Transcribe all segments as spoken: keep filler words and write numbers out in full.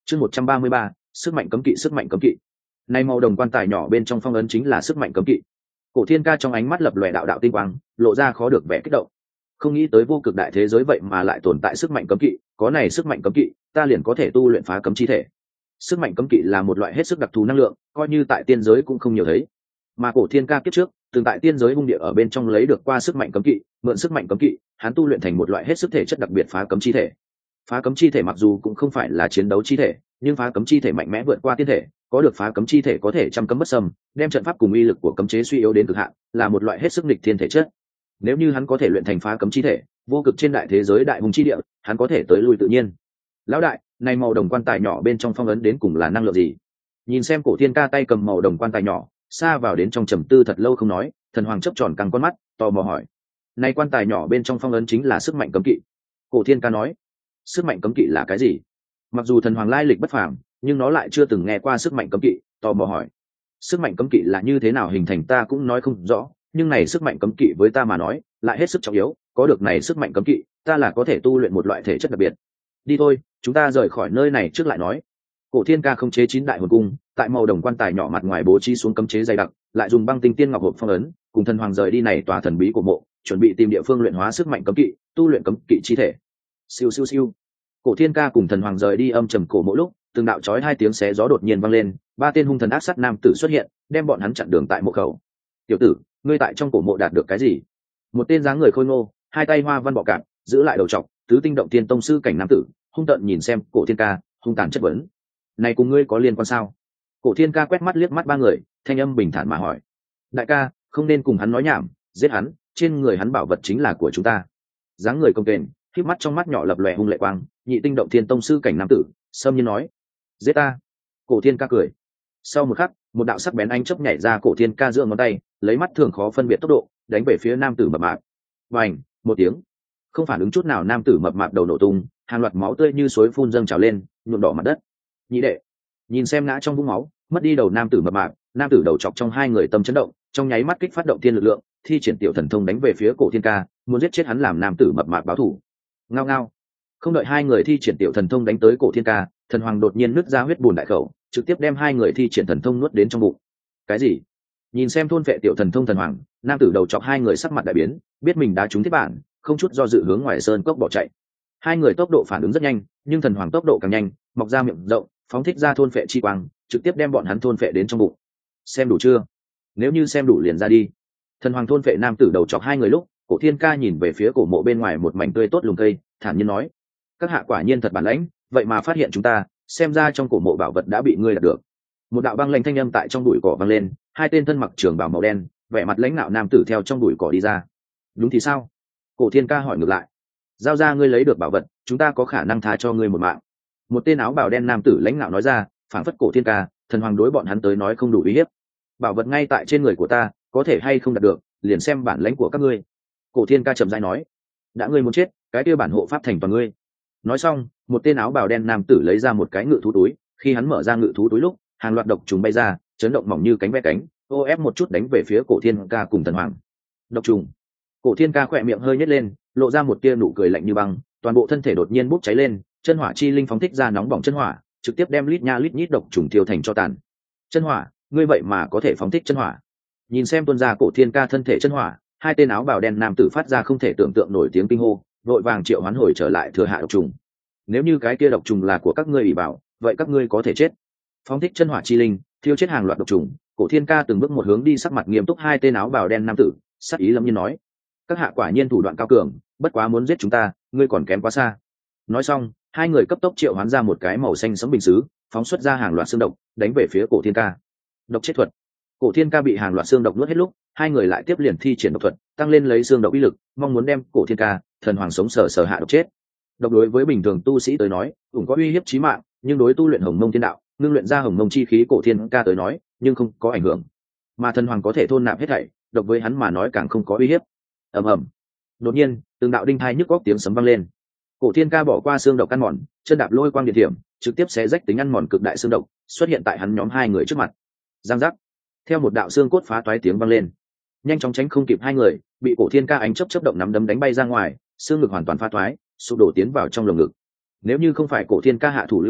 chương một trăm ba mươi ba, sức mạnh cấm kỵ sức mạnh cấm kỵ. Nay màu đồng quan tài nhỏ bên trong phong ấn chính là sức mạnh cấm kỵ. Cổ Thiên Ca trong ánh mắt lập lòe đạo đạo tinh quang, lộ ra khó được vẻ kích động. Không nghĩ tới vô cực đại thế giới vậy mà lại tồn tại sức mạnh cấm kỵ, có này sức mạnh cấm kỵ, ta liền có thể tu luyện phá cấm chi thể. Sức mạnh cấm kỵ là một loại hết sức đặc thù năng lượng, coi như tại tiên giới cũng không nhiều thấy. Mà Cổ Thiên Ca kiếp trước, từng tại tiên giới hung địa ở bên trong lấy được qua sức mạnh cấm kỵ, mượn sức mạnh cấm kỵ, hắn tu luyện thành một loại hết sức thể chất đặc biệt phá cấm chi thể. Phá cấm chi thể mặc dù cũng không phải là chiến đấu chi thể, nhưng phá cấm chi thể mạnh mẽ vượt qua tiên thể, có được phá cấm chi thể có thể trăm cấm bất xâm, đem trận pháp cùng uy lực của cấm chế suy yếu đến cực hạn, là một loại hết sức nghịch thiên thể chất. Nếu như hắn có thể luyện thành phá cấm chi thể, vô cực trên đại thế giới đại hùng chi địa, hắn có thể tới lui tự nhiên. Lão đại, này màu đồng quan tài nhỏ bên trong phong ấn đến cùng là năng lượng gì? Nhìn xem Cổ Thiên Ca tay cầm màu đồng quan tài nhỏ, xa vào đến trong trầm tư thật lâu không nói, thần hoàng chớp tròn căng con mắt, tò mò hỏi: này quan tài nhỏ bên trong phong ấn chính là sức mạnh cấm kỵ? Cổ Thiên Ca nói: sức mạnh cấm kỵ là cái gì? Mặc dù thần hoàng lai lịch bất phàm, nhưng nó lại chưa từng nghe qua sức mạnh cấm kỵ, tò mò hỏi: sức mạnh cấm kỵ là như thế nào hình thành ta cũng nói không rõ, nhưng này sức mạnh cấm kỵ với ta mà nói lại hết sức trọng yếu, có được này sức mạnh cấm kỵ, ta là có thể tu luyện một loại thể chất đặc biệt. Đi thôi, chúng ta rời khỏi nơi này trước lại nói. Cổ Thiên Ca không chế chín đại hồn cung, tại màu đồng quan tài nhỏ mặt ngoài bố trí xuống cấm chế dày đặc, lại dùng băng tinh tiên ngọc hộp phong ấn, cùng thần hoàng rời đi này tòa thần bí của mộ, chuẩn bị tìm địa phương luyện hóa sức mạnh cấm kỵ, tu luyện cấm kỵ chi thể. Siêu siêu siêu. Cổ Thiên Ca cùng thần hoàng rời đi âm trầm cổ mỗi lúc, từng đạo chói hai tiếng xé gió đột nhiên vang lên, ba tên hung thần ác sát nam tử xuất hiện, đem bọn hắn chặn đường tại mộ khẩu. Tiểu tử, ngươi tại trong cổ mộ đạt được cái gì? Một tên dáng người khôi ngô, hai tay hoa văn bọ cạp, giữ lại đầu trọc, tứ tinh động tiên tông sư cảnh nam tử, hung tợn nhìn xem Cổ Thiên Ca, hung tàn chất vấn: này cùng ngươi có liên quan sao? Cổ Thiên Ca quét mắt liếc mắt ba người, thanh âm bình thản mà hỏi: đại ca, không nên cùng hắn nói nhảm, giết hắn, trên người hắn bảo vật chính là của chúng ta. Dáng người công kềnh, khép mắt trong mắt nhỏ lập lòe hung lệ quang, nhị tinh động thiên tông sư cảnh nam tử, sâm nhiên nói: giết ta. Cổ Thiên Ca cười. Sau một khắc, một đạo sắc bén ánh chớp nhảy ra Cổ Thiên Ca giữa ngón tay, lấy mắt thường khó phân biệt tốc độ, đánh về phía nam tử mập mạp. Vành, một tiếng, không phản ứng chút nào, nam tử mập mạp đầu nổ tung, hàng loạt máu tươi như suối phun dâng trào lên, nhuộm đỏ mặt đất. Nhị đệ, nhìn xem ngã trong vũng máu, mất đi đầu nam tử mập mạp, nam tử đầu chọc trong hai người tâm chấn động, trong nháy mắt kích phát động thiên lực lượng, thi triển tiểu thần thông đánh về phía Cổ Thiên Ca, muốn giết chết hắn làm nam tử mập mạp báo thù. Ngao ngao. Không đợi hai người thi triển tiểu thần thông đánh tới Cổ Thiên Ca, thần hoàng đột nhiên nứt ra huyết bùn đại khẩu, trực tiếp đem hai người thi triển thần thông nuốt đến trong bụng. Cái gì? Nhìn xem thôn vệ tiểu thần thông thần hoàng, nam tử đầu chọc hai người sắc mặt đại biến, biết mình đã trúng thiết bản, không chút do dự hướng ngoài sơn cốc bỏ chạy. Hai người tốc độ phản ứng rất nhanh, nhưng thần hoàng tốc độ càng nhanh, mọc ra miệng rộng, phóng thích ra thôn vệ chi quang, trực tiếp đem bọn hắn thôn vệ đến trong bụng. Xem đủ chưa? Nếu như xem đủ liền ra đi. Thần hoàng thôn vệ nam tử đầu chọc hai người lúc, Cổ Thiên Ca nhìn về phía cổ mộ bên ngoài một mảnh tươi tốt lùm cây, thản nhiên nói: các hạ quả nhiên thật bản lãnh, vậy mà phát hiện chúng ta, xem ra trong cổ mộ bảo vật đã bị ngươi đạt được. Một đạo băng lãnh thanh âm tại trong bụi cỏ vang lên, hai tên thân mặc trường bào màu đen, vẻ mặt lãnh nạo nam tử theo trong bụi cỏ đi ra. Đúng thì sao? Cổ Thiên Ca hỏi ngược lại. Giao ra ngươi lấy được bảo vật, chúng ta có khả năng tha cho ngươi một mạng. Một tên áo bào đen nam tử lãnh nạo nói ra, phảng phất Cổ Thiên Ca, thần hoàng đối bọn hắn tới nói không đủ uy hiếp. Bảo vật ngay tại trên người của ta, có thể hay không đạt được, liền xem bản lãnh của các ngươi. Cổ Thiên Ca trầm rãi nói: đã ngươi muốn chết, cái kia bản hộ pháp thành toàn ngươi. Nói xong, một tên áo bào đen nam tử lấy ra một cái ngự thú túi, khi hắn mở ra ngự thú túi lúc, hàng loạt độc trùng bay ra, chấn động mỏng như cánh ve cánh, ô ép một chút đánh về phía Cổ Thiên Ca cùng thần hoàng. Độc trùng. Cổ Thiên Ca khỏe miệng hơi nhếch lên, lộ ra một tia nụ cười lạnh như băng, toàn bộ thân thể đột nhiên bốc cháy lên, chân hỏa chi linh phóng thích ra nóng bỏng chân hỏa, trực tiếp đem lít nha lít nhít độc trùng tiêu thành cho tàn. Chân hỏa, ngươi vậy mà có thể phóng thích chân hỏa? Nhìn xem tuôn ra Cổ Thiên Ca thân thể chân hỏa, hai tên áo bào đen nam tử phát ra không thể tưởng tượng nổi tiếng kinh hô, vội vàng triệu hoán hồi trở lại thừa hạ độc trùng. Nếu như cái kia độc trùng là của các ngươi ủy bảo, vậy các ngươi có thể chết. Phóng thích chân hỏa chi linh, thiêu chết hàng loạt độc trùng. Cổ Thiên Ca từng bước một hướng đi, sắc mặt nghiêm túc hai tên áo bào đen nam tử, sắc ý lâm nhiên nói: các hạ quả nhiên thủ đoạn cao cường, bất quá muốn giết chúng ta, ngươi còn kém quá xa. Nói xong, hai người cấp tốc triệu hoán ra một cái màu xanh sẫm bình sứ, phóng xuất ra hàng loạt xương độc, đánh về phía Cổ Thiên Ca. Độc chết thuật. Cổ Thiên Ca bị hàng loạt xương độc nuốt hết lúc, hai người lại tiếp liền thi triển độc thuật, tăng lên lấy xương độc uy lực, mong muốn đem Cổ Thiên Ca, thần hoàng sống sờ sờ hạ độc chết. Độc đối với bình thường tu sĩ tới nói, cũng có uy hiếp chí mạng, nhưng đối tu luyện Hồng Mông Thiên Đạo, ngưng luyện ra Hồng Mông chi khí Cổ Thiên Ca tới nói, nhưng không có ảnh hưởng. Mà thần hoàng có thể thôn nạp hết thảy, độc với hắn mà nói càng không có uy hiếp. Ầm ầm. Đột nhiên, từng đạo đinh thai nhức góc tiếng sấm vang lên. Cổ Thiên Ca bỏ qua xương độc ăn mòn, chân đạp lôi quang điện thiểm, trực tiếp xé rách tính ăn mòn cực đại xương độc, xuất hiện tại hắn nhóm hai người trước mặt. Giang giác. Theo một đạo xương cốt phá toái tiếng vang lên, nhanh chóng tránh không kịp hai người, bị Cổ Thiên Ca ánh chớp chớp động nắm đấm đánh bay ra ngoài, xương ngực hoàn toàn phá toái, sụp đổ tiến vào trong lồng ngực. Nếu như không phải Cổ Thiên Ca hạ thủ lưu tình,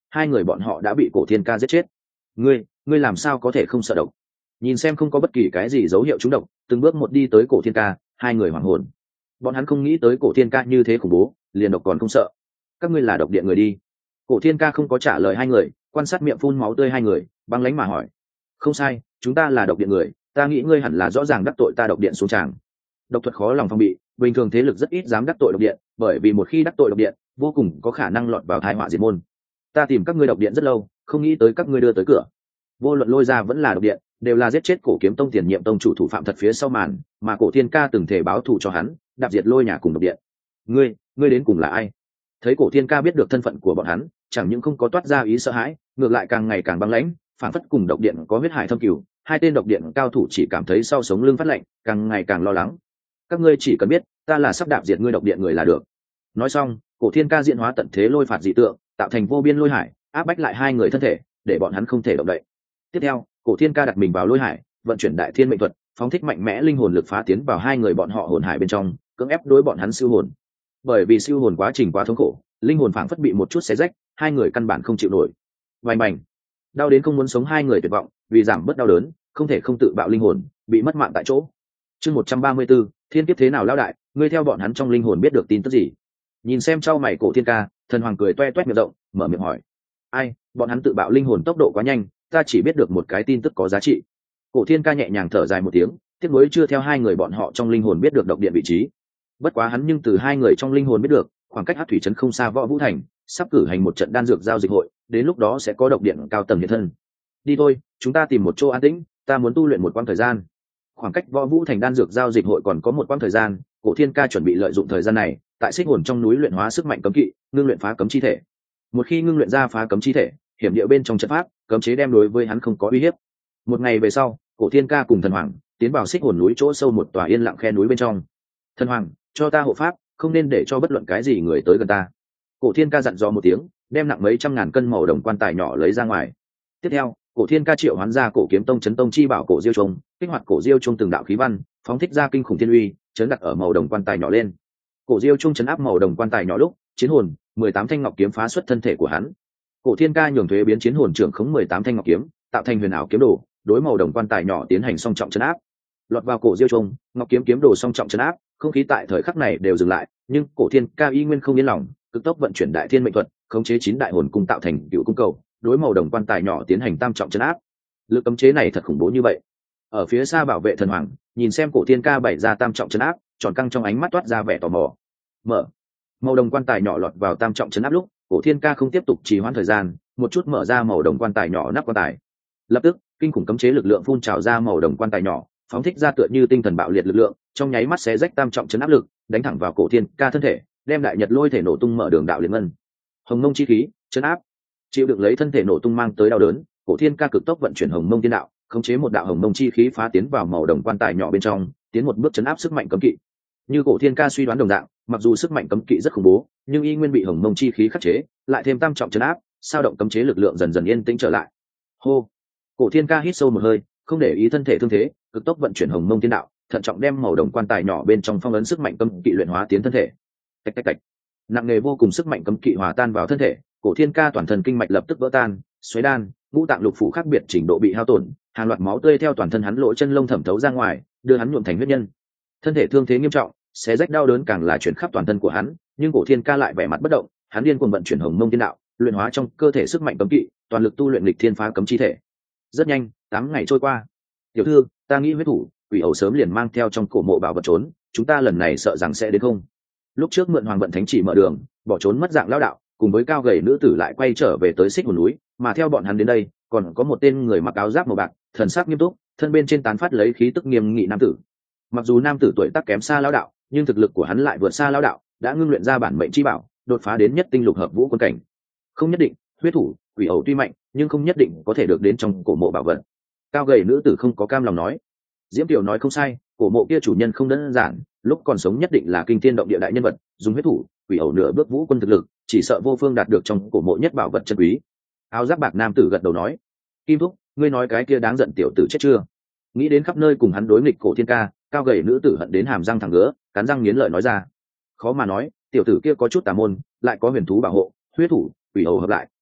hai người bọn họ đã bị cổ thiên ca giết chết. Ngươi, ngươi làm sao có thể không sợ độc? Nhìn xem không có bất kỳ cái gì dấu hiệu trúng độc, từng bước một đi tới cổ thiên ca, hai người hoảng hồn. Bọn hắn không nghĩ tới cổ thiên ca như thế khủng bố, liền độc còn không sợ. Các ngươi là độc điện người đi. Cổ thiên ca không có trả lời hai người, quan sát miệng phun máu tươi hai người, băng lãnh mà hỏi. Không sai, chúng ta là độc điện người, ta nghĩ ngươi hẳn là rõ ràng đắc tội ta độc điện xuống tràng. Độc thuật khó lòng phòng bị, bình thường thế lực rất ít dám đắc tội độc điện, bởi vì một khi đắc tội độc điện, vô cùng có khả năng lọt vào tai họa diệt môn. Ta tìm các ngươi độc điện rất lâu, không nghĩ tới các ngươi đưa tới cửa. Vô luận Lôi Gia vẫn là độc điện, đều là giết chết cổ kiếm tông tiền nhiệm tông chủ thủ phạm thật phía sau màn, mà cổ thiên ca từng thể báo thù cho hắn, đạp diệt Lôi nhà cùng độc điện. Ngươi, ngươi đến cùng là ai? Thấy cổ thiên ca biết được thân phận của bọn hắn, chẳng những không có toát ra ý sợ hãi, ngược lại càng ngày càng băng lãnh, phản phất cùng độc điện có huyết hải thâm cừu. Hai tên độc điện cao thủ chỉ cảm thấy sau sống lưng phát lạnh, càng ngày càng lo lắng. Các ngươi chỉ cần biết, ta là sắp đạp diệt ngươi độc điện người là được. Nói xong, cổ thiên ca diễn hóa tận thế lôi phạt dị tượng, tạo thành vô biên lôi hải, áp bách lại hai người thân thể, để bọn hắn không thể động đậy. Tiếp theo, cổ thiên ca đặt mình vào lôi hải, vận chuyển đại thiên mệnh thuật, phóng thích mạnh mẽ linh hồn lực phá tiến vào hai người bọn họ hồn hải bên trong, cưỡng ép đối bọn hắn siêu hồn. Bởi vì siêu hồn quá trình quá thống khổ, linh hồn phảng phất bị một chút xé rách, hai người căn bản không chịu nổi. Vành bành, đau đến không muốn sống hai người tuyệt vọng, vì giảm bớt đau đớn, không thể không tự bạo linh hồn, bị mất mạng tại chỗ. Chương một trăm ba mươi 134, thiên kiếp thế nào lão đại, ngươi theo bọn hắn trong linh hồn biết được tin tức gì? Nhìn xem trao mày cổ thiên ca, thần hoàng cười toe toét miệng rộng, mở miệng hỏi. Ai, bọn hắn tự bạo linh hồn tốc độ quá nhanh, ta chỉ biết được một cái tin tức có giá trị. Cổ thiên ca nhẹ nhàng thở dài một tiếng, tiếc nuối chưa theo hai người bọn họ trong linh hồn biết được độc điện vị trí. Bất quá hắn nhưng từ hai người trong linh hồn biết được, khoảng cách Hắc thủy trấn không xa Võ Vũ thành, sắp cử hành một trận đan dược giao dịch hội, đến lúc đó sẽ có độc điện cao tầng hiện thân. Đi thôi, chúng ta tìm một chỗ an tĩnh, ta muốn tu luyện một quãng thời gian. Khoảng cách Võ Vũ thành đan dược giao dịch hội còn có một quãng thời gian, cổ thiên ca chuẩn bị lợi dụng thời gian này, tại xích hồn trong núi luyện hóa sức mạnh cấm kỵ, ngưng luyện phá cấm chi thể. Một khi ngưng luyện ra phá cấm chi thể, hiểm địa bên trong trận pháp, cấm chế đem đối với hắn không có uy hiếp. Một ngày về sau, cổ thiên ca cùng thần hoàng tiến vào xích hồn núi chỗ sâu một tòa yên lặng khe núi bên trong. Thần hoàng, cho ta hộ pháp, không nên để cho bất luận cái gì người tới gần ta. Cổ thiên ca dặn dò một tiếng, đem nặng mấy trăm ngàn cân màu đồng quan tài nhỏ lấy ra ngoài. Tiếp theo, cổ thiên ca triệu hoán ra cổ kiếm tông chấn tông chi bảo cổ diêu trung, kích hoạt cổ diêu trung từng đạo khí văn, phóng thích ra kinh khủng thiên uy, chấn đặt ở màu đồng quan tài nhỏ lên. Cổ diêu trung chấn áp màu đồng quan tài nhỏ lúc, chiến hồn mười tám thanh ngọc kiếm phá xuất thân thể của hắn. Cổ thiên ca nhường thuế biến chiến hồn trưởng khống mười tám thanh ngọc kiếm, tạo thành huyền ảo kiếm đồ, đối màu đồng quan tài nhỏ tiến hành song trọng chấn áp. Lọt vào cổ diêu trung, ngọc kiếm kiếm đồ song trọng chấn áp, không khí tại thời khắc này đều dừng lại, nhưng cổ thiên ca y nguyên không yên lòng, cực tốc vận chuyển đại thiên mệnh thuật, khống chế chín đại hồn cung tạo thành cựu cung cầu, đối màu đồng quan tài nhỏ tiến hành tam trọng chấn áp. Lực cấm chế này thật khủng bố như vậy. Ở phía xa bảo vệ thần hoàng nhìn xem cổ thiên ca bày ra tam trọng chấn áp, tròn căng trong ánh mắt toát ra vẻ tò mò. Mở màu đồng quan tài nhỏ lọt vào tam trọng chấn áp lúc, cổ thiên ca không tiếp tục trì hoãn thời gian, một chút mở ra màu đồng quan tài nhỏ nắp quan tài. Lập tức, kinh khủng cấm chế lực lượng phun trào ra màu đồng quan tài nhỏ, phóng thích ra tựa như tinh thần bạo liệt lực lượng, trong nháy mắt xé rách tam trọng chấn áp lực, đánh thẳng vào cổ thiên ca thân thể, đem đại nhật lôi thể nổ tung mở đường đạo liên ngân. Hồng mông chi khí chấn áp, chịu đựng lấy thân thể nổ tung mang tới đau đớn, cổ thiên ca cực tốc vận chuyển hồng mông tiên đạo, khống chế một đạo hồng mông chi khí phá tiến vào màu đồng quan tài nhỏ bên trong, tiến một bước chấn áp sức mạnh cấm kỵ. Như cổ thiên ca suy đoán đồng dạng, mặc dù sức mạnh cấm kỵ rất khủng bố, nhưng y nguyên bị hồng mông chi khí khắc chế, lại thêm tam trọng chấn áp, sao động cấm chế lực lượng dần dần yên tĩnh trở lại. Hô, cổ thiên ca hít sâu một hơi, không để ý thân thể thương thế, cực tốc vận chuyển hồng mông tiên đạo, thận trọng đem màu đồng quan tài nhỏ bên trong phong ấn sức mạnh cấm kỵ luyện hóa tiến thân thể. Tạch tạch tạch, nặng nề vô cùng sức mạnh cấm kỵ hòa tan vào thân thể, cổ thiên ca toàn thân kinh mạch lập tức vỡ tan, xoáy đan, ngũ tạng lục phủ khác biệt trình độ bị hao tổn, hàng loạt máu tươi theo toàn thân hắn lỗ chân lông thẩm thấu ra ngoài, đưa hắn nhuộm thành huyết nhân. Thân thể thương thế nghiêm trọng, xé rách đau đớn càng là chuyển khắp toàn thân của hắn, nhưng cổ thiên ca lại vẻ mặt bất động, hắn điên cuồng vận chuyển hồng mông tiên đạo, luyện hóa trong cơ thể sức mạnh cấm kỵ, toàn lực tu luyện lịch thiên phá cấm chi thể. Rất nhanh, tám ngày trôi qua. Tiểu thư, ta nghĩ huyết thủ quỷ ẩu sớm liền mang theo trong cổ mộ bảo vật trốn, chúng ta lần này sợ rằng sẽ đến không. Lúc trước mượn hoàng vận thánh chỉ mở đường, bỏ trốn mất dạng lão đạo, cùng với cao gầy nữ tử lại quay trở về tới xích hồn núi, mà theo bọn hắn đến đây, còn có một tên người mặc áo giáp màu bạc, thần sắc nghiêm túc, thân bên trên tán phát lấy khí tức nghiêm nghị nam tử. Mặc dù nam tử tuổi tác kém xa lão đạo, nhưng thực lực của hắn lại vượt xa lão đạo, đã ngưng luyện ra bản mệnh chi bảo, đột phá đến nhất tinh lục hợp vũ quân cảnh. Không nhất định, huyết thủ quỷ ẩu tuy mạnh, nhưng không nhất định có thể được đến trong cổ mộ bảo vật. Cao gầy nữ tử không có cam lòng nói. Diễm Tiểu nói không sai, cổ mộ kia chủ nhân không đơn giản, lúc còn sống nhất định là kinh thiên động địa đại nhân vật, dùng huyết thủ quỷ ẩu nửa bước vũ quân thực lực, chỉ sợ vô phương đạt được trong cổ mộ nhất bảo vật chân quý. Áo giáp bạc nam tử gật đầu nói. Kim thúc, ngươi nói cái kia đáng giận tiểu tử chết chưa? Nghĩ đến khắp nơi cùng hắn đối nghịch cổ thiên ca, cao gầy nữ tử hận đến hàm răng thẳng ngứa, cắn răng nghiến lợi nói ra. Khó mà nói, tiểu tử kia có chút tà môn, lại có huyền thú bảo hộ, huyết thủ quỷ ẩu hợp lại,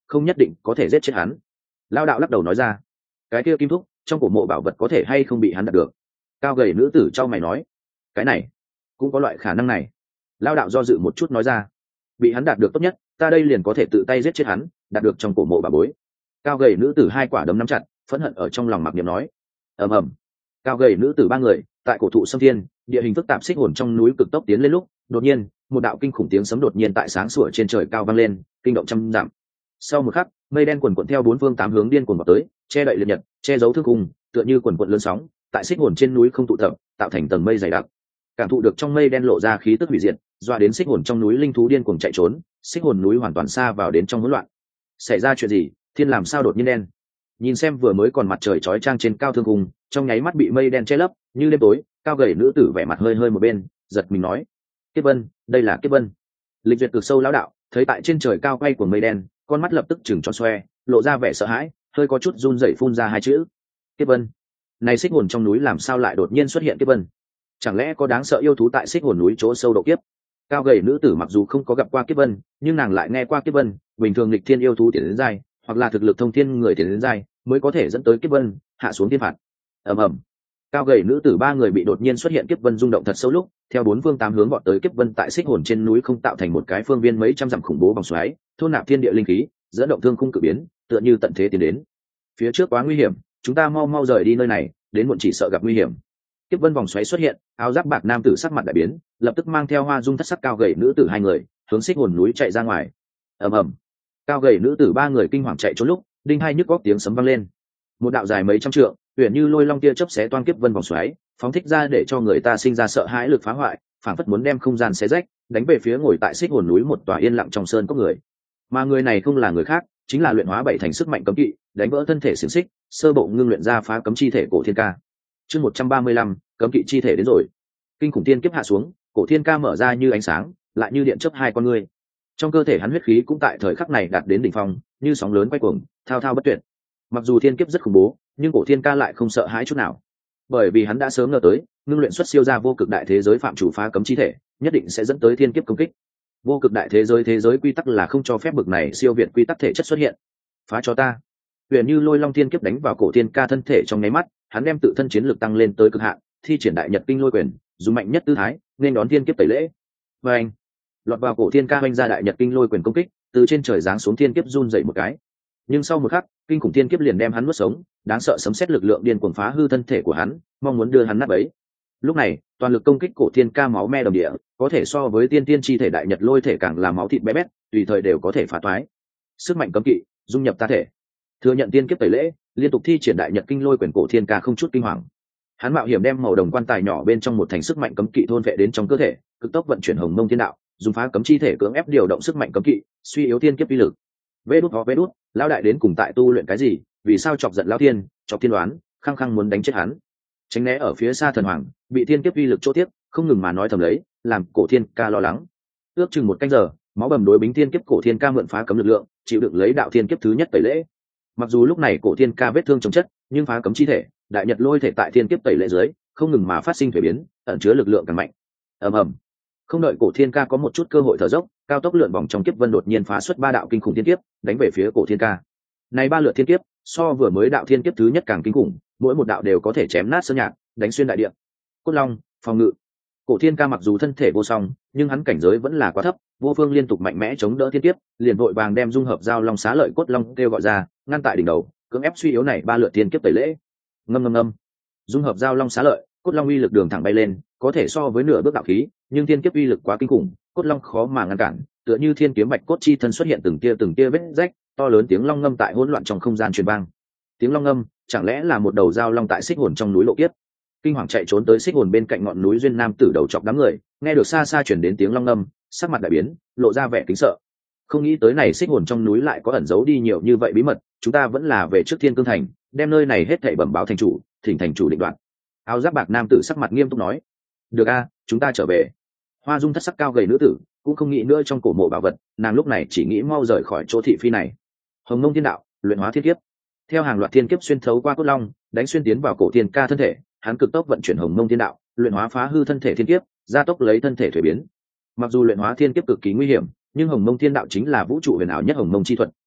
không nhất định có thể giết chết hắn. Lao đạo lắc đầu nói ra. Cái kia kim thúc trong cổ mộ bảo vật có thể hay không bị hắn đạt được? Cao gầy nữ tử trao mày nói. Cái này cũng có loại khả năng này. Lao đạo do dự một chút nói ra. Bị hắn đạt được tốt nhất, ta đây liền có thể tự tay giết chết hắn, đạt được trong cổ mộ bà bối. Cao gầy nữ tử hai quả đấm nắm chặt, phẫn hận ở trong lòng mặc niệm nói. Ầm ầm. Cao gầy nữ tử ba người tại cổ thụ xâm thiên, địa hình phức tạp xích hồn trong núi cực tốc tiến lên lúc, đột nhiên một đạo kinh khủng tiếng sấm đột nhiên tại sáng sủa trên trời cao vang lên, kinh động trăm dặm. Sau một khắc, mây đen quần quận theo bốn phương tám hướng điên cuồng vào tới, che đậy liệt nhật, che giấu thương cung, tựa như quần quận lớn sóng, tại xích hồn trên núi không tụ tập, tạo thành tầng mây dày đặc. Cảm thụ được trong mây đen lộ ra khí tức hủy diệt, dọa đến xích hồn trong núi linh thú điên cuồng chạy trốn, xích hồn núi hoàn toàn xa vào đến trong hỗn loạn. Xảy ra chuyện gì? Thiên làm sao đột nhiên đen? Nhìn xem vừa mới còn mặt trời chói chang trên cao thương cung, trong nháy mắt bị mây đen che lấp, như đêm tối. Cao gầy nữ tử vẻ mặt hơi hơi một bên, giật mình nói: Kiếp Vân, đây là Kiếp Vân. Lịch duyệt cực sâu lão đạo thấy tại trên trời cao quay của mây đen, con mắt lập tức chừng tròn xoe, lộ ra vẻ sợ hãi, hơi có chút run rẩy phun ra hai chữ: Kiếp Vân. Này xích hồn trong núi làm sao lại đột nhiên xuất hiện Kiếp Vân? Chẳng lẽ có đáng sợ yêu thú tại xích hồn núi chỗ sâu độ kiếp? Cao gầy nữ tử mặc dù không có gặp qua Kiếp Vân, nhưng nàng lại nghe qua Kiếp Vân, bình thường lịch thiên yêu thú tiến đến giai, hoặc là thực lực thông thiên người tiến đến giai, mới có thể dẫn tới Kiếp Vân hạ xuống thiên phạt. Ầm ầm. Cao gầy nữ tử ba người bị đột nhiên xuất hiện Kiếp Vân rung động thật sâu lúc, theo bốn phương tám hướng vọt tới Kiếp Vân tại xích hồn trên núi không tạo thành một cái phương viên mấy trăm dặm khủng bố vòng xoáy, thôn nạp thiên địa linh khí, dẫn động thương khung cử biến, tựa như tận thế tiến đến. Phía trước quá nguy hiểm, chúng ta mau mau rời đi nơi này, đến muộn chỉ sợ gặp nguy hiểm. Kiếp Vân vòng xoáy xuất hiện, áo giáp bạc nam tử sắc mặt đại biến, lập tức mang theo hoa dung thất sắc cao gầy nữ tử hai người, hướng xích hồn núi chạy ra ngoài. Ầm ầm. Cao gầy nữ tử ba người kinh hoàng chạy trốn lúc, đinh hai nhức góc tiếng sấm vang lên. Một đạo dài mấy trăm trượng, huyền như lôi long tia chớp xé toang Kiếp Vân vòng xoáy, phóng thích ra để cho người ta sinh ra sợ hãi lực phá hoại, phảng phất muốn đem không gian xé rách, đánh về phía ngồi tại xích hồn núi một tòa yên lặng trong sơn có người. Mà người này không là người khác, chính là luyện hóa bảy thành sức mạnh cấm kỵ, đánh vỡ thân thể xiềng xích, sơ bộ ngưng luyện ra phá cấm chi thể Cổ Thiên Ca. Chương một trăm ba mươi lăm, cấm kỵ chi thể đến rồi. Kinh khủng tiên kiếp hạ xuống, Cổ Thiên Ca mở ra như ánh sáng, lại như điện chớp hai con ngươi. Trong cơ thể hắn huyết khí cũng tại thời khắc này đạt đến đỉnh phong, như sóng lớn quay cuồng, thao thao bất tuyệt. Mặc dù thiên kiếp rất khủng bố, nhưng Cổ Thiên Ca lại không sợ hãi chút nào, bởi vì hắn đã sớm ngờ tới, ngưng luyện xuất siêu ra vô cực đại thế giới phạm chủ phá cấm chi thể, nhất định sẽ dẫn tới thiên kiếp công kích. Vô cực đại thế giới thế giới quy tắc là không cho phép bực này siêu việt quy tắc thể chất xuất hiện. Phá cho ta! Huyền như lôi long thiên kiếp đánh vào Cổ Thiên Ca thân thể trong nháy mắt, hắn đem tự thân chiến lực tăng lên tới cực hạn, thi triển đại nhật kinh lôi quyền, dùng mạnh nhất tư thái nên đón thiên kiếp tẩy lễ. Và anh lọt vào Cổ Thiên Ca oanh ra đại nhật kinh lôi quyền công kích, từ trên trời giáng xuống thiên kiếp run dậy một cái. Nhưng sau một khắc, kinh khủng thiên kiếp liền đem hắn nuốt sống, đáng sợ sấm sét lực lượng điên cuồng phá hư thân thể của hắn, mong muốn đưa hắn nát bấy. Lúc này, toàn lực công kích Cổ Thiên Ca máu me đồng địa, có thể so với tiên tiên chi thể đại nhật lôi thể càng là máu thịt bé bét, tùy thời đều có thể phá toái. Sức mạnh cấm kỵ dung nhập ta thể, thừa nhận tiên kiếp tẩy lễ, liên tục thi triển đại nhật kinh lôi quyền. Cổ Thiên Ca không chút kinh hoàng, hắn mạo hiểm đem màu đồng quan tài nhỏ bên trong một thành sức mạnh cấm kỵ thôn vệ đến trong cơ thể, cực tốc vận chuyển hồng mông thiên đạo, dùng phá cấm chi thể cưỡng ép điều động sức mạnh cấm kỵ, suy yếu tiên kiếp uy lực. Vê đút ho vê đút, lão đại đến cùng tại tu luyện cái gì? Vì sao chọc giận lão thiên, chọc thiên đoán, khăng khăng muốn đánh chết hắn? Tránh né ở phía xa thần hoàng, bị thiên kiếp uy lực chỗ tiếp, không ngừng mà nói thầm lấy, làm Cổ Thiên Ca lo lắng. Ước chừng một canh giờ, máu bầm đối bính thiên kiếp, Cổ Thiên Ca mượn phá cấm lực lượng, chịu đựng lấy đạo thiên kiếp thứ nhất tẩy lễ. Mặc dù lúc này Cổ Thiên Ca vết thương chồng chất, nhưng phá cấm chi thể, đại nhật lôi thể tại thiên kiếp tẩy lễ dưới, không ngừng mà phát sinh thuế biến, ẩn chứa lực lượng càng mạnh. Ầm ầm. Không đợi Cổ Thiên Ca có một chút cơ hội thở dốc, cao tốc lượn vòng trong kiếp vân đột nhiên phá xuất ba đạo kinh khủng thiên kiếp, đánh về phía Cổ Thiên Ca. Này ba lượt thiên kiếp, so vừa mới đạo thiên kiếp thứ nhất càng kinh khủng, mỗi một đạo đều có thể chém nát sơn nhạc, đánh xuyên đại địa. Cốt Long, phòng ngự. Cổ Thiên Ca mặc dù thân thể vô song, nhưng hắn cảnh giới vẫn là quá thấp, vô phương liên tục mạnh mẽ chống đỡ thiên kiếp, liền vội vàng đem dung hợp giao long xá lợi cốt long kêu gọi ra, ngăn tại đỉnh đầu, cưỡng ép suy yếu này ba lượt thiên kiếp tẩy lễ. Ngâm ngâm ngâm. Dung hợp giao long xá lợi, cốt long uy lực đường thẳng bay lên, có thể so với nửa bước đạo khí, nhưng thiên kiếp uy lực quá kinh khủng, cốt long khó mà ngăn cản, tựa như thiên kiếm bạch cốt chi thân xuất hiện từng tia từng tia vết rách, to lớn tiếng long ngâm tại hỗn loạn trong không gian truyền vang. Tiếng long ngâm, chẳng lẽ là một đầu giao long tại xích hồn trong núi lộ kiếp? Kinh hoàng chạy trốn tới xích hồn bên cạnh ngọn núi duyên nam tử đầu chọc đám người, nghe được xa xa truyền đến tiếng long ngâm, sắc mặt đại biến, lộ ra vẻ kính sợ. Không nghĩ tới này xích hồn trong núi lại có ẩn giấu đi nhiều như vậy bí mật, chúng ta vẫn là về trước Thiên Cương thành, đem nơi này hết thảy bẩm báo thành chủ, thỉnh thành chủ định đoạt. Áo giáp bạc nam tử sắc mặt nghiêm túc nói. Được a, chúng ta trở về. Hoa dung thất sắc cao gầy nữ tử cũng không nghĩ nữa trong cổ mộ bảo vật, nàng lúc này chỉ nghĩ mau rời khỏi chỗ thị phi này. Hồng Mông Thiên Đạo, luyện hóa thiên kiếp. Theo hàng loạt thiên kiếp xuyên thấu qua cốt long, đánh xuyên tiến vào Cổ Thiên Ca thân thể, hắn cực tốc vận chuyển Hồng Mông Thiên Đạo, luyện hóa phá hư thân thể thiên kiếp, gia tốc lấy thân thể thuế biến. Mặc dù luyện hóa thiên kiếp cực kỳ nguy hiểm, nhưng Hồng Mông Thiên Đạo chính là vũ trụ huyền ảo nhất hồng mông chi thuật,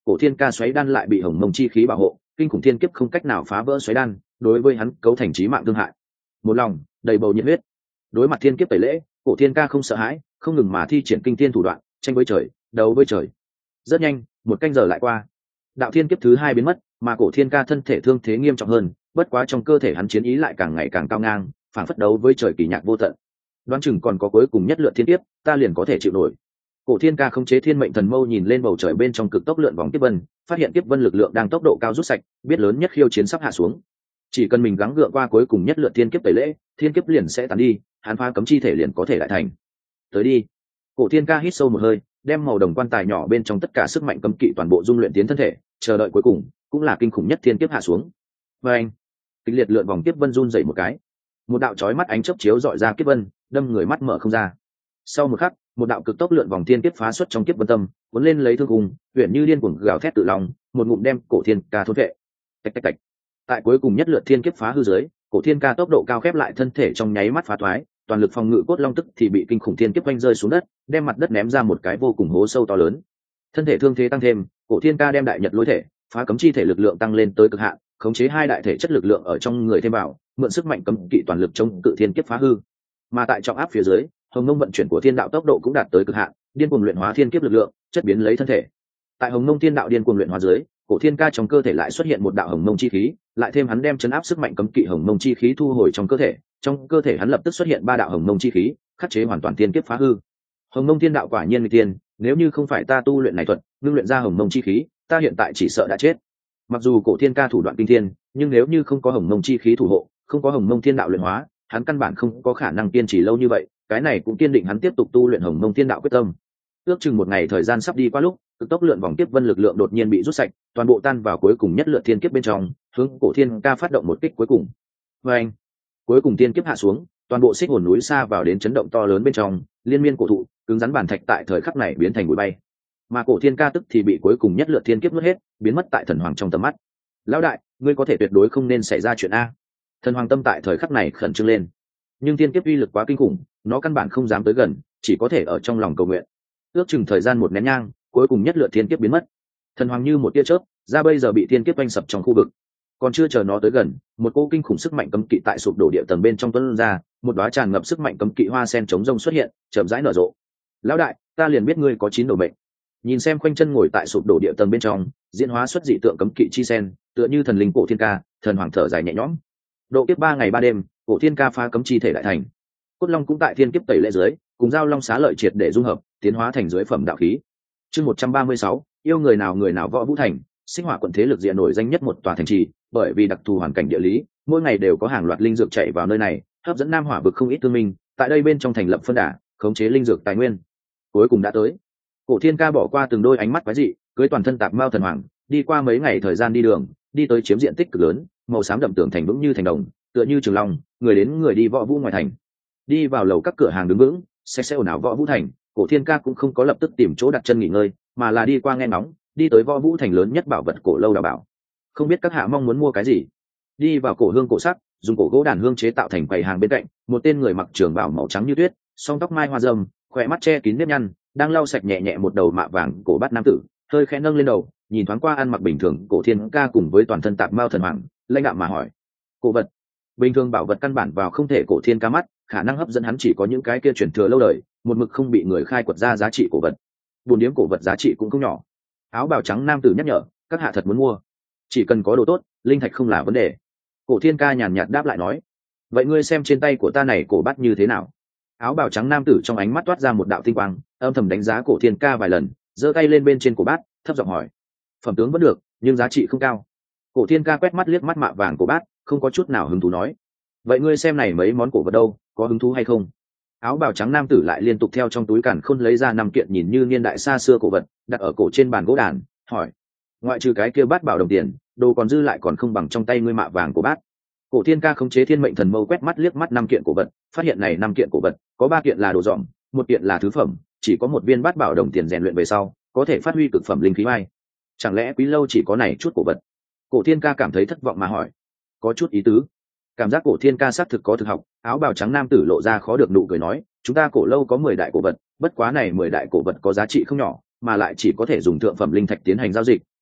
cổ thiên ca xoáy đan lại bị hồng mông chi khí bảo hộ, kinh khủng thiên kiếp không cách nào phá vỡ xoáy đan, đối với hắn cấu thành chí mạng thương hại. Một lòng đầy bầu nhiệt huyết, đối mặt thiên kiếp tẩy lễ, cổ thiên ca không sợ hãi, không ngừng mà thi triển kinh thiên thủ đoạn, tranh với trời, đấu với trời. Rất nhanh, một canh giờ lại qua, đạo thiên kiếp thứ hai biến mất, mà cổ thiên ca thân thể thương thế nghiêm trọng hơn, bất quá trong cơ thể hắn chiến ý lại càng ngày càng cao ngang, phản phất đấu với trời kỳ nhạc vô tận. Đoán chừng còn có cuối cùng nhất lượt thiên kiếp, ta liền có thể chịu nổi. Cổ thiên ca không chế thiên mệnh thần mâu nhìn lên bầu trời bên trong cực tốc lượn vòng kiếp vân, phát hiện kiếp vân lực lượng đang tốc độ cao rút sạch, biết lớn nhất khiêu chiến sắp hạ xuống. Chỉ cần mình gắng gượng qua cuối cùng nhất lượt thiên kiếp tẩy lễ, thiên kiếp liền sẽ tàn đi, hắn phá cấm chi thể liền có thể đại thành. Tới đi. Cổ thiên ca hít sâu một hơi, đem màu đồng quan tài nhỏ bên trong tất cả sức mạnh cấm kỵ toàn bộ dung luyện tiến thân thể, chờ đợi cuối cùng cũng là kinh khủng nhất thiên kiếp hạ xuống. Và anh, kịch liệt lượn vòng kiếp vân run dậy một cái, một đạo chói mắt ánh chớp chiếu dọi ra kiếp vân, đâm người mắt mở không ra. Sau một khắc, một đạo cực tốc lượn vòng thiên kiếp phá xuất trong kiếp vân tâm, cuốn lên lấy thương hùng, huyền như điên cuồng gào thét tự lòng, một ngụm đem cổ thiên ca thôn vệ. Tạch tạch tạch. Tại cuối cùng nhất lượt thiên kiếp phá hư dưới, cổ thiên ca tốc độ cao khép lại thân thể trong nháy mắt phá thoái, toàn lực phòng ngự cốt long tức thì bị kinh khủng thiên kiếp quanh rơi xuống đất, đem mặt đất ném ra một cái vô cùng hố sâu to lớn. Thân thể thương thế tăng thêm, cổ thiên ca đem đại nhật lôi thể, phá cấm chi thể lực lượng tăng lên tới cực hạn, khống chế hai đại thể chất lực lượng ở trong người thêm vào, mượn sức mạnh cấm kỵ toàn lực chống cự thiên kiếp phá hư. Mà tại trọng áp phía dưới, hồng mông vận chuyển của thiên đạo tốc độ cũng đạt tới cực hạn, điên cuồng luyện hóa thiên kiếp lực lượng, chất biến lấy thân thể. Tại hồng mông thiên đạo điên cuồng luyện hóa dưới, cổ thiên ca trong cơ thể lại xuất hiện một đạo hồng mông chi khí, lại thêm hắn đem chấn áp sức mạnh cấm kỵ hồng mông chi khí thu hồi trong cơ thể, trong cơ thể hắn lập tức xuất hiện ba đạo hồng mông chi khí, khắc chế hoàn toàn thiên kiếp phá hư. Hồng mông thiên đạo quả nhiên nguy tiên, nếu như không phải ta tu luyện này thuật, ngưng luyện ra hồng mông chi khí, ta hiện tại chỉ sợ đã chết. Mặc dù cổ thiên ca thủ đoạn kinh thiên, nhưng nếu như không có hồng mông chi khí thủ hộ, không có hồng mông thiên đạo luyện hóa, hắn căn bản không có khả năng kiên trì lâu như vậy. Cái này cũng kiên định hắn tiếp tục tu luyện hồng mông thiên đạo quyết tâm. Ước chừng một ngày thời gian sắp đi qua lúc, cực tốc lượn vòng kiếp vân lực lượng đột nhiên bị rút sạch, toàn bộ tan vào cuối cùng nhất lượt thiên kiếp bên trong, hướng cổ thiên ca phát động một kích cuối cùng. Và anh, cuối cùng thiên kiếp hạ xuống, toàn bộ xích hồn núi xa vào đến chấn động to lớn bên trong, liên miên cổ thụ, cứng rắn bản thạch tại thời khắc này biến thành bụi bay. Mà cổ thiên ca tức thì bị cuối cùng nhất lượt thiên kiếp nuốt hết, biến mất tại thần hoàng trong tầm mắt. Lão đại, ngươi có thể tuyệt đối không nên xảy ra chuyện a. Thần hoàng tâm tại thời khắc này khẩn trương lên, nhưng thiên kiếp uy lực quá kinh khủng, nó căn bản không dám tới gần, chỉ có thể ở trong lòng cầu nguyện. Ước chừng thời gian một nén nhang, cuối cùng nhất lượt thiên kiếp biến mất. Thần hoàng như một tia chớp, ra bây giờ bị thiên kiếp oanh sập trong khu vực. Còn chưa chờ nó tới gần, một cỗ kinh khủng sức mạnh cấm kỵ tại sụp đổ địa tầng bên trong tuôn ra, một đóa tràn ngập sức mạnh cấm kỵ hoa sen chống rông xuất hiện, chậm rãi nở rộ. Lão đại, ta liền biết ngươi có chín đầu mệnh. Nhìn xem khoanh chân ngồi tại sụp đổ địa tầng bên trong, diễn hóa xuất dị tượng cấm kỵ chi sen, tựa như thần linh cổ thiên ca, thần hoàng thở dài nhẹ nhõm. Độ kiếp ba ngày ba đêm, cổ thiên ca phá cấm chi thể đại thành. Cốt long cũng tại thiên kiếp tẩy lễ dưới, cùng giao long xá lợi triệt để dung hợp, tiến hóa thành dưới phẩm đạo khí. Chương một trăm ba mươi sáu, yêu người nào người nào võ vũ thành, sinh hỏa quận thế lực diện nổi danh nhất một tòa thành trì, bởi vì đặc thù hoàn cảnh địa lý, mỗi ngày đều có hàng loạt linh dược chạy vào nơi này, hấp dẫn nam hỏa vực không ít thương minh, tại đây bên trong thành lập phân đà, khống chế linh dược tài nguyên. Cuối cùng đã tới. Cổ thiên ca bỏ qua từng đôi ánh mắt quái dị, cưới toàn thân tạp mao thần hoàng, đi qua mấy ngày thời gian đi đường, đi tới chiếm diện tích cực lớn, màu xám đậm tường thành vững như thành đồng, tựa như trường long, người đến người đi võ vũ ngoài thành. Đi vào lầu các cửa hàng đứng vững, xe xe ồn ào võ vũ thành, cổ thiên ca cũng không có lập tức tìm chỗ đặt chân nghỉ ngơi, mà là đi qua nghe ngóng, đi tới võ vũ thành lớn nhất bảo vật cổ lâu đào bảo. Không biết các hạ mong muốn mua cái gì? Đi vào cổ hương cổ sắc, dùng cổ gỗ đàn hương chế tạo thành quầy hàng bên cạnh, một tên người mặc trường bào màu trắng như tuyết, song tóc mai hoa râm, khỏe mắt che kín nếp nhăn, đang lau sạch nhẹ nhẹ một đầu mạ vàng cổ bát nam tử, hơi khẽ nâng lên đầu, nhìn thoáng qua ăn mặc bình thường cổ thiên ca cùng với toàn thân tạp mao thần hoàng, lãnh đạm mà hỏi: cổ vật? Bình thường bảo vật căn bản vào không thể cổ thiên ca mắt, khả năng hấp dẫn hắn chỉ có những cái kia truyền thừa lâu đời, một mực không bị người khai quật ra giá trị cổ vật. Buồn điếm cổ vật giá trị cũng không nhỏ. Áo bào trắng nam tử nhắc nhở: các hạ thật muốn mua, chỉ cần có đồ tốt, linh thạch không là vấn đề. Cổ thiên ca nhàn nhạt đáp lại nói: vậy ngươi xem trên tay của ta này cổ bát như thế nào? Áo bào trắng nam tử trong ánh mắt toát ra một đạo tinh quang, âm thầm đánh giá cổ thiên ca vài lần, giơ tay lên bên trên cổ bát, thấp giọng hỏi: phẩm tướng vẫn được, nhưng giá trị không cao. Cổ thiên ca quét mắt liếc mắt mạ vàng cổ bát, không có chút nào hứng thú nói: vậy ngươi xem này mấy món cổ vật đâu, có hứng thú hay không? Áo bào trắng nam tử lại liên tục theo trong túi càn khôn lấy ra năm kiện nhìn như niên đại xa xưa cổ vật, đặt ở cổ trên bàn gỗ đàn, hỏi: ngoại trừ cái kia bát bảo đồng tiền, đồ còn dư lại còn không bằng trong tay ngươi mạ vàng của bát. Cổ thiên ca khống chế thiên mệnh thần mâu quét mắt liếc mắt năm kiện cổ vật, phát hiện này năm kiện cổ vật có ba kiện là đồ dọn, một kiện là thứ phẩm, chỉ có một viên bát bảo đồng tiền rèn luyện về sau có thể phát huy cực phẩm linh khí vai. Chẳng lẽ quý lâu chỉ có này chút cổ vật? Cổ thiên ca cảm thấy thất vọng mà hỏi: có chút ý tứ. Cảm giác cổ thiên ca xác thực có thực học. Áo bào trắng nam tử lộ ra khó được nụ cười nói: chúng ta cổ lâu có mười đại cổ vật, bất quá này mười đại cổ vật có giá trị không nhỏ, mà lại chỉ có thể dùng thượng phẩm linh thạch tiến hành giao dịch,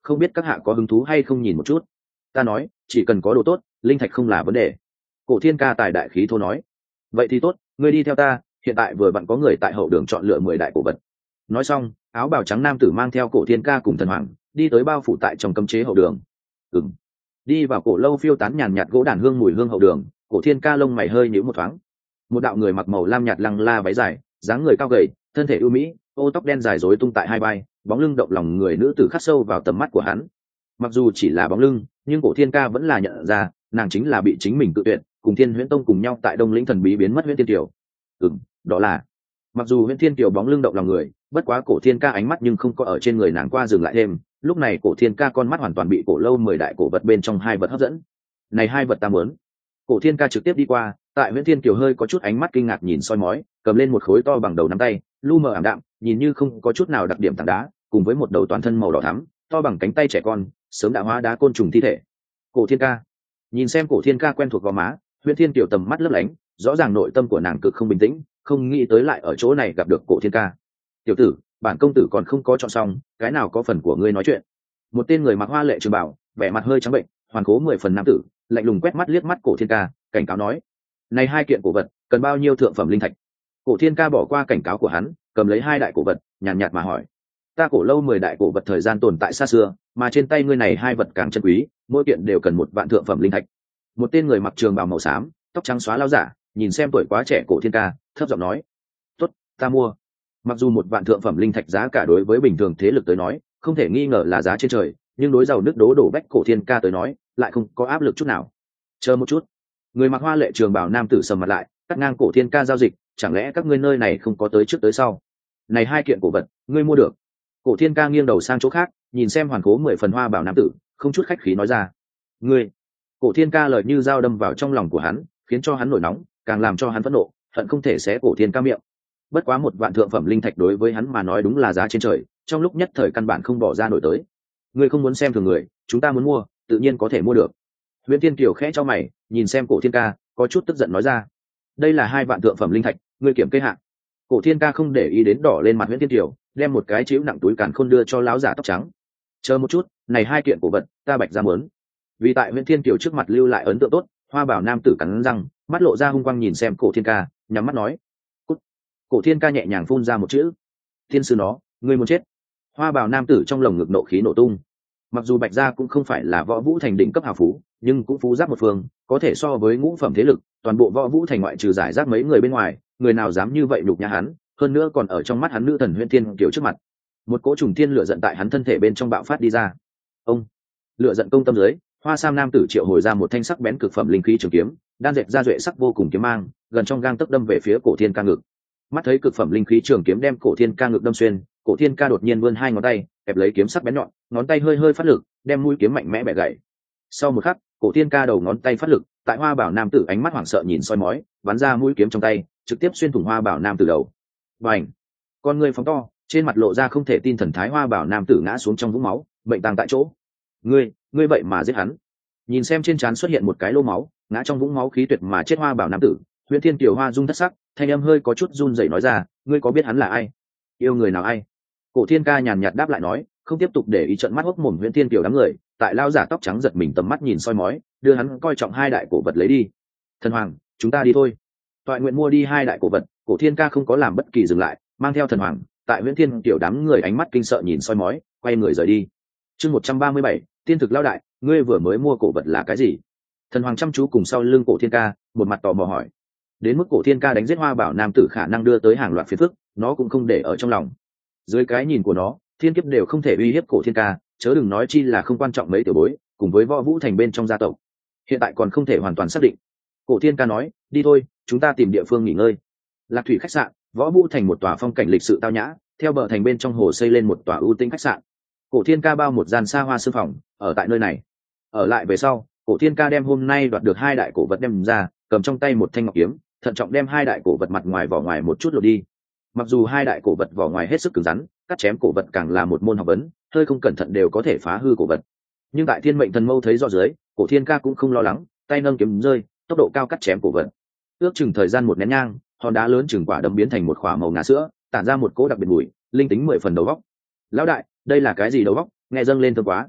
không biết các hạ có hứng thú hay không nhìn một chút. Ta nói chỉ cần có đồ tốt, linh thạch không là vấn đề. Cổ Thiên Ca tài đại khí thô nói. Vậy thì tốt, ngươi đi theo ta, hiện tại vừa vặn có người tại hậu đường chọn lựa mười đại cổ vật. Nói xong, áo bào trắng nam tử mang theo Cổ Thiên Ca cùng thần hoàng đi tới bao phủ tại trong cấm chế hậu đường. Ừm. Đi vào cổ lâu phiêu tán nhàn nhạt gỗ đàn hương mùi hương hậu đường, Cổ Thiên Ca lông mày hơi nhíu một thoáng. Một đạo người mặc màu lam nhạt lăng la váy dài, dáng người cao gầy, thân thể ưu mỹ, ô tóc đen dài rối tung tại hai vai, bóng lưng động lòng người nữ tử khắc sâu vào tầm mắt của hắn. Mặc dù chỉ là bóng lưng, nhưng Cổ Thiên Ca vẫn là nhận ra, nàng chính là bị chính mình tự tuyệt, cùng Thiên Huyễn Tông cùng nhau tại Đông Lĩnh thần bí biến mất Huyễn Thiên Kiều. Ừm, đó là. Mặc dù Huyễn Thiên Kiều bóng lưng động lòng người, bất quá Cổ Thiên Ca ánh mắt nhưng không có ở trên người nàng qua dừng lại thêm. Lúc này Cổ Thiên Ca con mắt hoàn toàn bị cổ lâu mười đại cổ vật bên trong hai vật hấp dẫn. Này hai vật ta muốn. Cổ Thiên Ca trực tiếp đi qua, tại Huyễn Thiên Kiều hơi có chút ánh mắt kinh ngạc nhìn soi mói, cầm lên một khối to bằng đầu nắm tay, lu mờ ảm đạm, nhìn như không có chút nào đặc điểm tảng đá, cùng với một đầu toàn thân màu đỏ thắm, to bằng cánh tay trẻ con, sớm đã hóa đá côn trùng thi thể. Cổ Thiên Ca. Nhìn xem Cổ Thiên Ca quen thuộc gò má, Huyễn Thiên Kiều tầm mắt lấp lánh, rõ ràng nội tâm của nàng cực không bình tĩnh, không nghĩ tới lại ở chỗ này gặp được Cổ Thiên Ca. Tiểu tử, bản công tử còn không có chọn xong, cái nào có phần của ngươi nói chuyện. Một tên người mặc hoa lệ trường bào, vẻ mặt hơi trắng bệnh, hoàn cố mười phần nam tử, lạnh lùng quét mắt liếc mắt Cổ Thiên Ca, cảnh cáo nói: này hai kiện cổ vật cần bao nhiêu thượng phẩm linh thạch? Cổ Thiên Ca bỏ qua cảnh cáo của hắn, cầm lấy hai đại cổ vật, nhàn nhạt mà hỏi: ta cổ lâu mười đại cổ vật thời gian tồn tại xa xưa, mà trên tay ngươi này hai vật càng chân quý, mỗi kiện đều cần một vạn thượng phẩm linh thạch. Một tên người mặc trường bào màu xám, tóc trắng xóa lão giả, nhìn xem tuổi quá trẻ Cổ Thiên Ca, thấp giọng nói: tốt, ta mua. Mặc dù một vạn thượng phẩm linh thạch giá cả đối với bình thường thế lực tới nói không thể nghi ngờ là giá trên trời, nhưng đối giàu nước đố đổ bách Cổ Thiên Ca tới nói lại không có áp lực chút nào. Chờ một chút. Người mặc hoa lệ trường bào nam tử sầm mặt lại, cắt ngang Cổ Thiên Ca giao dịch: chẳng lẽ các ngươi nơi này không có tới trước tới sau? Này hai kiện cổ vật ngươi mua được? Cổ Thiên Ca nghiêng đầu sang chỗ khác, nhìn xem hoàn cố mười phần hoa bảo nam tử, không chút khách khí nói ra: ngươi. Cổ Thiên Ca lời như dao đâm vào trong lòng của hắn, khiến cho hắn nổi nóng, càng làm cho hắn phẫn nộ, hận không thể xé Cổ Thiên Ca miệng. Bất quá một vạn thượng phẩm linh thạch đối với hắn mà nói đúng là giá trên trời, trong lúc nhất thời căn bản không bỏ ra nổi tới. Ngươi không muốn xem thường người, chúng ta muốn mua, tự nhiên có thể mua được. Huyễn Thiên Kiều khẽ cho mày, nhìn xem Cổ Thiên Ca, có chút tức giận nói ra: đây là hai vạn thượng phẩm linh thạch, ngươi kiểm kê hạ. Cổ Thiên Ca không để ý đến đỏ lên mặt Huyễn Thiên Kiều, đem một cái chĩu nặng túi càn khôn đưa cho lão giả tóc trắng. Chờ một chút, này hai kiện cổ vật ta bạch ra muốn. Vì tại Huyễn Thiên Kiều trước mặt lưu lại ấn tượng tốt, hoa bảo nam tử cắn răng, mắt lộ ra hung quang nhìn xem Cổ Thiên Ca, nhắm mắt nói: cút. Cổ Thiên Ca nhẹ nhàng phun ra một chữ: thiên sư nó, ngươi muốn chết. Hoa bảo nam tử trong lồng ngực nộ khí nổ tung. Mặc dù bạch gia cũng không phải là võ vũ thành đỉnh cấp hào phú, nhưng cũng phú giáp một phương, có thể so với ngũ phẩm thế lực, toàn bộ võ vũ thành ngoại trừ giải rác mấy người bên ngoài, người nào dám như vậy nhục nhã hắn, hơn nữa còn ở trong mắt hắn nữ thần Huyễn Thiên Kiều trước mặt. Một cỗ trùng thiên lửa giận tại hắn thân thể bên trong bạo phát đi ra. Ông. Lửa giận công tâm dưới, hoa sam nam tử triệu hồi ra một thanh sắc bén cực phẩm linh khí trường kiếm, đan dệt ra duệ sắc vô cùng kiếm mang, gần trong gang tấc đâm về phía Cổ Thiên Ca ngực. Mắt thấy cực phẩm linh khí trường kiếm đem Cổ Thiên Ca ngực đâm xuyên, Cổ Thiên Ca đột nhiên vươn hai ngón tay, kẹp lấy kiếm sắc bén nhọn, ngón tay hơi hơi phát lực, đem mũi kiếm mạnh mẽ bẻ gãy. Sau một khắc, Cổ Thiên Ca đầu ngón tay phát lực, tại hoa bảo nam tử ánh mắt hoảng sợ nhìn soi mói, bắn ra mũi kiếm trong tay, trực tiếp xuyên thủng hoa bảo nam tử đầu. Bành! Con người phóng to, trên mặt lộ ra không thể tin thần thái, hoa bảo nam tử ngã xuống trong vũng máu, bệnh tàng tại chỗ. Ngươi, ngươi vậy mà giết hắn? Nhìn xem trên trán xuất hiện một cái lô máu, ngã trong vũng máu khí tuyệt mà chết hoa bảo nam tử, Huyễn Thiên Kiều hoa dung thất sắc, thanh âm hơi có chút run rẩy nói ra: ngươi có biết hắn là ai? Yêu người nào ai? Cổ Thiên Ca nhàn nhạt đáp lại nói, không tiếp tục để ý trận mắt hốc mồm Huyễn Thiên Kiều đám người, tại lao giả tóc trắng giật mình tầm mắt nhìn soi mói, đưa hắn coi trọng hai đại cổ vật lấy đi. Thần hoàng, chúng ta đi thôi. Toại nguyện mua đi hai đại cổ vật, Cổ Thiên Ca không có làm bất kỳ dừng lại, mang theo thần hoàng, tại Huyễn Thiên Kiều đám người ánh mắt kinh sợ nhìn soi mói, quay người rời đi. Chương một trăm ba mươi bảy, tiên thực lao đại, ngươi vừa mới mua cổ vật là cái gì? Thần hoàng chăm chú cùng sau lưng Cổ Thiên Ca, một mặt tò mò hỏi. Đến mức Cổ Thiên Ca đánh giết hoa bảo nam tử khả năng đưa tới hàng loạt phiền phức, nó cũng không để ở trong lòng. Dưới cái nhìn của nó, thiên kiếp đều không thể uy hiếp Cổ Thiên Ca, chớ đừng nói chi là không quan trọng mấy tiểu bối, cùng với võ vũ thành bên trong gia tộc. Hiện tại còn không thể hoàn toàn xác định. Cổ Thiên Ca nói, đi thôi, chúng ta tìm địa phương nghỉ ngơi. Lạc Thủy khách sạn, võ vũ thành một tòa phong cảnh lịch sự tao nhã, theo bờ thành bên trong hồ xây lên một tòa ưu tĩnh khách sạn. Cổ Thiên Ca bao một gian xa hoa sư phòng, ở tại nơi này. Ở lại về sau, Cổ Thiên Ca đem hôm nay đoạt được hai đại cổ vật đem ra, cầm trong tay một thanh ngọc kiếm, thận trọng đem hai đại cổ vật mặt ngoài vỏ ngoài một chút lột đi. Mặc dù hai đại cổ vật vỏ ngoài hết sức cứng rắn, cắt chém cổ vật càng là một môn học vấn, hơi không cẩn thận đều có thể phá hư cổ vật. Nhưng tại Thiên Mệnh Thần Mâu thấy rõ dưới, Cổ Thiên Ca cũng không lo lắng, tay nâng kiếm rơi, tốc độ cao cắt chém cổ vật. Ước chừng thời gian một nén nhang, hòn đá lớn chừng quả đấm biến thành một khỏa màu ngà sữa, tản ra một cỗ đặc biệt mùi, linh tính mười phần đầu góc. Lão đại, đây là cái gì đầu góc? Nghe dâng lên thơm quá.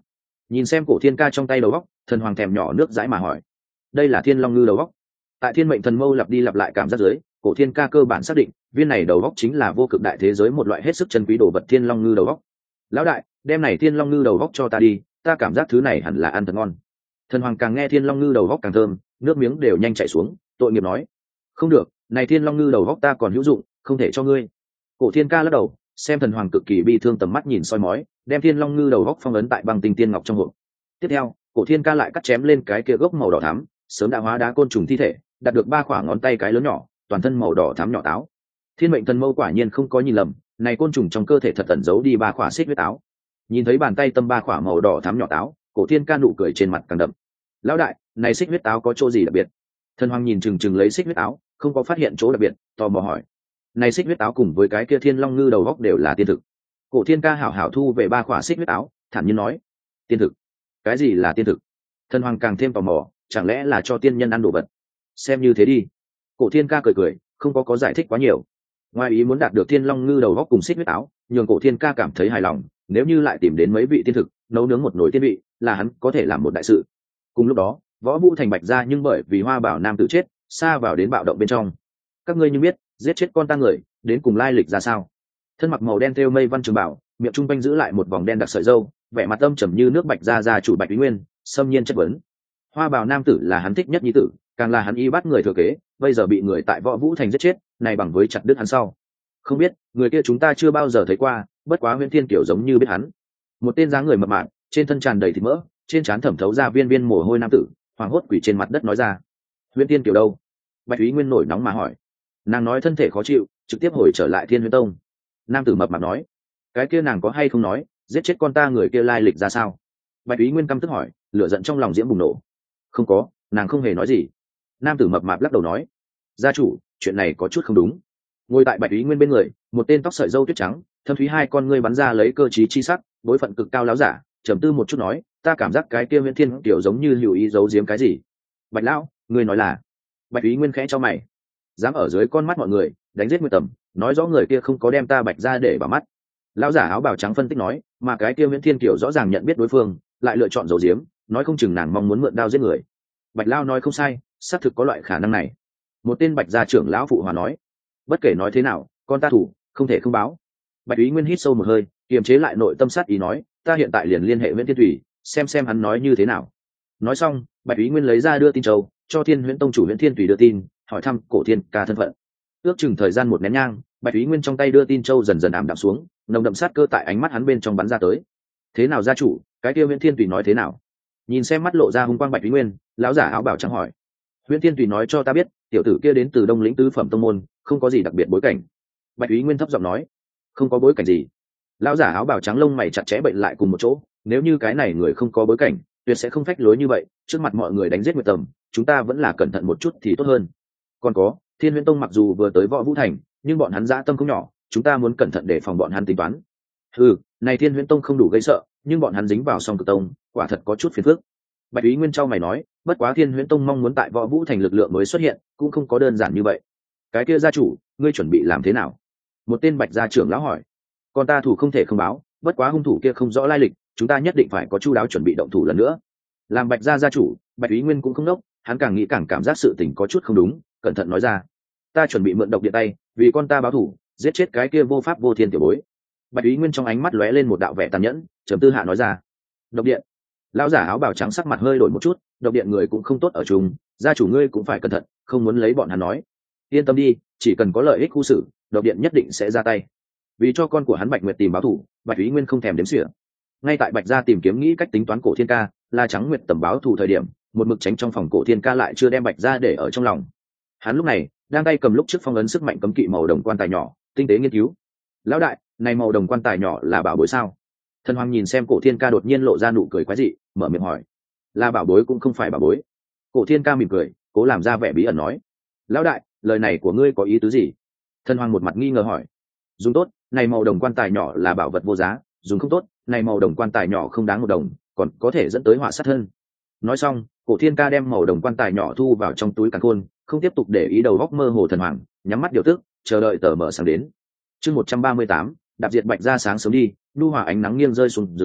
Nhìn xem cổ thiên ca trong tay đầu góc, thần hoàng thèm nhỏ nước dãi mà hỏi, đây là thiên long ngư đầu góc. Tại thiên mệnh thần mâu lặp đi lặp lại cảm giác dưới, cổ thiên ca cơ bản xác định viên này đầu góc chính là vô cực đại thế giới một loại hết sức chân quý đồ vật, thiên long ngư đầu góc. Lão đại, đem này thiên long ngư đầu góc cho ta đi, ta cảm giác thứ này hẳn là ăn thật ngon. Thần hoàng càng nghe thiên long ngư đầu góc càng thơm, nước miếng đều nhanh chảy xuống, tội nghiệp nói, không được, này thiên long ngư đầu góc ta còn hữu dụng, không thể cho ngươi. Cổ thiên ca lắc đầu, xem thần hoàng cực kỳ bi thương tầm mắt nhìn soi mói, đem thiên long ngư đầu góc phong ấn tại băng tinh tiên ngọc trong hộp. Tiếp theo, cổ thiên ca lại cắt chém lên cái kia gốc màu đỏ thắm, sớm đã hóa đá côn trùng thi thể, đạt được ba khoảng ngón tay cái lớn nhỏ, toàn thân màu đỏ thắm nhỏ táo. Thiên mệnh thần mâu quả nhiên không có nhìn lầm, này côn trùng trong cơ thể thật ẩn giấu đi ba khỏa xích huyết táo. Nhìn thấy bàn tay tâm ba khỏa màu đỏ thắm nhỏ táo, cổ thiên ca nụ cười trên mặt càng đậm. Lão đại, này xích huyết táo có chỗ gì đặc biệt? Thần hoàng nhìn chừng chừng lấy xích huyết táo, không có phát hiện chỗ đặc biệt, tò mò hỏi. Này xích huyết táo cùng với cái kia thiên long ngư đầu góc đều là tiên thực. Cổ thiên ca hảo hảo thu về ba khỏa xích huyết táo, thản nhiên nói, tiên thực? Cái gì là tiên thực? Thần hoàng càng thêm tò mò, chẳng lẽ là cho tiên nhân ăn đồ vật? Xem như thế đi. Cổ thiên ca cười cười, không có có giải thích quá nhiều. Ngoài ý muốn đạt được thiên long ngư đầu góc cùng xích huyết táo, nhường cổ thiên ca cảm thấy hài lòng, nếu như lại tìm đến mấy vị tiên thực, nấu nướng một nồi tiên vị, là hắn có thể làm một đại sự. Cùng lúc đó, võ vũ thành Bạch gia nhưng bởi vì Hoa Bảo Nam tự chết, xa vào đến bạo động bên trong. Các ngươi như biết, giết chết con ta người, đến cùng lai lịch ra sao? Thân mặc màu đen thêu mây văn trường bảo, miệng trung quanh giữ lại một vòng đen đặc sợi râu, vẻ mặt âm trầm như nước Bạch gia gia chủ Bạch Úy Nguyên, xâm nhiên chất vấn. Hoa Bảo Nam tử là hắn thích nhất nhi tử, càng là hắn y bắt người thừa kế, bây giờ bị người tại võ vũ thành giết chết, này bằng với chặt đứt hắn sau. Không biết, người kia chúng ta chưa bao giờ thấy qua, bất quá Huyễn Thiên Kiều giống như biết hắn. Một tên dáng người mập mạp, trên thân tràn đầy thịt mỡ, trên trán thẩm thấu ra viên viên mồ hôi nam tử, hoàng hốt quỷ trên mặt đất nói ra. Huyễn Thiên Kiều đâu? Bạch Úy Nguyên nổi nóng mà hỏi. Nàng nói thân thể khó chịu, trực tiếp hồi trở lại Thiên Huyễn Tông. Nam tử mập mạp nói, cái kia nàng có hay không nói, giết chết con ta người kia lai lịch ra sao? Bạch Úy Nguyên căm tức hỏi, lửa giận trong lòng diễm bùng nổ. Không có, nàng không hề nói gì. Nam tử mập mạp lắc đầu nói, gia chủ, chuyện này có chút không đúng. Ngồi tại Bạch Úy Nguyên bên người, một tên tóc sợi râu tuyết trắng, thâm thúy hai con ngươi bắn ra lấy cơ trí chi sắc, bối phận cực cao láo giả, trầm tư một chút nói, ta cảm giác cái kia Huyễn Thiên Kiều giống như hữu ý giấu giếm cái gì. Bạch lão, ngươi nói là? Bạch Úy Nguyên khẽ cho mày, dám ở dưới con mắt mọi người đánh giết Nguyệt Tầm, nói rõ người kia không có đem ta Bạch ra để vào mắt. Lão giả áo bào trắng phân tích nói, mà cái kia Huyễn Thiên Kiều rõ ràng nhận biết đối phương, lại lựa chọn giấu giếm, nói không chừng nàng mong muốn mượn đao giết người. Bạch lão nói không sai, xác thực có loại khả năng này. Một tên Bạch gia trưởng lão phụ hòa nói, bất kể nói thế nào, con ta thủ không thể không báo. Bạch Úy Nguyên hít sâu một hơi, kiềm chế lại nội tâm sát ý nói, ta hiện tại liền liên hệ Huyễn Thiên Thủy, xem xem hắn nói như thế nào. Nói xong, Bạch Úy Nguyên lấy ra đưa tin châu, cho Thiên Huyễn Tông chủ Huyễn Thiên Thủy đưa tin, hỏi thăm cổ thiên ca thân phận. Ước chừng thời gian một nén nhang, Bạch Úy Nguyên trong tay đưa tin châu dần dần ảm đạm xuống, nồng đậm sát cơ tại ánh mắt hắn bên trong bắn ra tới. Thế nào gia chủ, cái kia Huyễn Thiên Thủy nói thế nào? Nhìn xem mắt lộ ra hung quang Bạch Úy Nguyên, lão giả áo bào trắng hỏi. Huyễn Thiên Thủy nói cho ta biết, tiểu tử kia đến từ Đông Lĩnh tứ phẩm tông môn, không có gì đặc biệt bối cảnh. Bạch Úy Nguyên thấp giọng nói, không có bối cảnh gì? Lão giả áo bào trắng lông mày chặt chẽ bệnh lại cùng một chỗ, nếu như cái này người không có bối cảnh, tuyệt sẽ không phách lối như vậy, trước mặt mọi người đánh giết Nguyệt Tầm, chúng ta vẫn là cẩn thận một chút thì tốt hơn. Còn có, Thiên Huyễn Tông mặc dù vừa tới Võ Vũ Thành, nhưng bọn hắn dã tâm không nhỏ, chúng ta muốn cẩn thận để phòng bọn hắn tính toán. Ừ, này Thiên Huyễn Tông không đủ gây sợ, nhưng bọn hắn dính vào Song Cực Tông, quả thật có chút phiền phức. Bạch Úy Nguyên trao mày nói, bất quá Thiên Huyễn Tông mong muốn tại Võ Vũ Thành lực lượng mới xuất hiện, cũng không có đơn giản như vậy. Cái kia gia chủ, ngươi chuẩn bị làm thế nào? Một tên Bạch gia trưởng lão hỏi. Còn ta thủ không thể không báo, bất quá hung thủ kia không rõ lai lịch, chúng ta nhất định phải có chu đáo chuẩn bị động thủ lần nữa. Làm Bạch gia gia chủ, Bạch Úy Nguyên cũng không đốc, hắn càng nghĩ càng cảm giác sự tình có chút không đúng, cẩn thận nói ra, ta chuẩn bị mượn độc điện tay, vì con ta báo thủ, giết chết cái kia vô pháp vô thiên tiểu bối. Bạch Úy Nguyên trong ánh mắt lóe lên một đạo vẻ tàn nhẫn, trầm tư hạ nói ra, độc điện. Lão giả áo bào trắng sắc mặt hơi đổi một chút, độc điện người cũng không tốt ở chung, gia chủ ngươi cũng phải cẩn thận, không muốn lấy bọn hắn nói. Yên tâm đi, chỉ cần có lợi ích khu sự, độc điện nhất định sẽ ra tay. Vì cho con của hắn Bạch Nguyệt tìm báo thủ, Bạch Úy Nguyên không thèm đếm xỉa. Ngay tại Bạch gia tìm kiếm nghĩ cách tính toán cổ thiên ca, La Trắng Nguyệt tầm báo thủ thời điểm, một mực tránh trong phòng cổ thiên ca lại chưa đem Bạch gia để ở trong lòng. Hắn lúc này đang tay cầm lúc trước phong ấn sức mạnh cấm kỵ màu đồng quan tài nhỏ, tinh tế nghiên cứu. Lão đại, này màu đồng quan tài nhỏ là bảo bối sao? Thần Hoàng nhìn xem cổ thiên ca đột nhiên lộ ra nụ cười quái dị, mở miệng hỏi. Là bảo bối cũng không phải bảo bối. Cổ thiên ca mỉm cười, cố làm ra vẻ bí ẩn nói. Lão đại, lời này của ngươi có ý tứ gì? Thần Hoàng một mặt nghi ngờ hỏi. Dùng tốt, này màu đồng quan tài nhỏ là bảo vật vô giá, dùng không tốt, này màu đồng quan tài nhỏ không đáng một đồng, còn có thể dẫn tới họa sát thân. Nói xong, cổ thiên ca đem màu đồng quan tài nhỏ thu vào trong túi càn khôn, không tiếp tục để ý đầu góc mơ hồ Thần Hoàng, nhắm mắt điều tức, chờ đợi tờ mở sáng đến. Chương một trăm ba mươi tám, đạp diệt Bạch gia sáng sớm đi, nhu hòa ánh nắng nghiêng rơi xuống dưới,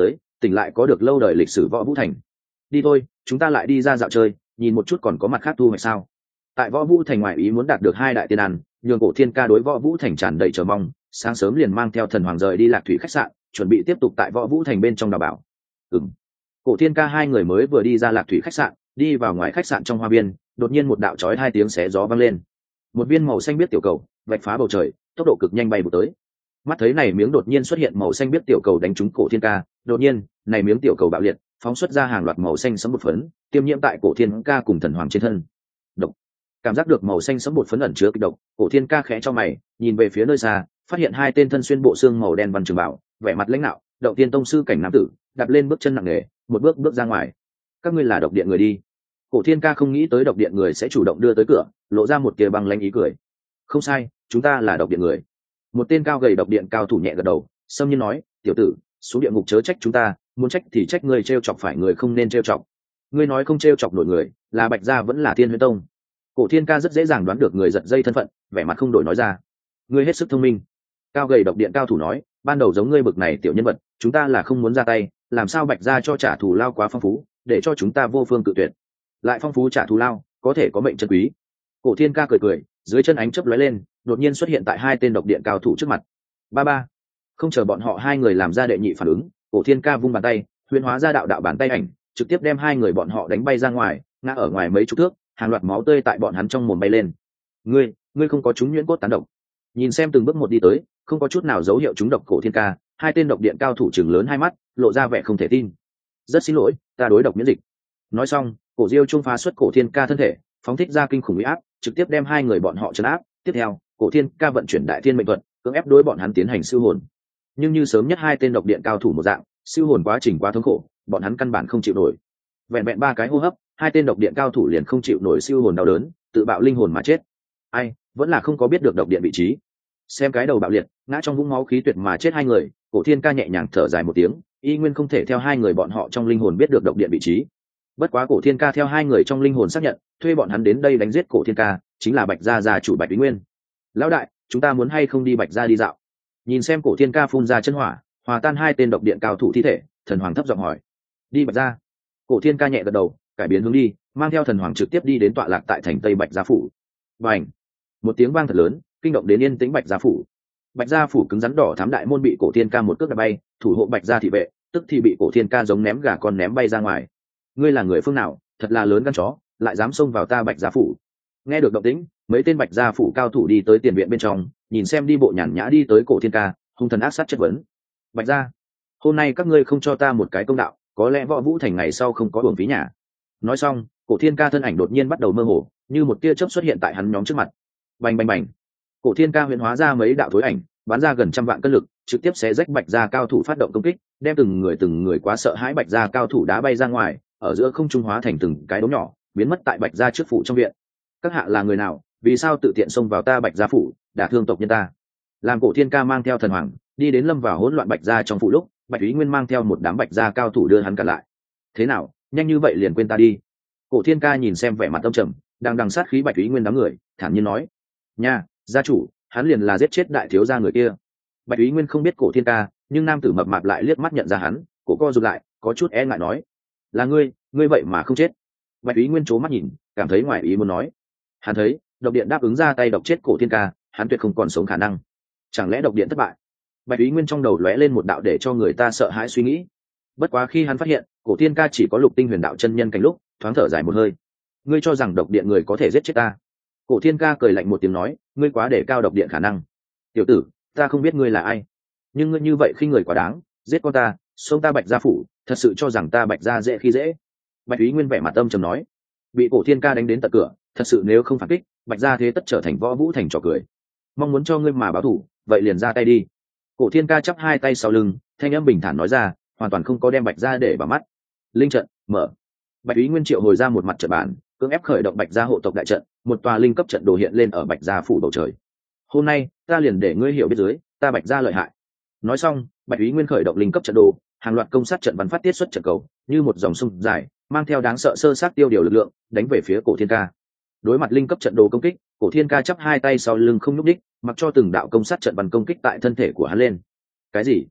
tỉnh lại có được lâu đời lịch sử võ vũ thành. Đi thôi, chúng ta lại đi ra dạo chơi, nhìn một chút còn có mặt khác thu hoạch sao. Tại võ vũ thành ngoại ý muốn đạt được hai đại tiên ăn, nhường Cổ Thiên Ca đối võ vũ thành tràn đầy chờ mong, sáng sớm liền mang theo Thần Hoàng rời đi Lạc Thủy khách sạn, chuẩn bị tiếp tục tại võ vũ thành bên trong đào bảo. Ừm. Cổ Thiên Ca hai người mới vừa đi ra Lạc Thủy khách sạn, đi vào ngoài khách sạn trong hoa viên, đột nhiên một đạo chói hai tiếng xé gió vang lên. Một viên màu xanh biết tiểu cầu vạch phá bầu trời, tốc độ cực nhanh bay vụt tới. Mắt thấy này miếng đột nhiên xuất hiện màu xanh biết tiểu cầu đánh trúng Cổ Thiên Ca, đột nhiên, này miếng tiểu cầu bạo liệt, phóng xuất ra hàng loạt màu xanh sẫm bột phấn, tiêm nhiễm tại Cổ Thiên Ca cùng Thần Hoàng trên thân. Độc. Cảm giác được màu xanh sẫm bột phấn ẩn chứa kịch độc, Cổ Thiên Ca khẽ cho mày, nhìn về phía nơi xa, phát hiện hai tên thân xuyên bộ xương màu đen văn trường bảo, vẻ mặt lãnh nạo, Đậu Tiên tông sư cảnh nam tử, đạp lên bước chân nặng nề, một bước bước ra ngoài. Các ngươi là độc điện người đi. Cổ Thiên Ca không nghĩ tới độc điện người sẽ chủ động đưa tới cửa, lộ ra một tia băng lãnh ý cười. Không sai, chúng ta là độc điện người. Một tên cao gầy độc điện cao thủ nhẹ gật đầu, sâm nhiên nói, tiểu tử, xuống địa ngục chớ trách chúng ta, muốn trách thì trách người trêu chọc phải người không nên trêu chọc. Ngươi nói không trêu chọc nổi người, là Bạch gia vẫn là Thiên Huyễn tông. Cổ Thiên Ca rất dễ dàng đoán được người giật dây thân phận, vẻ mặt không đổi nói ra. Ngươi hết sức thông minh. Cao gầy độc điện cao thủ nói, ban đầu giống ngươi bực này tiểu nhân vật, chúng ta là không muốn ra tay, làm sao Bạch gia cho trả thù lao quá phong phú, để cho chúng ta vô phương cự tuyệt. Lại phong phú trả thù lao, có thể có mệnh chân quý. Cổ Thiên Ca cười cười, dưới chân ánh chớp lóe lên, đột nhiên xuất hiện tại hai tên độc điện cao thủ trước mặt. Ba ba. Không chờ bọn họ hai người làm ra đệ nhị phản ứng, Cổ Thiên Ca vung bàn tay, huyền hóa ra đạo đạo bàn tay ảnh, trực tiếp đem hai người bọn họ đánh bay ra ngoài, ngã ở ngoài mấy chục thước, hàng loạt máu tươi tại bọn hắn trong mồm bay lên. Ngươi, ngươi không có trúng nhuyễn cốt tán độc. Nhìn xem từng bước một đi tới, không có chút nào dấu hiệu trúng độc Cổ Thiên Ca, hai tên độc điện cao thủ trừng lớn hai mắt, lộ ra vẻ không thể tin. Rất xin lỗi, ta đối độc miễn dịch. Nói xong, Cổ Diêu trung phá xuất Cổ Thiên Ca thân thể, phóng thích ra kinh khủng uy áp, trực tiếp đem hai người bọn họ trấn áp. Tiếp theo, Cổ Thiên Ca vận chuyển đại thiên mệnh thuật, cưỡng ép đối bọn hắn tiến hành siêu hồn. Nhưng như sớm nhất hai tên độc điện cao thủ một dạng, siêu hồn quá trình quá thống khổ, bọn hắn căn bản không chịu nổi. Vẹn vẹn ba cái hô hấp, hai tên độc điện cao thủ liền không chịu nổi siêu hồn đau đớn, tự bạo linh hồn mà chết. Ai, vẫn là không có biết được độc điện vị trí. Xem cái đầu bạo liệt, ngã trong vũng máu khí tuyệt mà chết hai người, Cổ Thiên Ca nhẹ nhàng thở dài một tiếng, y nguyên không thể theo hai người bọn họ trong linh hồn biết được độc điện vị trí. Bất quá Cổ Thiên Ca theo hai người trong linh hồn xác nhận, thuê bọn hắn đến đây đánh giết Cổ Thiên Ca, chính là Bạch gia gia chủ Bạch Úy Nguyên. Lão đại, chúng ta muốn hay không đi Bạch gia đi dạo? Nhìn xem Cổ Thiên Ca phun ra chân hỏa, hòa tan hai tên độc điện cao thủ thi thể, Thần Hoàng thấp giọng hỏi. Đi Bạch gia. Cổ Thiên Ca nhẹ gật đầu, cải biến hướng đi, mang theo Thần Hoàng trực tiếp đi đến tọa lạc tại thành Tây Bạch gia phủ. Bành! Một tiếng vang thật lớn, kinh động đến yên tĩnh Bạch gia phủ. Bạch gia phủ cứng rắn đỏ thắm đại môn bị Cổ Thiên Ca một cước đạp bay, thủ hộ Bạch gia thị vệ, tức thì bị Cổ Thiên Ca giống ném gà con ném bay ra ngoài. Ngươi là người phương nào, thật là lớn gan chó, lại dám xông vào ta Bạch gia phủ. Nghe được động tĩnh, mấy tên Bạch gia phủ cao thủ đi tới tiền viện bên trong, nhìn xem đi bộ nhàn nhã đi tới Cổ Thiên Ca, hung thần ác sát chất vấn. Bạch gia, hôm nay các ngươi không cho ta một cái công đạo, có lẽ Võ Vũ Thành ngày sau không có uổng phí nhà. Nói xong, Cổ Thiên Ca thân ảnh đột nhiên bắt đầu mơ hồ, như một tia chớp xuất hiện tại hắn nhóm trước mặt. Bành bành bành. Cổ Thiên Ca huyễn hóa ra mấy đạo thối ảnh, bắn ra gần trăm vạn cân lực, trực tiếp xé rách Bạch gia cao thủ phát động công kích, đem từng người từng người quá sợ hãi Bạch gia cao thủ đá bay ra ngoài, ở giữa không trung hóa thành từng cái đống nhỏ, biến mất tại Bạch gia trước phủ trong viện. Các hạ là người nào, vì sao tự tiện xông vào ta Bạch gia phủ, đả thương tộc nhân ta? Làm Cổ Thiên Ca mang theo Thần Hoàng đi đến lâm vào hỗn loạn Bạch gia trong phủ lúc, Bạch Úy Nguyên mang theo một đám Bạch gia cao thủ đưa hắn cả lại. Thế nào, nhanh như vậy liền quên ta đi? Cổ Thiên Ca nhìn xem vẻ mặt âm trầm, đang đằng sát khí Bạch Úy Nguyên đám người, thản nhiên nói: "Nha, gia chủ, hắn liền là giết chết đại thiếu gia người kia." Bạch Úy Nguyên không biết Cổ Thiên Ca, nhưng nam tử mập mạp lại liếc mắt nhận ra hắn, cổ co rụt lại, có chút e ngại nói: "Là ngươi, ngươi vậy mà không chết?" Bạch Úy Nguyên trố mắt nhìn, cảm thấy ngoài ý muốn nói: "Hắn thấy, độc điện đáp ứng ra tay độc chết Cổ Thiên Ca, hắn tuyệt không còn sống khả năng. Chẳng lẽ độc điện thất bại?" Bạch Úy Nguyên trong đầu lóe lên một đạo để cho người ta sợ hãi suy nghĩ. Bất quá khi hắn phát hiện, Cổ Thiên Ca chỉ có lục tinh huyền đạo chân nhân cảnh lúc, thoáng thở dài một hơi. "Ngươi cho rằng độc điện người có thể giết chết ta?" Cổ Thiên Ca cười lạnh một tiếng nói: "Ngươi quá để cao độc điện khả năng. Tiểu tử, ta không biết ngươi là ai, nhưng ngươi như vậy khi người quá đáng, giết con ta, xông ta Bạch gia phủ, thật sự cho rằng ta Bạch gia dễ khi dễ?" Bạch Úy Nguyên vẻ mặt âm trầm nói: "Bị Cổ Thiên Ca đánh đến tận cửa, thật sự nếu không phản kích, Bạch gia thế tất trở thành Võ Vũ Thành trò cười. Mong muốn cho ngươi mà báo thù, vậy liền ra tay đi." Cổ Thiên Ca chắp hai tay sau lưng, thanh âm bình thản nói ra, hoàn toàn không có đem Bạch gia để vào mắt. Linh trận mở. Bạch Úy Nguyên triệu hồi ra một mặt trận bản, cưỡng ép khởi động Bạch gia hộ tộc đại trận, một tòa linh cấp trận đồ hiện lên ở Bạch gia phủ bầu trời. "Hôm nay, ta liền để ngươi hiểu biết dưới, ta Bạch gia lợi hại." Nói xong, Bạch Úy Nguyên khởi động linh cấp trận đồ, hàng loạt công sát trận bắn phát tiết xuất trận cầu, như một dòng sông dài, mang theo đáng sợ sơ sát tiêu điều lực lượng, đánh về phía Cổ Thiên Ca. Đối mặt linh cấp trận đồ công kích, Cổ Thiên Ca chắp hai tay sau lưng không nhúc đích, mặc cho từng đạo công sát trận bắn công kích tại thân thể của hắn lên. Cái gì?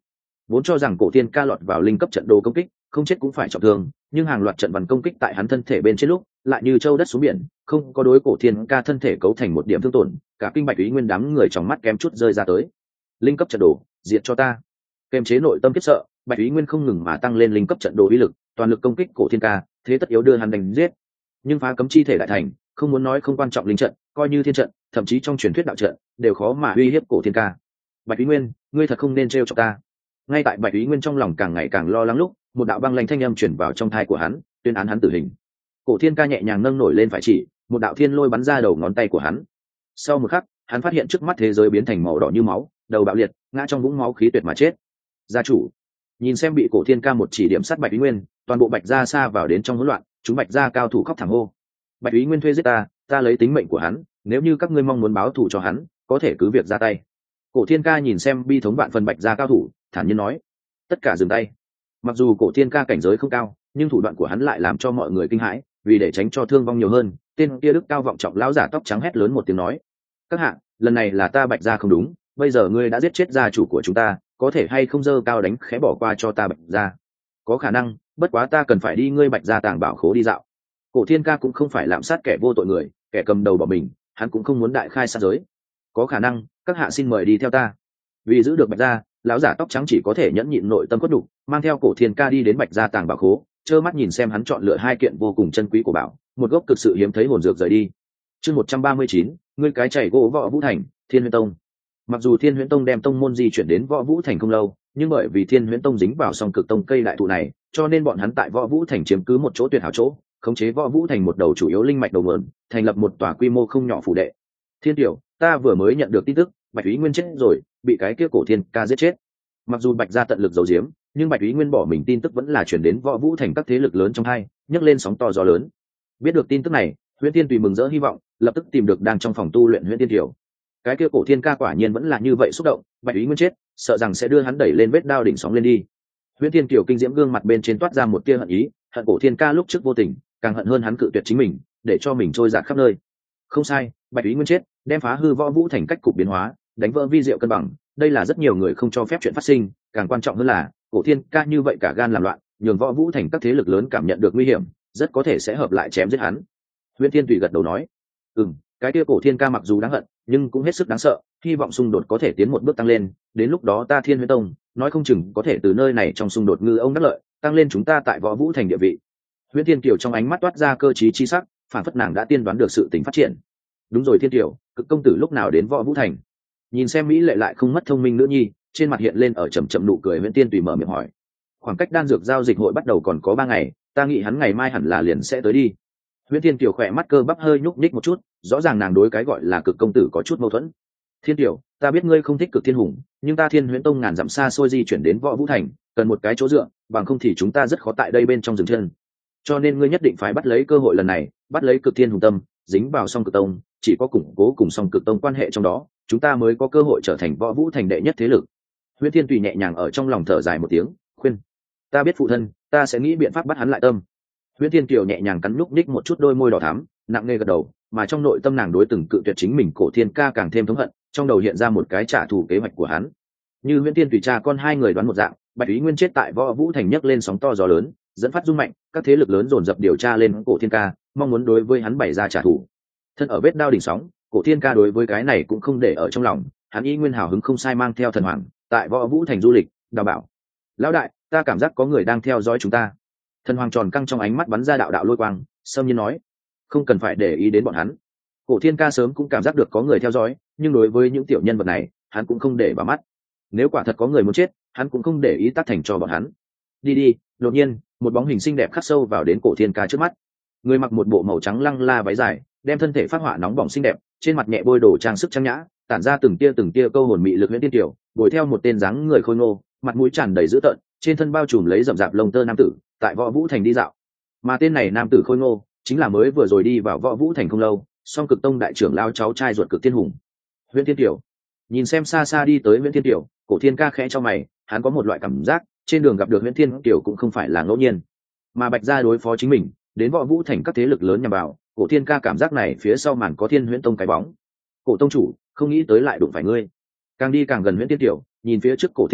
vốn cho rằng cổ thiên ca lọt vào linh cấp trận đồ công kích không chết cũng phải trọng thương, nhưng hàng loạt trận văn công kích tại hắn thân thể bên trên lúc lại như châu đất xuống biển, không có đối cổ thiên ca thân thể cấu thành một điểm thương tổn. Cả kinh Bạch Úy Nguyên đám người trong mắt kém chút rơi ra tới. Linh cấp trận đồ, diệt cho ta! Kềm chế nội tâm kiếp sợ, Bạch Úy Nguyên không ngừng mà tăng lên linh cấp trận đồ uy lực, toàn lực công kích cổ thiên ca, thế tất yếu đưa hắn đánh giết. Nhưng phá cấm chi thể đại thành, không muốn nói không quan trọng linh trận, coi như thiên trận, thậm chí trong truyền thuyết đạo trận, đều khó mà uy hiếp cổ thiên ca. Bạch Úy Nguyên, ngươi thật không nên trêu cho ta. Ngay tại Bạch Úy Nguyên trong lòng càng ngày càng lo lắng lúc, một đạo băng lãnh thanh âm truyền vào trong tai của hắn, tuyên án hắn tử hình. Cổ thiên ca nhẹ nhàng nâng nổi lên phải chỉ, một đạo thiên lôi bắn ra đầu ngón tay của hắn. Sau một khắc, hắn phát hiện trước mắt thế giới biến thành màu đỏ như máu, đầu bạo liệt, ngã trong vũng máu khí tuyệt mà chết. Gia chủ, nhìn xem bị cổ thiên ca một chỉ điểm sát Bạch Úy Nguyên, toàn bộ Bạch gia xa vào đến trong hỗn loạn, chúng Bạch gia cao thủ khóc thảm hô. Bạch Úy Nguyên thuê giết ta, ta lấy tính mệnh của hắn, nếu như các ngươi mong muốn báo thù cho hắn, có thể cứ việc ra tay. Cổ thiên ca nhìn xem bi thống vạn phần Bạch gia cao thủ, thản nhiên nói. Tất cả dừng tay. Mặc dù cổ thiên ca cảnh giới không cao, nhưng thủ đoạn của hắn lại làm cho mọi người kinh hãi, vì để tránh cho thương vong nhiều hơn, tên kia đức cao vọng trọng lão giả tóc trắng hét lớn một tiếng nói: các hạ, lần này là ta Bạch gia không đúng, bây giờ ngươi đã giết chết gia chủ của chúng ta, có thể hay không dơ cao đánh khẽ bỏ qua cho ta Bạch gia? Có khả năng, bất quá ta cần phải đi ngươi Bạch gia tàng bảo khố đi dạo. Cổ thiên ca cũng không phải lạm sát kẻ vô tội người, kẻ cầm đầu bỏ mình, hắn cũng không muốn đại khai sát giới. Có khả năng, các hạ xin mời đi theo ta. Vì giữ được Bạch gia, lão giả tóc trắng chỉ có thể nhẫn nhịn nội tâm khuất đục, mang theo cổ thiên ca đi đến Bạch gia tàng bảo khố, trơ mắt nhìn xem hắn chọn lựa hai kiện vô cùng chân quý của bảo, một gốc cực sự hiếm thấy hồn dược rời đi. Chương một trăm ba mươi chín, ngươi cái chảy gỗ Võ Vũ Thành, Thiên Huyễn Tông. Mặc dù Thiên Huyễn Tông đem tông môn di chuyển đến Võ Vũ Thành không lâu, nhưng bởi vì Thiên Huyễn Tông dính vào song cực tông cây đại thụ này, cho nên bọn hắn tại Võ Vũ Thành chiếm cứ một chỗ tuyệt hảo chỗ, khống chế Võ Vũ Thành một đầu chủ yếu linh mạch đầu mượn, thành lập một tòa quy mô không nhỏ phủ đệ. Thiên tiểu, ta vừa mới nhận được tin tức, Bạch Úy Nguyên chết rồi, bị cái kia cổ thiên ca giết chết. Mặc dù Bạch gia tận lực giấu giếm, nhưng Bạch Úy Nguyên bỏ mình tin tức vẫn là chuyển đến Võ Vũ Thành các thế lực lớn trong hai, nhấc lên sóng to gió lớn. Biết được tin tức này, Huyễn Tiên tùy mừng rỡ hy vọng, lập tức tìm được đang trong phòng tu luyện Huyễn Tiên tiểu. Cái kia cổ thiên ca quả nhiên vẫn là như vậy xúc động, Bạch Úy Nguyên chết, sợ rằng sẽ đưa hắn đẩy lên vết đao đỉnh sóng lên đi. Huyễn Tiên tiểu kinh diễm gương mặt bên trên toát ra một tia hận ý, hận cổ thiên ca lúc trước vô tình, càng hận hơn hắn cự tuyệt chính mình, để cho mình trôi dạt khắp nơi. Không sai, Bạch Úy Nguyên chết, đem phá hư Võ Vũ Thành cách cục biến hóa, đánh vỡ vi diệu cân bằng, đây là rất nhiều người không cho phép chuyện phát sinh, càng quan trọng hơn là cổ thiên ca như vậy cả gan làm loạn, nhường Võ Vũ Thành các thế lực lớn cảm nhận được nguy hiểm, rất có thể sẽ hợp lại chém giết hắn. Huyễn Thiên tùy gật đầu nói: ừm, cái kia cổ thiên ca mặc dù đáng hận, nhưng cũng hết sức đáng sợ, hy vọng xung đột có thể tiến một bước tăng lên, đến lúc đó ta Thiên Huyễn Tông nói không chừng có thể từ nơi này trong xung đột ngư ông đắc lợi, tăng lên chúng ta tại Võ Vũ Thành địa vị. Huyễn Thiên Kiều trong ánh mắt toát ra cơ trí chi sắc, phản phất nàng đã tiên đoán được sự tình phát triển. Đúng rồi Thiên Kiều, Cực công tử lúc nào đến Võ Vũ Thành? Nhìn xem mỹ lệ lại không mất thông minh nữ nhi, trên mặt hiện lên ở trầm trầm nụ cười. Huyễn Tiên tùy mở miệng hỏi: khoảng cách đan dược giao dịch hội bắt đầu còn có ba ngày, ta nghĩ hắn ngày mai hẳn là liền sẽ tới đi. Huyễn Tiên Kiều khỏe mắt cơ bắp hơi nhúc nhích một chút, rõ ràng nàng đối cái gọi là Cực công tử có chút mâu thuẫn. Thiên Kiều, ta biết ngươi không thích Cực Thiên Hùng, nhưng ta Thiên Huyễn Tông ngàn dặm xa xôi di chuyển đến Võ Vũ Thành, cần một cái chỗ dựa, bằng không thì chúng ta rất khó tại đây bên trong dừng chân. Cho nên ngươi nhất định phải bắt lấy cơ hội lần này, bắt lấy Cực Thiên Hùng tâm, dính vào Song Cực Tông, chỉ có củng cố cùng Song Cực Tông quan hệ trong đó, chúng ta mới có cơ hội trở thành Võ Vũ Thành đệ nhất thế lực. Huyễn Thiên tùy nhẹ nhàng ở trong lòng thở dài một tiếng, khuyên: ta biết phụ thân, ta sẽ nghĩ biện pháp bắt hắn lại tâm. Huyễn Thiên Kiều nhẹ nhàng cắn núc ních một chút đôi môi đỏ thắm, nặng nề gật đầu, mà trong nội tâm nàng đối từng cự tuyệt chính mình cổ thiên ca càng thêm thống hận, trong đầu hiện ra một cái trả thù kế hoạch của hắn. Như Huyễn Thiên tùy cha con hai người đoán một dạng, Bạch Úy Nguyên chết tại Võ Vũ Thành nhấc lên sóng to gió lớn, dẫn phát rung mạnh, các thế lực lớn dồn dập điều tra lên cổ thiên ca, mong muốn đối với hắn bày ra trả thù. Thân ở vết đao đỉnh sóng, cổ thiên ca đối với cái này cũng không để ở trong lòng, hắn y nguyên hào hứng không sai mang theo thần hoàng tại Võ Vũ Thành du lịch, đào bảo: lão đại, ta cảm giác có người đang theo dõi chúng ta. Thần hoàng tròn căng trong ánh mắt bắn ra đạo đạo lôi quang, sâm nhiên nói: không cần phải để ý đến bọn hắn. Cổ thiên ca sớm cũng cảm giác được có người theo dõi, nhưng đối với những tiểu nhân vật này, hắn cũng không để vào mắt. Nếu quả thật có người muốn chết, hắn cũng không để ý tác thành cho bọn hắn. Đi đi. Đột nhiên, một bóng hình xinh đẹp khắc sâu vào đến cổ thiên ca trước mắt. Người mặc một bộ màu trắng lăng la váy dài, đem thân thể phát họa nóng bỏng xinh đẹp, trên mặt nhẹ bôi đồ trang sức trang nhã, tản ra từng tia từng tia câu hồn mị lực Huyễn Tiên tiểu, đuổi theo một tên dáng người khôi ngô, mặt mũi tràn đầy dữ tợn, trên thân bao trùm lấy rậm rạp lông tơ nam tử, tại Võ Vũ Thành đi dạo. Mà tên này nam tử khôi ngô, chính là mới vừa rồi đi vào Võ Vũ Thành không lâu, Song Cực Tông đại trưởng lao cháu trai ruột Cực Thiên Hùng. Huyễn Tiên tiểu. Nhìn xem xa xa đi tới Huyễn Tiên tiểu, cổ thiên ca khẽ cho mày, hắn có một loại cảm giác, trên đường gặp được Huyễn Tiên tiểu cũng không phải là ngẫu nhiên, mà Bạch gia đối phó chính mình, đến Võ Vũ Thành các thế lực lớn nhằm vào, cổ thiên ca cảm giác này phía sau màn có Thiên Huyễn Tông cái bóng. Cổ tông chủ, không nghĩ tới lại đụng phải ngươi. Càng đi càng gần Huyễn Tiên tiểu, nhìn phía trước cổ thiên ca,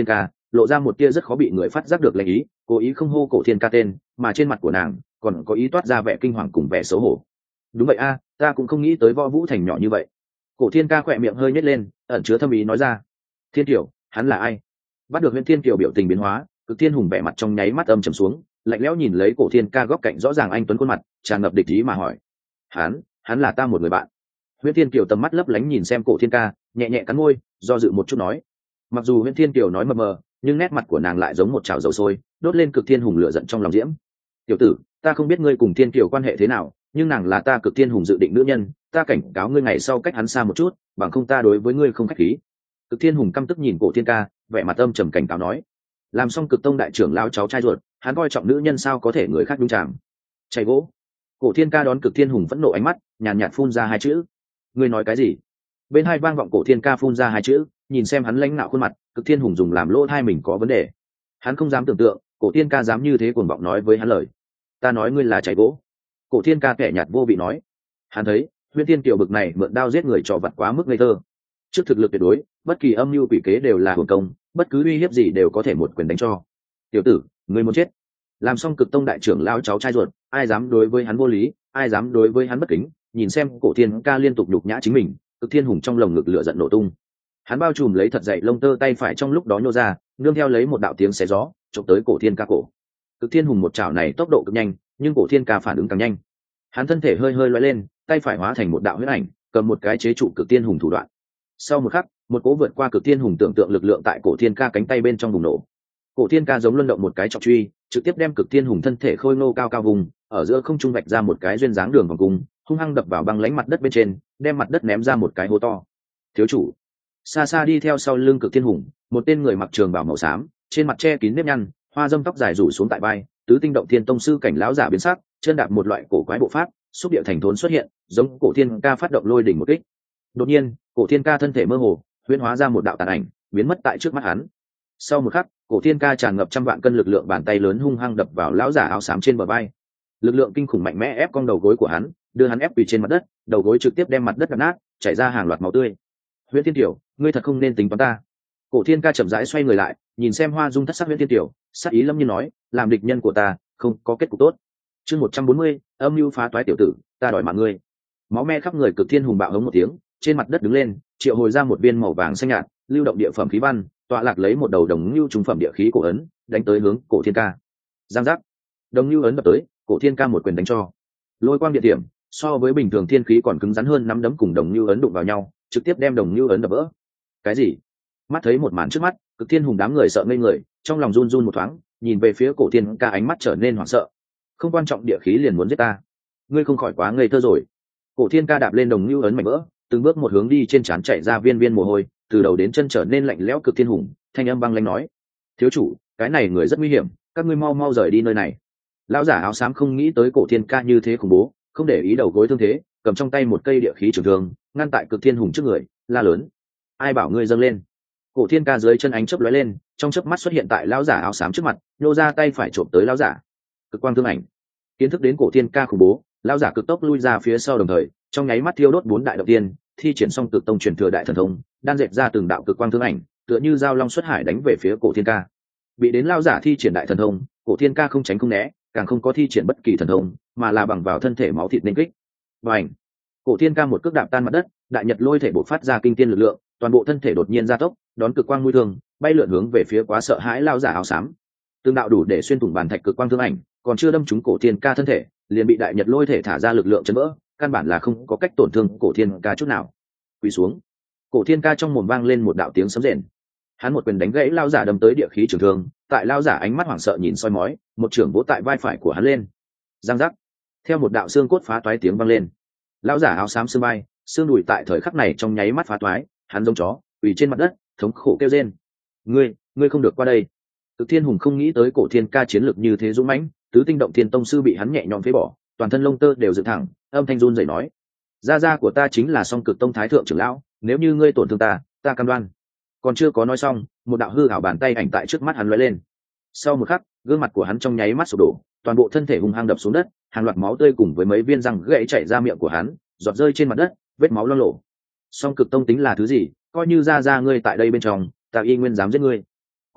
lộ ra một tia rất khó bị người phát giác được lệnh ý, cố ý không hô cổ thiên ca tên, mà trên mặt của nàng còn có ý toát ra vẻ kinh hoàng cùng vẻ xấu hổ. Đúng vậy a, ta cũng không nghĩ tới Võ Vũ Thành nhỏ như vậy. Cổ thiên ca khỏe miệng hơi nhếch lên, ẩn chứa thâm ý nói ra. Thiên Kiều, hắn là ai? Bắt được Huyền Thiên Kiều biểu tình biến hóa, Cực Thiên Hùng vẻ mặt trong nháy mắt âm trầm xuống, lạnh lẽo nhìn lấy cổ thiên ca góc cạnh rõ ràng anh tuấn khuôn mặt, tràn ngập địch ý mà hỏi. Hắn, hắn là ta một người bạn. Huyền Thiên Kiều tầm mắt lấp lánh nhìn xem cổ thiên ca, nhẹ nhẹ cắn môi, do dự một chút nói. Mặc dù Huyền Thiên Kiều nói mờ mờ, nhưng nét mặt của nàng lại giống một chảo dầu sôi, đốt lên Cực Thiên Hùng lửa giận trong lòng diễm. Tiểu tử, ta không biết ngươi cùng Thiên Kiều quan hệ thế nào, nhưng nàng là ta Cực Thiên Hùng dự định nữ nhân, ta cảnh cáo ngươi ngày sau cách hắn xa một chút, bằng không ta đối với ngươi không khách khí. Cực Thiên Hùng căm tức nhìn cổ thiên ca, vẻ mặt âm trầm cảnh cáo nói. Làm xong Cực Tông đại trưởng lão cháu trai ruột, hắn coi trọng nữ nhân sao có thể người khác đúng chàng. Chạy gỗ. Cổ thiên ca đón Cực Thiên Hùng phẫn nộ ánh mắt, nhàn nhạt phun ra hai chữ. Ngươi nói cái gì? Bên hai vang vọng cổ thiên ca phun ra hai chữ, nhìn xem hắn lãnh nạo khuôn mặt, Cực Thiên Hùng dùng làm lỗ tai mình có vấn đề. Hắn không dám tưởng tượng, cổ thiên ca dám như thế cuồng vọng nói với hắn lời. Ta nói ngươi là chạy gỗ. Cổ thiên ca kẻ nhạt vô vị nói. Hắn thấy Huyền Thiên Kiều bực này mượn đao giết người trò vặt quá mức ngây thơ. Trước thực lực tuyệt đối, bất kỳ âm mưu quỷ kế đều là hưởng công, bất cứ uy hiếp gì đều có thể một quyền đánh cho. Tiểu tử, ngươi muốn chết. Làm xong Cực Tông đại trưởng lão cháu trai ruột, ai dám đối với hắn vô lý, ai dám đối với hắn bất kính. Nhìn xem cổ thiên ca liên tục nhục nhã chính mình, Cực Thiên Hùng trong lồng ngực lửa giận nổ tung. Hắn bao trùm lấy thật dậy lông tơ tay phải trong lúc đó nhô ra, nương theo lấy một đạo tiếng xé gió, chụp tới cổ thiên ca cổ. Cực Thiên Hùng một chảo này tốc độ cực nhanh, nhưng cổ thiên ca phản ứng càng nhanh. Hắn thân thể hơi hơi lóe lên, tay phải hóa thành một đạo huyết ảnh, cầm một cái chế trụ Cực Thiên Hùng thủ đoạn. Sau một khắc, một cỗ vượt qua Cực Thiên Hùng tưởng tượng lực lượng tại cổ thiên ca cánh tay bên trong bùng nổ. Cổ thiên ca giống luân động một cái trọng truy, trực tiếp đem Cực Thiên Hùng thân thể khôi ngô cao cao vùng, ở giữa không trung vạch ra một cái duyên dáng đường vòng cung, hung hăng đập vào băng lãnh mặt đất bên trên, đem mặt đất ném ra một cái hố to. Thiếu chủ. Xa xa đi theo sau lưng Cực Thiên Hùng, một tên người mặc trường bào màu xám, trên mặt che kín nếp nhăn, hoa dâm tóc dài rủ xuống tại vai, tứ tinh động thiên tông sư cảnh lão giả biến sắc, chân đạp một loại cổ quái bộ pháp, xúc địa thành thốn xuất hiện, giống cổ thiên ca phát động lôi đỉnh một kích. Đột nhiên, cổ thiên ca thân thể mơ hồ, huyễn hóa ra một đạo tàn ảnh, biến mất tại trước mắt hắn. Sau một khắc, cổ thiên ca tràn ngập trăm vạn cân lực lượng bàn tay lớn hung hăng đập vào lão giả áo xám trên bờ vai. Lực lượng kinh khủng mạnh mẽ ép cong đầu gối của hắn, đưa hắn ép quỳ trên mặt đất, đầu gối trực tiếp đem mặt đất đập nát, chảy ra hàng loạt máu tươi. Huyễn Thiên Tiểu, ngươi thật không nên tính toán ta. Cổ thiên ca chậm rãi xoay người lại, nhìn xem hoa dung thất sắc Huyễn Thiên Tiểu, sắc ý lâm nhiên nói, làm địch nhân của ta, không có kết cục tốt. Chương một trăm bốn mươi, âm mưu phá toái tiểu tử, ta đòi mạng ngươi. Máu me khắp người Cực Thiên Hùng bạo hống một tiếng, trên mặt đất đứng lên, triệu hồi ra một viên màu vàng xanh nhạt, lưu động địa phẩm khí văn, tọa lạc lấy một đầu đồng lưu trung phẩm địa khí cổ ấn, đánh tới hướng cổ thiên ca. Giang giác, đồng lưu ấn đập tới, cổ thiên ca một quyền đánh cho. Lôi quang địa điểm, so với bình thường thiên khí còn cứng rắn hơn, nắm đấm cùng đồng lưu ấn đụng vào nhau, trực tiếp đem đồng lưu ấn đập vỡ. Cái gì? Mắt thấy một màn trước mắt, Cực Thiên Hùng đám người sợ ngây người, trong lòng run run một thoáng, nhìn về phía cổ thiên ca ánh mắt trở nên hoảng sợ. Không quan trọng địa khí liền muốn giết ta, ngươi không khỏi quá ngây thơ rồi. Cổ thiên ca đạp lên đồng lưu ấn mảnh vỡ, từng bước một hướng đi, trên trán chảy ra viên viên mồ hôi, từ đầu đến chân trở nên lạnh lẽo. Cực Thiên Hùng thanh âm băng lãnh nói, thiếu chủ, cái này người rất nguy hiểm, các ngươi mau mau rời đi nơi này. Lão giả áo xám không nghĩ tới cổ thiên ca như thế khủng bố, không để ý đầu gối thương thế, cầm trong tay một cây địa khí trường thương, ngăn tại Cực Thiên Hùng trước người, la lớn, ai bảo ngươi dâng lên. Cổ thiên ca dưới chân ánh chớp lóe lên, trong chớp mắt xuất hiện tại lão giả áo xám trước mặt, nhô ra tay phải trộm tới lão giả. Cực quang thương ảnh. Kiến thức đến cổ thiên ca khủng bố, lão giả cực tốc lui ra phía sau, đồng thời trong nháy mắt thiêu đốt bốn đại động tiên, thi triển xong Cực Tông truyền thừa đại thần thông, đan dệt ra từng đạo cực quang thương ảnh, tựa như dao long xuất hải đánh về phía cổ thiên ca. Bị đến lão giả thi triển đại thần thông, cổ thiên ca không tránh không né, càng không có thi triển bất kỳ thần thông, mà là bằng vào thân thể máu thịt nên kích. Bành! Cổ thiên ca một cước đạp tan mặt đất, đại nhật lôi thể bộc phát ra kinh thiên lực lượng, toàn bộ thân thể đột nhiên gia tốc, đón cực quang mũi thương, bay lượn hướng về phía quá sợ hãi lão giả áo xám. Tương đạo đủ để xuyên thủng bàn thạch cực quang thương ảnh, còn chưa đâm trúng cổ thiên ca thân thể, liền bị đại nhật lôi thể thả ra lực lượng chấn vỡ, căn bản là không có cách tổn thương cổ thiên ca chút nào. Quỳ xuống. Cổ thiên ca trong mồm vang lên một đạo tiếng sấm rền. Hắn một quyền đánh gãy lão giả đâm tới địa khí trường thương, tại lão giả ánh mắt hoảng sợ nhìn soi mói, một trường vỗ tại vai phải của hắn lên. Giang giác. Theo một đạo xương cốt phá toái tiếng vang lên, lão giả áo xám xương vai, xương đùi tại thời khắc này trong nháy mắt phá toái, hắn giống chó quỳ trên mặt đất, thống khổ kêu rên. Ngươi, ngươi không được qua đây. Cực Thiên Hùng không nghĩ tới cổ thiên ca chiến lược như thế dũng mãnh, tứ tinh động thiên tông sư bị hắn nhẹ nhõm phế bỏ, toàn thân lông tơ đều dựng thẳng, âm thanh run rẩy nói, gia gia của ta chính là Song Cực Tông thái thượng trưởng lão, nếu như ngươi tổn thương ta, ta cam đoan. Còn chưa có nói xong, một đạo hư ảo bàn tay ảnh tại trước mắt hắn lóe lên. Sau một khắc, gương mặt của hắn trong nháy mắt sụp đổ, toàn bộ thân thể hung hăng đập xuống đất, hàng loạt máu tươi cùng với mấy viên răng gãy chảy ra miệng của hắn, giọt rơi trên mặt đất, vết máu loang lổ. Song Cực Tông tính là thứ gì, coi như gia gia ngươi tại đây bên trong, ta y nguyên dám giết ngươi.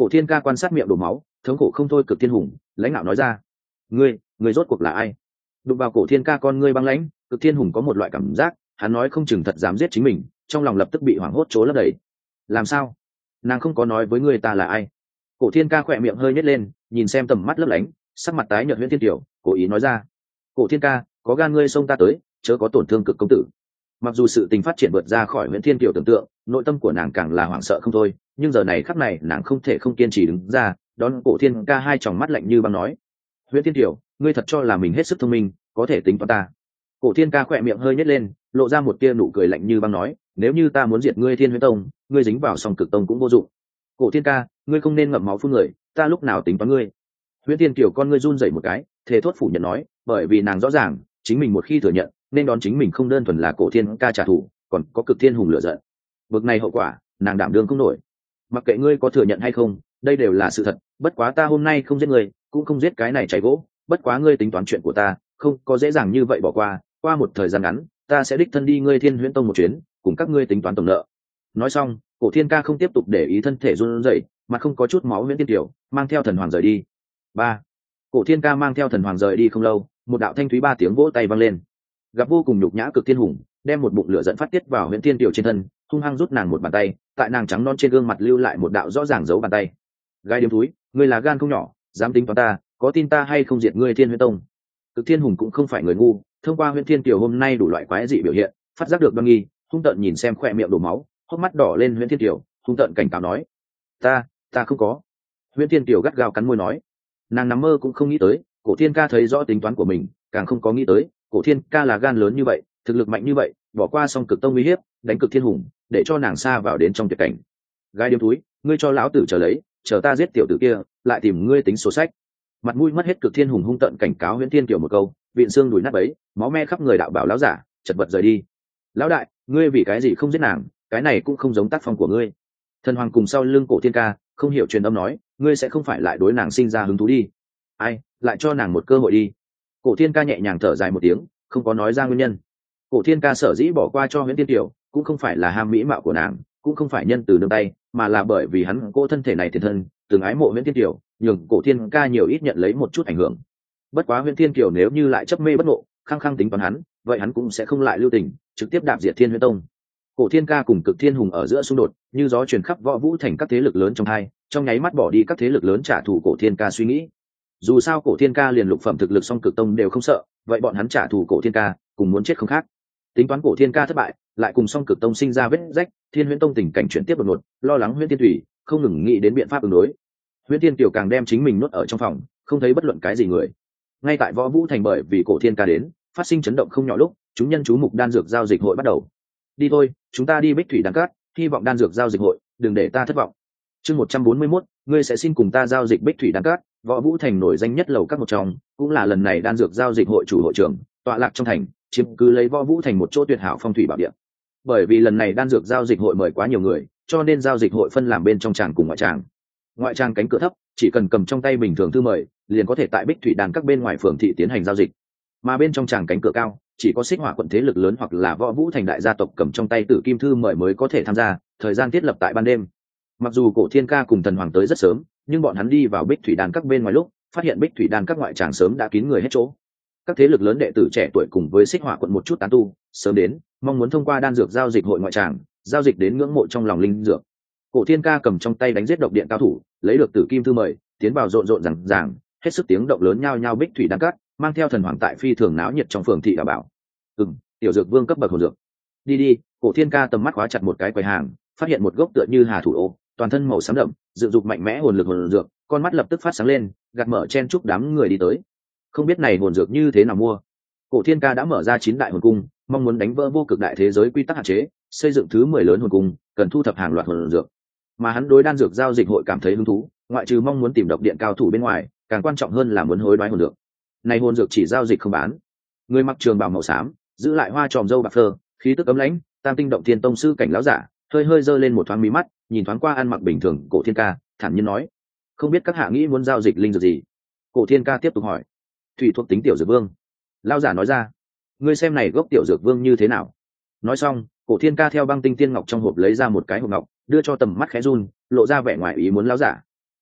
Cổ thiên ca quan sát miệng đổ máu, thống khổ không thôi cực thiên hùng lãnh đạo nói ra: ngươi ngươi rốt cuộc là ai? Đụng vào cổ thiên ca con ngươi băng lãnh, cực thiên hùng có một loại cảm giác hắn nói không chừng thật dám giết chính mình, trong lòng lập tức bị hoảng hốt trố lấp đầy. Làm sao? Nàng không có nói với ngươi ta là ai? Cổ thiên ca khỏe miệng hơi nhếch lên, nhìn xem tầm mắt lấp lánh, sắc mặt tái nhợt Huyễn Thiên Tiểu cố ý nói ra: cổ thiên ca, có gan ngươi xông ta tới, chớ có tổn thương cực công tử. Mặc dù sự tình phát triển vượt ra khỏi Huyễn Thiên Tiểu tưởng tượng, nội tâm của nàng càng là hoảng sợ không thôi, nhưng giờ này khắc này nàng không thể không kiên trì đứng ra đón cổ thiên ca hai tròng mắt lạnh như băng nói: Huyễn Thiên Tiểu, ngươi thật cho là mình hết sức thông minh, có thể tính toán ta? Cổ thiên ca khỏe miệng hơi nhếch lên, lộ ra một tia nụ cười lạnh như băng nói: nếu như ta muốn diệt ngươi Thiên Huyễn Tông, ngươi dính vào song cực tông cũng vô dụng. Cổ thiên ca, ngươi không nên ngậm máu phun người, ta lúc nào tính toán ngươi? Huyễn Thiên Tiểu con ngươi run rẩy một cái, thề thốt phủ nhận nói, bởi vì nàng rõ ràng chính mình một khi thừa nhận nên đón chính mình không đơn thuần là cổ thiên ca trả thù, còn có cực thiên hùng lựa giận. Bực này hậu quả nàng đảm đương không nổi. Mặc kệ ngươi có thừa nhận hay không, đây đều là sự thật, bất quá ta hôm nay không giết ngươi, cũng không giết cái này cháy gỗ, bất quá ngươi tính toán chuyện của ta không có dễ dàng như vậy bỏ qua, qua một thời gian ngắn ta sẽ đích thân đi ngươi Thiên Huyễn Tông một chuyến, cùng các ngươi tính toán tổng nợ. Nói xong, cổ thiên ca không tiếp tục để ý thân thể run rẩy, mà không có chút máu Huyễn Thiên Tiểu mang theo thần hoàng rời đi. Ba, cổ thiên ca mang theo thần hoàng rời đi không lâu, một đạo thanh thúy ba tiếng vỗ tay vang lên. Gặp vô cùng nhục nhã cực thiên hùng đem một bụng lửa giận phát tiết vào Huyễn Thiên Tiểu trên thân, hung hăng rút nàng một bàn tay, tại nàng trắng non trên gương mặt lưu lại một đạo rõ ràng dấu bàn tay. Gai điếm thúi, ngươi là gan không nhỏ, dám tính toán ta, có tin ta hay không diệt ngươi Thiên Huyễn Tông? Cực thiên hùng cũng không phải người ngu, thông qua Huyễn Thiên Tiểu hôm nay đủ loại quái dị biểu hiện, phát giác được đoan nghi, hung tợn nhìn xem khỏe miệng đổ máu, hốc mắt đỏ lên Huyễn Thiên Tiểu, hung tợn cảnh cáo nói: ta ta không có. Huyễn Thiên Tiểu gắt gao cắn môi nói. Nàng nằm mơ cũng không nghĩ tới, cổ thiên ca thấy rõ tính toán của mình, càng không có nghĩ tới cổ thiên ca là gan lớn như vậy, thực lực mạnh như vậy, bỏ qua song cực tông uy hiếp, đánh cực thiên hùng, để cho nàng xa vào đến trong tuyệt cảnh. Gai điếm túi, ngươi cho lão tử chờ lấy, chờ ta giết tiểu tử kia, lại tìm ngươi tính sổ sách. Mặt mũi mất hết cực thiên hùng hung tợn cảnh cáo Huyễn Thiên Tiểu một câu, vịn xương đùi nát bấy, máu me khắp người đạo bảo lão giả chật vật rời đi. Lão đại, ngươi vì cái gì không giết nàng, cái này cũng không giống tác phong của ngươi. Thần hoàng cùng sau lưng cổ thiên ca không hiểu truyền âm nói, ngươi sẽ không phải lại đối nàng sinh ra hứng thú đi. Ai, lại cho nàng một cơ hội đi. Cổ thiên ca nhẹ nhàng thở dài một tiếng, không có nói ra nguyên nhân. Cổ thiên ca sở dĩ bỏ qua cho Huyễn Thiên Tiểu cũng không phải là ham mỹ mạo của nàng, cũng không phải nhân từ nương tay, mà là bởi vì hắn cô thân thể này tiền thân từng ái mộ Huyễn Thiên Tiểu, nhường cổ thiên ca nhiều ít nhận lấy một chút ảnh hưởng. Bất quá Huyễn Thiên Tiểu nếu như lại chấp mê bất ngộ, khăng khăng tính toán hắn, vậy hắn cũng sẽ không lại lưu tình, trực tiếp đạp diệt Thiên Huyễn Tông. Cổ thiên ca cùng cực thiên hùng ở giữa xung đột như gió truyền khắp võ vũ thành các thế lực lớn trong hai, trong nháy mắt bỏ đi các thế lực lớn trả thù cổ thiên ca suy nghĩ. Dù sao cổ thiên ca liền lục phẩm thực lực song cực tông đều không sợ, vậy bọn hắn trả thù cổ thiên ca cùng muốn chết không khác. Tính toán cổ thiên ca thất bại, lại cùng song cực tông sinh ra vết rách, Thiên Huyễn Tông tình cảnh chuyển tiếp đột ngột, lo lắng Huyễn Thiên Thủy không ngừng nghĩ đến biện pháp ứng đối. Huyễn Thiên Tiểu càng đem chính mình nuốt ở trong phòng, không thấy bất luận cái gì người. Ngay tại võ vũ thành, bởi vì cổ thiên ca đến phát sinh chấn động không nhỏ lúc, chúng nhân chú mục đan dược giao dịch hội bắt đầu. Đi thôi, chúng ta đi Bích Thủy Đan Cát, hy vọng đan dược giao dịch hội đừng để ta thất vọng. Chương một trăm bốn mươi mốt, ngươi sẽ xin cùng ta giao dịch Bích Thủy Đan Cát. Võ vũ thành nổi danh nhất lầu các một trong, cũng là lần này đan dược giao dịch hội chủ hội trưởng, tọa lạc trong thành, chiếm cứ lấy võ vũ thành một chỗ tuyệt hảo phong thủy bảo địa. Bởi vì lần này đan dược giao dịch hội mời quá nhiều người, cho nên giao dịch hội phân làm bên trong tràng cùng ngoại tràng. Ngoại tràng cánh cửa thấp, chỉ cần cầm trong tay bình thường thư mời, liền có thể tại Bích Thủy Đan các bên ngoài phường thị tiến hành giao dịch. Mà bên trong tràng cánh cửa cao, chỉ có Xích Hỏa quận thế lực lớn hoặc là võ vũ thành đại gia tộc cầm trong tay tử kim thư mời mới có thể tham gia, thời gian thiết lập tại ban đêm. Mặc dù cổ thiên ca cùng thần hoàng tới rất sớm, nhưng bọn hắn đi vào Bích Thủy Đan các bên ngoài lúc, phát hiện Bích Thủy Đan các ngoại tràng sớm đã kín người hết chỗ. Các thế lực lớn đệ tử trẻ tuổi cùng với Xích Hỏa quận một chút tán tu sớm đến, mong muốn thông qua đan dược giao dịch hội ngoại tràng giao dịch đến ngưỡng mộ trong lòng linh dược. Cổ thiên ca cầm trong tay đánh giết độc điện cao thủ, lấy được tử kim thư mời, tiến vào rộn rộn rằng ràng, hết sức tiếng động lớn nhao nhao Bích Thủy Đan các, mang theo thần hoàng tại phi thường náo nhiệt trong phường thị đảm bảo. Ừm, tiểu dược vương cấp bậc hồn dược. Đi đi, cổ thiên ca tầm mắt khóa chặt một cái quầy hàng, phát hiện một gốc tựa như hà thủ ô, toàn thân màu xám đậm, dự dục mạnh mẽ hồn lực hồn dược, con mắt lập tức phát sáng lên, gạt mở chen chúc đám người đi tới. Không biết này hồn dược như thế nào mua. Cổ thiên ca đã mở ra chín đại hồn cung, mong muốn đánh vỡ vô cực đại thế giới quy tắc hạn chế, xây dựng thứ mười lớn hồn cung, cần thu thập hàng loạt hồn dược. Mà hắn đối đan dược giao dịch hội cảm thấy hứng thú, ngoại trừ mong muốn tìm độc điện cao thủ bên ngoài, càng quan trọng hơn là muốn hối đoái hồn dược. Này hồn dược chỉ giao dịch không bán. Người mặc trường bào màu xám, giữ lại hoa tròm râu bạc phơ, khí tức ấm lãnh, tam tinh động thiên tông sư cảnh lão giả, hơi hơi giơ lên một thoáng mí mắt, nhìn thoáng qua ăn mặc bình thường cổ thiên ca, thản nhiên nói: không biết các hạ nghĩ muốn giao dịch linh dược gì? Cổ thiên ca tiếp tục hỏi. Thủy thuộc tính tiểu dược vương. Lão giả nói ra. Ngươi xem này gốc tiểu dược vương như thế nào? Nói xong, cổ thiên ca theo băng tinh tiên ngọc trong hộp lấy ra một cái hộp ngọc, đưa cho tầm mắt khẽ run, lộ ra vẻ ngoài ý muốn lão giả.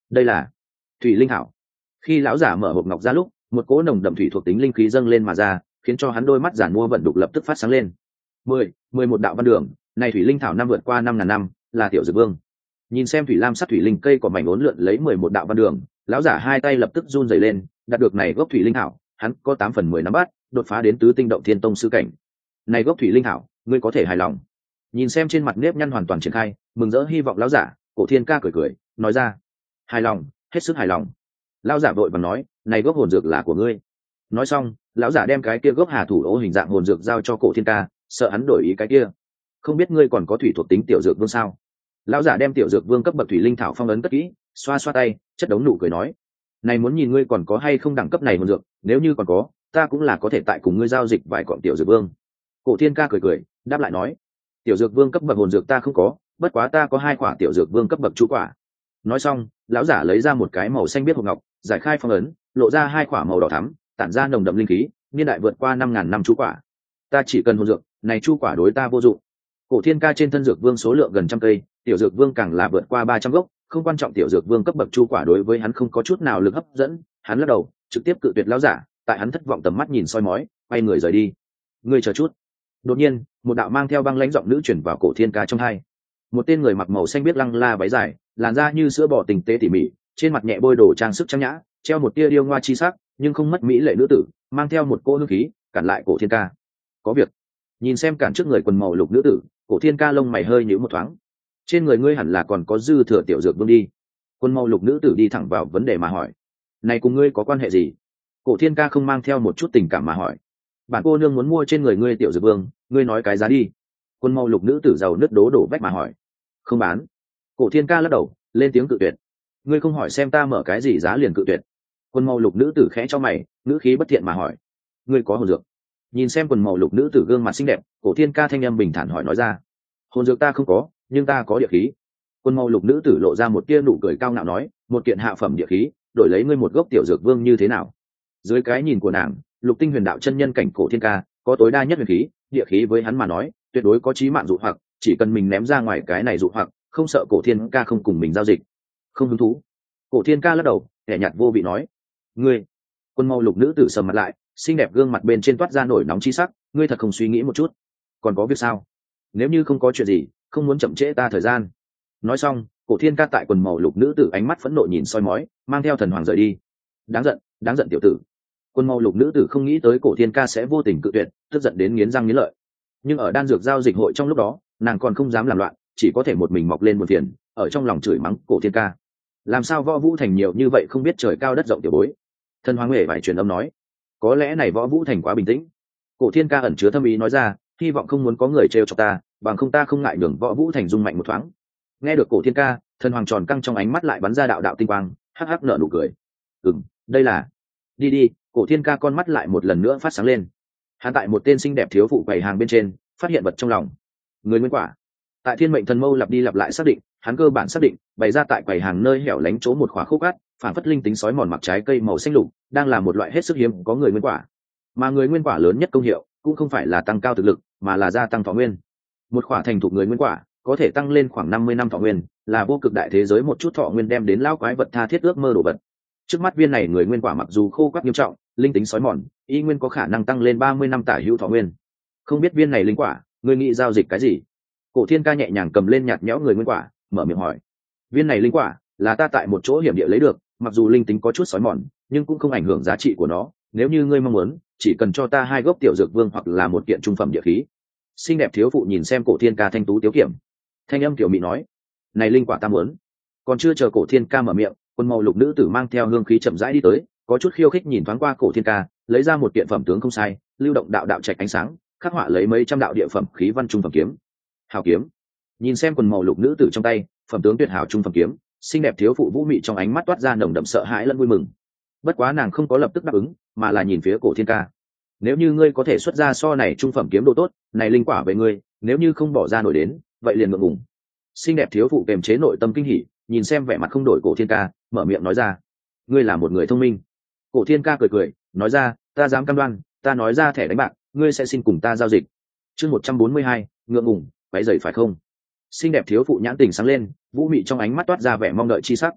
đây là thủy linh thảo. Khi lão giả mở hộp ngọc ra lúc, một cỗ nồng đậm thủy thuộc tính linh khí dâng lên mà ra, khiến cho hắn đôi mắt giản mua vận đục lập tức phát sáng lên. mười, mười một đạo văn đường, này thủy linh thảo năm vượt qua năm ngàn năm, là tiểu dược vương. Nhìn xem thủy lam sắc thủy linh cây của mảnh uốn lượn lấy mười một đạo văn đường, lão giả hai tay lập tức run rẩy lên, đạt được này gốc thủy linh thảo, hắn có tám phần mười nắm bắt, đột phá đến tứ tinh động thiên tông sư cảnh. Này gốc thủy linh thảo, ngươi có thể hài lòng. Nhìn xem trên mặt nếp nhăn hoàn toàn triển khai, mừng rỡ hy vọng lão giả, Cổ Thiên Ca cười cười, nói ra, hài lòng, hết sức hài lòng. Lão giả vội vàng nói, này gốc hồn dược là của ngươi. Nói xong, lão giả đem cái kia gốc hà thủ ố hình dạng hồn dược giao cho Cổ Thiên Ca, sợ hắn đổi ý cái kia. Không biết ngươi còn có thủy thuộc tính tiểu dược vương sao? Lão giả đem tiểu dược vương cấp bậc thủy linh thảo phong ấn cất kỹ, xoa xoa tay, chất đống nụ cười nói, này muốn nhìn ngươi còn có hay không đẳng cấp này hồn dược, nếu như còn có, ta cũng là có thể tại cùng ngươi giao dịch vài cọng tiểu dược vương. Cổ Thiên Ca cười cười, đáp lại nói, tiểu dược vương cấp bậc hồn dược ta không có, bất quá ta có hai quả tiểu dược vương cấp bậc chú quả. Nói xong, lão giả lấy ra một cái màu xanh biếc hộp ngọc, giải khai phong ấn, lộ ra hai quả màu đỏ thắm, tản ra nồng đậm linh khí, niên đại vượt qua năm ngàn năm chú quả. Ta chỉ cần hồn dược, này chú quả đối ta vô dụng. Cổ Thiên Ca trên thân dược vương số lượng gần trăm cây, tiểu dược vương càng là vượt qua ba trăm gốc, không quan trọng tiểu dược vương cấp bậc chú quả đối với hắn không có chút nào lực hấp dẫn, hắn lắc đầu, trực tiếp cự tuyệt lão giả, tại hắn thất vọng tầm mắt nhìn soi mói, quay người rời đi. Ngươi chờ chút. Đột nhiên, một đạo mang theo băng lãnh giọng nữ truyền vào Cổ Thiên Ca trong tai. Một tên người mặc màu xanh biếc lăng la váy dài, làn da như sữa bò tinh tế tỉ mỉ, trên mặt nhẹ bôi đồ trang sức trang nhã, treo một tia điêu ngoa chi sắc, nhưng không mất mỹ lệ nữ tử, mang theo một cỗ hương khí, cản lại Cổ Thiên Ca. Có việc. Nhìn xem cản trước người quần màu lục nữ tử, Cổ Thiên Ca lông mày hơi nhíu một thoáng. Trên người ngươi hẳn là còn có dư thừa tiểu dược vương đi. Quần màu lục nữ tử đi thẳng vào vấn đề mà hỏi. Này cùng ngươi có quan hệ gì? Cổ Thiên Ca không mang theo một chút tình cảm mà hỏi. Bản cô nương muốn mua trên người ngươi tiểu dược vương, ngươi nói cái giá đi. Quân màu lục nữ tử giàu nứt đố đổ vách mà hỏi. Không bán. Cổ Thiên Ca lắc đầu, lên tiếng cự tuyệt. Ngươi không hỏi xem ta mở cái gì giá liền cự tuyệt. Quân màu lục nữ tử khẽ cho mày, ngữ khí bất thiện mà hỏi. Ngươi có hồn dược? Nhìn xem quần màu lục nữ tử gương mặt xinh đẹp, Cổ Thiên Ca thanh âm bình thản hỏi nói ra. Hồn dược ta không có, nhưng ta có địa khí. Quân màu lục nữ tử lộ ra một tia nụ cười cao ngạo nói, một kiện hạ phẩm địa khí, đổi lấy ngươi một gốc tiểu dược vương như thế nào? Dưới cái nhìn của nàng, lục tinh huyền đạo chân nhân cảnh Cổ Thiên Ca có tối đa nhất huyền khí, địa khí với hắn mà nói tuyệt đối có chí mạng dụ hoặc, chỉ cần mình ném ra ngoài cái này dụ hoặc, không sợ Cổ Thiên Ca không cùng mình giao dịch. Không hứng thú. Cổ Thiên Ca lắc đầu, kẻ nhạt vô vị nói. Ngươi. Quân màu lục nữ tử sầm mặt lại, xinh đẹp gương mặt bên trên toát ra nổi nóng chi sắc, ngươi thật không suy nghĩ một chút? Còn có việc sao? Nếu như không có chuyện gì, không muốn chậm trễ ta thời gian. Nói xong, Cổ Thiên Ca tại quần màu lục nữ tử ánh mắt phẫn nộ nhìn soi mói, mang theo thần hoàng rời đi. Đáng giận, đáng giận tiểu tử. Quân màu lục nữ tử không nghĩ tới Cổ Thiên Ca sẽ vô tình cự tuyệt, tức giận đến nghiến răng nghiến lợi. Nhưng ở đan dược giao dịch hội trong lúc đó, nàng còn không dám làm loạn, chỉ có thể một mình mọc lên một phiền, ở trong lòng chửi mắng Cổ Thiên Ca. Làm sao Võ Vũ Thành nhiều như vậy không biết trời cao đất rộng tiểu bối? Thần hoàng huệ vải truyền âm nói, có lẽ này Võ Vũ Thành quá bình tĩnh. Cổ Thiên Ca ẩn chứa thâm ý nói ra, hy vọng không muốn có người trêu chọc ta, bằng không ta không ngại nhường Võ Vũ Thành rung mạnh một thoáng. Nghe được Cổ Thiên Ca, thần hoàng tròn căng trong ánh mắt lại bắn ra đạo đạo tinh quang, hắc hắc nở nụ cười. Ừm, đây là. Đi đi. Cổ Thiên Ca con mắt lại một lần nữa phát sáng lên. Hắn tại một tên xinh đẹp thiếu phụ quầy hàng bên trên phát hiện vật trong lòng, người nguyên quả. Tại Thiên Mệnh Thần Mâu lặp đi lặp lại xác định, hắn cơ bản xác định bày ra tại quầy hàng nơi hẻo lánh chỗ một khỏa khúc cát, phản phất linh tính sói mòn mặc trái cây màu xanh lục, đang là một loại hết sức hiếm có người nguyên quả. Mà người nguyên quả lớn nhất công hiệu cũng không phải là tăng cao thực lực, mà là gia tăng thọ nguyên. Một khỏa thành thục người nguyên quả có thể tăng lên khoảng năm mươi năm thọ nguyên, là vô cực đại thế giới một chút thọ nguyên đem đến lao quái vật tha thiết ước mơ đồ vật. Trước mắt viên này người nguyên quả mặc dù khô quắc nghiêm trọng, linh tính sói mòn, y nguyên có khả năng tăng lên ba mươi năm tả hữu thọ nguyên. Không biết viên này linh quả, ngươi nghĩ giao dịch cái gì? Cổ Thiên Ca nhẹ nhàng cầm lên nhạt nhẽo người nguyên quả, mở miệng hỏi. Viên này linh quả là ta tại một chỗ hiểm địa lấy được, mặc dù linh tính có chút sói mòn, nhưng cũng không ảnh hưởng giá trị của nó. Nếu như ngươi mong muốn, chỉ cần cho ta hai gốc tiểu dược vương hoặc là một kiện trung phẩm địa khí. Xinh đẹp thiếu phụ nhìn xem Cổ Thiên Ca thanh tú tiếu kiểm, thanh âm tiểu mị nói, này linh quả ta muốn. Còn chưa chờ Cổ Thiên Ca mở miệng, quân màu lục nữ tử mang theo hương khí chậm rãi đi tới, có chút khiêu khích nhìn thoáng qua Cổ Thiên Ca, lấy ra một kiện phẩm tướng không sai, lưu động đạo đạo trạch ánh sáng, khắc họa lấy mấy trăm đạo địa phẩm khí văn trung phẩm kiếm. Hào kiếm. Nhìn xem quần màu lục nữ tử trong tay, phẩm tướng tuyệt hảo trung phẩm kiếm, xinh đẹp thiếu phụ vũ mị trong ánh mắt toát ra nồng đậm sợ hãi lẫn vui mừng. Bất quá nàng không có lập tức đáp ứng, mà là nhìn phía Cổ Thiên Ca. Nếu như ngươi có thể xuất ra so này trung phẩm kiếm độ tốt, này linh quả về ngươi, nếu như không bỏ ra nổi đến, vậy liền ngượng ngùng. Xinh đẹp thiếu phụ kềm chế nội tâm kinh hỉ, nhìn xem vẻ mặt không đổi Cổ Thiên Ca, mở miệng nói ra, ngươi là một người thông minh. Cổ Thiên Ca cười cười, nói ra, ta dám cam đoan, ta nói ra thẻ đánh bạc, ngươi sẽ xin cùng ta giao dịch. Chương một trăm bốn mươi hai, ngượng ngùng, váy dày phải không? Xinh đẹp thiếu phụ nhãn tình sáng lên, vũ mị trong ánh mắt toát ra vẻ mong đợi chi sắc.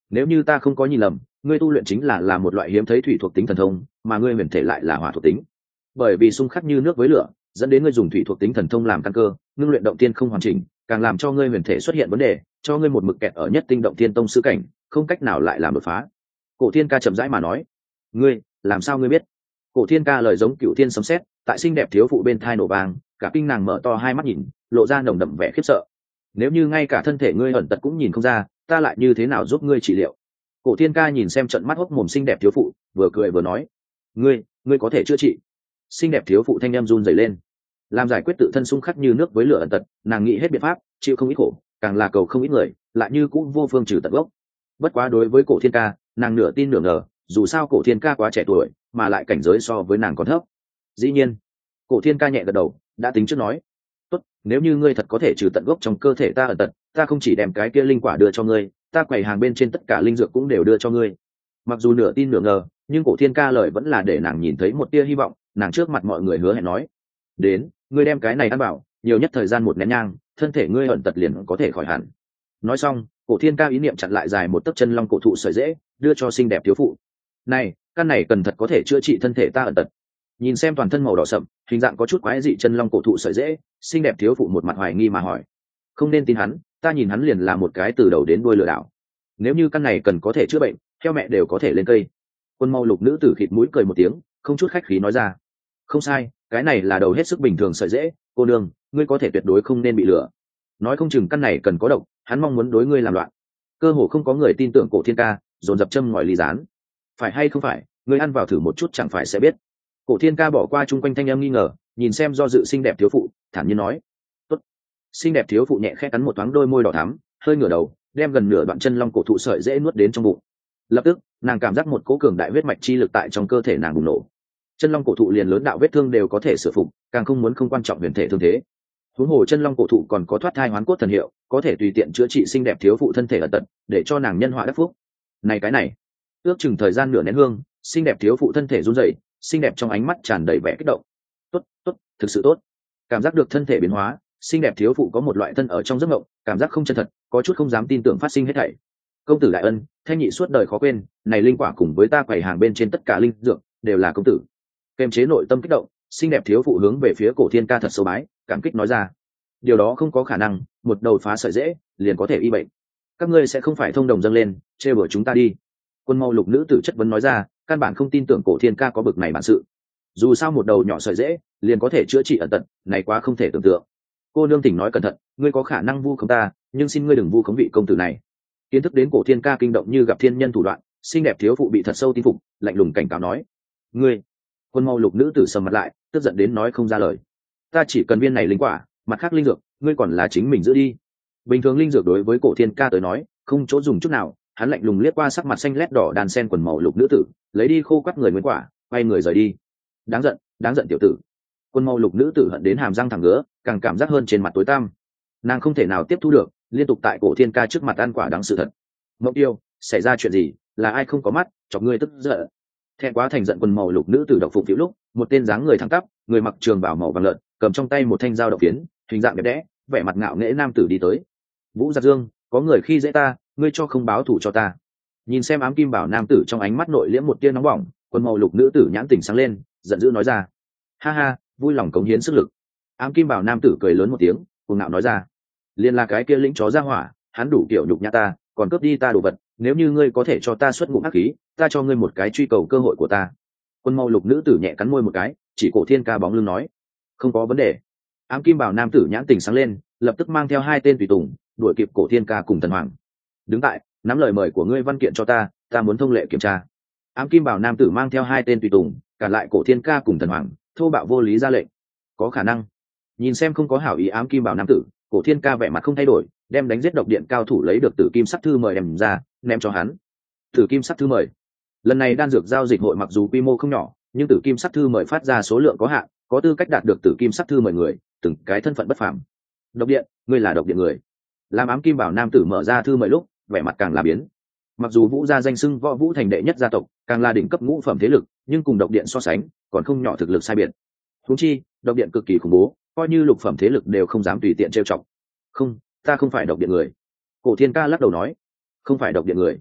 nếu như ta không có nhìn lầm, ngươi tu luyện chính là là một loại hiếm thấy thủy thuộc tính thần thông, mà ngươi huyền thể lại là hỏa thuộc tính. Bởi vì xung khắc như nước với lửa, dẫn đến ngươi dùng thủy thuộc tính thần thông làm căn cơ, ngưng luyện động tiên không hoàn chỉnh, càng làm cho ngươi huyền thể xuất hiện vấn đề, cho ngươi một mực kẹt ở nhất tinh động tiên tông sư cảnh, không cách nào lại làm đột phá. Cổ Thiên Ca chậm rãi mà nói. Ngươi, làm sao ngươi biết? Cổ Thiên Ca lời giống cựu thiên sấm sét, tại xinh đẹp thiếu phụ bên thai nổ vang, cả kinh nàng mở to hai mắt nhìn, lộ ra nồng đậm vẻ khiếp sợ. Nếu như ngay cả thân thể ngươi ẩn tật cũng nhìn không ra, ta lại như thế nào giúp ngươi trị liệu? Cổ Thiên Ca nhìn xem trận mắt hốc mồm xinh đẹp thiếu phụ, vừa cười vừa nói. Ngươi, ngươi có thể chữa trị. Xinh đẹp thiếu phụ thanh em run rẩy lên. Làm giải quyết tự thân xung khắc như nước với lửa ẩn tật, nàng nghĩ hết biện pháp, chịu không ít khổ, càng là cầu không ít người, lại như cũng vô phương trừ tận gốc. Bất quá đối với Cổ Thiên Ca, nàng nửa tin nửa ngờ, dù sao Cổ Thiên Ca quá trẻ tuổi, mà lại cảnh giới so với nàng còn thấp. Dĩ nhiên, Cổ Thiên Ca nhẹ gật đầu, đã tính trước nói. Tốt, nếu như ngươi thật có thể trừ tận gốc trong cơ thể ta ẩn tật, ta không chỉ đem cái kia linh quả đưa cho ngươi, ta quầy hàng bên trên tất cả linh dược cũng đều đưa cho ngươi. Mặc dù nửa tin nửa ngờ, nhưng Cổ Thiên Ca lời vẫn là để nàng nhìn thấy một tia hy vọng, nàng trước mặt mọi người hứa hẹn nói. Đến, ngươi đem cái này ăn bảo, nhiều nhất thời gian một nén nhang, thân thể ngươi ẩn tật liền có thể khỏi hẳn. Nói xong, Cổ Thiên Ca ý niệm chặn lại dài một tấc chân long cổ thụ sợi rễ, đưa cho xinh đẹp thiếu phụ. Này, căn này cần thật có thể chữa trị thân thể ta ẩn tật. Nhìn xem toàn thân màu đỏ sậm, hình dạng có chút quái dị chân long cổ thụ sợi rễ, xinh đẹp thiếu phụ một mặt hoài nghi mà hỏi. Không nên tin hắn, ta nhìn hắn liền là một cái từ đầu đến đuôi lừa đảo. Nếu như căn này cần có thể chữa bệnh, theo mẹ đều có thể lên cây. Quân Mau Lục nữ tử khịt mũi cười một tiếng, không chút khách khí nói ra. Không sai, cái này là đầu hết sức bình thường sợi rễ, cô nương, ngươi có thể tuyệt đối không nên bị lừa. Nói không chừng căn này cần có độc, hắn mong muốn đối ngươi làm loạn. Cơ hồ không có người tin tưởng Cổ Thiên Ca, dồn dập châm ngòi ly gián. Phải hay không phải, ngươi ăn vào thử một chút chẳng phải sẽ biết. Cổ Thiên Ca bỏ qua chung quanh thanh em nghi ngờ, nhìn xem do dự xinh đẹp thiếu phụ, thản nhiên nói. Tốt. Xinh đẹp thiếu phụ nhẹ khẽ cắn một thoáng đôi môi đỏ thắm, hơi ngửa đầu, đem gần nửa đoạn chân long cổ thụ sợi dễ nuốt đến trong bụng. Lập tức, nàng cảm giác một cỗ cường đại huyết mạch chi lực tại trong cơ thể nàng bùng nổ. Chân long cổ thụ liền lớn đạo vết thương đều có thể sửa phục, càng không muốn không quan trọng huyền thể thương thế. Huống hồ chân long cổ thụ còn có thoát thai hoán cốt thần hiệu, có thể tùy tiện chữa trị xinh đẹp thiếu phụ thân thể ẩn tật, để cho nàng nhân họa đắc phúc. Này cái này, ước chừng thời gian nửa nén hương, xinh đẹp thiếu phụ thân thể run rẩy, xinh đẹp trong ánh mắt tràn đầy vẻ kích động. Tốt, tốt, thực sự tốt. Cảm giác được thân thể biến hóa, xinh đẹp thiếu phụ có một loại thân ở trong giấc mộng, cảm giác không chân thật, có chút không dám tin tưởng phát sinh hết thảy. Công tử đại ân, thanh nhị suốt đời khó quên, này linh quả cùng với ta quầy hàng bên trên tất cả linh dược đều là công tử. Kềm chế nội tâm kích động, xinh đẹp thiếu phụ hướng về phía Cổ Thiên Ca thật sâu bái, cảm kích nói ra. Điều đó không có khả năng, một đầu phá sợi dễ, liền có thể y bệnh. Các ngươi sẽ không phải thông đồng dâng lên, trêu đùa chúng ta đi. Quân Mau Lục nữ tử chất vấn nói ra, căn bản không tin tưởng Cổ Thiên Ca có bực này bản sự. Dù sao một đầu nhỏ sợi dễ, liền có thể chữa trị ẩn tật, này quá không thể tưởng tượng. Cô nương tỉnh nói cẩn thận, ngươi có khả năng vu khống ta, nhưng xin ngươi đừng vu khống vị công tử này. Kiến thức đến Cổ Thiên Ca kinh động như gặp thiên nhân thủ đoạn, xinh đẹp thiếu phụ bị thật sâu tin phục, lạnh lùng cảnh cáo nói. Ngươi. Quân Mau Lục nữ tử sầm mặt lại, tức giận đến nói không ra lời. Ta chỉ cần viên này linh quả, mặt khác linh dược, ngươi còn là chính mình giữ đi. Bình thường linh dược đối với Cổ Thiên Ca tới nói, không chỗ dùng chút nào, hắn lạnh lùng liếc qua sắc mặt xanh lét đỏ đàn sen quần màu lục nữ tử, lấy đi khô quắt người nguyên quả, quay người rời đi. Đáng giận, đáng giận tiểu tử. Quân Mau Lục nữ tử hận đến hàm răng thẳng ngứa, càng cảm giác hơn trên mặt tối tăm. Nàng không thể nào tiếp thu được, liên tục tại Cổ Thiên Ca trước mặt ăn quả đáng sự thật. Mộng Tiêu, xảy ra chuyện gì, là ai không có mắt, chọc ngươi tức giận. Thẹn quá thành giận Quân Mau Lục nữ tử độc phục phiếu lúc, một tên dáng người thẳng tắp, người mặc trường bào màu vàng lợn, cầm trong tay một thanh dao độc phiến, hình dạng đẹp đẽ, vẻ mặt ngạo nghễ nam tử đi tới. Vũ Giặc Dương, có người khi dễ ta, ngươi cho không báo thù cho ta. Nhìn xem ám kim bảo nam tử trong ánh mắt nội liễm một tia nóng bỏng, Quân Màu Lục nữ tử nhãn tỉnh sáng lên, giận dữ nói ra. Ha ha, vui lòng cống hiến sức lực. Ám kim bảo nam tử cười lớn một tiếng, cuồng ngạo nói ra. Liên là cái kia lĩnh chó ra hỏa, hắn đủ kiểu nhục nhã ta, còn cướp đi ta đồ vật, nếu như ngươi có thể cho ta xuất ngụm ác khí, ta cho ngươi một cái truy cầu cơ hội của ta. Quân Màu Lục nữ tử nhẹ cắn môi một cái, chỉ Cổ Thiên Ca bóng lưng nói. Không có vấn đề. Ám kim bảo nam tử nhãn tỉnh sáng lên, lập tức mang theo hai tên tùy tùng, đuổi kịp Cổ Thiên Ca cùng Thần Hoàng. Đứng tại, nắm lời mời của ngươi văn kiện cho ta, ta muốn thông lệ kiểm tra. Ám kim bảo nam tử mang theo hai tên tùy tùng, cản lại Cổ Thiên Ca cùng Thần Hoàng, thô bạo vô lý ra lệnh. Có khả năng. Nhìn xem không có hảo ý ám kim bảo nam tử, Cổ Thiên Ca vẻ mặt không thay đổi, đem đánh giết độc điện cao thủ lấy được tử kim sắc thư mời đem ra, ném cho hắn. Tử kim sắc thư mời. Lần này đan dược giao dịch hội mặc dù quy mô không nhỏ, nhưng tử kim sắc thư mời phát ra số lượng có hạn, có tư cách đạt được tử kim sắc thư mời người, từng cái thân phận bất phàm. Độc điện, ngươi là độc điện người. Làm ám kim bảo nam tử mở ra thư mời lúc, vẻ mặt càng là biến. Mặc dù Vũ gia danh xưng Võ Vũ thành đệ nhất gia tộc, càng là đỉnh cấp ngũ phẩm thế lực, nhưng cùng độc điện so sánh, còn không nhỏ thực lực sai biệt. Huống chi, độc điện cực kỳ khủng bố, coi như lục phẩm thế lực đều không dám tùy tiện trêu chọc. Không, ta không phải độc điện người. Cổ Thiên Ca lắc đầu nói, không phải độc điện người.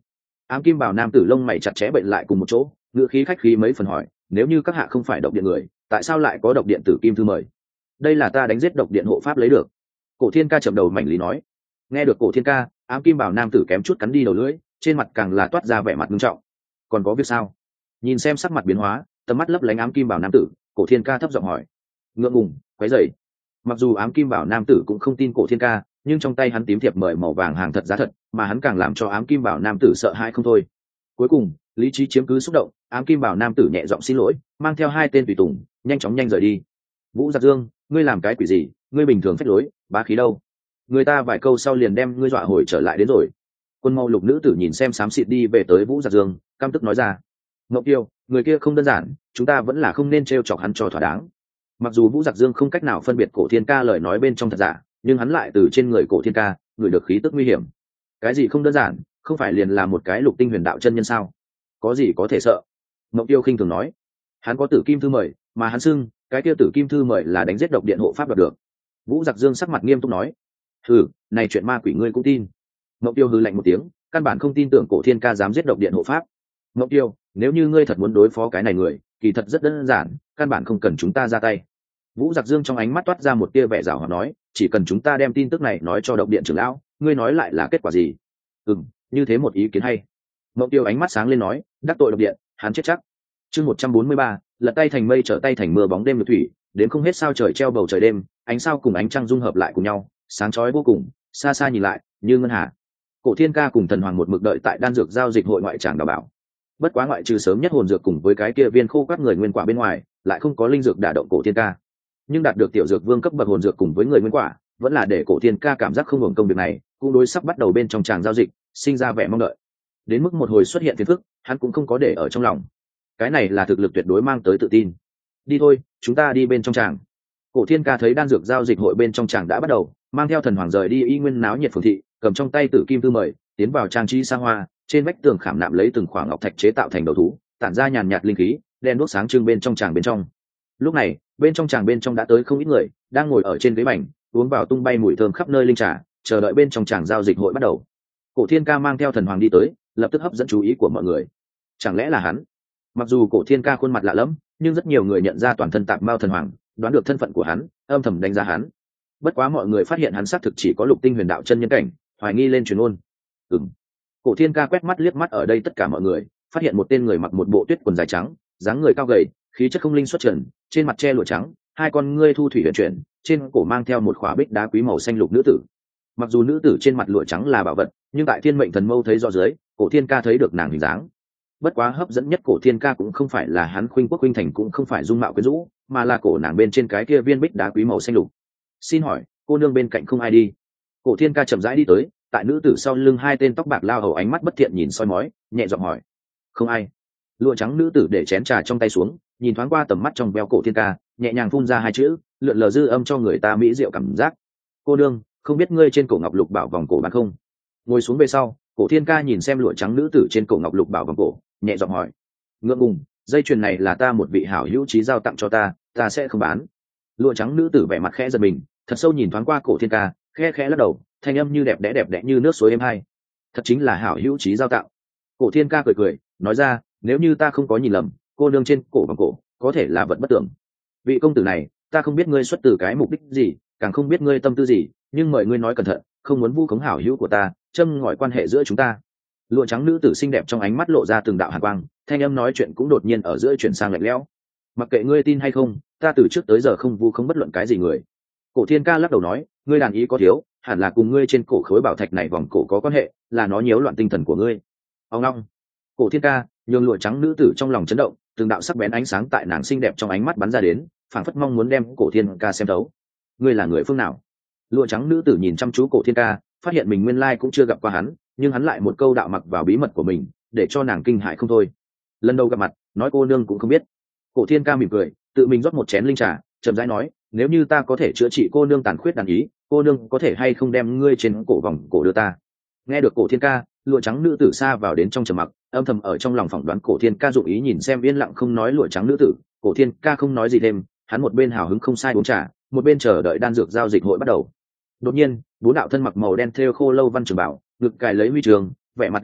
Ám kim bảo nam tử lông mày chặt chẽ bệnh lại cùng một chỗ, ngựa khí khách khí mấy phần hỏi, nếu như các hạ không phải độc điện người, tại sao lại có độc điện tử kim thư mời? Đây là ta đánh giết độc điện hộ pháp lấy được. Cổ Thiên Ca chậm đầu mảnh lý nói. Nghe được Cổ Thiên Ca, ám kim bảo nam tử kém chút cắn đi đầu lưỡi, trên mặt càng là toát ra vẻ mặt nghiêm trọng. Còn có việc sao? Nhìn xem sắc mặt biến hóa, tầm mắt lấp lánh ám kim bảo nam tử, Cổ Thiên Ca thấp giọng hỏi. Ngượng ngùng, quấy rầy. Mặc dù ám kim bảo nam tử cũng không tin Cổ Thiên Ca, nhưng trong tay hắn tím thiệp mời màu vàng hàng thật giá thật, mà hắn càng làm cho ám kim bảo nam tử sợ hãi không thôi. Cuối cùng, lý trí chiếm cứ xúc động, ám kim bảo nam tử nhẹ giọng xin lỗi, mang theo hai tên tùy tùng, nhanh chóng nhanh rời đi. Vũ Giặc Dương, ngươi làm cái quỷ gì? Ngươi bình thường phách lối, bá khí đâu? Người ta vài câu sau liền đem ngươi dọa hồi trở lại đến rồi. Quân Mâu Lục nữ tử nhìn xem xám xịt đi về tới Vũ Giặc Dương, căm tức nói ra. Ngọc Tiêu, người kia không đơn giản, chúng ta vẫn là không nên trêu chọc hắn cho thỏa đáng. Mặc dù Vũ Giặc Dương không cách nào phân biệt Cổ Thiên Ca lời nói bên trong thật giả, nhưng hắn lại từ trên người Cổ Thiên Ca ngửi được khí tức nguy hiểm. Cái gì không đơn giản, không phải liền là một cái lục tinh huyền đạo chân nhân sao? Có gì có thể sợ? Ngọc Tiêu khinh thường nói. Hắn có tử kim thư mời, mà hắn xưng cái kia tử kim thư mời là đánh giết độc điện hộ pháp đoạt được. Vũ Giặc Dương sắc mặt nghiêm túc nói. Hừ, này chuyện ma quỷ ngươi cũng tin? Ngọc Tiêu hừ lạnh một tiếng, căn bản không tin tưởng Cổ Thiên Ca dám giết độc điện hộ pháp. Ngọc Tiêu, nếu như ngươi thật muốn đối phó cái này người, kỳ thật rất đơn giản, căn bản không cần chúng ta ra tay. Vũ Giặc Dương trong ánh mắt toát ra một tia vẻ giảo hoạt nói, chỉ cần chúng ta đem tin tức này nói cho độc điện trưởng lão, ngươi nói lại là kết quả gì? Ừm, như thế một ý kiến hay. Ngọc Tiêu ánh mắt sáng lên nói, đắc tội độc điện, hắn chết chắc. Chương một trăm bốn mươi ba, lật tay thành mây trở tay thành mưa bóng đêm ngược thủy, đến không hết sao trời treo bầu trời đêm, ánh sao cùng ánh trăng dung hợp lại cùng nhau, sáng chói vô cùng, xa xa nhìn lại, như ngân hà. Cổ Thiên Ca cùng Thần Hoàng một mực đợi tại đan dược giao dịch hội ngoại tràng đào bảo. Bất quá ngoại trừ sớm nhất hồn dược cùng với cái kia viên khô các người nguyên quả bên ngoài, lại không có linh dược đả động Cổ Thiên Ca. Nhưng đạt được tiểu dược vương cấp bậc hồn dược cùng với người nguyên quả, vẫn là để Cổ Thiên Ca cảm giác không hưởng công việc này, cũng đối sắp bắt đầu bên trong tràng giao dịch, sinh ra vẻ mong đợi. Đến mức một hồi xuất hiện phiền phức, hắn cũng không có để ở trong lòng. Cái này là thực lực tuyệt đối mang tới tự tin. Đi thôi, chúng ta đi bên trong tràng. Cổ Thiên Ca thấy đan dược giao dịch hội bên trong tràng đã bắt đầu, mang theo Thần Hoàng rời đi y nguyên náo nhiệt phường thị, cầm trong tay tử kim thư mời, tiến vào trang trí xa hoa, trên vách tường khảm nạm lấy từng khoảng ngọc thạch chế tạo thành đầu thú, tản ra nhàn nhạt linh khí, đen đuốc sáng trưng bên trong tràng bên trong. Lúc này, bên trong tràng bên trong đã tới không ít người, đang ngồi ở trên ghế bành, uống vào tung bay mùi thơm khắp nơi linh trà, chờ đợi bên trong tràng giao dịch hội bắt đầu. Cổ Thiên Ca mang theo Thần Hoàng đi tới, lập tức hấp dẫn chú ý của mọi người. Chẳng lẽ là hắn? Mặc dù Cổ Thiên Ca khuôn mặt lạ lẫm, nhưng rất nhiều người nhận ra toàn thân tạp mao Thần Hoàng, đoán được thân phận của hắn, âm thầm đánh giá hắn. Bất quá mọi người phát hiện hắn xác thực chỉ có lục tinh huyền đạo chân nhân cảnh, hoài nghi lên truyền ôn. Ừm. Cổ Thiên Ca quét mắt liếc mắt ở đây tất cả mọi người, phát hiện một tên người mặc một bộ tuyết quần dài trắng, dáng người cao gầy, khí chất không linh xuất trần, trên mặt che lụa trắng, hai con ngươi thu thủy huyền chuyển, trên cổ mang theo một khỏa bích đá quý màu xanh lục nữ tử. Mặc dù nữ tử trên mặt lụa trắng là bảo vật, nhưng tại Thiên Mệnh Thần Mâu thấy rõ dưới, Cổ Thiên Ca thấy được nàng hình dáng. Bất quá hấp dẫn nhất Cổ Thiên Ca cũng không phải là hắn khuynh quốc khuynh thành, cũng không phải dung mạo quyến rũ, mà là cổ nàng bên trên cái kia viên bích đá quý màu xanh lục. Xin hỏi, cô nương bên cạnh không ai đi? Cổ Thiên Ca chậm rãi đi tới, tại nữ tử sau lưng hai tên tóc bạc lao hầu ánh mắt bất thiện nhìn soi mói, nhẹ giọng hỏi. Không ai. Lụa trắng nữ tử để chén trà trong tay xuống, nhìn thoáng qua tầm mắt trong veo Cổ Thiên Ca, nhẹ nhàng phun ra hai chữ, lượn lờ dư âm cho người ta mỹ diệu cảm giác. Cô nương, không biết ngươi trên cổ ngọc lục bảo vòng cổ bán không? Ngồi xuống về sau, Cổ Thiên Ca nhìn xem lụa trắng nữ tử trên cổ ngọc lục bảo vòng cổ, nhẹ giọng hỏi. Ngượng ngùng, dây chuyền này là ta một vị hảo hữu trí giao tặng cho ta, ta sẽ không bán. Lụa trắng nữ tử vẻ mặt khẽ giật mình, thật sâu nhìn thoáng qua Cổ Thiên Ca, khẽ khẽ lắc đầu, thanh âm như đẹp đẽ đẹp đẽ như nước suối êm hai. Thật chính là hảo hữu trí giao tặng. Cổ Thiên Ca cười cười, nói ra, nếu như ta không có nhìn lầm, cô nương trên cổ vòng cổ có thể là vật bất tưởng. Vị công tử này, ta không biết ngươi xuất từ cái mục đích gì, càng không biết ngươi tâm tư gì, nhưng mời ngươi nói cẩn thận, không muốn vu khống hảo hữu của ta, châm ngòi quan hệ giữa chúng ta. Lụa trắng nữ tử xinh đẹp trong ánh mắt lộ ra từng đạo hàn quang, thanh âm nói chuyện cũng đột nhiên ở giữa chuyển sang lạnh lẽo. Mặc kệ ngươi tin hay không, ta từ trước tới giờ không vu khống bất luận cái gì người. Cổ Thiên Ca lắc đầu nói, ngươi đàn ý có thiếu, hẳn là cùng ngươi trên cổ khối bảo thạch này vòng cổ có quan hệ, là nó nhiễu loạn tinh thần của ngươi. Ông long. Cổ Thiên Ca, nhường lụa trắng nữ tử trong lòng chấn động, từng đạo sắc bén ánh sáng tại nàng xinh đẹp trong ánh mắt bắn ra đến, phảng phất mong muốn đem Cổ Thiên Ca xem thấu. Ngươi là người phương nào? Lụa trắng nữ tử nhìn chăm chú Cổ Thiên Ca, phát hiện mình nguyên lai cũng chưa gặp qua hắn, nhưng hắn lại một câu đạo mặc vào bí mật của mình, để cho nàng kinh hãi không thôi. Lần đầu gặp mặt, nói cô nương cũng không biết. Cổ Thiên Ca mỉm cười, tự mình rót một chén linh trà, chậm rãi nói, nếu như ta có thể chữa trị cô nương tàn khuyết đàn ý, cô nương có thể hay không đem ngươi trên cổ vòng cổ đưa ta? Nghe được Cổ Thiên Ca, lụa trắng nữ tử xa vào đến trong trầm mặc, âm thầm ở trong lòng phỏng đoán Cổ Thiên Ca dụng ý, nhìn xem yên lặng không nói lụa trắng nữ tử. Cổ Thiên Ca không nói gì thêm, hắn một bên hào hứng không sai uống trà, một bên chờ đợi đan dược giao dịch hội bắt đầu. Đột nhiên, bốn đạo thân mặc màu đen thêu khô lâu văn trường bảo, ngực cài lấy huy trường, vẻ mặt lãnh đạo,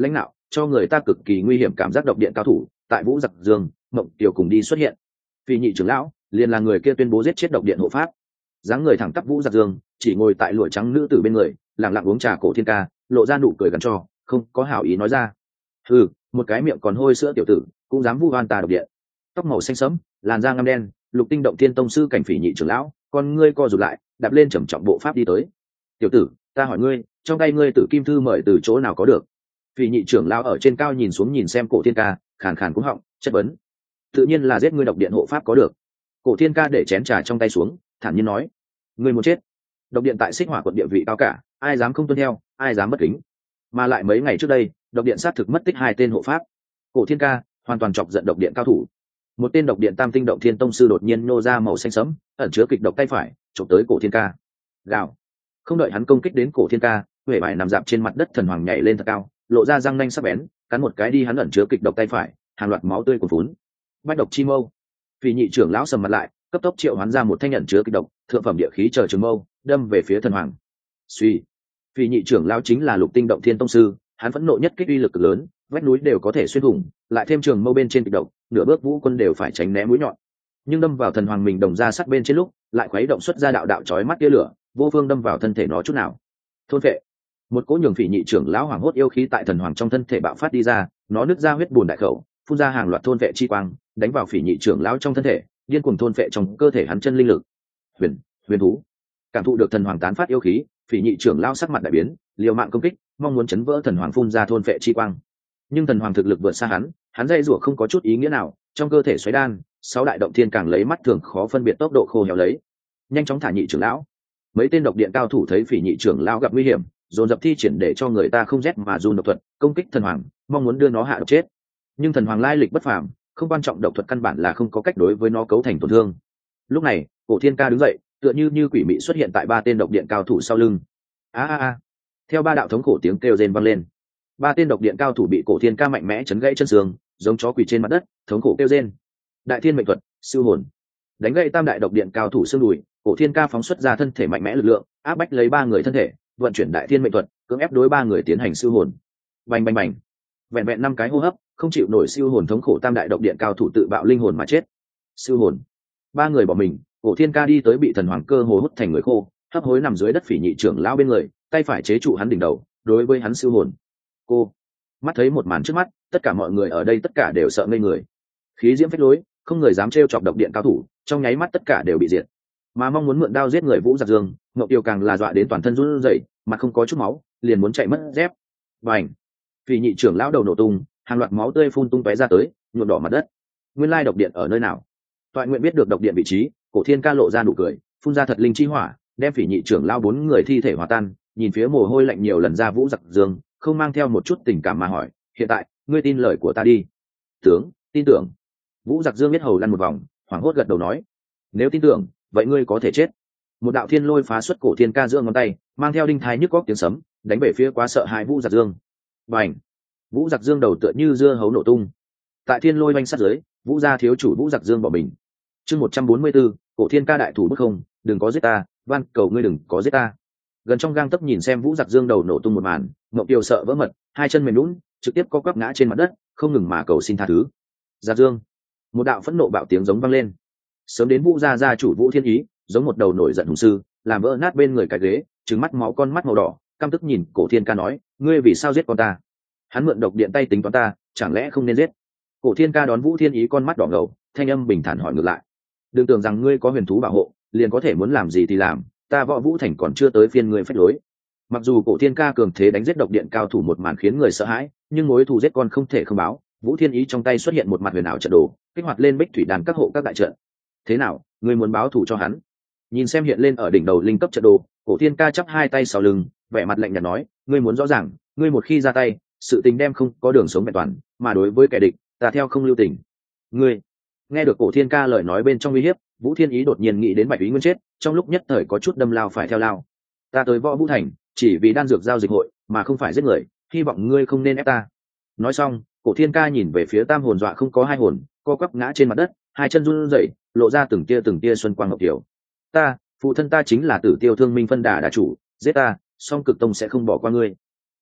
cho người ta cực kỳ nguy hiểm cảm giác độc điện cao thủ tại Vũ Giặc Dương, Mộng Kiều cùng đi xuất hiện. Phỉ nhị trưởng lão liền là người kia tuyên bố giết chết độc điện hộ pháp. Dáng người thẳng tắp Vũ Giặc Dương chỉ ngồi tại lụa trắng nữ tử bên người, lặng lặng uống trà Cổ Thiên Ca, lộ ra nụ cười gằn cho, không có hảo ý nói ra. Ừ, một cái miệng còn hôi sữa tiểu tử, cũng dám vu oan ta độc điện. Tóc màu xanh sẫm, làn da ngăm đen, Lục Tinh Động Thiên tông sư cảnh Phỉ nhị trưởng lão, con ngươi co rụt lại, đạp lên trầm trọng bộ pháp đi tới. Tiểu tử, ta hỏi ngươi, trong tay ngươi Tử Kim Thư mời từ chỗ nào có được? Phỉ nhị trưởng lão ở trên cao nhìn xuống nhìn xem Cổ Thiên Ca, khàn khàn cúng họng, chất vấn. Tự nhiên là giết ngươi độc điện hộ pháp có được. Cổ Thiên Ca để chén trà trong tay xuống, thản nhiên nói, ngươi muốn chết. Độc điện tại Xích Hỏa quận địa vị cao cả, ai dám không tuân theo, ai dám bất kính. Mà lại mấy ngày trước đây, độc điện xác thực mất tích hai tên hộ pháp. Cổ Thiên Ca hoàn toàn chọc giận độc điện cao thủ. Một tên độc điện Tam Tinh Động Thiên tông sư đột nhiên nô ra màu xanh sẫm, ẩn chứa kịch độc tay phải, chụp tới Cổ Thiên Ca. Gào. Không đợi hắn công kích đến Cổ Thiên Ca, huệ vải nằm dạp trên mặt đất thần hoàng nhảy lên thật cao, lộ ra răng nanh sắc bén, cắn một cái đi hắn ẩn chứa kịch độc tay phải, hàng loạt máu tươi cuồn phún. Bách độc chi mâu. Phỉ nhị trưởng lão sầm mặt lại, cấp tốc triệu hoán ra một thanh nhận chứa kịch độc, thượng phẩm địa khí chờ trường mâu, đâm về phía thần hoàng. Suy. Phỉ nhị trưởng lão chính là Lục Tinh Động Thiên tông sư, hắn phẫn nộ nhất kích uy lực cực lớn, vách núi đều có thể xuyên thủng, lại thêm trường mâu bên trên kịch độc, nửa bước vũ quân đều phải tránh né mũi nhọn. Nhưng đâm vào thần hoàng mình đồng ra sắc bên trên lúc, lại khuấy động xuất ra đạo đạo chói mắt tia lửa, vô phương đâm vào thân thể nó chút nào. Thôn vệ. Một cỗ nhường Phỉ nhị trưởng lão hoàng hốt yêu khí tại thần hoàng trong thân thể bạo phát đi ra, nó nứt ra huyết bùn đại khẩu, phun ra hàng loạt thôn vệ chi quang, đánh vào Phỉ nhị trưởng lão trong thân thể, điên cuồng thôn vệ trong cơ thể hắn chân linh lực. Huyền, huyền thú. Cảm thụ được thần hoàng tán phát yêu khí, Phỉ nhị trưởng lão sắc mặt đại biến, liều mạng công kích, mong muốn chấn vỡ thần hoàng phun ra thôn vệ chi quang. Nhưng thần hoàng thực lực vượt xa hắn, hắn dây rủa không có chút ý nghĩa nào, trong cơ thể xoáy đan, sáu đại động thiên càng lấy mắt thường khó phân biệt tốc độ khô héo lấy. Nhanh chóng thả nhị trưởng lão. Mấy tên độc điện cao thủ thấy Phỉ nhị trưởng lão gặp nguy hiểm, dồn dập thi triển để cho người ta không rét mà run độc thuật, công kích thần hoàng, mong muốn đưa nó hạ độc chết. Nhưng thần hoàng lai lịch bất phàm, không quan trọng độc thuật căn bản là không có cách đối với nó cấu thành tổn thương. Lúc này, Cổ Thiên Ca đứng dậy, tựa như như quỷ mị xuất hiện tại ba tên độc điện cao thủ sau lưng. A a a. Theo ba đạo thống khổ tiếng kêu rên vang lên, ba tên độc điện cao thủ bị Cổ Thiên Ca mạnh mẽ chấn gãy chân xương, giống chó quỳ trên mặt đất, thống khổ kêu rên. Đại thiên mệnh thuật, siêu hồn. Đánh gãy tam đại độc điện cao thủ xương đùi, Cổ Thiên Ca phóng xuất ra thân thể mạnh mẽ lực lượng, áp bách lấy ba người thân thể, vận chuyển đại thiên mệnh thuật, cưỡng ép đối ba người tiến hành siêu hồn. Bành bành bành. Vẹn vẹn năm cái hô hấp, không chịu nổi siêu hồn thống khổ tam đại độc điện cao thủ tự bạo linh hồn mà chết. Siêu hồn. Ba người bỏ mình, Cổ Thiên Ca đi tới bị thần hoàng cơ hồ hút thành người khô, hấp hối nằm dưới đất Phỉ nhị trưởng lão bên người, tay phải chế trụ hắn đỉnh đầu, đối với hắn siêu hồn. Cô. Mắt thấy một màn trước mắt, tất cả mọi người ở đây tất cả đều sợ ngây người. Khí diễm phách lối, không người dám trêu chọc độc điện cao thủ, trong nháy mắt tất cả đều bị diệt. Mà mong muốn mượn đao giết người Vũ Giặc Dương, Ngọc Tiêu càng là dọa đến toàn thân run rẩy, mặt không có chút máu, liền muốn chạy mất dép. Bành. Phỉ nhị trưởng lão đầu nổ tung, hàng loạt máu tươi phun tung tóe ra tới, nhuộm đỏ mặt đất. Nguyên lai độc điện ở nơi nào? Toại Nguyện biết được độc điện vị trí, Cổ Thiên Ca lộ ra nụ cười, phun ra thật linh chi hỏa, đem Phỉ nhị trưởng lão bốn người thi thể hòa tan, nhìn phía mồ hôi lạnh nhiều lần ra Vũ Giặc Dương, không mang theo một chút tình cảm mà hỏi, hiện tại, ngươi tin lời của ta đi. Tướng, tin tưởng. Vũ Giặc Dương biết hầu lăn một vòng, hoảng hốt gật đầu nói, nếu tin tưởng, vậy ngươi có thể chết. Một đạo thiên lôi phá xuất Cổ Thiên Ca giữa ngón tay, mang theo đinh thái nhức góc tiếng sấm, đánh về phía quá sợ hãi Vũ Giặc Dương. Bành. Vũ Giặc Dương đầu tựa như dưa hấu nổ tung. Tại thiên lôi oanh sát dưới, Vũ gia thiếu chủ Vũ Giặc Dương bỏ mình. Chương một trăm bốn mươi 144, Cổ Thiên Ca đại thủ bức không, đừng có giết ta, van cầu ngươi đừng có giết ta. Gần trong gang tấc nhìn xem Vũ Giặc Dương đầu nổ tung một màn, Ngộng Kiều sợ vỡ mật, hai chân mềm nhũn, trực tiếp co quắp ngã trên mặt đất, không ngừng mà cầu xin tha thứ. Giặc Dương. Một đạo phẫn nộ bạo tiếng giống vang lên. Sớm đến Vũ gia gia chủ Vũ Thiên Ý, giống một đầu nổi giận hùng sư, làm vỡ nát bên người cái ghế, trừng mắt máu con mắt màu đỏ, căm tức nhìn Cổ Thiên Ca nói, ngươi vì sao giết con ta? Hắn mượn độc điện tay tính toán ta, chẳng lẽ không nên giết? Cổ Thiên Ca đón Vũ Thiên Ý con mắt đỏ ngầu, thanh âm bình thản hỏi ngược lại, đừng tưởng rằng ngươi có huyền thú bảo hộ, liền có thể muốn làm gì thì làm, ta Võ Vũ Thành còn chưa tới phiên ngươi phách lối. Mặc dù Cổ Thiên Ca cường thế đánh giết độc điện cao thủ một màn khiến người sợ hãi, nhưng mối thù giết con không thể không báo. Vũ Thiên Ý trong tay xuất hiện một mặt huyền ảo trận đồ, kích hoạt lên Bích Thủy Đàn các hộ các đại trận. Thế nào, ngươi muốn báo thù cho hắn? Nhìn xem hiện lên ở đỉnh đầu linh cấp trận đồ, Cổ Thiên Ca chắp hai tay sau lưng, vẻ mặt lạnh nhạt nói, ngươi muốn rõ ràng, ngươi một khi ra tay, sự tình đem không có đường sống vẹn toàn, mà đối với kẻ địch, ta theo không lưu tình. Ngươi. Nghe được Cổ Thiên Ca lời nói bên trong uy hiếp, Vũ Thiên Ý đột nhiên nghĩ đến Bạch Ý Nguyên chết, trong lúc nhất thời có chút đâm lao phải theo lao. Ta tới Võ Vũ Thành, chỉ vì đan dược giao dịch hội, mà không phải giết người, hy vọng ngươi không nên ép ta. Nói xong, Cổ Thiên Ca nhìn về phía tam hồn dọa không có hai hồn, co quắp ngã trên mặt đất, hai chân run rẩy, lộ ra từng tia từng tia xuân quang ngọc tiểu. Ta, phụ thân ta chính là Tử Tiêu Thương Minh phân đà đà chủ, giết ta, song Cực Tông sẽ không bỏ qua ngươi.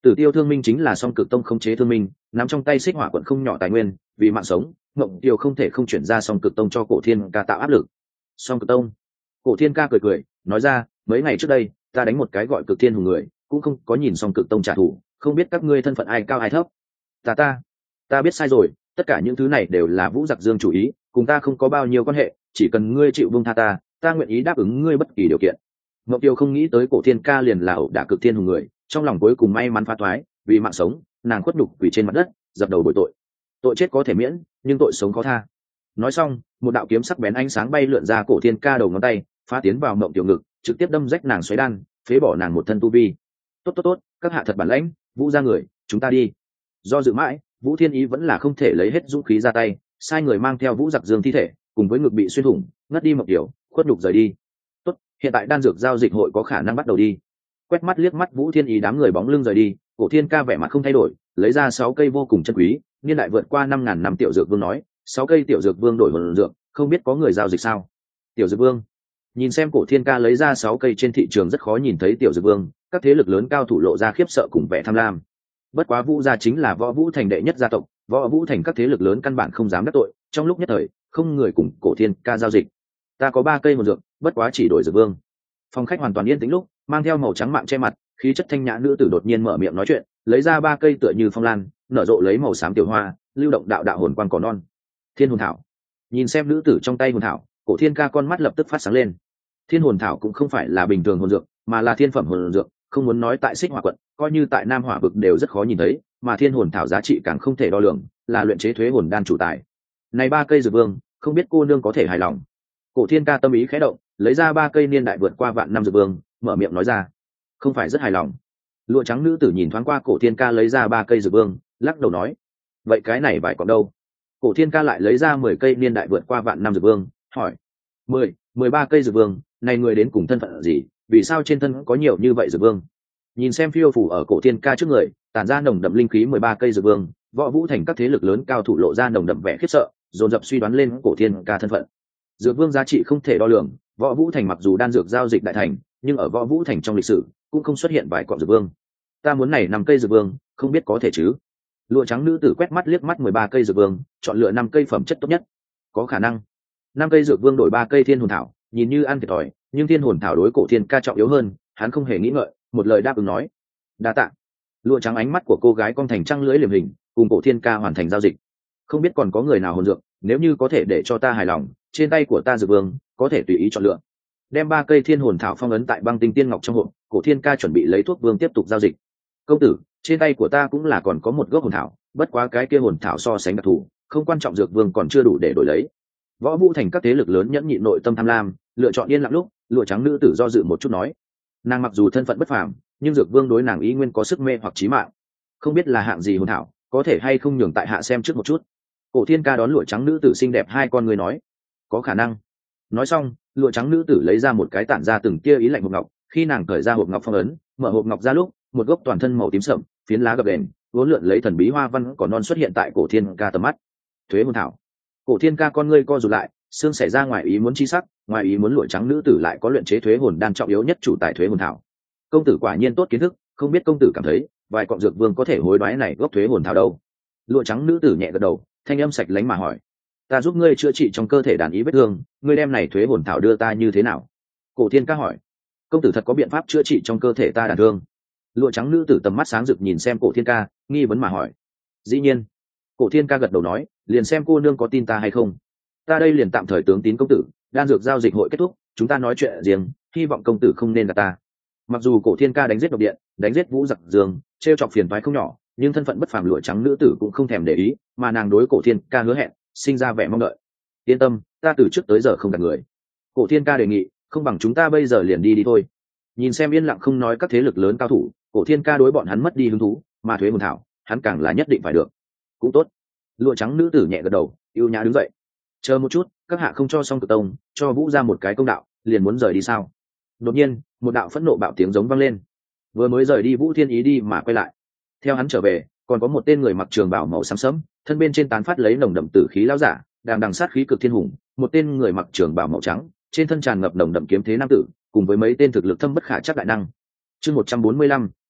Tử Tiêu Thương Minh chính là Song Cực Tông khống chế thương minh, nắm trong tay Xích Hỏa quận không nhỏ tài nguyên, vì mạng sống, Mộng Tiêu không thể không chuyển ra Song Cực Tông cho Cổ Thiên Ca tạo áp lực. Song Cực Tông. Cổ Thiên Ca cười cười, nói ra, mấy ngày trước đây, ta đánh một cái gọi Cực Thiên Hùng người, cũng không có nhìn Song Cực Tông trả thù, không biết các ngươi thân phận ai cao ai thấp. Ta ta, ta biết sai rồi, tất cả những thứ này đều là Vũ Giặc Dương chủ ý, cùng ta không có bao nhiêu quan hệ, chỉ cần ngươi chịu buông tha ta, ta nguyện ý đáp ứng ngươi bất kỳ điều kiện. Mộng Tiêu không nghĩ tới Cổ Thiên Ca liền là ẩu đả Cực Thiên Hùng người, trong lòng cuối cùng may mắn phá thoái, vì mạng sống, nàng khuất nhục quỳ trên mặt đất, dập đầu bồi tội. Tội chết có thể miễn, nhưng tội sống khó tha. Nói xong, một đạo kiếm sắc bén ánh sáng bay lượn ra Cổ Thiên Ca đầu ngón tay, phá tiến vào Mộng Tiêu ngực, trực tiếp đâm rách nàng xoáy đan, phế bỏ nàng một thân tu vi. Tốt tốt tốt, các hạ thật bản lãnh, Vũ gia người, chúng ta đi. Do dự mãi, Vũ Thiên Ý vẫn là không thể lấy hết dũng khí ra tay, sai người mang theo Vũ Giặc Dương thi thể, cùng với ngực bị xuyên thủng, ngất đi Mộng Tiêu, khuất nhục rời đi. Tốt, hiện tại đan dược giao dịch hội có khả năng bắt đầu đi. Quét mắt liếc mắt Vũ Thiên Ý đám người bóng lưng rời đi, Cổ Thiên Ca vẻ mặt không thay đổi, lấy ra sáu cây vô cùng chân quý, niên đại vượt qua năm ngàn năm tiểu dược vương nói, sáu cây tiểu dược vương đổi hồn dược, không biết có người giao dịch sao? Tiểu dược vương. Nhìn xem Cổ Thiên Ca lấy ra sáu cây trên thị trường rất khó nhìn thấy tiểu dược vương, các thế lực lớn cao thủ lộ ra khiếp sợ cùng vẻ tham lam. Bất quá Vũ gia chính là Võ Vũ Thành đệ nhất gia tộc, Võ Vũ Thành các thế lực lớn căn bản không dám đắc tội, trong lúc nhất thời, không người cùng Cổ Thiên Ca giao dịch. Ta có ba cây hồn dược, bất quá chỉ đổi dược vương. Phòng khách hoàn toàn yên tĩnh lúc, mang theo màu trắng mạng che mặt, khí chất thanh nhã nữ tử đột nhiên mở miệng nói chuyện, lấy ra ba cây tựa như phong lan, nở rộ lấy màu xám tiểu hoa, lưu động đạo đạo hồn quang cỏ non. Thiên hồn thảo. Nhìn xem nữ tử trong tay hồn thảo, Cổ Thiên Ca con mắt lập tức phát sáng lên. Thiên hồn thảo cũng không phải là bình thường hồn dược, mà là thiên phẩm hồn dược, không muốn nói tại Xích Hỏa quận, coi như tại Nam Hỏa vực đều rất khó nhìn thấy, mà thiên hồn thảo giá trị càng không thể đo lường, là luyện chế thuế hồn đan chủ tài. Này ba cây dược vương, không biết cô nương có thể hài lòng. Cổ Thiên Ca tâm ý khẽ động, lấy ra ba cây niên đại vượt qua vạn năm dược vương, mở miệng nói ra, không phải rất hài lòng. Lụa trắng nữ tử nhìn thoáng qua Cổ Thiên Ca lấy ra ba cây dược vương, lắc đầu nói, vậy cái này vài còn đâu? Cổ Thiên Ca lại lấy ra mười cây niên đại vượt qua vạn năm dược vương, hỏi, mười, mười ba cây dược vương, này người đến cùng thân phận gì? Vì sao trên thân có nhiều như vậy dược vương? Nhìn xem phiêu phủ ở Cổ Thiên Ca trước người, tản ra nồng đậm linh khí mười ba cây dược vương, Võ Vũ Thành các thế lực lớn cao thủ lộ ra nồng đậm vẻ khiếp sợ, dồn dập suy đoán lên Cổ Thiên Ca thân phận. Dược vương giá trị không thể đo lường, Võ Vũ Thành mặc dù đan dược giao dịch đại thành, nhưng ở Võ Vũ Thành trong lịch sử cũng không xuất hiện vài cọng dược vương. Ta muốn này năm cây dược vương, không biết có thể chứ? Lụa trắng nữ tử quét mắt liếc mắt mười ba cây dược vương, chọn lựa năm cây phẩm chất tốt nhất. Có khả năng. Năm cây dược vương đổi ba cây thiên hồn thảo, nhìn như ăn thiệt thòi, nhưng thiên hồn thảo đối Cổ Thiên Ca trọng yếu hơn, hắn không hề nghĩ ngợi, một lời đáp ứng nói. Đa tạ. Lụa trắng ánh mắt của cô gái cong thành trăng lưỡi liềm hình, cùng Cổ Thiên Ca hoàn thành giao dịch. Không biết còn có người nào hồn dược, nếu như có thể để cho ta hài lòng, trên tay của ta dược vương có thể tùy ý chọn lựa. Đem ba cây thiên hồn thảo phong ấn tại băng tinh tiên ngọc trong hộp, Cổ Thiên Ca chuẩn bị lấy thuốc vương tiếp tục giao dịch. Công tử, trên tay của ta cũng là còn có một gốc hồn thảo, bất quá cái kia hồn thảo so sánh đặc thù, không quan trọng dược vương còn chưa đủ để đổi lấy. Võ Vũ Thành các thế lực lớn nhẫn nhịn nội tâm tham lam, lựa chọn yên lặng lúc, lụa trắng nữ tử do dự một chút nói, nàng mặc dù thân phận bất phàm, nhưng dược vương đối nàng ý nguyên có sức mê hoặc chí mạng, không biết là hạng gì hồn thảo, có thể hay không nhường tại hạ xem trước một chút. Cổ Thiên Ca đón lụa trắng nữ tử xinh đẹp hai con người nói, có khả năng. Nói xong, lụa trắng nữ tử lấy ra một cái tản ra từng tia ý lạnh hộp ngọc, khi nàng cởi ra hộp ngọc phong ấn, mở hộp ngọc ra lúc, một gốc toàn thân màu tím sậm, phiến lá gập ghềnh, uốn lượn lấy thần bí hoa văn cỏ non xuất hiện tại Cổ Thiên Ca tầm mắt. Thuế hồn thảo. Cổ Thiên Ca con ngươi co rụt lại, xương xảy ra ngoài ý muốn chi sắc, ngoài ý muốn lụa trắng nữ tử lại có luyện chế thuế hồn đan trọng yếu nhất chủ tài thuế hồn thảo. Công tử quả nhiên tốt kiến thức, không biết công tử cảm thấy, vài cọng dược vương có thể hối đoái này gốc thuế hồn thảo đâu? Lụa trắng nữ tử nhẹ gật đầu, thanh âm sạch lánh mà hỏi, ta giúp ngươi chữa trị trong cơ thể đàn ý vết thương, ngươi đem này thuế hồn thảo đưa ta như thế nào? Cổ Thiên Ca hỏi. Công tử thật có biện pháp chữa trị trong cơ thể ta đàn thương? Lụa trắng nữ tử tầm mắt sáng rực nhìn xem Cổ Thiên Ca, nghi vấn mà hỏi. Dĩ nhiên. Cổ Thiên Ca gật đầu nói, liền xem cô nương có tin ta hay không. Ta đây liền tạm thời tướng tín công tử, đan dược giao dịch hội kết thúc, chúng ta nói chuyện riêng, hy vọng công tử không nên gạt ta. Mặc dù Cổ Thiên Ca đánh giết độc điện, đánh giết Vũ Giặc Dương, trêu chọc phiền toái không nhỏ, nhưng thân phận bất phàm lụa trắng nữ tử cũng không thèm để ý, mà nàng đối Cổ Thiên Ca hứa hẹn, sinh ra vẻ mong đợi. Yên tâm, ta từ trước tới giờ không gạt người. Cổ Thiên Ca đề nghị, không bằng chúng ta bây giờ liền đi đi thôi. Nhìn xem yên lặng không nói các thế lực lớn cao thủ, Cổ Thiên Ca đối bọn hắn mất đi hứng thú, mà thuế hồn thảo, hắn càng là nhất định phải được. Cũng tốt. Lụa trắng nữ tử nhẹ gật đầu, yêu nhã đứng dậy. Chờ một chút, các hạ không cho Song Cực Tông, cho Vũ ra một cái công đạo, liền muốn rời đi sao? Đột nhiên, một đạo phẫn nộ bạo tiếng giống vang lên. Vừa mới rời đi Vũ Thiên Ý đi mà quay lại. Theo hắn trở về, còn có một tên người mặc trường bào màu xám sẫm, thân bên trên tán phát lấy nồng đậm tử khí lão giả, đang đằng sát khí cực thiên hùng, một tên người mặc trường bào màu trắng, trên thân tràn ngập nồng đậm kiếm thế nam tử, cùng với mấy tên thực lực thâm bất khả chắc đại năng. Chương một trăm bốn mươi lăm,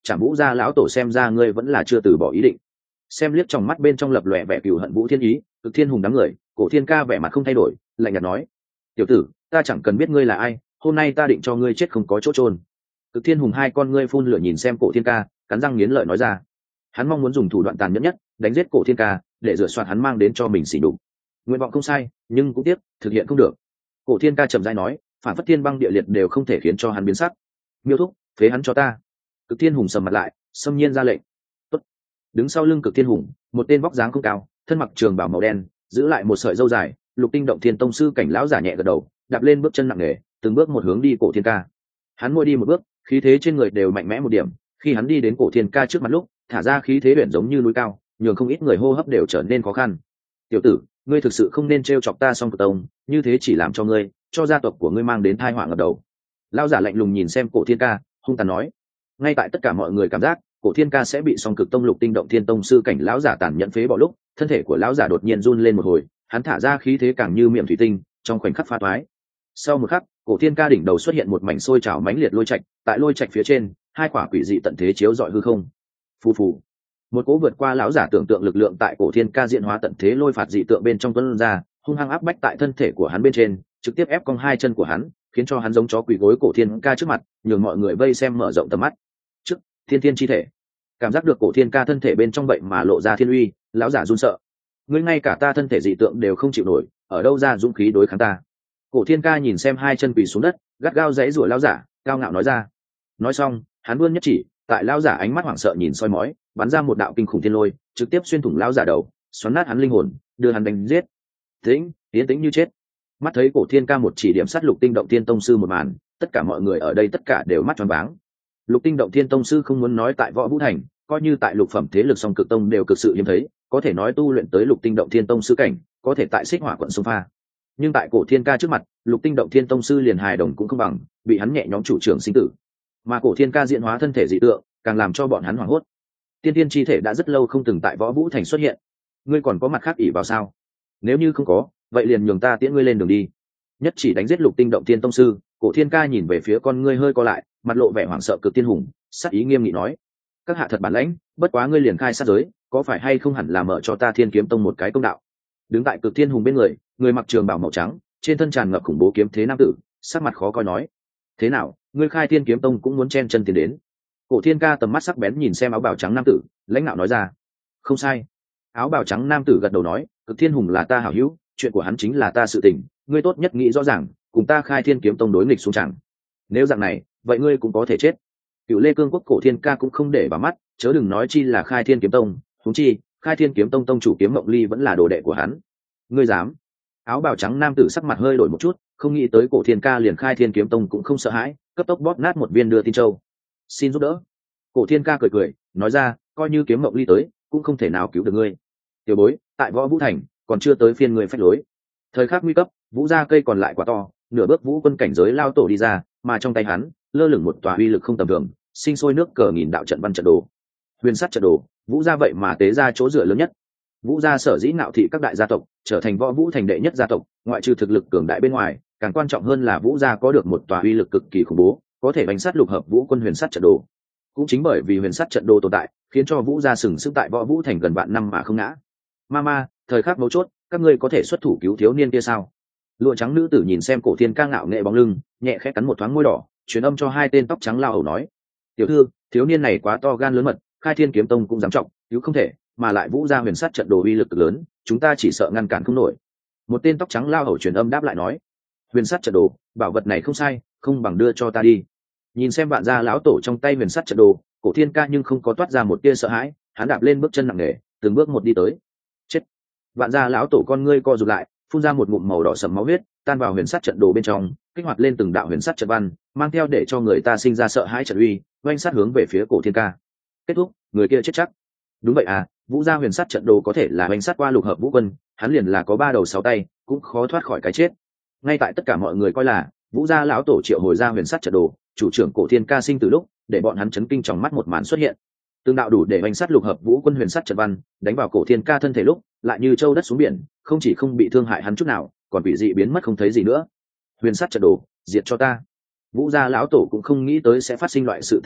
chả vũ gia lão tổ xem ra ngươi vẫn là chưa từ bỏ ý định. Xem liếc trong mắt bên trong lập lòe vẻ cừu hận Vũ Thiên Ý, Cực Thiên Hùng đám người, Cổ Thiên Ca vẻ mặt không thay đổi, lạnh nhạt nói: "Tiểu tử, ta chẳng cần biết ngươi là ai, hôm nay ta định cho ngươi chết không có chỗ chôn." Cực Thiên Hùng hai con ngươi phun lửa nhìn xem Cổ Thiên Ca, cắn răng nghiến lợi nói ra. Hắn mong muốn dùng thủ đoạn tàn nhẫn nhất, đánh giết Cổ Thiên Ca, để rửa soạn hắn mang đến cho mình xỉ nhục. Nguyện vọng không sai, nhưng cũng tiếc, thực hiện không được. Cổ Thiên Ca trầm rãi nói, phản phất thiên băng địa liệt đều không thể khiến cho hắn biến sắc. Miêu thúc, phế hắn cho ta. Cực Thiên Hùng sầm mặt lại, xâm nhiên ra lệnh. Tốt. Đứng sau lưng Cực Thiên Hùng, một tên vóc dáng không cao, thân mặc trường bào màu đen, giữ lại một sợi râu dài, Lục Tinh Động Thiên tông sư cảnh lão giả nhẹ gật đầu, đạp lên bước chân nặng nề, từng bước một hướng đi Cổ Thiên Ca. Hắn mỗi đi một bước, khí thế trên người đều mạnh mẽ một điểm, khi hắn đi đến Cổ Thiên Ca trước mặt lúc, thả ra khí thế biển giống như núi cao, nhường không ít người hô hấp đều trở nên khó khăn. Tiểu tử, ngươi thực sự không nên trêu chọc ta Song Cực Tông, như thế chỉ làm cho ngươi, cho gia tộc của ngươi mang đến tai họa ngập đầu. Lão giả lạnh lùng nhìn xem Cổ Thiên Ca, hung tàn nói. Ngay tại tất cả mọi người cảm giác Cổ Thiên Ca sẽ bị Song Cực Tông Lục Tinh Động Thiên tông sư cảnh lão giả tàn nhẫn phế bỏ lúc, thân thể của lão giả đột nhiên run lên một hồi, hắn thả ra khí thế càng như miệng thủy tinh, trong khoảnh khắc phá toái. Sau một khắc, Cổ Thiên Ca đỉnh đầu xuất hiện một mảnh sôi trào mãnh liệt lôi trạch, tại lôi trạch phía trên, hai quả quỷ dị tận thế chiếu rọi hư không. Phù phù. Một cỗ vượt qua lão giả tưởng tượng lực lượng tại Cổ Thiên Ca diễn hóa tận thế lôi phạt dị tượng bên trong tuôn ra, hung hăng áp bách tại thân thể của hắn bên trên, trực tiếp ép cong hai chân của hắn, khiến cho hắn giống chó quỳ gối Cổ Thiên Ca trước mặt, nhường mọi người vây xem mở rộng tầm mắt. Trước, thiên thiên chi thể. Cảm giác được Cổ Thiên Ca thân thể bên trong vậy mà lộ ra thiên uy, lão giả run sợ. Ngươi ngay cả ta thân thể dị tượng đều không chịu nổi, ở đâu ra dũng khí đối kháng ta? Cổ Thiên Ca nhìn xem hai chân quỳ xuống đất, gắt gao giãy giụa lão giả, cao ngạo nói ra. Nói xong, hắn vươn nhất chỉ, tại lão giả ánh mắt hoảng sợ nhìn soi mói, bắn ra một đạo kinh khủng thiên lôi, trực tiếp xuyên thủng lão giả đầu, xoắn nát hắn linh hồn, đưa hắn đánh giết. Tĩnh, tiến tĩnh như chết. Mắt thấy Cổ Thiên Ca một chỉ điểm sát Lục Tinh Động Thiên tông sư một màn, tất cả mọi người ở đây tất cả đều mắt tròn váng. Lục Tinh Động Thiên tông sư không muốn nói tại Võ Vũ Thành, coi như tại lục phẩm thế lực Song Cực Tông đều cực sự hiếm thấy, có thể nói tu luyện tới Lục Tinh Động Thiên tông sư cảnh, có thể tại Xích Hỏa quận xung pha. Nhưng tại Cổ Thiên Ca trước mặt, Lục Tinh Động Thiên tông sư liền hài đồng cũng không bằng, bị hắn nhẹ nhõm chủ trưởng sinh tử. Mà Cổ Thiên Ca diễn hóa thân thể dị tượng, càng làm cho bọn hắn hoảng hốt. Tiên tiên chi thể đã rất lâu không từng tại Võ Vũ Thành xuất hiện, ngươi còn có mặt khác ỷ vào sao? Nếu như không có, vậy liền nhường ta tiễn ngươi lên đường đi. Nhất chỉ đánh giết Lục Tinh Động Thiên tông sư, Cổ Thiên Ca nhìn về phía con ngươi hơi co lại, mặt lộ vẻ hoảng sợ cực tiên hùng, sắc ý nghiêm nghị nói: các hạ thật bản lãnh, bất quá ngươi liền khai sát giới, có phải hay không hẳn là mở cho ta Thiên Kiếm Tông một cái công đạo. Đứng tại Cực Thiên Hùng bên người, người mặc trường bào màu trắng, trên thân tràn ngập khủng bố kiếm thế nam tử, sắc mặt khó coi nói: thế nào, ngươi khai Thiên Kiếm Tông cũng muốn chen chân tiến đến? Cổ Thiên Ca tầm mắt sắc bén nhìn xem áo bào trắng nam tử, lãnh đạo nói ra: không sai. Áo bào trắng nam tử gật đầu nói: Cực Thiên Hùng là ta hảo hữu, chuyện của hắn chính là ta sự tình, ngươi tốt nhất nghĩ rõ ràng, cùng ta khai Thiên Kiếm Tông đối nghịch xuống chẳng. Nếu dạng này, vậy ngươi cũng có thể chết. Cựu Lê Cương Quốc Cổ Thiên Ca cũng không để vào mắt, chớ đừng nói chi là khai Thiên Kiếm Tông, huống chi khai Thiên Kiếm Tông tông chủ Kiếm Mộng Ly vẫn là đồ đệ của hắn. Ngươi dám? Áo bào trắng nam tử sắc mặt hơi đổi một chút, không nghĩ tới Cổ Thiên Ca liền khai Thiên Kiếm Tông cũng không sợ hãi, cấp tốc bóp nát một viên đưa tin châu. Xin giúp đỡ. Cổ Thiên Ca cười cười, nói ra, coi như Kiếm Mộng Ly tới, cũng không thể nào cứu được ngươi. Tiểu bối, tại Võ Vũ Thành, còn chưa tới phiên ngươi phách lối. Thời khắc nguy cấp, Vũ gia cây còn lại quá to, nửa bước vũ quân cảnh giới lao tổ đi ra, mà trong tay hắn lơ lửng một tòa uy lực không tầm thường, sinh sôi nước cờ nghìn đạo trận văn trận đồ. Huyền sắt trận đồ, Vũ gia vậy mà tế ra chỗ dựa lớn nhất. Vũ gia sở dĩ ngạo thị các đại gia tộc, trở thành Võ Vũ Thành đệ nhất gia tộc, ngoại trừ thực lực cường đại bên ngoài, càng quan trọng hơn là Vũ gia có được một tòa uy lực cực kỳ khủng bố, có thể bánh sát lục hợp vũ quân huyền sắt trận đồ. Cũng chính bởi vì huyền sắt trận đồ tồn tại, khiến cho Vũ gia sừng sững tại Võ Vũ Thành gần vạn năm mà không ngã. Mama, thời khắc mấu chốt, các ngươi có thể xuất thủ cứu thiếu niên kia sao? Lụa trắng nữ tử nhìn xem Cổ Thiên Ca ngạo nghệ bóng lưng, nhẹ khẽ cắn một thoáng môi đỏ, truyền âm cho hai tên tóc trắng lao hầu nói: tiểu thư, thiếu niên này quá to gan lớn mật, khai Thiên Kiếm Tông cũng dám trọng, cứu không thể, mà lại Vũ gia huyền sắt trận đồ uy lực cực lớn, chúng ta chỉ sợ ngăn cản không nổi. Một tên tóc trắng lao hầu truyền âm đáp lại nói: huyền sắt trận đồ, bảo vật này không sai, không bằng đưa cho ta đi. Nhìn xem bạn gia lão tổ trong tay huyền sắt trận đồ, Cổ Thiên Ca nhưng không có toát ra một tia sợ hãi, hắn đạp lên bước chân nặng nề, từng bước một đi tới. Chết! Bạn gia lão tổ con ngươi co rụt lại, phun ra một ngụm màu đỏ sẫm máu huyết, tan vào huyền sắt trận đồ bên trong, kích hoạt lên từng đạo huyền sắt trận văn, mang theo để cho người ta sinh ra sợ hãi trận uy, oanh sát hướng về phía Cổ Thiên Ca. Kết thúc, người kia chết chắc. Đúng vậy à, Vũ gia huyền sắt trận đồ có thể là oanh sát qua lục hợp vũ quân, hắn liền là có ba đầu sáu tay, cũng khó thoát khỏi cái chết. Ngay tại tất cả mọi người coi là Vũ gia lão tổ triệu hồi ra huyền sắt trận đồ, chủ trưởng Cổ Thiên Ca sinh từ lúc, để bọn hắn chấn kinh trong mắt một màn xuất hiện. Tương đạo đủ để oanh sát lục hợp vũ quân huyền sắt trận văn, đánh vào Cổ Thiên Ca thân thể lúc, lại như châu đất xuống biển, không chỉ không bị thương hại hắn chút nào, còn bị dị biến mất không thấy gì nữa. Huyền sắt trận đồ, diệt cho ta. Vũ gia lão tổ cũng không nghĩ tới sẽ phát sinh loại sự tình này,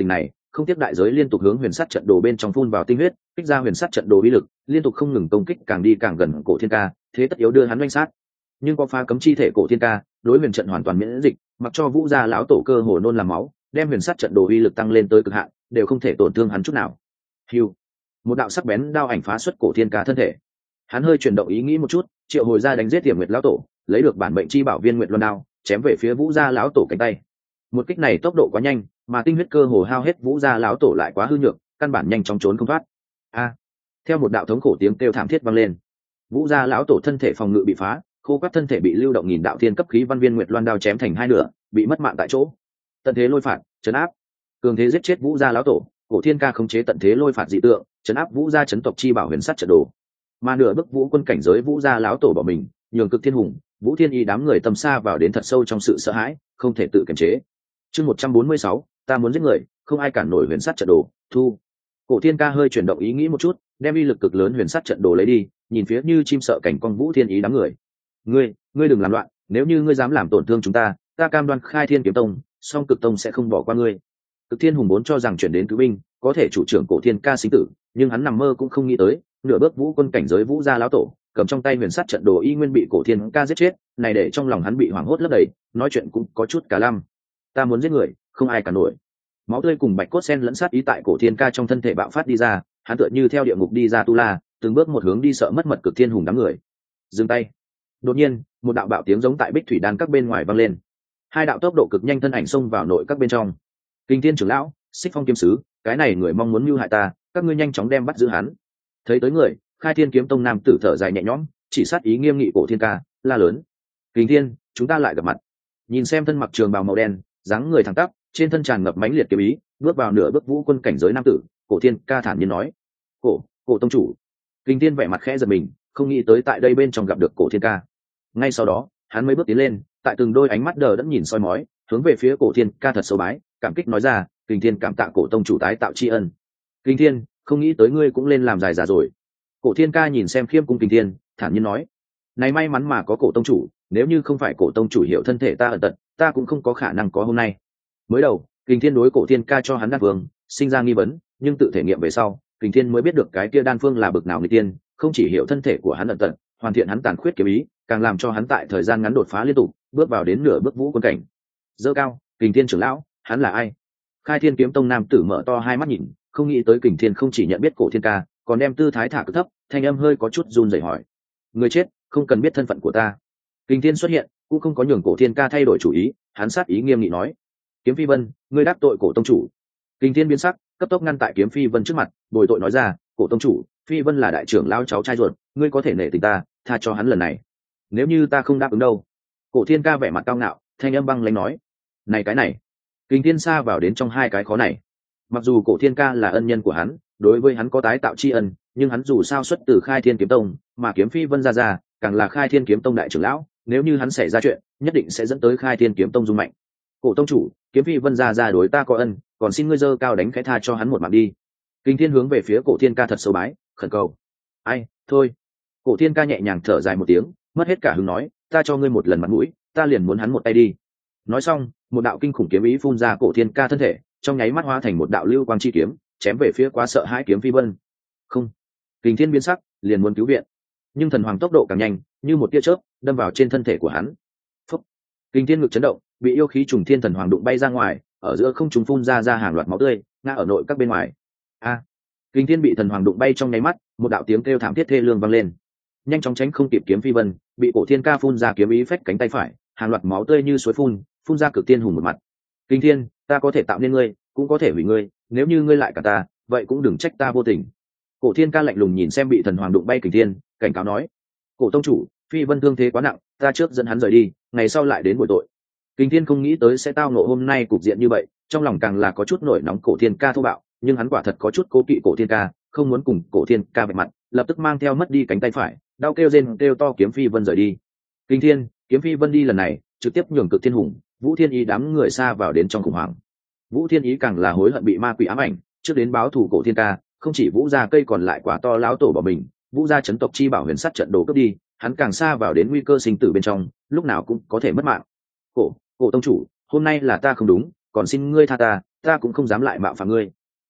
không tiếc đại giới liên tục hướng huyền sắt trận đồ bên trong phun vào tinh huyết, kích ra huyền sắt trận đồ uy lực, liên tục không ngừng công kích, càng đi càng gần cổ thiên ca, thế tất yếu đưa hắn oanh sát. Nhưng có phá cấm chi thể cổ thiên ca, đối huyền trận hoàn toàn miễn dịch, mặc cho vũ gia lão tổ cơ hồ nôn làm máu, đem huyền sắt trận đồ uy lực tăng lên tới cực hạn, đều không thể tổn thương hắn chút nào. Hưu, một đạo sắc bén đao ảnh phá xuất cổ thiên ca thân thể. Hắn hơi chuyển động ý nghĩ một chút, triệu hồi ra đánh giết Tiềm Nguyệt lão tổ, lấy được bản mệnh chi bảo viên Nguyệt Luân đao, chém về phía vũ gia lão tổ cánh tay. Một kích này tốc độ quá nhanh, mà tinh huyết cơ hồ hao hết, vũ gia lão tổ lại quá hư nhược, căn bản nhanh chóng trốn không thoát. A! Theo một đạo thống khổ tiếng kêu thảm thiết vang lên, vũ gia lão tổ thân thể phòng ngự bị phá, khô quắt thân thể bị lưu động nghìn đạo thiên cấp khí văn viên Nguyệt Loan đao chém thành hai nửa, bị mất mạng tại chỗ. Tận thế lôi phạt, trấn áp, cường thế giết chết vũ gia lão tổ, cổ thiên ca khống chế tận thế lôi phạt dị tượng, trấn áp vũ gia chấn tộc chi bảo huyền sắt trận đồ. Mà nửa bức vũ quân cảnh giới vũ gia lão tổ bỏ mình, nhường Cực Thiên Hùng, Vũ Thiên Y đám người tâm xa vào đến thật sâu trong sự sợ hãi, không thể tự kiềm chế. Chương một trăm bốn mươi sáu, ta muốn giết người, không ai cản nổi huyền sắt trận đồ, thu. Cổ thiên ca hơi chuyển động ý nghĩ một chút, đem uy lực cực lớn huyền sắt trận đồ lấy đi, nhìn phía như chim sợ cảnh con Vũ Thiên Y đám người. Ngươi, ngươi đừng làm loạn, nếu như ngươi dám làm tổn thương chúng ta, ta cam đoan khai thiên kiếm tông, song Cực tông sẽ không bỏ qua ngươi. Cực Thiên Hùng vốn cho rằng chuyển đến cứu binh, có thể chủ trưởng cổ thiên ca sinh tử, nhưng hắn nằm mơ cũng không nghĩ tới, nửa bước vũ quân cảnh giới vũ gia lão tổ, cầm trong tay huyền sắt trận đồ y nguyên bị cổ thiên ca giết chết, này để trong lòng hắn bị hoảng hốt lấp đầy, nói chuyện cũng có chút cả lăm. Ta muốn giết người, không ai cả nổi. Máu tươi cùng bạch cốt sen lẫn sát ý tại cổ thiên ca trong thân thể bạo phát đi ra, hắn tựa như theo địa ngục đi ra tu la, từng bước một hướng đi sợ mất mật Cực Thiên Hùng đám người. Dừng tay. Đột nhiên, một đạo bạo tiếng giống tại Bích Thủy Đan các bên ngoài vang lên. Hai đạo tốc độ cực nhanh thân ảnh xông vào nội các bên trong. Kinh Thiên trưởng lão, Xích Phong kiếm sứ, cái này người mong muốn mưu hại ta, các ngươi nhanh chóng đem bắt giữ hắn. Thấy tới người, Khai Thiên kiếm tông nam tử thở dài nhẹ nhõm, chỉ sát ý nghiêm nghị cổ thiên ca, la lớn: Kinh Thiên, chúng ta lại gặp mặt. Nhìn xem thân mặc trường bào màu đen, dáng người thẳng tắp, trên thân tràn ngập mãnh liệt kiếm ý, bước vào nửa bước vũ quân cảnh giới nam tử, cổ thiên ca thản nhiên nói: cổ cổ tông chủ. Kinh Thiên vẻ mặt khẽ giật mình, không nghĩ tới tại đây bên trong gặp được cổ thiên ca. Ngay sau đó, hắn mấy bước tiến lên, tại từng đôi ánh mắt đờ đẫn nhìn soi mói, hướng về phía cổ thiên ca thật sâu bái, cảm kích nói ra: Kinh Thiên cảm tạ cổ tông chủ tái tạo tri ân. Kinh Thiên, không nghĩ tới ngươi cũng lên làm dài giả rồi. Cổ thiên ca nhìn xem khiêm cung Kinh Thiên, thản nhiên nói: này may mắn mà có cổ tông chủ, nếu như không phải cổ tông chủ hiểu thân thể ta ẩn tật, ta cũng không có khả năng có hôm nay. Mới đầu, Kinh Thiên đối cổ thiên ca cho hắn đan phương sinh ra nghi vấn, nhưng tự thể nghiệm về sau, Kinh Thiên mới biết được cái kia đan phương là bực nào người tiên, không chỉ hiểu thân thể của hắn ẩn tật, hoàn thiện hắn tàn khuyết kiếm ý, càng làm cho hắn tại thời gian ngắn đột phá liên tục, bước vào đến nửa bước vũ quân cảnh. Dơ cao, Kinh Thiên trưởng lão, hắn là ai? Khai Thiên kiếm tông nam tử mở to hai mắt nhìn, không nghĩ tới Kinh Thiên không chỉ nhận biết cổ thiên ca, còn đem tư thái thả cực thấp, thanh âm hơi có chút run rẩy hỏi: người chết, không cần biết thân phận của ta. Kinh Thiên xuất hiện, cũng không có nhường cổ thiên ca thay đổi chủ ý, hắn sát ý nghiêm nghị nói: Kiếm Phi Vân, ngươi đắc tội cổ tông chủ. Kinh Thiên biến sắc, cấp tốc ngăn tại Kiếm Phi Vân trước mặt, bồi tội nói ra: cổ tông chủ, Phi Vân là đại trưởng lao cháu trai ruột, ngươi có thể nể tình ta, tha cho hắn lần này. Nếu như ta không đáp ứng đâu? Cổ thiên ca vẻ mặt cao ngạo, thanh âm băng lãnh nói: này cái này. Kinh Thiên xa vào đến trong hai cái khó này. Mặc dù cổ thiên ca là ân nhân của hắn, đối với hắn có tái tạo tri ân, nhưng hắn dù sao xuất từ Khai Thiên kiếm tông, mà Kiếm Phi Vân ra ra càng là Khai Thiên kiếm tông đại trưởng lão, nếu như hắn xảy ra chuyện, nhất định sẽ dẫn tới Khai Thiên kiếm tông rung mạnh. Cổ tông chủ, Kiếm Phi Vân ra ra đối ta có ân, còn xin ngươi dơ cao đánh khẽ tha cho hắn một mạng đi. Kinh Thiên hướng về phía cổ thiên ca thật sâu bái, khẩn cầu. Ai, thôi. Cổ thiên ca nhẹ nhàng thở dài một tiếng, mất hết cả hứng nói: ta cho ngươi một lần mặt mũi, ta liền muốn hắn một tay đi. Nói xong, một đạo kinh khủng kiếm ý phun ra cổ thiên ca thân thể, trong nháy mắt hóa thành một đạo lưu quang chi kiếm, chém về phía quá sợ hãi Kiếm Phi Vân. Không. Kinh Thiên biến sắc, liền muốn cứu viện, nhưng thần hoàng tốc độ càng nhanh, như một tia chớp đâm vào trên thân thể của hắn. Phúc. Kinh Thiên ngực chấn động, bị yêu khí trùng thiên thần hoàng đụng bay ra ngoài, ở giữa không trung phun ra ra hàng loạt máu tươi, ngã ở nội các bên ngoài. A. À. Kinh Thiên bị thần hoàng đụng bay trong nháy mắt, một đạo tiếng kêu thảm thiết thê lương vang lên. Nhanh chóng tránh không kịp Kiếm Phi Vân, bị cổ thiên ca phun ra kiếm ý phách cánh tay phải, hàng loạt máu tươi như suối phun, phun ra Cực Tiên Hùng một mặt. Kinh Thiên, ta có thể tạo nên ngươi, cũng có thể hủy ngươi, nếu như ngươi lại cả ta, vậy cũng đừng trách ta vô tình. Cổ thiên ca lạnh lùng nhìn xem bị thần hoàng đụng bay Kinh Thiên, cảnh cáo nói: cổ tông chủ, Phi Vân thương thế quá nặng, ta trước dẫn hắn rời đi, ngày sau lại đến bồi tội. Kinh Thiên không nghĩ tới sẽ tao ngộ hôm nay cục diện như vậy, trong lòng càng là có chút nổi nóng cổ thiên ca thô bạo, nhưng hắn quả thật có chút cố kỵ cổ thiên ca, không muốn cùng cổ thiên ca vạch mặt, lập tức mang theo mất đi cánh tay phải, đau kêu rên kêu to Kiếm Phi Vân rời đi. Kinh Thiên, Kiếm Phi Vân đi lần này, trực tiếp nhường Cực Thiên Hùng, Vũ Thiên Ý đám người xa vào đến trong khủng hoảng. Vũ Thiên Ý càng là hối hận bị ma quỷ ám ảnh, trước đến báo thù cổ thiên ca, không chỉ Vũ gia cây còn lại quả to lão tổ bỏ mình, Vũ gia chấn tộc chi bảo huyền sắt trận đồ cướp đi, hắn càng xa vào đến nguy cơ sinh tử bên trong, lúc nào cũng có thể mất mạng. Cổ, cổ tông chủ, hôm nay là ta không đúng, còn xin ngươi tha ta, ta cũng không dám lại mạo phạm ngươi,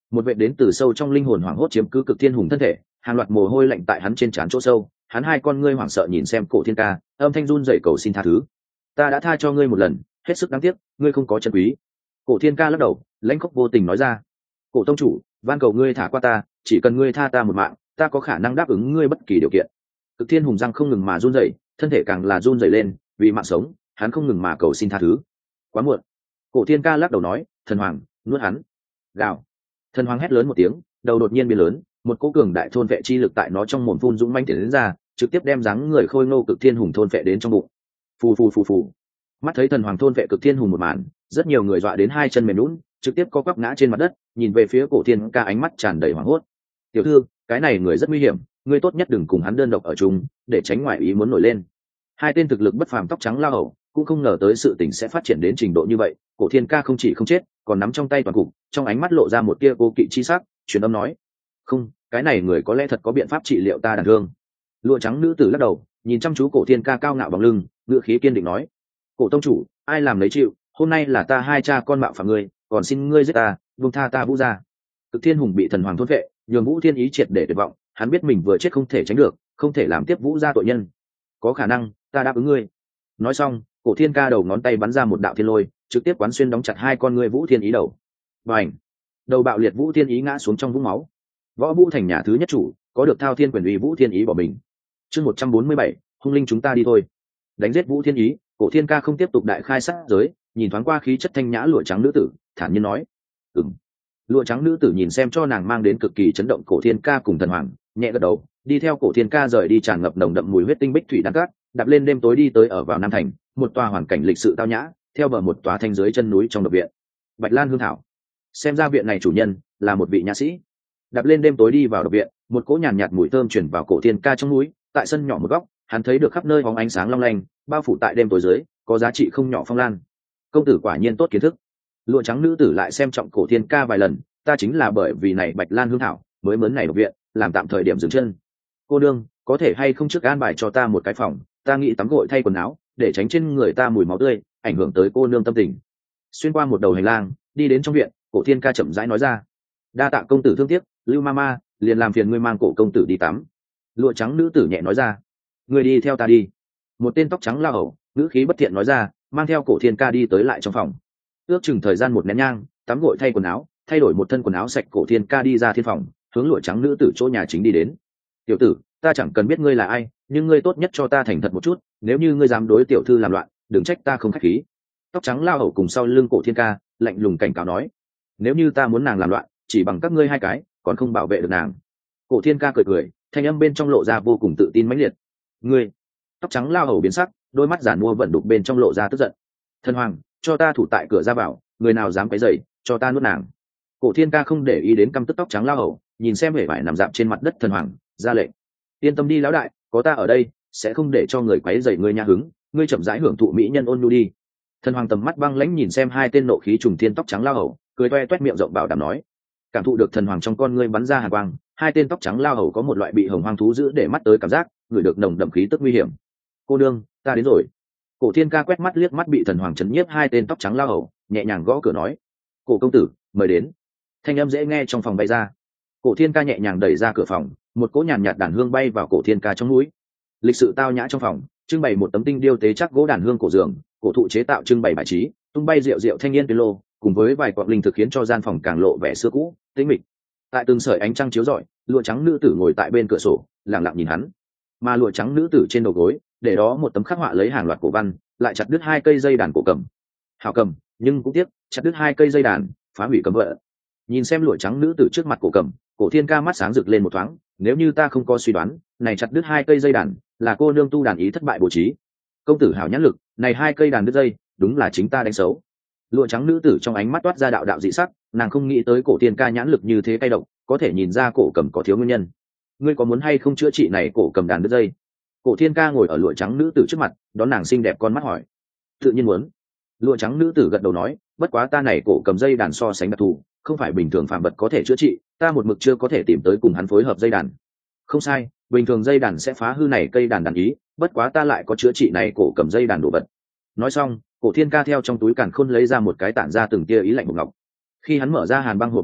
một vệ đến từ sâu trong linh hồn hoảng hốt chiếm cứ cực thiên hùng thân thể, hàng loạt mồ hôi lạnh tại hắn trên trán chỗ sâu, hắn hai con ngươi hoảng sợ nhìn xem cổ thiên ca, âm thanh run dậy cầu xin tha thứ. Ta đã tha cho ngươi một lần, hết sức đáng tiếc ngươi không có chân quý. Cổ thiên ca lắc đầu, lãnh khốc vô tình nói ra. Cổ tông chủ, van cầu ngươi thả qua ta, chỉ cần ngươi tha ta một mạng, ta có khả năng đáp ứng ngươi bất kỳ điều kiện. Cực thiên hùng răng không ngừng mà run rẩy, thân thể càng là run rẩy lên, vì mạng sống hắn không ngừng mà cầu xin tha thứ. Quá muộn. Cổ thiên ca lắc đầu nói, thần hoàng nuốt hắn. Gào. Thần hoàng hét lớn một tiếng, đầu đột nhiên biến lớn, một cỗ cường đại thôn vệ chi lực tại nó trong mồm phun dũng mãnh tiến đến ra, trực tiếp đem dáng người khôi ngô cực thiên hùng thôn vệ đến trong bụng. Phù phù phù phù. Mắt thấy thần hoàng thôn vệ cực thiên hùng một màn, rất nhiều người dọa đến hai chân mềm nhũn, trực tiếp co quắp ngã trên mặt đất, nhìn về phía cổ thiên ca ánh mắt tràn đầy hoảng hốt. Tiểu thư, cái này người rất nguy hiểm, ngươi tốt nhất đừng cùng hắn đơn độc ở chung, để tránh ngoại ý muốn nổi lên. Hai tên thực lực bất phàm tóc trắng lao hầu cũng không ngờ tới sự tình sẽ phát triển đến trình độ như vậy. Cổ thiên ca không chỉ không chết, còn nắm trong tay toàn cục, trong ánh mắt lộ ra một tia vô kỵ chi sắc, truyền âm nói: không, cái này người có lẽ thật có biện pháp trị liệu ta đàn thương. Lụa trắng nữ tử lắc đầu, nhìn chăm chú cổ thiên ca cao ngạo bóng lưng, ngữ khí kiên định nói: cổ tông chủ, ai làm lấy chịu, hôm nay là ta hai cha con mạo phạm ngươi, còn xin ngươi giết ta, buông tha ta Vũ gia. Cực thiên hùng bị thần hoàng thôn vệ, nhường Vũ Thiên Ý triệt để tuyệt vọng, hắn biết mình vừa chết không thể tránh được, không thể làm tiếp Vũ gia tội nhân. Có khả năng, ta đáp ứng ngươi. Nói xong, cổ thiên ca đầu ngón tay bắn ra một đạo thiên lôi, trực tiếp quán xuyên đóng chặt hai con ngươi Vũ Thiên Ý đầu. Bành! Đầu bạo liệt Vũ Thiên Ý ngã xuống trong vũng máu. Võ Vũ thành nhà thứ nhất chủ, có được thao thiên quyền uy Vũ Thiên Ý bỏ mình. Chương một trăm bốn mươi bảy, hung linh chúng ta đi thôi. Đánh giết Vũ Thiên Ý, cổ thiên ca không tiếp tục đại khai sát giới, nhìn thoáng qua khí chất thanh nhã lụa trắng nữ tử, thản nhiên nói: ừm. Lụa trắng nữ tử nhìn xem cho nàng mang đến cực kỳ chấn động cổ thiên ca cùng thần hoàng, nhẹ gật đầu, đi theo cổ thiên ca rời đi tràn ngập nồng đậm mùi huyết tinh bích thủy đan cát, đạp lên đêm tối đi tới ở vào nam thành, một tòa hoàn cảnh lịch sự tao nhã, theo bờ một tòa thanh dưới chân núi trong độc viện. Bạch Lan Hương Thảo, xem ra viện này chủ nhân là một vị nha sĩ. Đạp lên đêm tối đi vào độc viện, một cỗ nhàn nhạt, nhạt mùi thơm truyền vào cổ thiên ca trong núi, tại sân nhỏ một góc, hắn thấy được khắp nơi bóng ánh sáng long lanh, bao phủ tại đêm tối dưới, có giá trị không nhỏ phong lan. Công tử quả nhiên tốt kiến thức. Lụa trắng nữ tử lại xem trọng cổ thiên ca vài lần, ta chính là bởi vì này Bạch Lan Hương Thảo mới mướn này độc viện, làm tạm thời điểm dừng chân. Cô đương, có thể hay không trước an bài cho ta một cái phòng, ta nghĩ tắm gội thay quần áo, để tránh trên người ta mùi máu tươi ảnh hưởng tới cô nương tâm tình. Xuyên qua một đầu hành lang, đi đến trong viện, cổ thiên ca chậm rãi nói ra: đa tạ công tử thương tiếc, Lưu Mama, liền làm phiền ngươi mang cổ công tử đi tắm. Lụa trắng nữ tử nhẹ nói ra: ngươi đi theo ta đi. Một tên tóc trắng lao hầu, ngữ khí bất thiện nói ra, mang theo cổ thiên ca đi tới lại trong phòng. Ước chừng thời gian một nén nhang, tắm gội thay quần áo, thay đổi một thân quần áo sạch, cổ thiên ca đi ra thiên phòng, hướng lụa trắng nữ tử chỗ nhà chính đi đến. Tiểu tử, ta chẳng cần biết ngươi là ai, nhưng ngươi tốt nhất cho ta thành thật một chút, nếu như ngươi dám đối tiểu thư làm loạn, đừng trách ta không khách khí. Tóc trắng lao hầu cùng sau lưng cổ thiên ca lạnh lùng cảnh cáo nói: nếu như ta muốn nàng làm loạn, chỉ bằng các ngươi hai cái còn không bảo vệ được nàng. Cổ thiên ca cười cười, thanh âm bên trong lộ ra vô cùng tự tin mãnh liệt. Ngươi! Tóc trắng lao hầu biến sắc, đôi mắt giản mua vận đục bên trong lộ ra tức giận. Thần hoàng, cho ta thủ tại cửa ra vào, người nào dám quấy rầy, cho ta nuốt nàng. Cổ thiên ca không để ý đến căm tức tóc trắng lao hầu, nhìn xem vẻ vải nằm dạp trên mặt đất thần hoàng, ra lệnh: yên tâm đi lão đại, có ta ở đây, sẽ không để cho người quấy rầy ngươi nha hứng, ngươi chậm rãi hưởng thụ mỹ nhân ôn nhu đi. Thần hoàng tầm mắt băng lãnh nhìn xem hai tên nộ khí trùng thiên tóc trắng lao hầu, cười toe toét miệng rộng bảo đảm nói. Cảm thụ được thần hoàng trong con ngươi bắn ra hàn quang, hai tên tóc trắng lao hầu có một loại bị hồng hoang thú giữ để mắt tới cảm giác, ngửi được nồng đậm khí tức nguy hiểm. Cô đương, ta đến rồi. Cổ thiên ca quét mắt liếc mắt bị thần hoàng chấn nhiếp hai tên tóc trắng lao hầu, nhẹ nhàng gõ cửa nói: cổ công tử, mời đến. Thanh âm dễ nghe trong phòng bay ra. Cổ thiên ca nhẹ nhàng đẩy ra cửa phòng, một cỗ nhàn nhạt đàn hương bay vào cổ thiên ca trong núi. Lịch sự tao nhã trong phòng, trưng bày một tấm tinh điêu tế chắc gỗ đàn hương cổ giường, cổ thụ chế tạo trưng bày bài trí, tung bay rượu rượu thanh niên tuyên lô, cùng với vài quặng linh thực khiến cho gian phòng càng lộ vẻ xưa cũ tĩnh mịch. Tại từng sợi ánh trăng chiếu rọi, lụa trắng nữ tử ngồi tại bên cửa sổ, lặng lặng nhìn hắn. Mà lụa trắng nữ tử trên đầu gối, để đó một tấm khắc họa lấy hàng loạt cổ văn, lại chặt đứt hai cây dây đàn cổ cầm. Hảo cầm, nhưng cũng tiếc, chặt đứt hai cây dây đàn, phá hủy cầm vợ. Nhìn xem lụa trắng nữ tử trước mặt cổ cầm, cổ thiên ca mắt sáng rực lên một thoáng. Nếu như ta không có suy đoán, này chặt đứt hai cây dây đàn là cô nương tu đàn ý thất bại bố trí. Công tử hảo nhãn lực, này hai cây đàn đứt dây, đúng là chính ta đánh xấu. Lụa trắng nữ tử trong ánh mắt toát ra đạo đạo dị sắc, nàng không nghĩ tới cổ thiên ca nhãn lực như thế cay độc, có thể nhìn ra cổ cầm có thiếu nguyên nhân. Ngươi có muốn hay không chữa trị này cổ cầm đàn đứt dây? Cổ thiên ca ngồi ở lụa trắng nữ tử trước mặt, đón nàng xinh đẹp con mắt hỏi. Tự nhiên muốn. Lụa trắng nữ tử gật đầu nói, bất quá ta này cổ cầm dây đàn so sánh đặc thù, không phải bình thường phàm vật có thể chữa trị, ta một mực chưa có thể tìm tới cùng hắn phối hợp dây đàn. Không sai, bình thường dây đàn sẽ phá hư này cây đàn đàn ý, bất quá ta lại có chữa trị này cổ cầm dây đàn đồ vật. Nói xong, cổ thiên ca theo trong túi càn khôn lấy ra một cái tản ra từng tia ý lạnh hộp ngọc. Khi hắn mở ra hàn băng hộp ngọc lúc,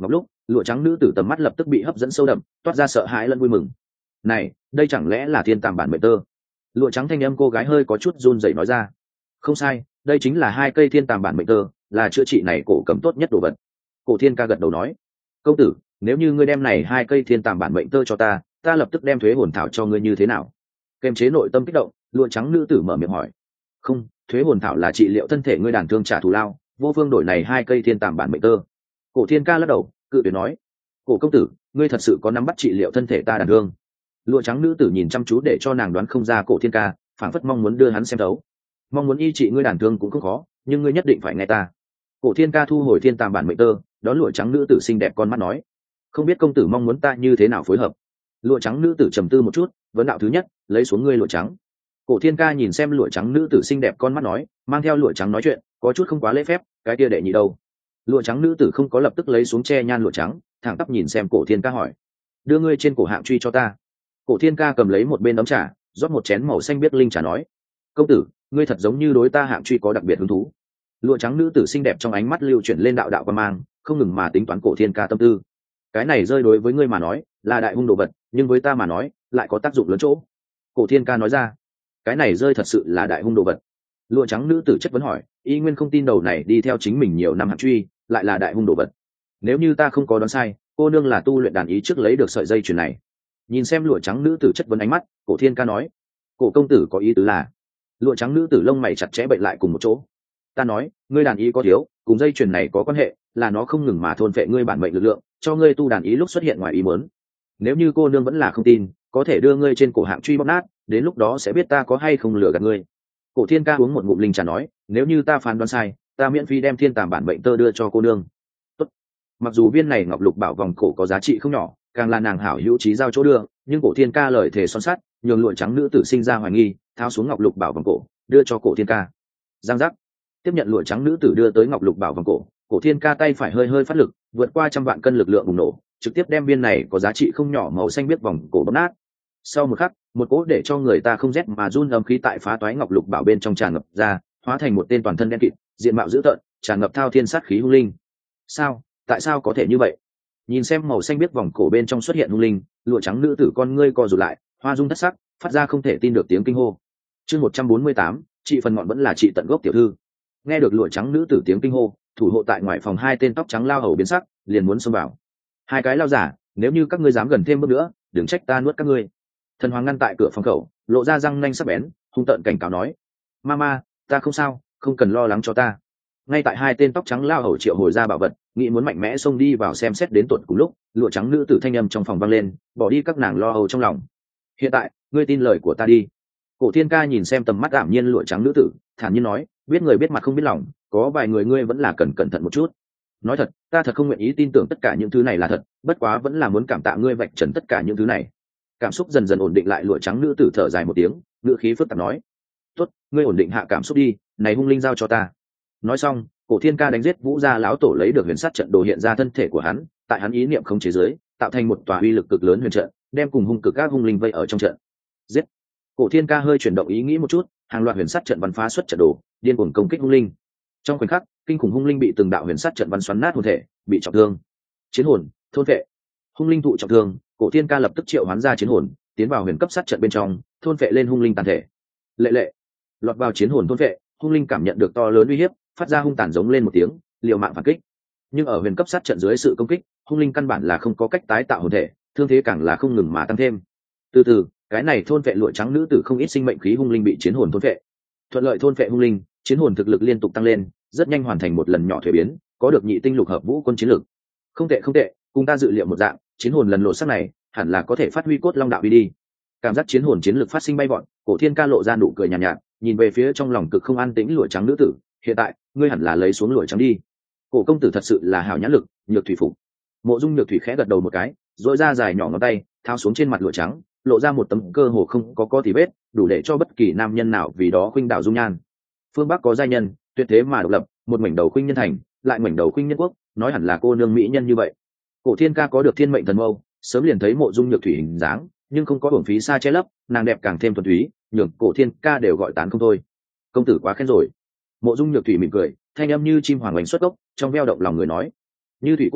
lụa trắng nữ tử tầm mắt lập tức bị hấp dẫn sâu đậm, toát ra sợ hãi lẫn vui mừng. Này, đây chẳng lẽ là thiên tàm bản mệnh tơ? Lụa trắng thanh âm cô gái hơi có chút run rẩy nói ra. Không sai, đây chính là hai cây thiên tàm bản mệnh tơ, là chữa trị này cổ cấm tốt nhất đồ vật. Cổ thiên ca gật đầu nói, công tử, nếu như ngươi đem này hai cây thiên tàm bản mệnh tơ cho ta, ta lập tức đem thuế hồn thảo cho ngươi như thế nào? Kềm chế nội tâm kích động, lụa trắng nữ tử mở miệng hỏi. Không, thuế hồn thảo là trị liệu thân thể ngươi đàn thương trả thù lao, vô phương đổi này hai cây thiên tàm bản mệnh tơ. Cổ thiên ca lắc đầu, cự tuyệt nói, cổ công tử, ngươi thật sự có nắm bắt trị liệu thân thể ta đàn thương? Lụa trắng nữ tử nhìn chăm chú để cho nàng đoán không ra cổ thiên ca, phảng phất mong muốn đưa hắn xem thấu. Mong muốn y trị ngươi đàn thương cũng không khó, nhưng ngươi nhất định phải nghe ta. Cổ thiên ca thu hồi thiên tàm bản mệnh tơ, đón lụa trắng nữ tử xinh đẹp con mắt nói, không biết công tử mong muốn ta như thế nào phối hợp? Lụa trắng nữ tử trầm tư một chút, vấn đạo thứ nhất, lấy xuống ngươi lụa trắng. Cổ thiên ca nhìn xem lụa trắng nữ tử xinh đẹp con mắt nói, mang theo lụa trắng nói chuyện, có chút không quá lễ phép, cái kia đệ nhị đâu? Lụa trắng nữ tử không có lập tức lấy xuống che nhan lụa trắng, thẳng tắp nhìn xem cổ thiên ca hỏi, đưa ngươi trên cổ hạng truy cho ta. Cổ thiên ca cầm lấy một bên ấm trà, rót một chén màu xanh biếc linh trà nói, công tử, ngươi thật giống như đối ta hạng truy có đặc biệt hứng thú. Lụa trắng nữ tử xinh đẹp trong ánh mắt lưu chuyển lên đạo đạo quan mang, không ngừng mà tính toán cổ thiên ca tâm tư. Cái này rơi đối với ngươi mà nói là đại hung đồ vật, nhưng với ta mà nói lại có tác dụng lớn chỗ. Cổ thiên ca nói ra, cái này rơi thật sự là đại hung đồ vật? Lụa trắng nữ tử chất vấn hỏi, y nguyên không tin đầu này đi theo chính mình nhiều năm hạng truy lại là đại hung đồ vật. Nếu như ta không có đoán sai, cô nương là tu luyện đàn ý trước lấy được sợi dây chuyền này. Nhìn xem lụa trắng nữ tử chất vấn ánh mắt, cổ thiên ca nói, cổ công tử có ý tứ là? Lụa trắng nữ tử lông mày chặt chẽ bệnh lại cùng một chỗ. Ta nói, ngươi đàn ý có thiếu, cùng dây chuyền này có quan hệ, là nó không ngừng mà thôn phệ ngươi bản mệnh lực lượng, cho ngươi tu đàn ý lúc xuất hiện ngoài ý muốn. Nếu như cô nương vẫn là không tin, có thể đưa ngươi trên cổ hạng truy bóp nát, đến lúc đó sẽ biết ta có hay không lừa gạt ngươi. Cổ thiên ca uống một ngụm linh trà nói, nếu như ta phán đoán sai, ta miễn phí đem thiên tàm bản mệnh tơ đưa cho cô nương. Tốt. Mặc dù viên này ngọc lục bảo vòng cổ có giá trị không nhỏ, càng là nàng hảo hữu trí giao chỗ đưa, nhưng cổ thiên ca lời thề son sắt, nhường lụa trắng nữ tử sinh ra hoài nghi, tháo xuống ngọc lục bảo vòng cổ, đưa cho cổ thiên ca. Giang giác. Tiếp nhận lụa trắng nữ tử đưa tới ngọc lục bảo vòng cổ, cổ thiên ca tay phải hơi hơi phát lực, vượt qua trăm vạn cân lực lượng bùng nổ, trực tiếp đem viên này có giá trị không nhỏ màu xanh biếc vòng cổ bóp nát. Sau một khắc, một cỗ để cho người ta không rét mà run âm khí tại phá toái ngọc lục bảo bên trong tràn ngập ra, hóa thành một tên toàn thân đen kịt, diện mạo dữ tợn, tràn ngập thao thiên sát khí hung linh. Sao? Tại sao có thể như vậy? Nhìn xem màu xanh biếc vòng cổ bên trong xuất hiện hung linh, lụa trắng nữ tử con ngươi co rụt lại, hoa dung thất sắc, phát ra không thể tin được tiếng kinh hô. Chương một trăm bốn mươi tám, chị phần ngọn vẫn là chị tận gốc tiểu thư. Nghe được lụa trắng nữ tử tiếng kinh hô, thủ hộ tại ngoài phòng hai tên tóc trắng lao hầu biến sắc, liền muốn xông vào. Hai cái lao giả, nếu như các ngươi dám gần thêm bước nữa, đừng trách ta nuốt các ngươi. Thần hoàng ngăn tại cửa phòng khẩu, lộ ra răng nanh sắc bén, hung tợn cảnh cáo nói, mama, ta không sao, không cần lo lắng cho ta. Ngay tại hai tên tóc trắng lao hầu triệu hồi ra bảo vật, nghĩ muốn mạnh mẽ xông đi vào xem xét đến tuột cùng lúc, lụa trắng nữ tử thanh âm trong phòng vang lên, bỏ đi các nàng lo âu trong lòng. Hiện tại, ngươi tin lời của ta đi. Cổ thiên ca nhìn xem tầm mắt ảm nhiên lụa trắng nữ tử, thản nhiên nói, biết người biết mặt không biết lòng, có vài người ngươi vẫn là cần cẩn thận một chút. Nói thật, ta thật không nguyện ý tin tưởng tất cả những thứ này là thật, bất quá vẫn là muốn cảm tạ ngươi vạch trần tất cả những thứ này. Cảm xúc dần dần ổn định lại, lụa trắng nữ tử thở dài một tiếng, ngữ khí phức tạp nói, tốt, ngươi ổn định hạ cảm xúc đi, này hung linh giao cho ta. Nói xong, cổ thiên ca đánh giết vũ gia lão tổ, lấy được huyền sát trận đồ hiện ra thân thể của hắn, tại hắn ý niệm không chế giới, tạo thành một tòa uy lực cực lớn huyền trận, đem cùng hung cực các hung linh vây ở trong trận. Giết. Cổ thiên ca hơi chuyển động ý nghĩ một chút, hàng loạt huyền sát trận văn phá xuất trận đồ, điên cuồng công kích hung linh. Trong khoảnh khắc, kinh khủng hung linh bị từng đạo huyền sát trận văn xoắn nát hồn thể, bị trọng thương. Chiến hồn, thôn vệ. Hung linh thụ trọng thương, cổ thiên ca lập tức triệu hoán ra chiến hồn, tiến vào huyền cấp sát trận bên trong, thôn vệ lên hung linh tàn thể. Lệ lệ. Lọt vào chiến hồn thôn vệ, hung linh cảm nhận được to lớn uy hiếp, phát ra hung tàn giống lên một tiếng, liều mạng phản kích. Nhưng ở huyền cấp sát trận dưới sự công kích, hung linh căn bản là không có cách tái tạo hồn thể, thương thế càng là không ngừng mà tăng thêm. Từ từ, cái này thôn vệ lụa trắng nữ tử không ít sinh mệnh khí hung linh bị chiến hồn thôn vệ. Thuận lợi thôn vệ hung linh, chiến hồn thực lực liên tục tăng lên, rất nhanh hoàn thành một lần nhỏ thuế biến, có được nhị tinh lục hợp vũ quân chiến lực. Không tệ không tệ, cùng ta dự liệu một dạng, chiến hồn lần lộ sắc này hẳn là có thể phát huy cốt long đạo đi đi. Cảm giác chiến hồn chiến lực phát sinh bay vọt, cổ thiên ca lộ ra nụ cười nhàn nhạt, nhạt, nhìn về phía trong lòng cực không an tĩnh lụa trắng nữ tử, hiện tại ngươi hẳn là lấy xuống lụa trắng đi. Cổ công tử thật sự là hảo nhãn lực, nhược thủy phục. Mộ dung nhược thủy khẽ gật đầu một cái, dội ra dài nhỏ ngón tay, thao xuống trên mặt lụa trắng, lộ ra một tấm cơ hồ không có có tì vết, đủ để cho bất kỳ nam nhân nào vì đó khuynh đảo dung nhan. Phương Bắc có giai nhân, tuyệt thế mà độc lập, một mảnh đầu khuynh nhân thành, lại mảnh đầu khuynh nhân quốc, nói hẳn là cô nương mỹ nhân như vậy. Cổ thiên ca có được thiên mệnh thần mâu, sớm liền thấy mộ dung nhược thủy hình dáng, nhưng không có uổng phí xa che lấp, nàng đẹp càng thêm thuần túy, nhường cổ thiên ca đều gọi tán không thôi. Công tử quá khen rồi. Mộ dung nhược thủy mỉm cười, thanh âm như chim hoàng oanh xuất gốc, trong veo động lòng người nói, như thủy cô nương,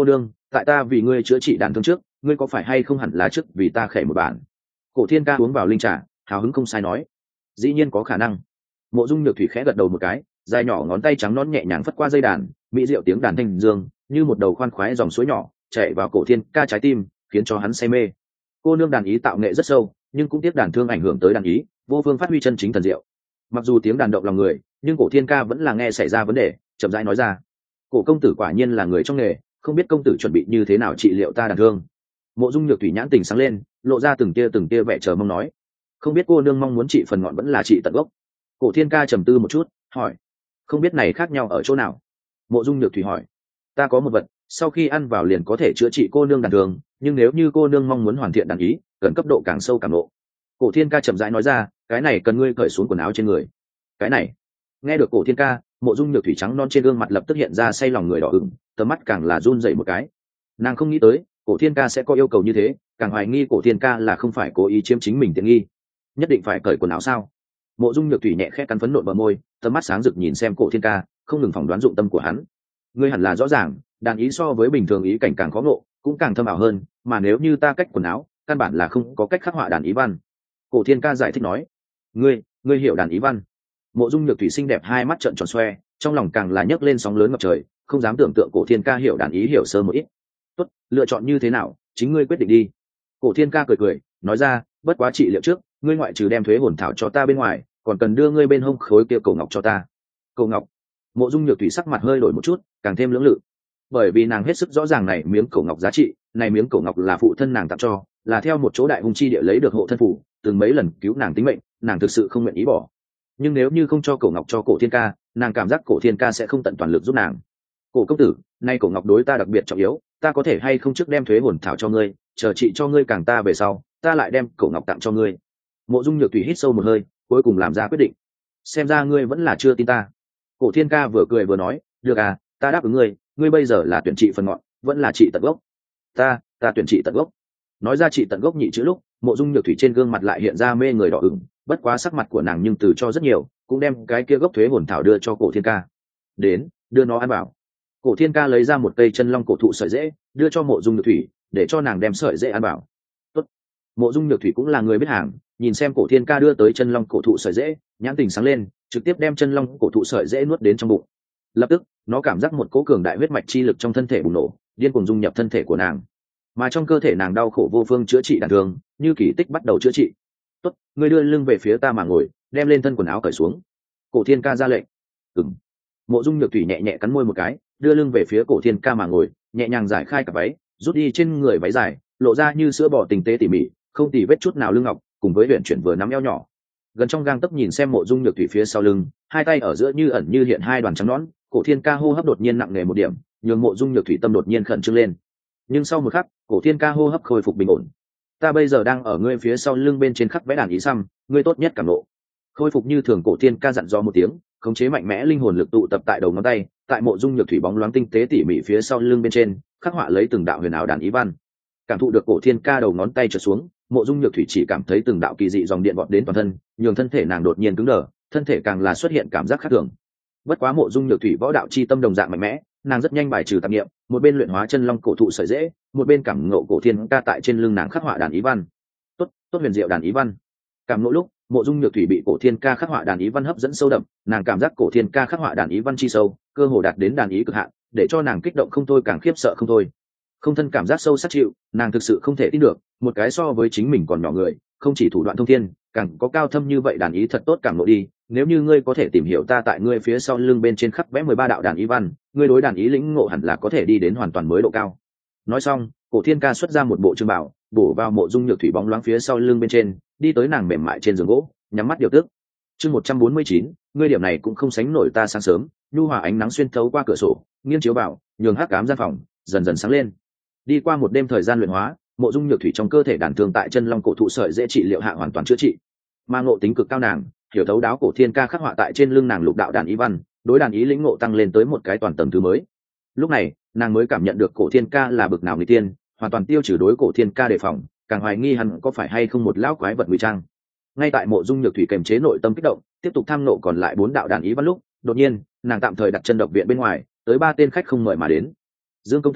tại ta vì ngươi chữa trị đàn thương trước, ngươi có phải hay không hẳn lá trước vì ta khẻ một bản. Cổ Thiên Ca uống vào linh trà, hào hứng không sai nói, dĩ nhiên có khả năng. Mộ Dung Nhược Thủy khẽ gật đầu một cái, dài nhỏ ngón tay trắng nõn nhẹ nhàng phất qua dây đàn, mỹ diệu tiếng đàn thanh dương như một đầu khoan khoái dòng suối nhỏ chạy vào Cổ Thiên Ca trái tim, khiến cho hắn say mê. Cô nương đàn ý tạo nghệ rất sâu, nhưng cũng tiếc đàn thương ảnh hưởng tới đàn ý, vô phương phát huy chân chính thần diệu. Mặc dù tiếng đàn động lòng người, nhưng Cổ Thiên Ca vẫn là nghe xảy ra vấn đề, chậm rãi nói ra, Cổ công tử quả nhiên là người trong nghề, không biết công tử chuẩn bị như thế nào trị liệu ta đàn thương. Mộ Dung Nhược Thủy nhãn tình sáng lên, lộ ra từng tia từng tia vẻ chờ mong nói, không biết cô nương mong muốn trị phần ngọn vẫn là trị tận gốc. Cổ Thiên Ca trầm tư một chút, hỏi, không biết này khác nhau ở chỗ nào. Mộ Dung Nhược Thủy hỏi, ta có một vật, sau khi ăn vào liền có thể chữa trị cô nương đàn thương, nhưng nếu như cô nương mong muốn hoàn thiện đàn ý, cần cấp độ càng sâu càng lộ. Cổ Thiên Ca chậm rãi nói ra, cái này cần ngươi cởi xuống quần áo trên người. Cái này. Nghe được Cổ Thiên Ca, Mộ Dung Nhược Thủy trắng non trên gương mặt lập tức hiện ra say lòng người đỏ ửng, tầm mắt càng là run rẩy một cái. Nàng không nghĩ tới Cổ Thiên Ca sẽ có yêu cầu như thế, càng hoài nghi Cổ Thiên Ca là không phải cố ý chiếm chính mình tiện nghi. Nhất định phải cởi quần áo sao? Mộ Dung Nhược Thủy nhẹ khẽ cắn phấn nộn bờ môi, tầm mắt sáng rực nhìn xem Cổ Thiên Ca, không ngừng phỏng đoán dụng tâm của hắn. Ngươi hẳn là rõ ràng, đàn ý so với bình thường ý cảnh càng khó ngộ, cũng càng thâm ảo hơn, mà nếu như ta cách quần áo, căn bản là không có cách khắc họa đàn ý văn. Cổ Thiên Ca giải thích nói, ngươi, ngươi hiểu đàn ý văn. Mộ Dung Nhược Thủy xinh đẹp hai mắt trợn tròn xoe, trong lòng càng là nhấc lên sóng lớn ngập trời, không dám tưởng tượng Cổ Thiên Ca hiểu đàn ý hiểu sơ một ít. Tốt, lựa chọn như thế nào, chính ngươi quyết định đi. Cổ Thiên Ca cười cười, nói ra, bất quá trị liệu trước, ngươi ngoại trừ đem thuế hồn thảo cho ta bên ngoài, còn cần đưa ngươi bên hông khối kia cổ ngọc cho ta. Cổ ngọc. Mộ Dung Nhược Thủy sắc mặt hơi đổi một chút, càng thêm lưỡng lự, bởi vì nàng hết sức rõ ràng này miếng cổ ngọc giá trị, này miếng cổ ngọc là phụ thân nàng tặng cho, là theo một chỗ đại hung chi địa lấy được hộ thân phủ, từng mấy lần cứu nàng tính mệnh, nàng thực sự không nguyện ý bỏ. Nhưng nếu như không cho cổ ngọc cho Cổ Thiên Ca, nàng cảm giác Cổ Thiên Ca sẽ không tận toàn lực giúp nàng. Cổ công tử, nay cổ ngọc đối ta đặc biệt trọng yếu, ta có thể hay không trước đem thuế hồn thảo cho ngươi, chờ trị cho ngươi càng ta về sau, ta lại đem cổ ngọc tặng cho ngươi. Mộ Dung Nhược Thủy hít sâu một hơi, cuối cùng làm ra quyết định. Xem ra ngươi vẫn là chưa tin ta. Cổ Thiên Ca vừa cười vừa nói, được à, ta đáp ứng ngươi, ngươi bây giờ là tuyển trị phần ngọn, vẫn là trị tận gốc. Ta, ta tuyển trị tận gốc. Nói ra trị tận gốc nhị chữ lúc, Mộ Dung Nhược Thủy trên gương mặt lại hiện ra mê người đỏ ửng, bất quá sắc mặt của nàng nhưng từ cho rất nhiều, cũng đem cái kia gốc thuế hồn thảo đưa cho Cổ Thiên Ca. Đến, đưa nó ăn vào. Cổ Thiên Ca lấy ra một cây chân long cổ thụ sợi rễ, đưa cho Mộ Dung Nhược Thủy, để cho nàng đem sợi rễ ăn vào. Tốt. Mộ Dung Nhược Thủy cũng là người biết hàng, nhìn xem Cổ Thiên Ca đưa tới chân long cổ thụ sợi rễ, nhãn tình sáng lên, trực tiếp đem chân long cổ thụ sợi rễ nuốt đến trong bụng. Lập tức, nó cảm giác một cỗ cường đại huyết mạch chi lực trong thân thể bùng nổ, điên cuồng dung nhập thân thể của nàng. Mà trong cơ thể nàng đau khổ vô phương chữa trị đàn thương, như kỳ tích bắt đầu chữa trị. Tốt, ngươi đưa lưng về phía ta mà ngồi, đem lên thân quần áo cởi xuống. Cổ Thiên Ca ra lệnh. Ừm. Mộ Dung Nhược Thủy nhẹ nhẹ cắn môi một cái, đưa lưng về phía Cổ Thiên Ca mà ngồi, nhẹ nhàng giải khai cặp váy, rút đi trên người váy dài, lộ ra như sữa bò tinh tế tỉ mỉ, không tì vết chút nào lưng ngọc, cùng với huyền chuyển vừa nắm eo nhỏ. Gần trong gang tấc nhìn xem Mộ Dung Nhược Thủy phía sau lưng, hai tay ở giữa như ẩn như hiện hai đoàn trắng nõn, Cổ Thiên Ca hô hấp đột nhiên nặng nề một điểm, nhường Mộ Dung Nhược Thủy tâm đột nhiên khẩn trương lên. Nhưng sau một khắc, Cổ Thiên Ca hô hấp khôi phục bình ổn. Ta bây giờ đang ở ngươi phía sau lưng bên trên khắc vẽ đàn ý xăm, ngươi tốt nhất cảm nộ. Khôi phục như thường, Cổ Thiên Ca dặn dò một tiếng, khống chế mạnh mẽ linh hồn lực tụ tập tại đầu ngón tay, tại Mộ Dung Nhược Thủy bóng loáng tinh tế tỉ mỉ phía sau lưng bên trên, khắc họa lấy từng đạo huyền ảo đàn ý văn. Cảm thụ được Cổ Thiên Ca đầu ngón tay trượt xuống, Mộ Dung Nhược Thủy chỉ cảm thấy từng đạo kỳ dị dòng điện vọt đến toàn thân, nhường thân thể nàng đột nhiên cứng đờ, thân thể càng là xuất hiện cảm giác khác thường. Bất quá Mộ Dung Nhược Thủy võ đạo chi tâm đồng dạng mạnh mẽ, nàng rất nhanh bài trừ tạp niệm, một bên luyện hóa chân long cổ thụ sợi rễ, một bên cảm ngộ Cổ Thiên Ca tại trên lưng nàng khắc họa đàn ý văn. Tốt, tốt huyền diệu đàn ý văn. Cảm ngộ lúc, Mộ Dung Nhược Thủy bị Cổ Thiên Ca khắc họa đàn ý văn hấp dẫn sâu đậm, nàng cảm giác Cổ Thiên Ca khắc họa đàn ý văn chi sâu, cơ hồ đạt đến đàn ý cực hạn, để cho nàng kích động không thôi, càng khiếp sợ không thôi. Không thân cảm giác sâu sắc chịu, nàng thực sự không thể tin được, một cái so với chính mình còn nhỏ người, không chỉ thủ đoạn thông thiên, càng có cao thâm như vậy đàn ý thật tốt cảm ngộ đi. Nếu như ngươi có thể tìm hiểu ta tại ngươi phía sau lưng bên trên khắc vẽ mười ba đạo đàn ý văn, ngươi đối đàn ý lĩnh ngộ hẳn là có thể đi đến hoàn toàn mới độ cao. Nói xong, Cổ Thiên Ca xuất ra một bộ trương bảo, bổ vào Mộ Dung Nhược Thủy bóng loáng phía sau lưng bên trên, đi tới nàng mềm mại trên giường gỗ, nhắm mắt điều tức. Chương một trăm bốn mươi chín, ngươi điểm này cũng không sánh nổi ta sáng sớm, nhu hòa ánh nắng xuyên thấu qua cửa sổ, nghiêng chiếu vào, nhường hắc ám gian phòng dần dần sáng lên. Đi qua một đêm thời gian luyện hóa, Mộ Dung Nhược Thủy trong cơ thể đàn thương tại chân long cổ thụ sợi dễ trị liệu hạ hoàn toàn chữa trị. Mà ngộ tính cực cao nàng, hiểu thấu đáo Cổ Thiên Ca khắc họa tại trên lưng nàng lục đạo đàn ý văn, đối đàn ý lĩnh ngộ tăng lên tới một cái toàn tầng thứ mới. Lúc này, nàng mới cảm nhận được Cổ Thiên Ca là bực nào nghịch tiên, hoàn toàn tiêu trừ đối Cổ Thiên Ca đề phòng, càng hoài nghi hắn có phải hay không một lão quái vật ngụy trang. Ngay tại Mộ Dung Nhược Thủy kềm chế nội tâm kích động, tiếp tục tham nộ còn lại bốn đạo đàn ý văn lúc, đột nhiên, nàng tạm thời đặt chân độc viện bên ngoài, tới ba tên khách không mời mà đến. Dương công tử,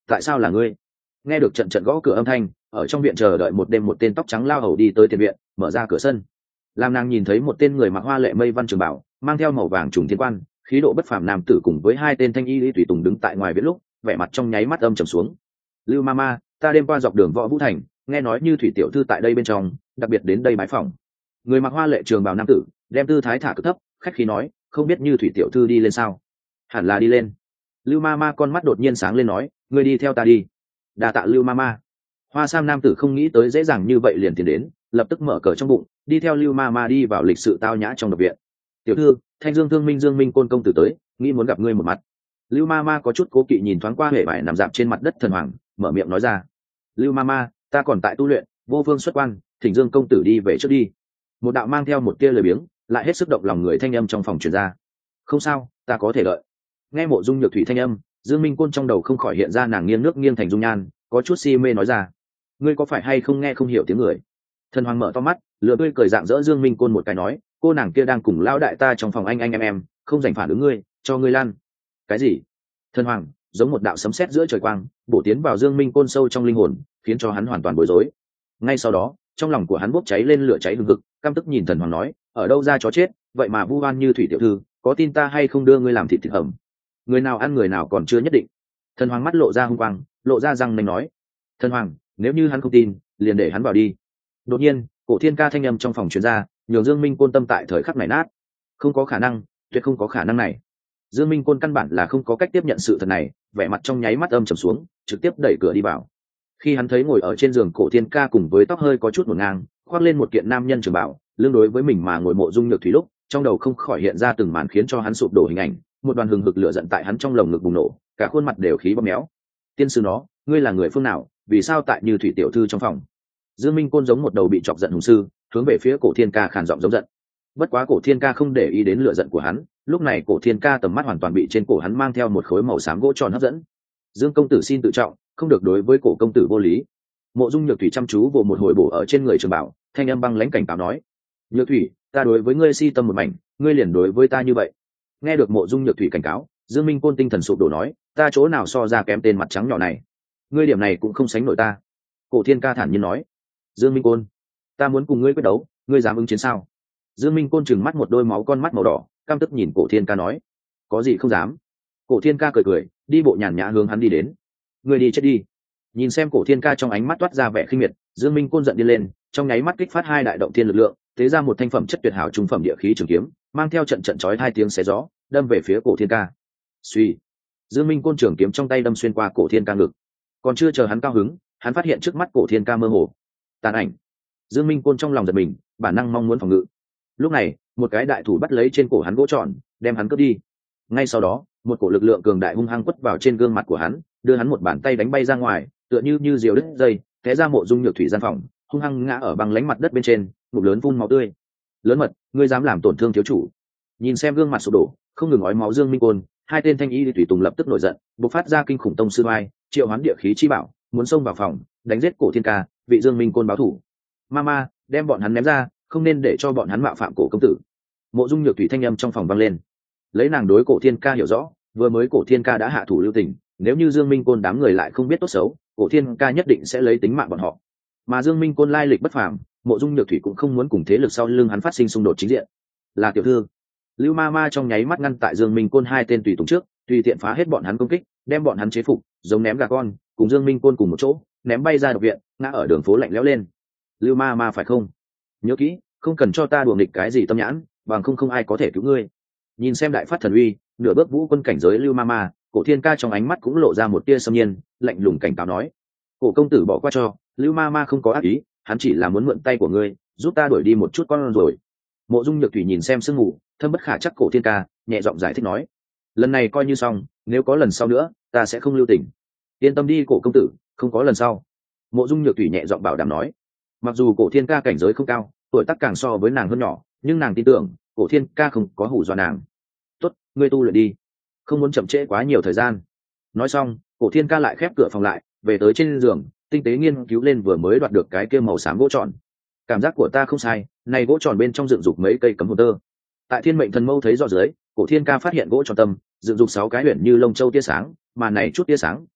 tại sao là ngươi? Nghe được trận trận gõ cửa âm thanh, ở trong viện chờ đợi một đêm một tên tóc trắng lao hầu đi tới tiền viện, mở ra cửa sân. Lam nàng nhìn thấy một tên người mặc hoa lệ mây văn trường bảo, mang theo màu vàng trùng thiên quan, khí độ bất phàm nam tử cùng với hai tên thanh y lý tùy tùng đứng tại ngoài viện lúc, vẻ mặt trong nháy mắt âm trầm xuống. Lưu Mama, ta đêm qua dọc đường Võ Vũ Thành, nghe nói Như Thủy tiểu thư tại đây bên trong, đặc biệt đến đây bái phỏng. Người mặc hoa lệ trường bào nam tử, đem tư thái thả cực thấp, khách khí nói, không biết Như Thủy tiểu thư đi lên sao? Hẳn là đi lên. Lưu Mama con mắt đột nhiên sáng lên nói, ngươi đi theo ta đi. Đa tạ Lưu Mama. Hoa sam nam tử không nghĩ tới dễ dàng như vậy liền tiến đến, lập tức mở cờ trong bụng, đi theo Lưu Mama đi vào lịch sự tao nhã trong độc viện. Tiểu thư, Thanh Dương Thương Minh Dương Minh Côn công tử tới, nghĩ muốn gặp ngươi một mặt. Lưu Mama có chút cố kỵ nhìn thoáng qua hệ vải nằm dạp trên mặt đất thần hoàng, mở miệng nói ra. Lưu Mama, ta còn tại tu luyện, vô phương xuất quan, thỉnh Dương công tử đi về trước đi. Một đạo mang theo một tia lời biếng, lại hết sức động lòng người thanh âm trong phòng truyền ra. Không sao, ta có thể đợi. Nghe Mộ Dung Nhược Thủy thanh âm, Dương Minh Côn trong đầu không khỏi hiện ra nàng nghiêng nước nghiêng thành dung nhan, có chút si mê nói ra. Ngươi có phải hay không nghe không hiểu tiếng người? Thần hoàng mở to mắt, lừa tươi cười dạng dỡ Dương Minh Côn một cái nói, cô nàng kia đang cùng lão đại ta trong phòng anh anh em em, không dành phản ứng ngươi, cho ngươi lan. Cái gì? Thần hoàng giống một đạo sấm sét giữa trời quang, bổ tiến vào Dương Minh Côn sâu trong linh hồn, khiến cho hắn hoàn toàn bối rối. Ngay sau đó, trong lòng của hắn bốc cháy lên lửa cháy hừng hực, căm tức nhìn thần hoàng nói, ở đâu ra chó chết, vậy mà vu oan Như Thủy tiểu thư, có tin ta hay không đưa ngươi làm thịt thịt hầm? Người nào ăn người nào còn chưa nhất định. Thần hoàng mắt lộ ra hung quang, lộ ra răng nanh nói, thần hoàng, nếu như hắn không tin, liền để hắn vào đi. Đột nhiên, Cổ Thiên Ca thanh âm trong phòng truyền ra, nhường Dương Minh Côn tâm tại thời khắc này nát. Không có khả năng, tuyệt không có khả năng này. Dương Minh Côn căn bản là không có cách tiếp nhận sự thật này, vẻ mặt trong nháy mắt âm trầm xuống, trực tiếp đẩy cửa đi vào. Khi hắn thấy ngồi ở trên giường Cổ Thiên Ca cùng với tóc hơi có chút một ngang, khoác lên một kiện nam nhân trường bào, lưng đối với mình mà ngồi Mộ Dung Nhược Thủy lúc, trong đầu không khỏi hiện ra từng màn khiến cho hắn sụp đổ hình ảnh, một đoàn hừng hực lửa giận tại hắn trong lồng ngực bùng nổ, cả khuôn mặt đều khí bóp méo. Tiên sư nó, ngươi là người phương nào, vì sao tại Như Thủy tiểu thư trong phòng? Dương Minh Côn giống một đầu bị chọc giận hùng sư, hướng về phía Cổ Thiên Ca khàn giọng giống giận. Bất quá Cổ Thiên Ca không để ý đến lửa giận của hắn, lúc này Cổ Thiên Ca tầm mắt hoàn toàn bị trên cổ hắn mang theo một khối màu xám gỗ tròn hấp dẫn. Dương công tử xin tự trọng, không được đối với Cổ công tử vô lý. Mộ Dung Nhược Thủy chăm chú vồ một hồi bổ ở trên người Trường Bảo, thanh âm băng lãnh cảnh cáo nói: Nhược Thủy, ta đối với ngươi si tâm một mảnh, ngươi liền đối với ta như vậy. Nghe được Mộ Dung Nhược Thủy cảnh cáo, Dương Minh Côn tinh thần sụp đổ nói: ta chỗ nào so ra kém tên mặt trắng nhỏ này, ngươi điểm này cũng không sánh nổi ta. Cổ Thiên Ca thản nhiên nói: Dương Minh Côn, ta muốn cùng ngươi quyết đấu, ngươi dám ứng chiến sao? Dương Minh Côn trừng mắt một đôi máu con mắt màu đỏ, căm tức nhìn Cổ Thiên Ca nói: có gì không dám. Cổ Thiên Ca cười cười, đi bộ nhàn nhã hướng hắn đi đến. Ngươi đi chết đi. Nhìn xem Cổ Thiên Ca trong ánh mắt toát ra vẻ khinh miệt, Dương Minh Côn giận đi lên, trong nháy mắt kích phát hai đại động thiên lực lượng, tế ra một thanh phẩm chất tuyệt hảo trung phẩm địa khí trường kiếm, mang theo trận trận chói hai tiếng xé gió, đâm về phía Cổ Thiên Ca. Suy, Dương Minh Côn trường kiếm trong tay đâm xuyên qua Cổ Thiên Ca ngực. Còn chưa chờ hắn cao hứng, hắn phát hiện trước mắt Cổ Thiên Ca mơ hồ tàn ảnh. Dương Minh Côn trong lòng giật mình, bản năng mong muốn phòng ngự. Lúc này, một cái đại thủ bắt lấy trên cổ hắn gỗ tròn, đem hắn cướp đi. Ngay sau đó, một cổ lực lượng cường đại hung hăng quất vào trên gương mặt của hắn, đưa hắn một bàn tay đánh bay ra ngoài, tựa như như diều đứt dây, té ra Mộ Dung Nhược Thủy gian phòng, hung hăng ngã ở băng lánh mặt đất bên trên, ngụm lớn phun máu tươi. Lớn mật, ngươi dám làm tổn thương thiếu chủ? Nhìn xem gương mặt sụp đổ, không ngừng ói máu Dương Minh Côn, hai tên thanh y tùy tùng lập tức nổi giận, bộc phát ra kinh khủng tông sư oai, triệu hoán địa khí chi bảo, muốn xông vào phòng, đánh giết Cổ Thiên Ca, vị Dương Minh Côn báo thủ. Mama, đem bọn hắn ném ra, không nên để cho bọn hắn mạo phạm Cổ công tử. Mộ Dung Nhược Thủy thanh âm trong phòng vang lên. Lấy nàng đối Cổ Thiên Ca hiểu rõ, vừa mới Cổ Thiên Ca đã hạ thủ lưu tình, nếu như Dương Minh Côn đám người lại không biết tốt xấu, Cổ Thiên Ca nhất định sẽ lấy tính mạng bọn họ. Mà Dương Minh Côn lai lịch bất phàm, Mộ Dung Nhược Thủy cũng không muốn cùng thế lực sau lưng hắn phát sinh xung đột chính diện. Là tiểu thư. Lưu Mama trong nháy mắt ngăn tại Dương Minh Côn hai tên tùy tùng trước, tùy tiện phá hết bọn hắn công kích, đem bọn hắn chế phục, giống ném gà con, cùng Dương Minh Côn cùng một chỗ, ném bay ra độc viện, ngã ở đường phố lạnh lẽo lên. Lưu Mama phải không? Nhớ kỹ, không cần cho ta đùa nghịch cái gì tâm nhãn, bằng không không ai có thể cứu ngươi. Nhìn xem đại phát thần uy, nửa bước vũ quân cảnh giới Lưu Mama, Cổ Thiên Ca trong ánh mắt cũng lộ ra một tia xâm nhiên, lạnh lùng cảnh cáo nói: Cổ công tử bỏ qua cho, Lưu Mama không có ác ý, hắn chỉ là muốn mượn tay của ngươi, giúp ta đuổi đi một chút con rồi. Mộ Dung Nhược Thủy nhìn xem sương mù, thâm bất khả chắc Cổ Thiên Ca, nhẹ giọng giải thích nói: lần này coi như xong, nếu có lần sau nữa, ta sẽ không lưu tình. Yên tâm đi Cổ công tử, không có lần sau. Mộ Dung Nhược Thủy nhẹ giọng bảo đảm nói. Mặc dù Cổ Thiên Ca cảnh giới không cao, tuổi tác càng so với nàng hơn nhỏ, nhưng nàng tin tưởng Cổ Thiên Ca không có hù dọa nàng. Tốt, ngươi tu luyện đi, không muốn chậm trễ quá nhiều thời gian. Nói xong, Cổ Thiên Ca lại khép cửa phòng lại, về tới trên giường, tinh tế nghiên cứu lên vừa mới đoạt được cái kia màu xám gỗ tròn. Cảm giác của ta không sai, này gỗ tròn bên trong dựng dục mấy cây cấm hồn tơ. Tại Thiên Mệnh Thần Mâu thấy rõ dưới, Cổ Thiên Ca phát hiện gỗ tròn tâm dựng dục sáu cái huyền như lông châu tia sáng, mà này chút tia sáng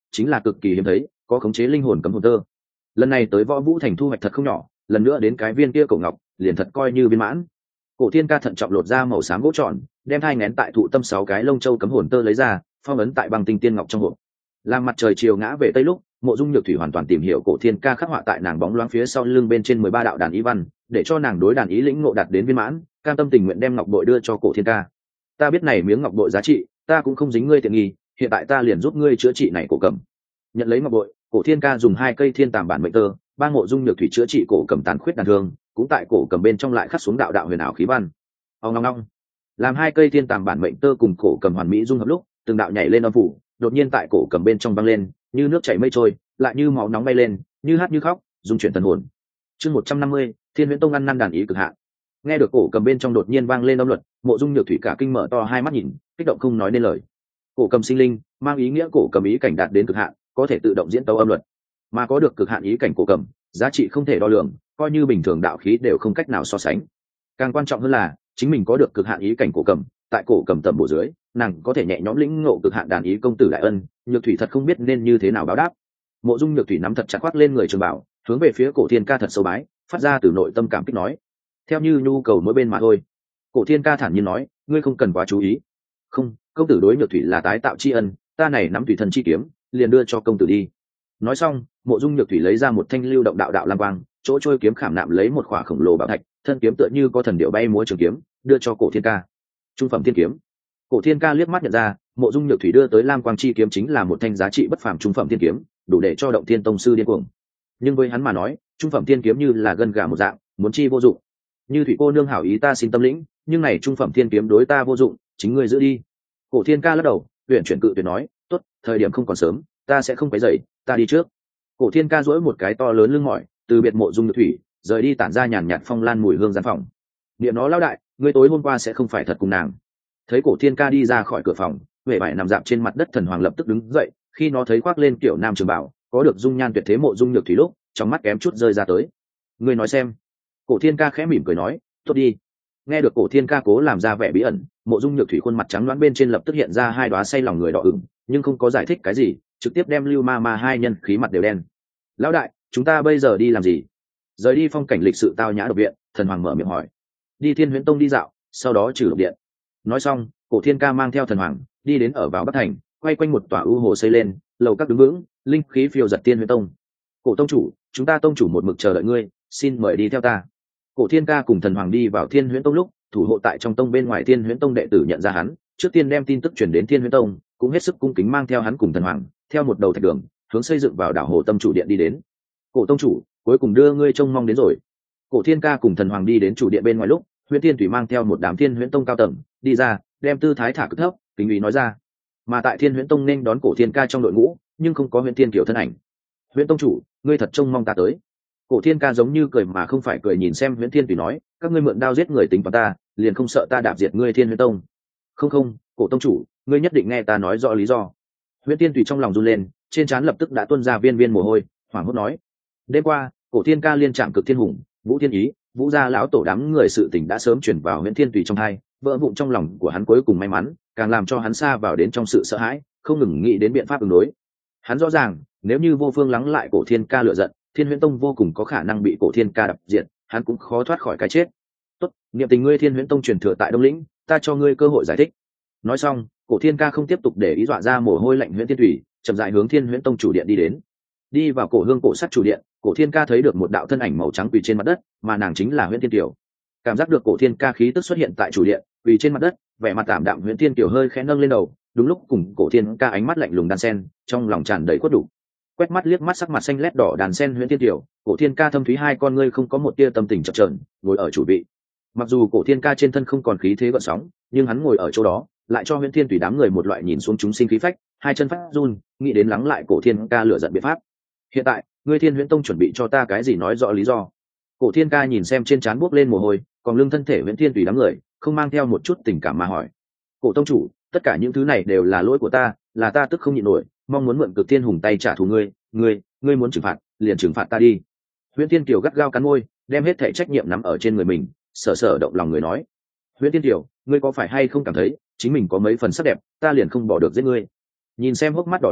chính là cực kỳ hiếm thấy, có khống chế linh hồn cấm hồn tơ. Lần này tới Võ Vũ Thành thu hoạch thật không nhỏ, lần nữa đến cái viên kia cổ ngọc, liền thật coi như viên mãn. Cổ Thiên Ca thận trọng lột ra màu xám gỗ tròn, đem hai nén tại thụ tâm sáu cái lông châu cấm hồn tơ lấy ra, phong ấn tại băng tinh tiên ngọc trong hộp. Làm mặt trời chiều ngã về tây lúc, Mộ Dung Nhược Thủy hoàn toàn tìm hiểu Cổ Thiên Ca khắc họa tại nàng bóng loáng phía sau lưng bên trên mười ba đạo đàn ý văn, để cho nàng đối đàn ý lĩnh ngộ đạt đến viên mãn, cam tâm tình nguyện đem ngọc bội đưa cho Cổ Thiên Ca. Ta biết này miếng ngọc bội giá trị, ta cũng không dính ngươi tiện nghi, hiện tại ta liền giúp ngươi chữa trị này cổ cầm. Nhận lấy ngọc bội, Cổ Thiên Ca dùng hai cây thiên tàm bản mệnh tơ, ba Mộ Dung Nhược Thủy chữa trị cổ cầm tàn khuyết đàn thương, cũng tại cổ cầm bên trong lại khắc xuống đạo đạo huyền ảo khí văn. Ông ngong ngong, làm hai cây thiên tàm bản mệnh tơ cùng cổ cầm hoàn mỹ dung hợp lúc, từng đạo nhảy lên âm phủ, đột nhiên tại cổ cầm bên trong văng lên, như nước chảy mây trôi, lại như máu nóng bay lên, như hát như khóc, dung chuyển thần hồn. Chương một trăm năm mươi, Thiên Huyễn Tông ăn năn đàn ý cực hạn. Nghe được cổ cầm bên trong đột nhiên vang lên âm luật, Mộ Dung Nhược Thủy cả kinh mở to hai mắt nhìn, kích động không nói nên lời. Cổ cầm sinh linh, mang ý nghĩa cổ cầm ý cảnh đạt đến cực hạn, có thể tự động diễn tấu âm luật, mà có được cực hạn ý cảnh cổ cầm, giá trị không thể đo lường, coi như bình thường đạo khí đều không cách nào so sánh. Càng quan trọng hơn là, chính mình có được cực hạn ý cảnh cổ cầm, tại cổ cầm tầm bổ dưới, nàng có thể nhẹ nhõm lĩnh ngộ cực hạn đàn ý công tử đại ân. Nhược Thủy thật không biết nên như thế nào báo đáp. Mộ Dung Nhược Thủy nắm thật chặt khoác lên người Trường Bảo, hướng về phía Cổ Thiên Ca thật sâu bái, phát ra từ nội tâm cảm kích nói: theo như nhu cầu mỗi bên mà thôi. Cổ Thiên Ca thản nhiên nói: ngươi không cần quá chú ý. Không, công tử đối Nhược Thủy là tái tạo tri ân, ta này nắm Thủy thần chi kiếm, liền đưa cho công tử đi. Nói xong, Mộ Dung Nhược Thủy lấy ra một thanh lưu động đạo đạo lam quang, chỗ trôi kiếm khảm nạm lấy một khỏa khổng lồ bảo thạch, thân kiếm tựa như có thần điệu bay múa trường kiếm, đưa cho Cổ Thiên Ca. Trung phẩm thiên kiếm. Cổ Thiên Ca liếc mắt nhận ra, Mộ Dung Nhược Thủy đưa tới lam quang chi kiếm chính là một thanh giá trị bất phàm trung phẩm thiên kiếm, đủ để cho động thiên tông sư điên cuồng. Nhưng với hắn mà nói, trung phẩm thiên kiếm như là gân gà một dạng, muốn chi vô dụng. Như Thủy cô nương hảo ý ta xin tâm lĩnh, nhưng này trung phẩm thiên kiếm đối ta vô dụng, chính ngươi giữ đi. Cổ Thiên Ca lắc đầu, uyển chuyển cự tuyệt nói: tốt, thời điểm không còn sớm, ta sẽ không quấy rầy, ta đi trước. Cổ Thiên Ca duỗi một cái to lớn lưng mỏi, từ biệt Mộ Dung Nhược Thủy, rời đi tản ra nhàn nhạt phong lan mùi hương gian phòng. Niệm nó lão đại, ngươi tối hôm qua sẽ không phải thật cùng nàng. Thấy Cổ Thiên Ca đi ra khỏi cửa phòng, huệ vải nằm dạp trên mặt đất Thần Hoàng lập tức đứng dậy, khi nó thấy khoác lên kiểu nam trường bảo, có được dung nhan tuyệt thế Mộ Dung Nhược Thủy lúc, trong mắt kém chút rơi ra tới. Ngươi nói xem. Cổ Thiên Ca khẽ mỉm cười nói: tốt đi. Nghe được Cổ Thiên Ca cố làm ra vẻ bí ẩn, Mộ Dung Nhược Thủy khuôn mặt trắng đoán bên trên lập tức hiện ra hai đóa say lòng người đỏ ửng, nhưng không có giải thích cái gì, trực tiếp đem Lưu Ma Ma hai nhân khí mặt đều đen. Lão đại, chúng ta bây giờ đi làm gì? Rời đi phong cảnh lịch sự tao nhã độc viện, Thần Hoàng mở miệng hỏi. Đi Thiên Huyễn Tông đi dạo, sau đó trừ độc điện. Nói xong, Cổ Thiên Ca mang theo Thần Hoàng đi đến ở vào Bắc Thành, quay quanh một tòa ưu hồ xây lên, lầu các đứng vững, linh khí phiêu giật Thiên Huyễn Tông. Cổ tông chủ, chúng ta tông chủ một mực chờ đợi ngươi, xin mời đi theo ta. Cổ Thiên Ca cùng Thần Hoàng đi vào Thiên Huyễn Tông lúc, thủ hộ tại trong tông bên ngoài Thiên Huyễn Tông đệ tử nhận ra hắn, trước tiên đem tin tức truyền đến Thiên Huyễn Tông, cũng hết sức cung kính mang theo hắn cùng Thần Hoàng, theo một đầu thạch đường, hướng xây dựng vào đảo hồ tâm chủ điện đi đến. Cổ tông chủ, cuối cùng đưa ngươi trông mong đến rồi. Cổ Thiên Ca cùng Thần Hoàng đi đến chủ điện bên ngoài lúc, Huyễn Thiên Thủy mang theo một đám Thiên Huyễn Tông cao tầng đi ra, đem tư thái thả cực thấp, kính ý nói ra. Mà tại Thiên Huyễn Tông nên đón Cổ Thiên Ca trong đội ngũ, nhưng không có Huyễn Thiên Kiều thân ảnh. Huyễn tông chủ, ngươi thật trông mong ta tới. Cổ Thiên Ca giống như cười mà không phải cười nhìn xem Huyễn Thiên Thủy nói, các ngươi mượn đao giết người tính vào ta, liền không sợ ta đạp diệt ngươi Thiên Huyễn Tông? Không không, Cổ tông chủ, ngươi nhất định nghe ta nói rõ lý do. Huyễn Thiên Thủy trong lòng run lên, trên trán lập tức đã tuôn ra viên viên mồ hôi, hoảng hốt nói. Đêm qua, Cổ Thiên Ca liên trạm cực thiên hùng, Vũ Thiên Ý, Vũ gia lão tổ đám người sự tình đã sớm chuyển vào Huyễn Thiên Thủy trong hai, vỡ vụn trong lòng của hắn cuối cùng may mắn, càng làm cho hắn xa vào đến trong sự sợ hãi, không ngừng nghĩ đến biện pháp ứng đối. Hắn rõ ràng, nếu như vô phương lắng lại Cổ Thiên Ca lựa giận, Thiên Huyễn Tông vô cùng có khả năng bị Cổ Thiên Ca đập diệt, hắn cũng khó thoát khỏi cái chết. Tốt, niệm tình ngươi Thiên Huyễn Tông truyền thừa tại Đông Lĩnh, ta cho ngươi cơ hội giải thích. Nói xong, Cổ Thiên Ca không tiếp tục để ý dọa ra mồ hôi lạnh Huyễn Thiên Thủy, chậm rãi hướng Thiên Huyễn Tông chủ điện đi đến. Đi vào cổ hương cổ sắt chủ điện, Cổ Thiên Ca thấy được một đạo thân ảnh màu trắng quỳ trên mặt đất, mà nàng chính là Huyễn Thiên Kiều. Cảm giác được Cổ Thiên Ca khí tức xuất hiện tại chủ điện, quỳ trên mặt đất, vẻ mặt tạm đạm Huyễn Thiên Kiều hơi khẽ nâng lên đầu, đúng lúc cùng Cổ Thiên Ca ánh mắt lạnh lùng đan sen, trong lòng tràn đầy khuất đủ. Quét mắt liếc mắt sắc mặt xanh lét đỏ đàn sen Huyễn Thiên Kiều, Cổ Thiên Ca thâm thúy hai con ngươi không có một tia tâm tình chập chờn, ngồi ở chủ vị. Mặc dù Cổ Thiên Ca trên thân không còn khí thế gợn sóng, nhưng hắn ngồi ở chỗ đó, lại cho Huyễn Thiên Thủy đám người một loại nhìn xuống chúng sinh khí phách, hai chân phát run, nghĩ đến lắng lại Cổ Thiên Ca lửa giận biện pháp. Hiện tại, ngươi Thiên Huyễn Tông chuẩn bị cho ta cái gì nói rõ lý do? Cổ Thiên Ca nhìn xem trên trán buốc lên mồ hôi, còn lưng thân thể Huyễn Thiên Thủy đám người, không mang theo một chút tình cảm mà hỏi. Cổ tông chủ, tất cả những thứ này đều là lỗi của ta, là ta tức không nhịn nổi, mong muốn mượn Cực Thiên Hùng tay trả thù ngươi, ngươi, ngươi muốn trừng phạt, liền trừng phạt ta đi. Huyễn Thiên Kiều gắt gao cắn môi, đem hết thảy trách nhiệm nắm ở trên người mình, sở sở động lòng người nói. Huyễn Thiên Kiều, ngươi có phải hay không cảm thấy chính mình có mấy phần sắc đẹp, ta liền không bỏ được giết ngươi? Nhìn xem hốc mắt đỏ lên,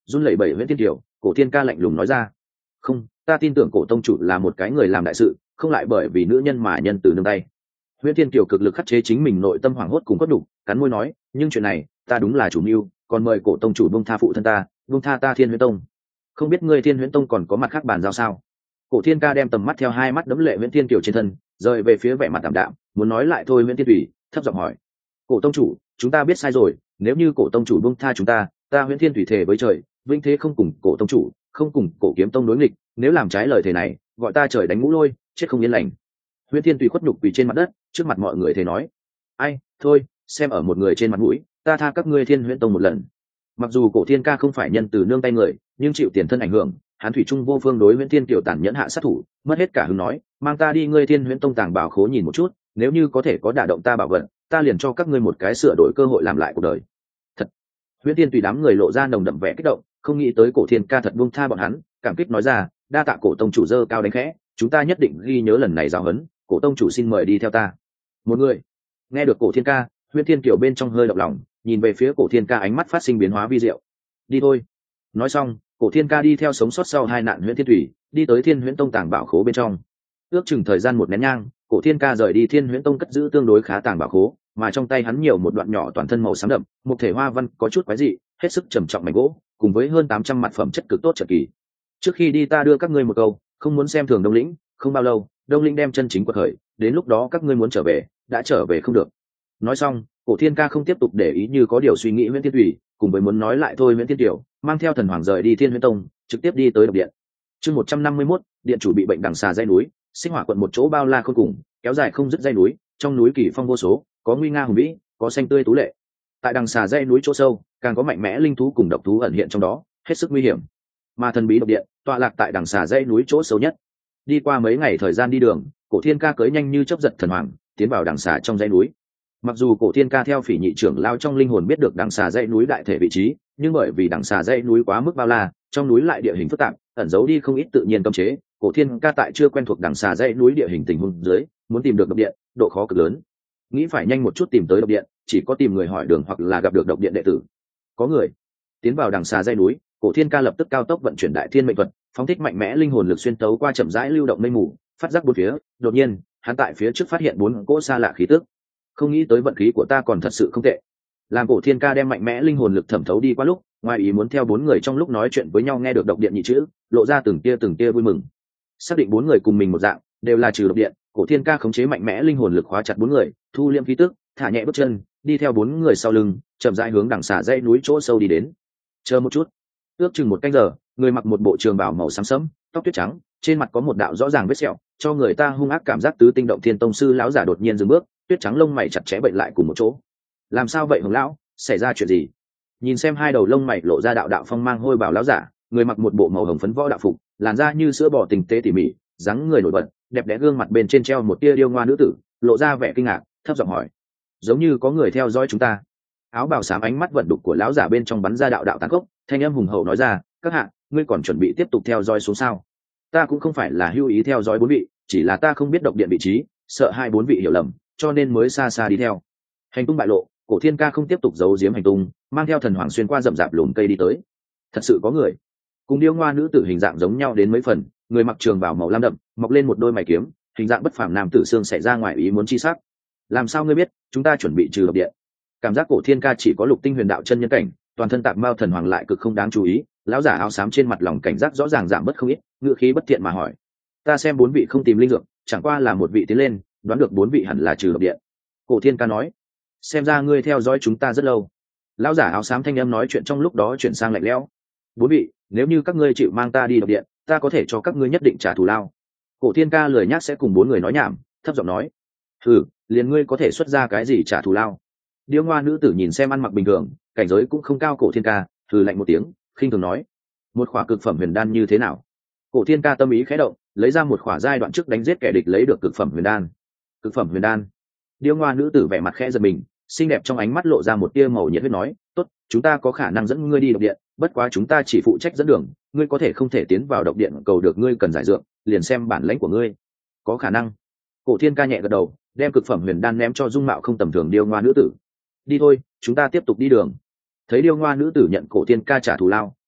run lẩy bẩy Huyễn Thiên Kiều, Cổ Thiên Ca lạnh lùng nói ra: không, ta tin tưởng Cổ tông chủ là một cái người làm đại sự, không lại bởi vì nữ nhân mà nhân từ nương tay. Huyễn Thiên Kiều cực lực khắc chế chính mình nội tâm hoảng hốt cùng cốt đủ, cắn môi nói: nhưng chuyện này ta đúng là chủ mưu, còn mời Cổ tông chủ buông tha phụ thân ta, buông tha ta Thiên Huyễn Tông. Không biết ngươi Thiên Huyễn Tông còn có mặt khác bàn giao sao? Cổ Thiên Ca đem tầm mắt theo hai mắt đẫm lệ Huyễn Thiên Kiều trên thân rời về phía vẻ mặt tạm đạm, muốn nói lại thôi Huyễn Thiên Thủy thấp giọng hỏi: Cổ tông chủ, chúng ta biết sai rồi, nếu như Cổ tông chủ buông tha chúng ta, ta Huyễn Thiên Thủy thề với trời, vĩnh thế không cùng Cổ tông chủ, không cùng Cổ Kiếm Tông đối nghịch, nếu làm trái lời thề này, gọi ta trời đánh ngũ lôi, chết không yên lành. Huyễn Thiên Thủy khuất nhục quỳ trên mặt đất, trước mặt mọi người thề nói: ai, thôi, xem ở một người trên mặt mũi, ta tha các ngươi Thiên Huyễn Tông một lần. Mặc dù Cổ Thiên Ca không phải nhân từ nương tay người, nhưng chịu tiền thân ảnh hưởng, hắn thủy trung vô phương đối Huyễn Thiên Kiều tàn nhẫn hạ sát thủ, mất hết cả hứng nói: mang ta đi ngươi Thiên Huyễn Tông tàng bảo khố nhìn một chút, nếu như có thể có đả động ta bảo vật, ta liền cho các ngươi một cái sửa đổi cơ hội làm lại cuộc đời. Thật. Huyễn Thiên tùy đám người lộ ra nồng đậm vẻ kích động, không nghĩ tới Cổ Thiên Ca thật buông tha bọn hắn, cảm kích nói ra: đa tạ Cổ tông chủ dơ cao đánh khẽ, chúng ta nhất định ghi nhớ lần này giáo huấn, Cổ tông chủ xin mời đi theo ta. Một người. Nghe được Cổ Thiên Ca, Huyễn Thiên Kiều bên trong hơi động lòng, nhìn về phía Cổ Thiên Ca ánh mắt phát sinh biến hóa vi diệu. Đi thôi. Nói xong, Cổ Thiên Ca đi theo sống sót sau hai nạn Huyễn Thiên Thủy, đi tới Thiên Huyễn Tông tàng bảo khố bên trong. Ước chừng thời gian một nén nhang, Cổ Thiên Ca rời đi Thiên Huyễn Tông cất giữ tương đối khá tàng bảo khố, mà trong tay hắn nhiều một đoạn nhỏ toàn thân màu xám đậm, một thể hoa văn có chút quái dị, hết sức trầm trọng mảnh gỗ, cùng với hơn tám trăm mặt phẩm chất cực tốt trợ kỳ. Trước khi đi ta đưa các ngươi một câu, không muốn xem thường Đông Lĩnh, không bao lâu, Đông Lĩnh đem chân chính quật khởi, đến lúc đó các ngươi muốn trở về, đã trở về không được. Nói xong, Cổ Thiên Ca không tiếp tục để ý như có điều suy nghĩ Huyễn Thiên Thủy, cùng với muốn nói lại thôi Huyễn Thiên Tiểu, mang theo thần hoàng rời đi Thiên Huyễn Tông, trực tiếp đi tới độc điện. Chương một trăm năm mươi mốt, điện chủ bị bệnh đằng xà dây núi, sinh hỏa quận một chỗ bao la khôn cùng, kéo dài không dứt dây núi, trong núi kỳ phong vô số, có nguy nga hùng vĩ, có xanh tươi tú lệ. Tại đằng xà dây núi chỗ sâu, càng có mạnh mẽ linh thú cùng độc thú ẩn hiện trong đó, hết sức nguy hiểm. Mà thần bí độc điện, tọa lạc tại đằng xà dây núi chỗ sâu nhất. Đi qua mấy ngày thời gian đi đường, Cổ Thiên Ca cưỡi nhanh như chớp giật thần hoàng, tiến vào đằng xà trong dãy núi. Mặc dù Cổ Thiên Ca theo Phỉ Nhị trưởng lao trong linh hồn biết được đằng xà dãy núi đại thể vị trí, nhưng bởi vì đằng xà dãy núi quá mức bao la, trong núi lại địa hình phức tạp, ẩn giấu đi không ít tự nhiên cấm chế, Cổ Thiên Ca tại chưa quen thuộc đằng xà dãy núi địa hình tình huống dưới, muốn tìm được độc điện, độ khó cực lớn. Nghĩ phải nhanh một chút tìm tới độc điện, chỉ có tìm người hỏi đường hoặc là gặp được độc điện đệ tử. Có người tiến vào đằng xà dãy núi, Cổ Thiên Ca lập tức cao tốc vận chuyển đại thiên mệnh thuật, phóng thích mạnh mẽ linh hồn lực xuyên tấu qua chậm rãi lưu động mây mù, phát giác bốn phía. Đột nhiên, hắn tại phía trước phát hiện bốn cỗ xa lạ khí tức. Không nghĩ tới vận khí của ta còn thật sự không tệ. Làm Cổ Thiên Ca đem mạnh mẽ linh hồn lực thẩm thấu đi qua lúc, ngoài ý muốn theo bốn người trong lúc nói chuyện với nhau nghe được độc điện nhị chữ, lộ ra từng tia từng tia vui mừng. Xác định bốn người cùng mình một dạng, đều là trừ độc điện, Cổ Thiên Ca khống chế mạnh mẽ linh hồn lực khóa chặt bốn người, thu liễm khí tức, thả nhẹ bước chân, đi theo bốn người sau lưng, chậm rãi hướng đằng xà dãy núi chỗ sâu đi đến. Chờ một chút. Ước chừng một canh giờ, người mặc một bộ trường bào màu xám sẫm, tóc tuyết trắng, trên mặt có một đạo rõ ràng vết sẹo, cho người ta hung ác cảm giác tứ tinh động thiên tông sư lão giả đột nhiên dừng bước, tuyết trắng lông mày chặt chẽ bệnh lại cùng một chỗ. Làm sao vậy Hồng lão, xảy ra chuyện gì? Nhìn xem hai đầu lông mày lộ ra đạo đạo phong mang hôi bào lão giả, người mặc một bộ màu hồng phấn võ đạo phục, làn da như sữa bò tinh tế tỉ mỉ, dáng người nổi bật, đẹp đẽ gương mặt bên trên treo một tia điêu ngoa nữ tử, lộ ra vẻ kinh ngạc, thấp giọng hỏi: giống như có người theo dõi chúng ta. Áo bào xám ánh mắt vận đục của lão giả bên trong bắn ra đạo đạo tàn khốc, thanh âm hùng hậu nói ra: các hạ, ngươi còn chuẩn bị tiếp tục theo dõi xuống sao? Ta cũng không phải là hữu ý theo dõi bốn vị, chỉ là ta không biết độc điện vị trí, sợ hai bốn vị hiểu lầm, cho nên mới xa xa đi theo. Hành tung bại lộ, Cổ Thiên Ca không tiếp tục giấu giếm hành tung, mang theo thần hoàng xuyên qua rậm rạp lùm cây đi tới. Thật sự có người. Cùng điêu ngoa nữ tử hình dạng giống nhau đến mấy phần, người mặc trường bào màu lam đậm, mọc lên một đôi mày kiếm, hình dạng bất phàm nam tử xương xảy ra ngoài ý muốn chi sắc. Làm sao ngươi biết, chúng ta chuẩn bị trừ độc điện? Cảm giác Cổ Thiên Ca chỉ có lục tinh huyền đạo chân nhân cảnh, toàn thân tạp mao thần hoàng lại cực không đáng chú ý. Lão giả áo xám trên mặt lòng cảnh giác rõ ràng giảm bớt không ít, ngựa khí bất thiện mà hỏi: ta xem bốn vị không tìm linh dược, chẳng qua là một vị tiến lên, đoán được bốn vị hẳn là trừ độc điện. Cổ Thiên Ca nói: xem ra ngươi theo dõi chúng ta rất lâu. Lão giả áo xám thanh em nói chuyện trong lúc đó chuyển sang lạnh lẽo: bốn vị, nếu như các ngươi chịu mang ta đi độc điện, ta có thể cho các ngươi nhất định trả thù lao. Cổ Thiên Ca lười nhác sẽ cùng bốn người nói nhảm, thấp giọng nói: ừ, liền ngươi có thể xuất ra cái gì trả thù lao? Điêu ngoa nữ tử nhìn xem ăn mặc bình thường, cảnh giới cũng không cao Cổ Thiên Ca, thử lạnh một tiếng, khinh thường nói: một khỏa cực phẩm huyền đan như thế nào? Cổ Thiên Ca tâm ý khẽ động, lấy ra một khỏa giai đoạn trước đánh giết kẻ địch lấy được cực phẩm huyền đan. Cực phẩm huyền đan? Điêu ngoa nữ tử vẻ mặt khẽ giật mình, xinh đẹp trong ánh mắt lộ ra một tia màu nhiệt huyết nói: tốt, chúng ta có khả năng dẫn ngươi đi độc điện, bất quá chúng ta chỉ phụ trách dẫn đường, ngươi có thể không thể tiến vào độc điện cầu được ngươi cần giải dược, liền xem bản lãnh của ngươi. Có khả năng. Cổ Thiên Ca nhẹ gật đầu, đem cực phẩm huyền đan ném cho dung mạo không tầm thường điêu ngoa nữ tử. Đi thôi, chúng ta tiếp tục đi đường. Thấy điêu ngoa nữ tử nhận Cổ Thiên Ca trả thù lao,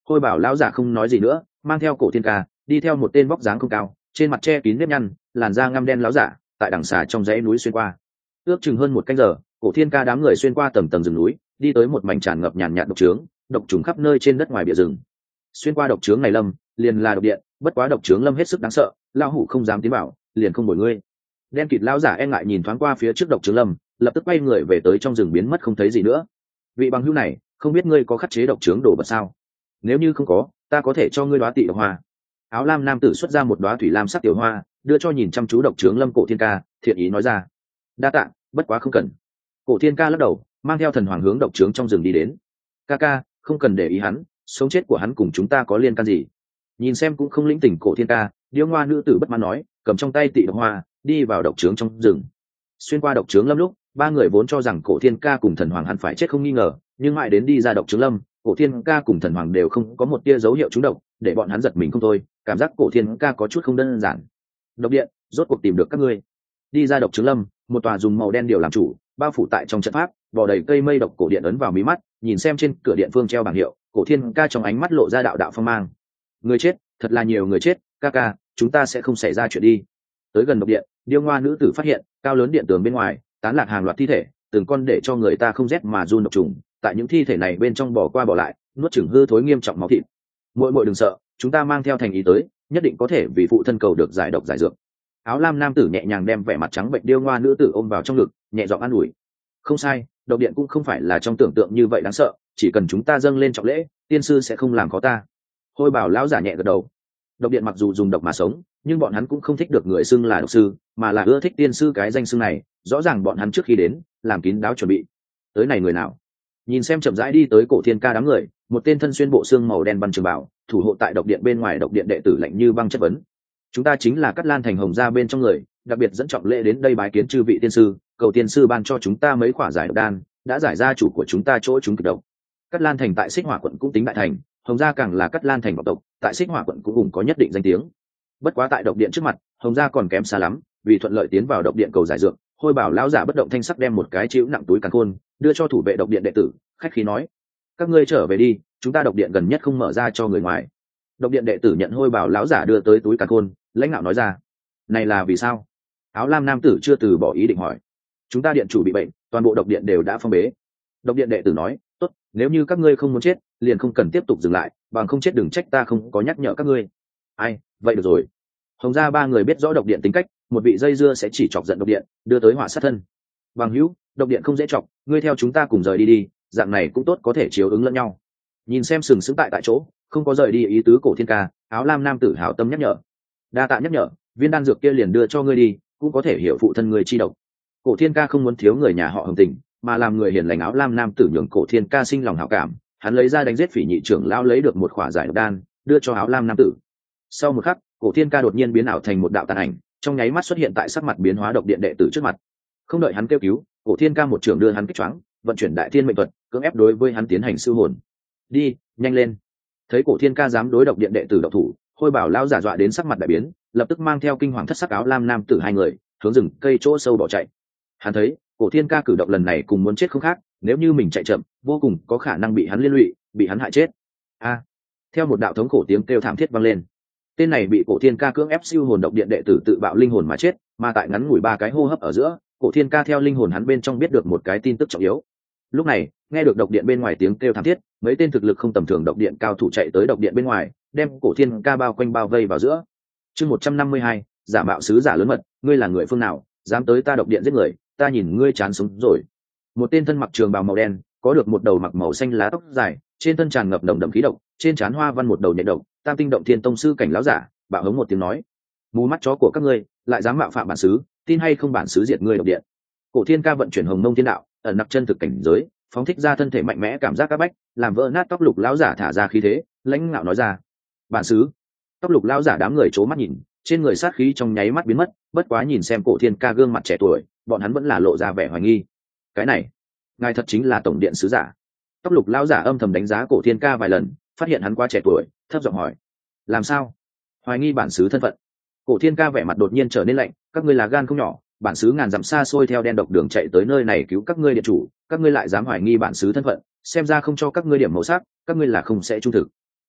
Hôi bảo lão giả không nói gì nữa, mang theo cổ thiên ca đi theo một tên vóc dáng không cao, trên mặt che kín nếp nhăn, làn da ngăm đen lão giả tại đằng xà trong dãy núi xuyên qua. Ước chừng hơn một canh giờ, cổ thiên ca đám người xuyên qua tầng tầng rừng núi, đi tới một mảnh tràn ngập nhàn nhạt độc trướng, độc trùng khắp nơi trên đất ngoài bìa rừng. Xuyên qua độc trướng này lâm, liền là độc điện, bất quá độc trướng lâm hết sức đáng sợ, lão hủ không dám tiến vào, liền không bồi ngươi. Đen kịt lão giả e ngại nhìn thoáng qua phía trước độc trướng lâm, lập tức quay người về tới trong rừng biến mất không thấy gì nữa. Vị bằng hữu này, không biết ngươi có khắc chế độc trướng đồ vật sao? Nếu như không có, ta có thể cho ngươi đóa tị độc hoa. Áo lam nam tử xuất ra một đóa thủy lam sắc tiểu hoa, đưa cho nhìn chăm chú độc trướng lâm cổ thiên ca, thiện ý nói ra. Đa tạ, bất quá không cần. Cổ thiên ca lắc đầu, mang theo thần hoàng hướng độc trướng trong rừng đi đến. Ca ca, không cần để ý hắn, sống chết của hắn cùng chúng ta có liên can gì? Nhìn xem cũng không lĩnh tỉnh cổ thiên ca, điêu ngoa nữ tử bất mãn nói, cầm trong tay tị độc hoa, đi vào độc trướng trong rừng. Xuyên qua độc trướng lâm lúc, ba người vốn cho rằng cổ thiên ca cùng thần hoàng hẳn phải chết không nghi ngờ, nhưng mãi đến đi ra độc trướng lâm, cổ thiên ca cùng thần hoàng đều không có một tia dấu hiệu trúng độc, để bọn hắn giật mình không thôi, cảm giác cổ thiên ca có chút không đơn giản. Độc điện, rốt cuộc tìm được các ngươi. Đi ra độc trướng lâm, một tòa dùng màu đen điều làm chủ, bao phủ tại trong trận pháp, bò đầy cây mây độc cổ điện ấn vào mí mắt, nhìn xem trên cửa điện phương treo bảng hiệu, cổ thiên ca trong ánh mắt lộ ra đạo đạo phong mang. Người chết, thật là nhiều người chết, ca ca, chúng ta sẽ không xảy ra chuyện đi. Tới gần độc điện, điêu ngoa nữ tử phát hiện, cao lớn điện tường bên ngoài, tán lạc hàng loạt thi thể, từng con để cho người ta không rét mà run độc trùng, tại những thi thể này bên trong bỏ qua bỏ lại, nuốt chửng hư thối nghiêm trọng máu thịt. Muội muội đừng sợ, chúng ta mang theo thành ý tới, nhất định có thể vì phụ thân cầu được giải độc giải dược. Áo lam nam tử nhẹ nhàng đem vẻ mặt trắng bệnh điêu ngoa nữ tử ôm vào trong ngực, nhẹ giọng an ủi. Không sai, độc điện cũng không phải là trong tưởng tượng như vậy đáng sợ, chỉ cần chúng ta dâng lên trọng lễ, tiên sư sẽ không làm khó ta. Hôi bảo lão giả nhẹ gật đầu. Độc điện mặc dù dùng độc mà sống, nhưng bọn hắn cũng không thích được người xưng là độc sư, mà là ưa thích tiên sư cái danh xưng này. Rõ ràng bọn hắn trước khi đến, làm kín đáo chuẩn bị. Tới này người nào? Nhìn xem chậm rãi đi tới cổ thiên ca đám người, một tên thân xuyên bộ xương màu đen văn trường bảo, thủ hộ tại độc điện bên ngoài độc điện đệ tử lạnh như băng chất vấn. Chúng ta chính là Cát Lan thành Hồng gia bên trong người, đặc biệt dẫn trọng lễ đến đây bái kiến chư vị tiên sư, cầu tiên sư ban cho chúng ta mấy quả giải độc đan, đã giải ra chủ của chúng ta chỗ chúng kịch độc. Cát Lan thành tại Xích Hỏa quận cũng tính đại thành, Hồng gia càng là Cát Lan thành vọng tộc, tại Xích Hỏa quận cũng cùng có nhất định danh tiếng. Bất quá tại độc điện trước mặt, Hồng gia còn kém xa lắm, vì thuận lợi tiến vào độc điện cầu giải dược, Hôi bảo lão giả bất động thanh sắc đem một cái chịu nặng túi càn khôn đưa cho thủ vệ độc điện đệ tử, khách khí nói: các ngươi trở về đi, chúng ta độc điện gần nhất không mở ra cho người ngoài. Độc điện đệ tử nhận Hôi bảo lão giả đưa tới túi càn khôn, lãnh đạo nói ra: này là vì sao? Áo lam nam tử chưa từ bỏ ý định hỏi. Chúng ta điện chủ bị bệnh, toàn bộ độc điện đều đã phong bế. Độc điện đệ tử nói: tốt, nếu như các ngươi không muốn chết, liền không cần tiếp tục dừng lại, bằng không chết đừng trách ta không có nhắc nhở các ngươi. Ai, vậy được rồi. Hồng gia ba người biết rõ độc điện tính cách, một vị dây dưa sẽ chỉ chọc giận độc điện, đưa tới họa sát thân. Bằng hữu, độc điện không dễ chọc, ngươi theo chúng ta cùng rời đi đi, dạng này cũng tốt có thể chiếu ứng lẫn nhau. Nhìn xem sừng sững tại tại chỗ, không có rời đi ý tứ cổ thiên ca, áo lam nam tử hảo tâm nhắc nhở. Đa tạ nhắc nhở, viên đan dược kia liền đưa cho ngươi đi, cũng có thể hiểu phụ thân người chi độc. Cổ thiên ca không muốn thiếu người nhà họ Hồng tình, mà làm người hiền lành áo lam nam tử nhường cổ thiên ca sinh lòng hảo cảm, hắn lấy ra đánh giết phỉ nhị trưởng lão lấy được một khỏa giải độc đan, đưa cho áo lam nam tử. Sau một khắc, cổ thiên ca đột nhiên biến ảo thành một đạo tàn ảnh, trong nháy mắt xuất hiện tại sắc mặt biến hóa độc điện đệ tử trước mặt. Không đợi hắn kêu cứu, cổ thiên ca một trưởng đưa hắn kích choáng, vận chuyển đại thiên mệnh thuật, cưỡng ép đối với hắn tiến hành siêu hồn. Đi, nhanh lên! Thấy cổ thiên ca dám đối độc điện đệ tử độc thủ, Hôi bảo lão giả dọa đến sắc mặt đại biến, lập tức mang theo kinh hoàng thất sắc áo lam nam tử hai người hướng rừng cây chỗ sâu bỏ chạy. Hắn thấy cổ thiên ca cử động lần này cùng muốn chết không khác, nếu như mình chạy chậm, vô cùng có khả năng bị hắn liên lụy, bị hắn hại chết. A! Theo một đạo thống khổ tiếng kêu thảm thiết vang lên, tên này bị cổ thiên ca cưỡng ép siêu hồn độc điện đệ tử tự bạo linh hồn mà chết, mà tại ngắn ngủi ba cái hô hấp ở giữa, cổ thiên ca theo linh hồn hắn bên trong biết được một cái tin tức trọng yếu. Lúc này, nghe được độc điện bên ngoài tiếng kêu thảm thiết, mấy tên thực lực không tầm thường độc điện cao thủ chạy tới độc điện bên ngoài, đem cổ thiên ca bao quanh bao vây vào giữa. Chương một trăm năm mươi hai, giả mạo sứ giả lớn mật, ngươi là người phương nào, dám tới ta độc điện giết người, ta nhìn ngươi chán sống rồi. Một tên thân mặc trường bào màu đen, có được một đầu mặc màu xanh lá tóc dài, trên thân tràn ngập nồng đậm khí độc, trên trán hoa văn một đầu nhện độc, tam tinh động thiên tông sư cảnh lão giả, bạo hống một tiếng nói: mù mắt chó của các ngươi, lại dám mạo phạm bản sứ, tin hay không bản sứ diệt ngươi độc điện. Cổ thiên ca vận chuyển hồng mông thiên đạo, ẩn nặc chân thực cảnh giới, phóng thích ra thân thể mạnh mẽ cảm giác các bách, làm vỡ nát tóc lục lão giả thả ra khí thế, lãnh ngạo nói ra: bản sứ. Tóc lục lão giả đám người trố mắt nhìn, trên người sát khí trong nháy mắt biến mất, bất quá nhìn xem cổ thiên ca gương mặt trẻ tuổi, bọn hắn vẫn là lộ ra vẻ hoài nghi. Cái này, ngài thật chính là tổng điện sứ giả? Tóc lục lão giả âm thầm đánh giá cổ thiên ca vài lần, phát hiện hắn quá trẻ tuổi, thấp giọng hỏi: làm sao? Hoài nghi bản sứ thân phận? Cổ thiên ca vẻ mặt đột nhiên trở nên lạnh: các ngươi là gan không nhỏ, bản sứ ngàn dặm xa xôi theo đen độc đường chạy tới nơi này cứu các ngươi điện chủ, các ngươi lại dám hoài nghi bản sứ thân phận, xem ra không cho các ngươi điểm màu sắc, các ngươi là không sẽ trung thực.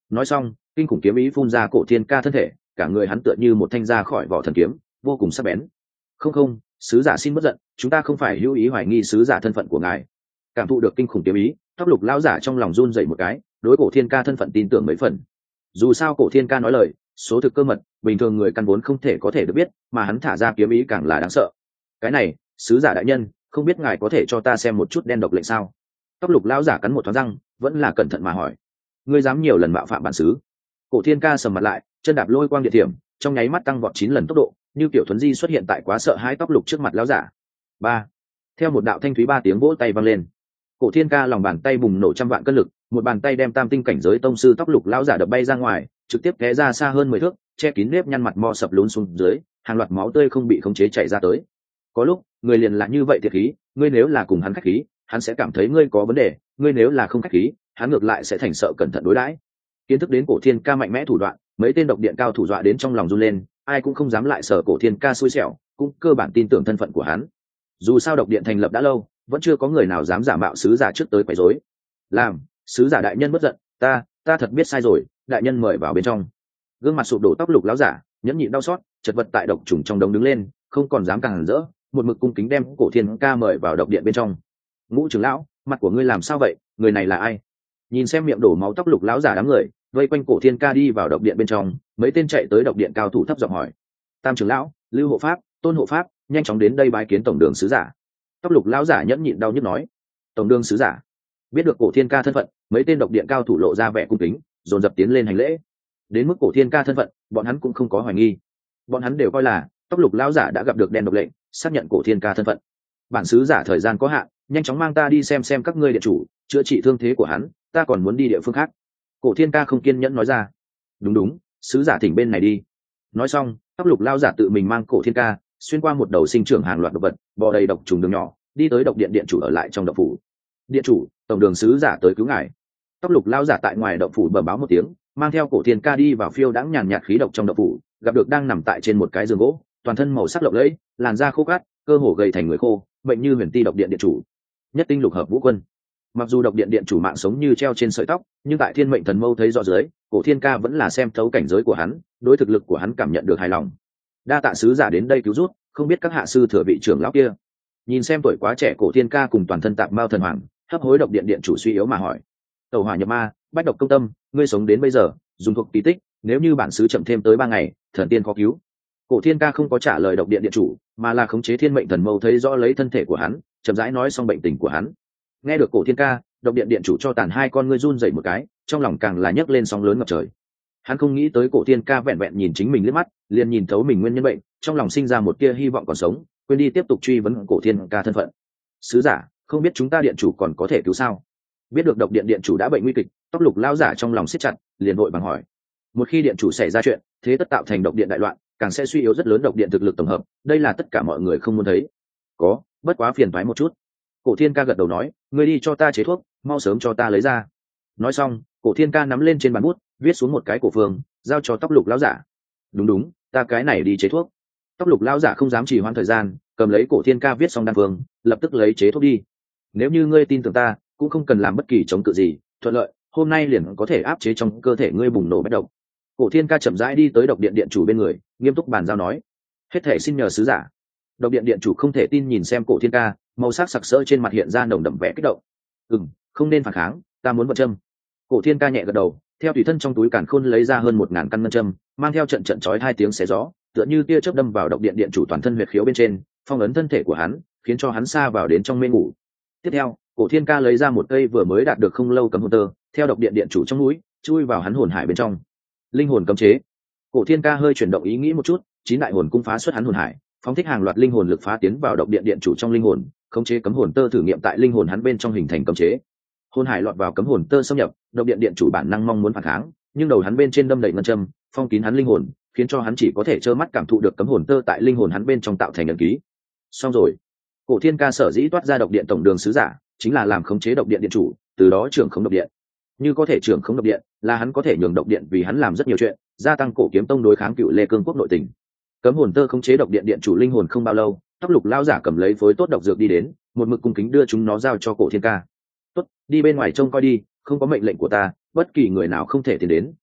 nói xong kinh khủng kiếm ý phun ra cổ thiên ca thân thể, cả người hắn tựa như một thanh ra khỏi vỏ thần kiếm, vô cùng sắc bén. Không không, sứ giả xin bất giận, chúng ta không phải hữu ý hoài nghi sứ giả thân phận của ngài. Cảm thụ được kinh khủng kiếm ý, tóc lục lão giả trong lòng run dậy một cái, đối cổ thiên ca thân phận tin tưởng mấy phần. Dù sao cổ thiên ca nói lời số thực cơ mật, bình thường người căn vốn không thể có thể được biết, mà hắn thả ra kiếm ý càng là đáng sợ. Cái này, sứ giả đại nhân, không biết ngài có thể cho ta xem một chút đen độc lệnh sao? Tóc lục lão giả cắn một thoáng răng, vẫn là cẩn thận mà hỏi. Ngươi dám nhiều lần mạo phạm bản sứ? Cổ thiên ca sầm mặt lại, chân đạp lôi quang địa điểm, trong nháy mắt tăng vọt chín lần tốc độ, như kiểu thuấn di xuất hiện tại quá sợ hãi tóc lục trước mặt lão giả. Ba. Theo một đạo thanh thúy ba tiếng vỗ tay vang lên, cổ thiên ca lòng bàn tay bùng nổ trăm vạn cân lực, một bàn tay đem tam tinh cảnh giới tông sư tóc lục lão giả đập bay ra ngoài, trực tiếp té ra xa hơn mười thước, che kín nếp nhăn mặt mò sập lún xuống dưới, hàng loạt máu tươi không bị khống chế chảy ra tới. Có lúc người liền là như vậy thiệt khí, ngươi nếu là cùng hắn khách khí, hắn sẽ cảm thấy ngươi có vấn đề, ngươi nếu là không khách khí, hắn ngược lại sẽ thành sợ cẩn thận đối đãi. Kiến thức đến cổ thiên ca mạnh mẽ thủ đoạn, mấy tên độc điện cao thủ dọa đến trong lòng run lên, ai cũng không dám lại sở cổ thiên ca xui xẻo, cũng cơ bản tin tưởng thân phận của hắn. Dù sao độc điện thành lập đã lâu, vẫn chưa có người nào dám giả mạo sứ giả trước tới quấy rối. Làm, sứ giả đại nhân bất giận, ta, ta thật biết sai rồi, đại nhân mời vào bên trong. Gương mặt sụp đổ tóc lục lão giả, nhẫn nhịn đau xót, chật vật tại độc trùng trong đống đứng lên, không còn dám càng rỡ, một mực cung kính đem cổ thiên ca mời vào độc điện bên trong. Ngũ trưởng lão, mặt của ngươi làm sao vậy, người này là ai? Nhìn xem miệng đổ máu tóc lục lão giả đám người vây quanh cổ thiên ca đi vào độc điện bên trong, mấy tên chạy tới độc điện cao thủ thấp giọng hỏi. Tam trưởng lão, lưu hộ pháp, tôn hộ pháp, nhanh chóng đến đây bái kiến tổng đường sứ giả. Tóc lục lão giả nhẫn nhịn đau nhức nói. Tổng đường sứ giả? Biết được cổ thiên ca thân phận, mấy tên độc điện cao thủ lộ ra vẻ cung kính, dồn dập tiến lên hành lễ. Đến mức cổ thiên ca thân phận, bọn hắn cũng không có hoài nghi, bọn hắn đều coi là tóc lục lão giả đã gặp được đen độc lệnh, xác nhận cổ thiên ca thân phận. Bản sứ giả thời gian có hạn, nhanh chóng mang ta đi xem xem các ngươi điện chủ, chữa trị thương thế của hắn, ta còn muốn đi địa phương khác. Cổ thiên ca không kiên nhẫn nói ra. Đúng đúng, sứ giả thỉnh bên này đi. Nói xong, tóc lục lão giả tự mình mang cổ thiên ca xuyên qua một đầu sinh trưởng hàng loạt độc vật, bò đầy độc trùng đường nhỏ, đi tới độc điện điện chủ ở lại trong động phủ. Điện chủ, tổng đường sứ giả tới cứu ngài. Tóc lục lão giả tại ngoài động phủ bẩm báo một tiếng, mang theo cổ thiên ca đi vào phiêu đãng nhàn nhạt khí độc trong động phủ, gặp được đang nằm tại trên một cái giường gỗ, toàn thân màu sắc lộng lẫy, làn da khô cát, cơ hồ gầy thành người khô, bệnh như huyền ti độc điện điện chủ, nhất tinh lục hợp vũ quân. Mặc dù độc điện điện chủ mạng sống như treo trên sợi tóc, nhưng tại thiên mệnh thần mâu thấy rõ dưới, cổ thiên ca vẫn là xem thấu cảnh giới của hắn, đối thực lực của hắn cảm nhận được hài lòng. Đa tạ sứ giả đến đây cứu rút, không biết các hạ sư thừa vị trưởng lão kia. Nhìn xem tuổi quá trẻ cổ thiên ca cùng toàn thân tạp mao thần hoàng, hấp hối độc điện điện chủ suy yếu mà hỏi. Tẩu hỏa nhập ma, bách độc công tâm, ngươi sống đến bây giờ, dùng thuộc kỳ tích, nếu như bản sứ chậm thêm tới ba ngày, thần tiên khó cứu. Cổ thiên ca không có trả lời độc điện điện chủ, mà là khống chế thiên mệnh thần mâu thấy rõ lấy thân thể của hắn, chậm rãi nói xong bệnh tình của hắn. Nghe được cổ thiên ca, độc điện điện chủ cho tàn hai con ngươi run dậy một cái, trong lòng càng là nhấc lên sóng lớn ngập trời. Hắn không nghĩ tới cổ thiên ca vẹn vẹn nhìn chính mình liếc mắt, liền nhìn thấu mình nguyên nhân bệnh, trong lòng sinh ra một tia hy vọng còn sống, quên đi tiếp tục truy vấn cổ thiên ca thân phận. Sứ giả, không biết chúng ta điện chủ còn có thể cứu sao? Biết được độc điện điện chủ đã bệnh nguy kịch, tóc lục lão giả trong lòng siết chặt, liền vội bằng hỏi. Một khi điện chủ xảy ra chuyện, thế tất tạo thành độc điện đại loạn, càng sẽ suy yếu rất lớn độc điện thực lực tổng hợp, đây là tất cả mọi người không muốn thấy. Có, bất quá phiền toái một chút. Cổ thiên ca gật đầu nói, ngươi đi cho ta chế thuốc, mau sớm cho ta lấy ra. Nói xong, cổ thiên ca nắm lên trên bàn bút, viết xuống một cái cổ phương, giao cho tóc lục lão giả. Đúng đúng, ta cái này đi chế thuốc. Tóc lục lão giả không dám trì hoãn thời gian, cầm lấy cổ thiên ca viết xong đan phương, lập tức lấy chế thuốc đi. Nếu như ngươi tin tưởng ta, cũng không cần làm bất kỳ chống cự gì, thuận lợi, hôm nay liền có thể áp chế trong cơ thể ngươi bùng nổ bách độc. Cổ thiên ca chậm rãi đi tới độc điện điện chủ bên người, nghiêm túc bàn giao nói. Hết thể xin nhờ sứ giả. Độc điện điện chủ không thể tin nhìn xem cổ thiên ca, màu sắc sặc sỡ trên mặt hiện ra nồng đậm vẻ kích động. Ừm, không nên phản kháng, ta muốn vận châm. Cổ thiên ca nhẹ gật đầu, theo tùy thân trong túi càn khôn lấy ra hơn một ngàn căn ngân châm, mang theo trận trận chói hai tiếng xé gió, tựa như tia chớp đâm vào độc điện điện chủ toàn thân huyệt khiếu bên trên, phong ấn thân thể của hắn, khiến cho hắn sa vào đến trong mê ngủ. Tiếp theo, cổ thiên ca lấy ra một cây vừa mới đạt được không lâu cấm hồn tơ, theo độc điện điện chủ trong núi chui vào hắn hồn hải bên trong. Linh hồn cấm chế. Cổ thiên ca hơi chuyển động ý nghĩ một chút, chín đại hồn cung phá xuất hắn hồn hải, phóng thích hàng loạt linh hồn lực phá tiến vào độc điện điện chủ trong linh hồn, khống chế cấm hồn tơ thử nghiệm tại linh hồn hắn bên trong hình thành cấm chế. Hồn hải lọt vào cấm hồn tơ xâm nhập, độc điện điện chủ bản năng mong muốn phản kháng, nhưng đầu hắn bên trên đâm đầy ngân châm, phong kín hắn linh hồn, khiến cho hắn chỉ có thể trơ mắt cảm thụ được cấm hồn tơ tại linh hồn hắn bên trong tạo thành ấn ký. Xong rồi. Cổ thiên ca sở dĩ toát ra độc điện tổng đường sứ giả, chính là làm khống chế độc điện điện chủ, từ đó trưởng khống độc điện. Như có thể trưởng khống độc điện, là hắn có thể nhường độc điện vì hắn làm rất nhiều chuyện, gia tăng cổ kiếm tông đối kháng cựu lê cương quốc nội tình. Cấm hồn tơ khống chế độc điện điện chủ linh hồn không bao lâu, tóc lục lao giả cầm lấy phối tốt độc dược đi đến, một mực cung kính đưa chúng nó giao cho cổ thiên ca. Tốt, đi bên ngoài trông coi đi, không có mệnh lệnh của ta, bất kỳ người nào không thể tiến đến,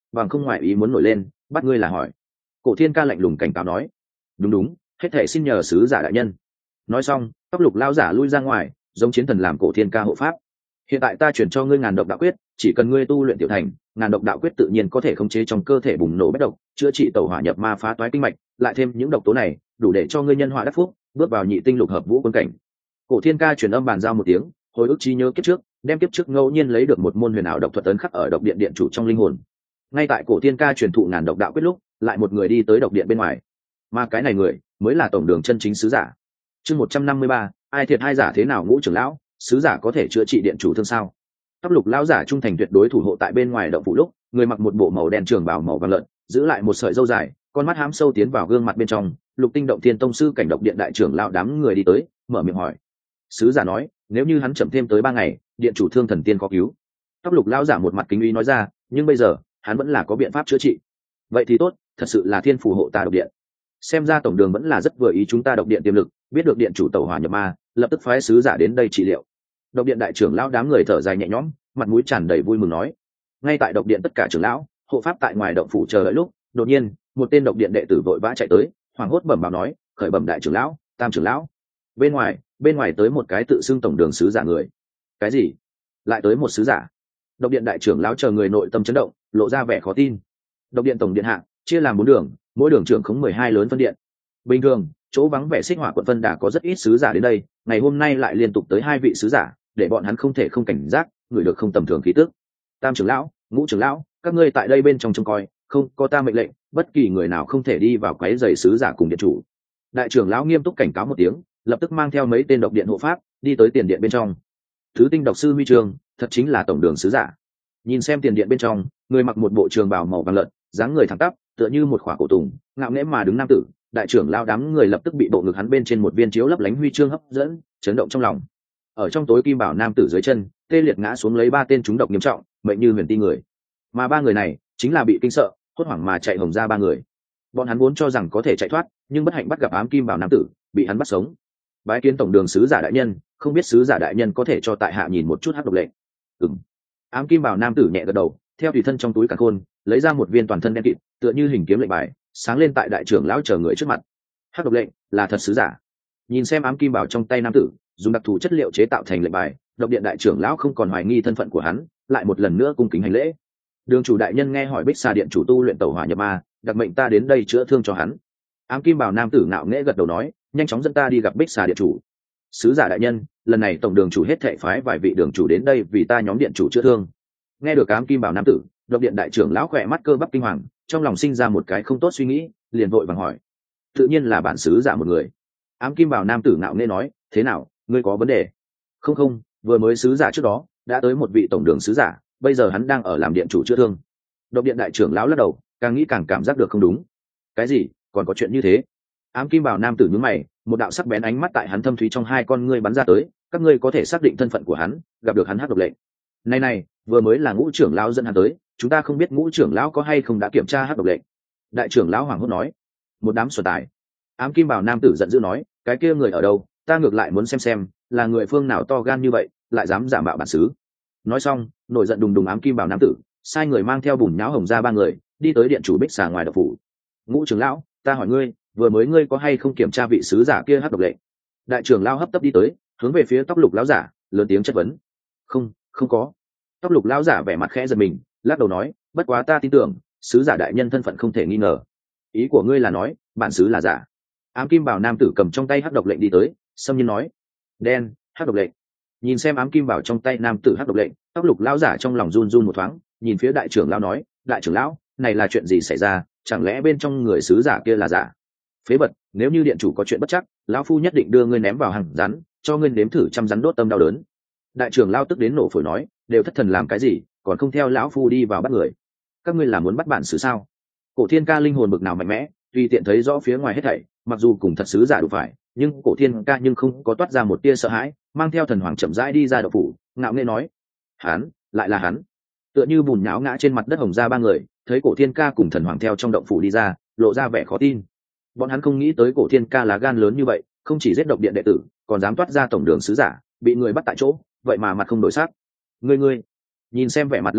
bằng không ngoại ý muốn nổi lên bắt ngươi là hỏi. Cổ Thiên Ca lạnh lùng cảnh cáo nói. Đúng đúng, hết thể xin nhờ sứ giả đại nhân. Nói xong, tóc lục lao giả lui ra ngoài, giống chiến thần làm Cổ Thiên Ca hộ pháp. Hiện tại ta chuyển cho ngươi ngàn độc đạo quyết, chỉ cần ngươi tu luyện tiểu thành, ngàn độc đạo quyết tự nhiên có thể khống chế trong cơ thể bùng nổ bất độc, chữa trị tẩu hỏa nhập ma phá toái kinh mạch, lại thêm những độc tố này, đủ để cho ngươi nhân họa đắc phúc, bước vào nhị tinh lục hợp vũ quân cảnh. Cổ Thiên Ca truyền âm bàn giao một tiếng, hồi ức trí nhớ kiếp trước, đem kiếp trước ngẫu nhiên lấy được một môn huyền ảo độc thuật ấn khắc ở độc điện điện chủ trong linh hồn. Ngay tại Cổ Thiên Ca truyền thụ ngàn độc đạo quyết lúc, lại một người đi tới độc điện bên ngoài, mà cái này người mới là tổng đường chân chính sứ giả. Chương một trăm năm mươi ba, ai thiệt hai giả thế nào Ngũ trưởng lão, sứ giả có thể chữa trị điện chủ thương sao? Tóc lục lão giả trung thành tuyệt đối thủ hộ tại bên ngoài động phủ lúc, người mặc một bộ màu đen trường bào màu vàng lợn, giữ lại một sợi râu dài, con mắt hám sâu tiến vào gương mặt bên trong. Lục Tinh Động Thiên tông sư cảnh độc điện đại trưởng lão đám người đi tới, mở miệng hỏi. Sứ giả nói, nếu như hắn chậm thêm tới ba ngày, điện chủ thương thần tiên có cứu. Tóc lục lão giả một mặt kính uy nói ra, nhưng bây giờ hắn vẫn là có biện pháp chữa trị. Vậy thì tốt, thật sự là thiên phù hộ ta độc điện. Xem ra tổng đường vẫn là rất vừa ý chúng ta độc điện tiềm lực, biết được điện chủ tẩu hỏa nhập ma, lập tức phái sứ giả đến đây trị liệu. Độc điện đại trưởng lão đám người thở dài nhẹ nhõm, mặt mũi tràn đầy vui mừng nói. Ngay tại độc điện tất cả trưởng lão hộ pháp tại ngoài động phủ chờ đợi lúc, đột nhiên một tên độc điện đệ tử vội vã chạy tới, hoảng hốt bẩm báo nói, khởi bẩm đại trưởng lão, tam trưởng lão, bên ngoài bên ngoài tới một cái tự xưng tổng đường sứ giả người. Cái gì? Lại tới một sứ giả? Độc điện đại trưởng lão chờ người nội tâm chấn động, lộ ra vẻ khó tin. Độc điện tổng điện hạ chia làm bốn đường, mỗi đường trưởng khống mười hai lớn phân điện. Bình thường chỗ vắng vẻ xích hỏa quận phân đà có rất ít sứ giả đến đây, ngày hôm nay lại liên tục tới hai vị sứ giả, để bọn hắn không thể không cảnh giác, ngửi được không tầm thường khí tức. Tam trưởng lão, Ngũ trưởng lão, các ngươi tại đây bên trong trông coi, không có ta mệnh lệnh, bất kỳ người nào không thể đi vào quấy rầy sứ giả cùng điện chủ. Đại trưởng lão nghiêm túc cảnh cáo một tiếng, lập tức mang theo mấy tên độc điện hộ pháp đi tới tiền điện bên trong. Thứ tinh độc sư huy trường, thật chính là tổng đường sứ giả. Nhìn xem tiền điện bên trong, người mặc một bộ trường bào màu vàng lợn, dáng người thẳng tắp, tựa như một khỏa cổ tùng, ngạo nghễ mà đứng nam tử. Đại trưởng lão đám người lập tức bị bộ ngực hắn bên trên một viên chiếu lấp lánh huy chương hấp dẫn, chấn động trong lòng. Ở trong tối kim bảo nam tử dưới chân, tê liệt ngã xuống lấy ba tên trúng độc nghiêm trọng, mệnh như huyền ti người. Mà ba người này chính là bị kinh sợ, hốt hoảng mà chạy hồng ra ba người. Bọn hắn vốn cho rằng có thể chạy thoát, nhưng bất hạnh bắt gặp ám kim bảo nam tử, bị hắn bắt sống. Bái kiến tổng đường sứ giả đại nhân, không biết sứ giả đại nhân có thể cho tại hạ nhìn một chút hắc độc lệnh. Ừm. Ám kim bảo nam tử nhẹ gật đầu, theo tùy thân trong túi càn khôn lấy ra một viên toàn thân đen kịt, tựa như hình kiếm lệnh bài, sáng lên tại đại trưởng lão chờ người trước mặt. Hắc độc lệnh là thật sứ giả. Nhìn xem ám kim bảo trong tay nam tử dùng đặc thù chất liệu chế tạo thành lệnh bài, độc điện đại trưởng lão không còn hoài nghi thân phận của hắn, lại một lần nữa cung kính hành lễ. Đường chủ đại nhân nghe hỏi Bích Xà điện chủ tu luyện tẩu hỏa nhập ma, đặc mệnh ta đến đây chữa thương cho hắn. Ám kim bảo nam tử ngạo nghễ gật đầu nói, nhanh chóng dẫn ta đi gặp Bích Xà điện chủ. Sứ giả đại nhân, lần này tổng đường chủ hết thệ phái vài vị đường chủ đến đây vì ta nhóm điện chủ chữa thương. Nghe được ám kim bảo nam tử, độc điện đại trưởng lão khỏe mắt cơ bắp kinh hoàng, trong lòng sinh ra một cái không tốt suy nghĩ, liền vội vàng hỏi. Tự nhiên là bản sứ giả một người. Ám kim bảo nam tử ngạo nghễ nói, thế nào, ngươi có vấn đề? Không không, vừa mới sứ giả trước đó đã tới một vị tổng đường sứ giả, bây giờ hắn đang ở làm điện chủ chữa thương. Độc điện đại trưởng lão lắc đầu, càng nghĩ càng cảm giác được không đúng. Cái gì? Còn có chuyện như thế? Ám kim bảo nam tử nhướng mày, một đạo sắc bén ánh mắt tại hắn thâm thúy trong hai con ngươi bắn ra tới, các ngươi có thể xác định thân phận của hắn, gặp được hắn hắc độc lệnh. Này này, vừa mới là Ngũ trưởng lão dẫn hắn tới, chúng ta không biết Ngũ trưởng lão có hay không đã kiểm tra hắc độc lệnh. Đại trưởng lão hoảng hốt nói. Một đám xuẩn tài. Ám kim bảo nam tử giận dữ nói, cái kia người ở đâu, ta ngược lại muốn xem xem là người phương nào to gan như vậy lại dám giả mạo bản xứ. Nói xong, nổi giận đùng đùng ám kim bảo nam tử sai người mang theo bùn nháo hồng ra ba người đi tới điện chủ Bích Xà ngoài độc phủ. Ngũ trưởng lão, ta hỏi ngươi, vừa mới ngươi có hay không kiểm tra vị sứ giả kia hắc độc lệnh? Đại trưởng lão hấp tấp đi tới, hướng về phía tóc lục lão giả lớn tiếng chất vấn. Không, không có. Tóc lục lão giả vẻ mặt khẽ giật mình, lắc đầu nói, bất quá ta tin tưởng sứ giả đại nhân thân phận không thể nghi ngờ. Ý của ngươi là nói bản sứ là giả? Ám kim bảo nam tử cầm trong tay hắc độc lệnh đi tới, xâm nhiên nói. Đen, hắc độc lệnh. Nhìn xem ám kim bảo trong tay nam tử hắc độc lệnh, tóc lục lão giả trong lòng run run một thoáng, nhìn phía đại trưởng lão nói, đại trưởng lão, này là chuyện gì xảy ra, chẳng lẽ bên trong người sứ giả kia là giả? Phế bật, nếu như điện chủ có chuyện bất chắc, lão phu nhất định đưa ngươi ném vào hang rắn, cho ngươi nếm thử trăm rắn đốt tâm đau đớn. Đại trưởng lão tức đến nổ phổi nói, đều thất thần làm cái gì, còn không theo lão phu đi vào bắt người? Các ngươi là muốn bắt bản sứ sao? Cổ Thiên Ca linh hồn bực nào mạnh mẽ, tùy tiện thấy rõ phía ngoài hết thảy, mặc dù cùng thật sứ giả đủ phải, nhưng Cổ Thiên Ca nhưng không có toát ra một tia sợ hãi, mang theo thần hoàng chậm rãi đi ra động phủ, ngạo nghễ nói, hắn, lại là hắn. Tựa như bùn nhão ngã trên mặt đất hồng ra ba người, thấy Cổ Thiên Ca cùng thần hoàng theo trong động phủ đi ra, lộ ra vẻ khó tin. Bọn hắn không nghĩ tới Cổ Thiên Ca là gan lớn như vậy, không chỉ giết độc điện đệ tử, còn dám toát ra tổng đường sứ giả, bị người bắt tại chỗ, vậy mà mặt không đổi sắc. Ngươi ngươi, nhìn xem vẻ mặt lãnh đạo,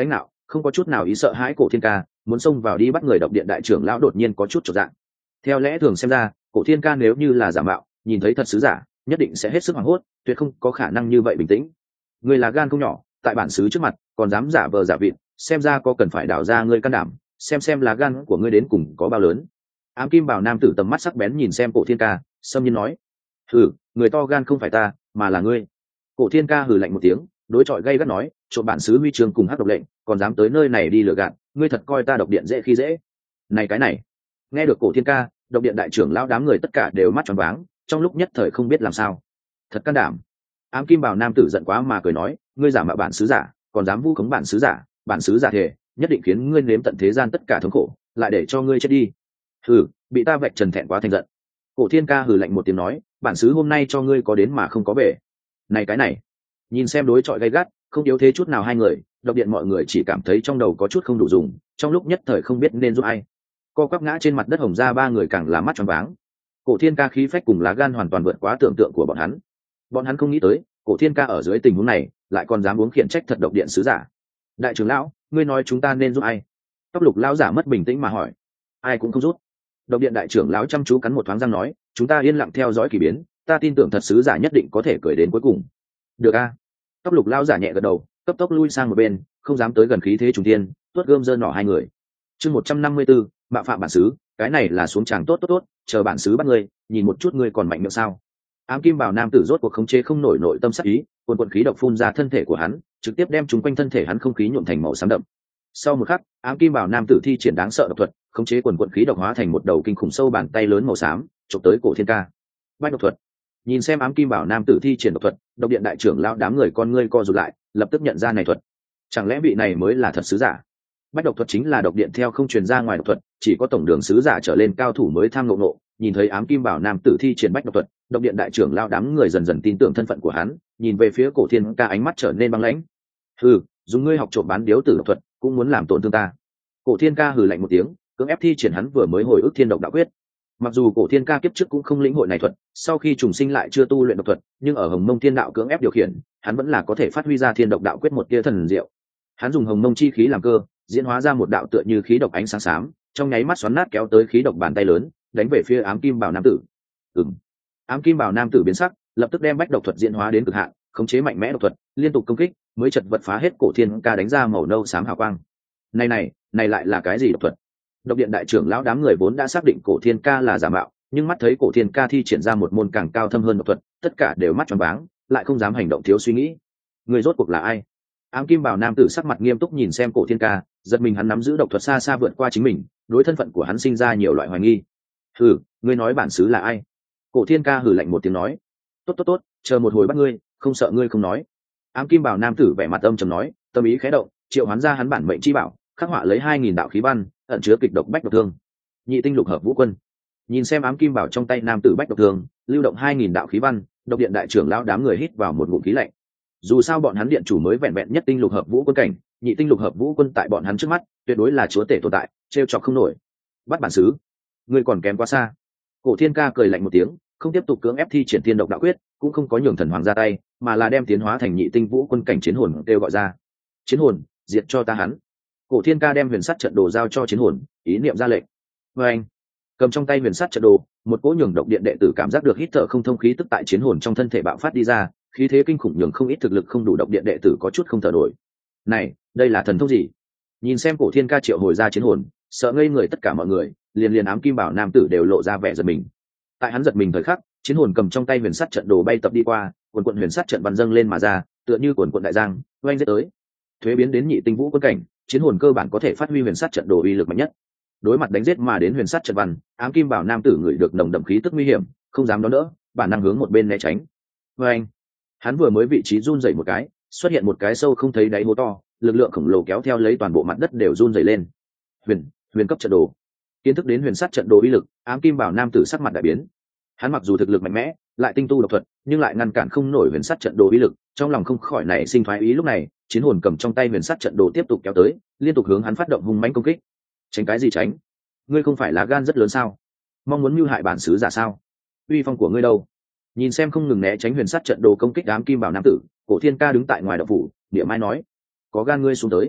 không có chút nào ý sợ hãi cổ thiên ca, muốn xông vào đi bắt người độc điện đại trưởng lão đột nhiên có chút chột dạ. Theo lẽ thường xem ra, cổ thiên ca nếu như là giả mạo, nhìn thấy thật sứ giả, nhất định sẽ hết sức hoảng hốt, tuyệt không có khả năng như vậy bình tĩnh. Ngươi là gan không nhỏ, tại bản xứ trước mặt, còn dám giả vờ giả vịt, xem ra có cần phải đào ra ngươi can đảm, xem xem là gan của ngươi đến cùng có bao lớn. Ám kim bảo nam tử tầm mắt sắc bén nhìn xem cổ thiên ca, xâm nhiên nói: hừ, người to gan không phải ta, mà là ngươi. Cổ thiên ca hừ lạnh một tiếng, đối chọi gay gắt nói: trộm bản xứ huy chương cùng hắc độc lệnh, còn dám tới nơi này đi lừa gạt, ngươi thật coi ta độc điện dễ khi dễ. Này cái này. Nghe được cổ thiên ca, độc điện đại trưởng lão đám người tất cả đều mắt tròn váng, trong lúc nhất thời không biết làm sao. Thật can đảm. Ám kim bảo nam tử giận quá mà cười nói: ngươi giả mạo bản sứ giả, còn dám vu khống bản sứ giả, bản sứ giả thể nhất định khiến ngươi nếm tận thế gian tất cả thống khổ, lại để cho ngươi chết đi. Hừ, bị ta vạch trần thẹn quá thành giận. Cổ thiên ca hừ lạnh một tiếng nói: bản sứ hôm nay cho ngươi có đến mà không có về. Này cái này. Nhìn xem đối chọi gay gắt, không yếu thế chút nào hai người, độc điện mọi người chỉ cảm thấy trong đầu có chút không đủ dùng, trong lúc nhất thời không biết nên giúp ai. Co quắp ngã trên mặt đất hồng ra ba người càng là mắt tròn váng. Cổ thiên ca khí phách cùng lá gan hoàn toàn vượt quá tưởng tượng của bọn hắn. Bọn hắn không nghĩ tới, cổ thiên ca ở dưới tình huống này lại còn dám uống khiển trách thật độc điện sứ giả. Đại trưởng lão, ngươi nói chúng ta nên giúp ai? Tóc lục lão giả mất bình tĩnh mà hỏi. Ai cũng không giúp. Độc điện đại trưởng lão chăm chú cắn một thoáng răng nói: chúng ta yên lặng theo dõi kỳ biến, ta tin tưởng thật sứ giả nhất định có thể cười đến cuối cùng. Được a. Tóc lục lão giả nhẹ gật đầu, cấp tốc lui sang một bên, không dám tới gần khí thế trùng thiên, tuốt gươm giơ nỏ hai người. Chương một trăm năm mươi tư, mạo phạm bản xứ, cái này là xuống tràng tốt tốt tốt, chờ bản xứ bắt ngươi, nhìn một chút ngươi còn mạnh miệng sao. Ám kim bảo nam tử rốt cuộc khống chế không nổi nội tâm sát ý, cuồn cuộn khí độc phun ra thân thể của hắn, trực tiếp đem chúng quanh thân thể hắn không khí nhuộm thành màu xám đậm. Sau một khắc, ám kim bảo nam tử thi triển đáng sợ độc thuật, khống chế cuồn cuộn khí độc hóa thành một đầu kinh khủng sâu bàn tay lớn màu xám, chụp tới cổ thiên ca. Bách độc thuật. Nhìn xem ám kim bảo nam tử thi triển độc thuật, độc điện đại trưởng lão đám người con ngươi co rụt lại, lập tức nhận ra này thuật. Chẳng lẽ vị này mới là thật sứ giả? Bách độc thuật chính là độc điện theo không truyền ra ngoài độc thuật, chỉ có tổng đường sứ giả trở lên cao thủ mới tham ngộ ngộ. Nhìn thấy ám kim bảo nam tử thi triển bách độc thuật, độc điện đại trưởng lao đám người dần dần tin tưởng thân phận của hắn, nhìn về phía cổ thiên ca ánh mắt trở nên băng lãnh. Hừ, dùng ngươi học trộm bán điếu tử độc thuật, cũng muốn làm tổn thương ta. Cổ thiên ca hừ lạnh một tiếng, cưỡng ép thi triển hắn vừa mới hồi ức thiên độc đạo quyết. Mặc dù cổ thiên ca kiếp trước cũng không lĩnh hội này thuật, sau khi trùng sinh lại chưa tu luyện độc thuật, nhưng ở hồng mông thiên đạo cưỡng ép điều khiển, hắn vẫn là có thể phát huy ra thiên độc đạo quyết một tia thần diệu. Hắn dùng hồng mông chi khí làm cơ, diễn hóa ra một đạo tựa như khí độc ánh sáng xám, trong nháy mắt xoắn nát kéo tới khí độc bàn tay lớn, đánh về phía ám kim bảo nam tử. Ừm. Ám kim bảo nam tử biến sắc, lập tức đem bách độc thuật diễn hóa đến cực hạn, khống chế mạnh mẽ độc thuật, liên tục công kích, mới chật vật phá hết cổ thiên ca đánh ra màu nâu xám hào quang. Này này, này lại là cái gì độc thuật? Độc điện đại trưởng lão đám người vốn đã xác định cổ thiên ca là giả mạo, nhưng mắt thấy cổ thiên ca thi triển ra một môn càng cao thâm hơn độc thuật, tất cả đều mắt tròn váng, lại không dám hành động thiếu suy nghĩ. Người rốt cuộc là ai? Ám kim bảo nam tử sắc mặt nghiêm túc nhìn xem cổ thiên ca, giật mình hắn nắm giữ độc thuật xa xa vượt qua chính mình, đối thân phận của hắn sinh ra nhiều loại hoài nghi. Hừ, ngươi nói bản xứ là ai? Cổ thiên ca hừ lạnh một tiếng nói. Tốt tốt tốt, chờ một hồi bắt ngươi, không sợ ngươi không nói. Ám kim bảo nam tử vẻ mặt âm trầm nói, tâm ý khẽ động, triệu hoán ra hắn bản mệnh chi bảo, khắc họa lấy hai nghìn đạo khí văn, ẩn chứa kịch độc bách độc thương. Nhị tinh lục hợp vũ quân. Nhìn xem ám kim bảo trong tay nam tử bách độc thương, lưu động hai nghìn đạo khí văn, độc điện đại trưởng lão đám người hít vào một ngụm khí lạnh. Dù sao bọn hắn điện chủ mới vẹn vẹn nhất tinh lục hợp vũ quân cảnh, nhị tinh lục hợp vũ quân tại bọn hắn trước mắt tuyệt đối là chúa tể tồn tại, trêu chọc không nổi. Bắt bản xứ, ngươi còn kém quá xa. Cổ thiên ca cười lạnh một tiếng, không tiếp tục cưỡng ép thi triển thiên độc đạo quyết, cũng không có nhường thần hoàng ra tay, mà là đem tiến hóa thành nhị tinh vũ quân cảnh chiến hồn kêu gọi ra. Chiến hồn, diệt cho ta hắn. Cổ thiên ca đem huyền sắt trận đồ giao cho chiến hồn, ý niệm ra lệnh. Và anh cầm trong tay huyền sắt trận đồ, một cỗ nhường độc điện đệ tử cảm giác được hít thở không thông khí tức tại chiến hồn trong thân thể bạo phát đi ra, khí thế kinh khủng nhường không ít thực lực không đủ độc điện đệ tử có chút không thở nổi. Này, đây là thần thông gì? Nhìn xem cổ thiên ca triệu hồi ra chiến hồn, sợ ngây người tất cả mọi người, liền liền ám kim bảo nam tử đều lộ ra vẻ giật mình. Tại hắn giật mình thời khắc, chiến hồn cầm trong tay huyền sắt trận đồ bay tập đi qua, cuồn cuộn huyền sắt trận văn dâng lên mà ra, tựa như cuồn cuộn đại giang, oanh giết tới. Thuế biến đến nhị tinh vũ quân cảnh, chiến hồn cơ bản có thể phát huy huyền sắt trận đồ uy lực mạnh nhất. Đối mặt đánh giết mà đến huyền sắt trận văn, ám kim bảo nam tử ngửi được nồng đậm khí tức nguy hiểm, không dám đón đỡ, bản năng hướng một bên né tránh. Oanh! Hắn vừa mới vị trí run rẩy một cái, xuất hiện một cái sâu không thấy đáy hố to, lực lượng khổng lồ kéo theo lấy toàn bộ mặt đất đều run rẩy lên. Huyền, huyền cấp trận đồ. Kiến thức đến huyền sắt trận đồ uy lực, ám kim bảo nam tử sắc mặt đại biến. Hắn mặc dù thực lực mạnh mẽ, lại tinh tu độc thuật, nhưng lại ngăn cản không nổi huyền sắt trận đồ uy lực, trong lòng không khỏi nảy sinh thoái ý. Lúc này, chiến hồn cầm trong tay huyền sắt trận đồ tiếp tục kéo tới, liên tục hướng hắn phát động hung mãnh công kích. Tránh cái gì tránh? Ngươi không phải là gan rất lớn sao? Mong muốn mưu hại bản xứ giả sao? Uy phong của ngươi đâu? Nhìn xem không ngừng né tránh huyền sắt trận đồ công kích ám kim bảo nam tử, cổ thiên ca đứng tại ngoài động phủ, địa mai nói: có gan ngươi xuống tới.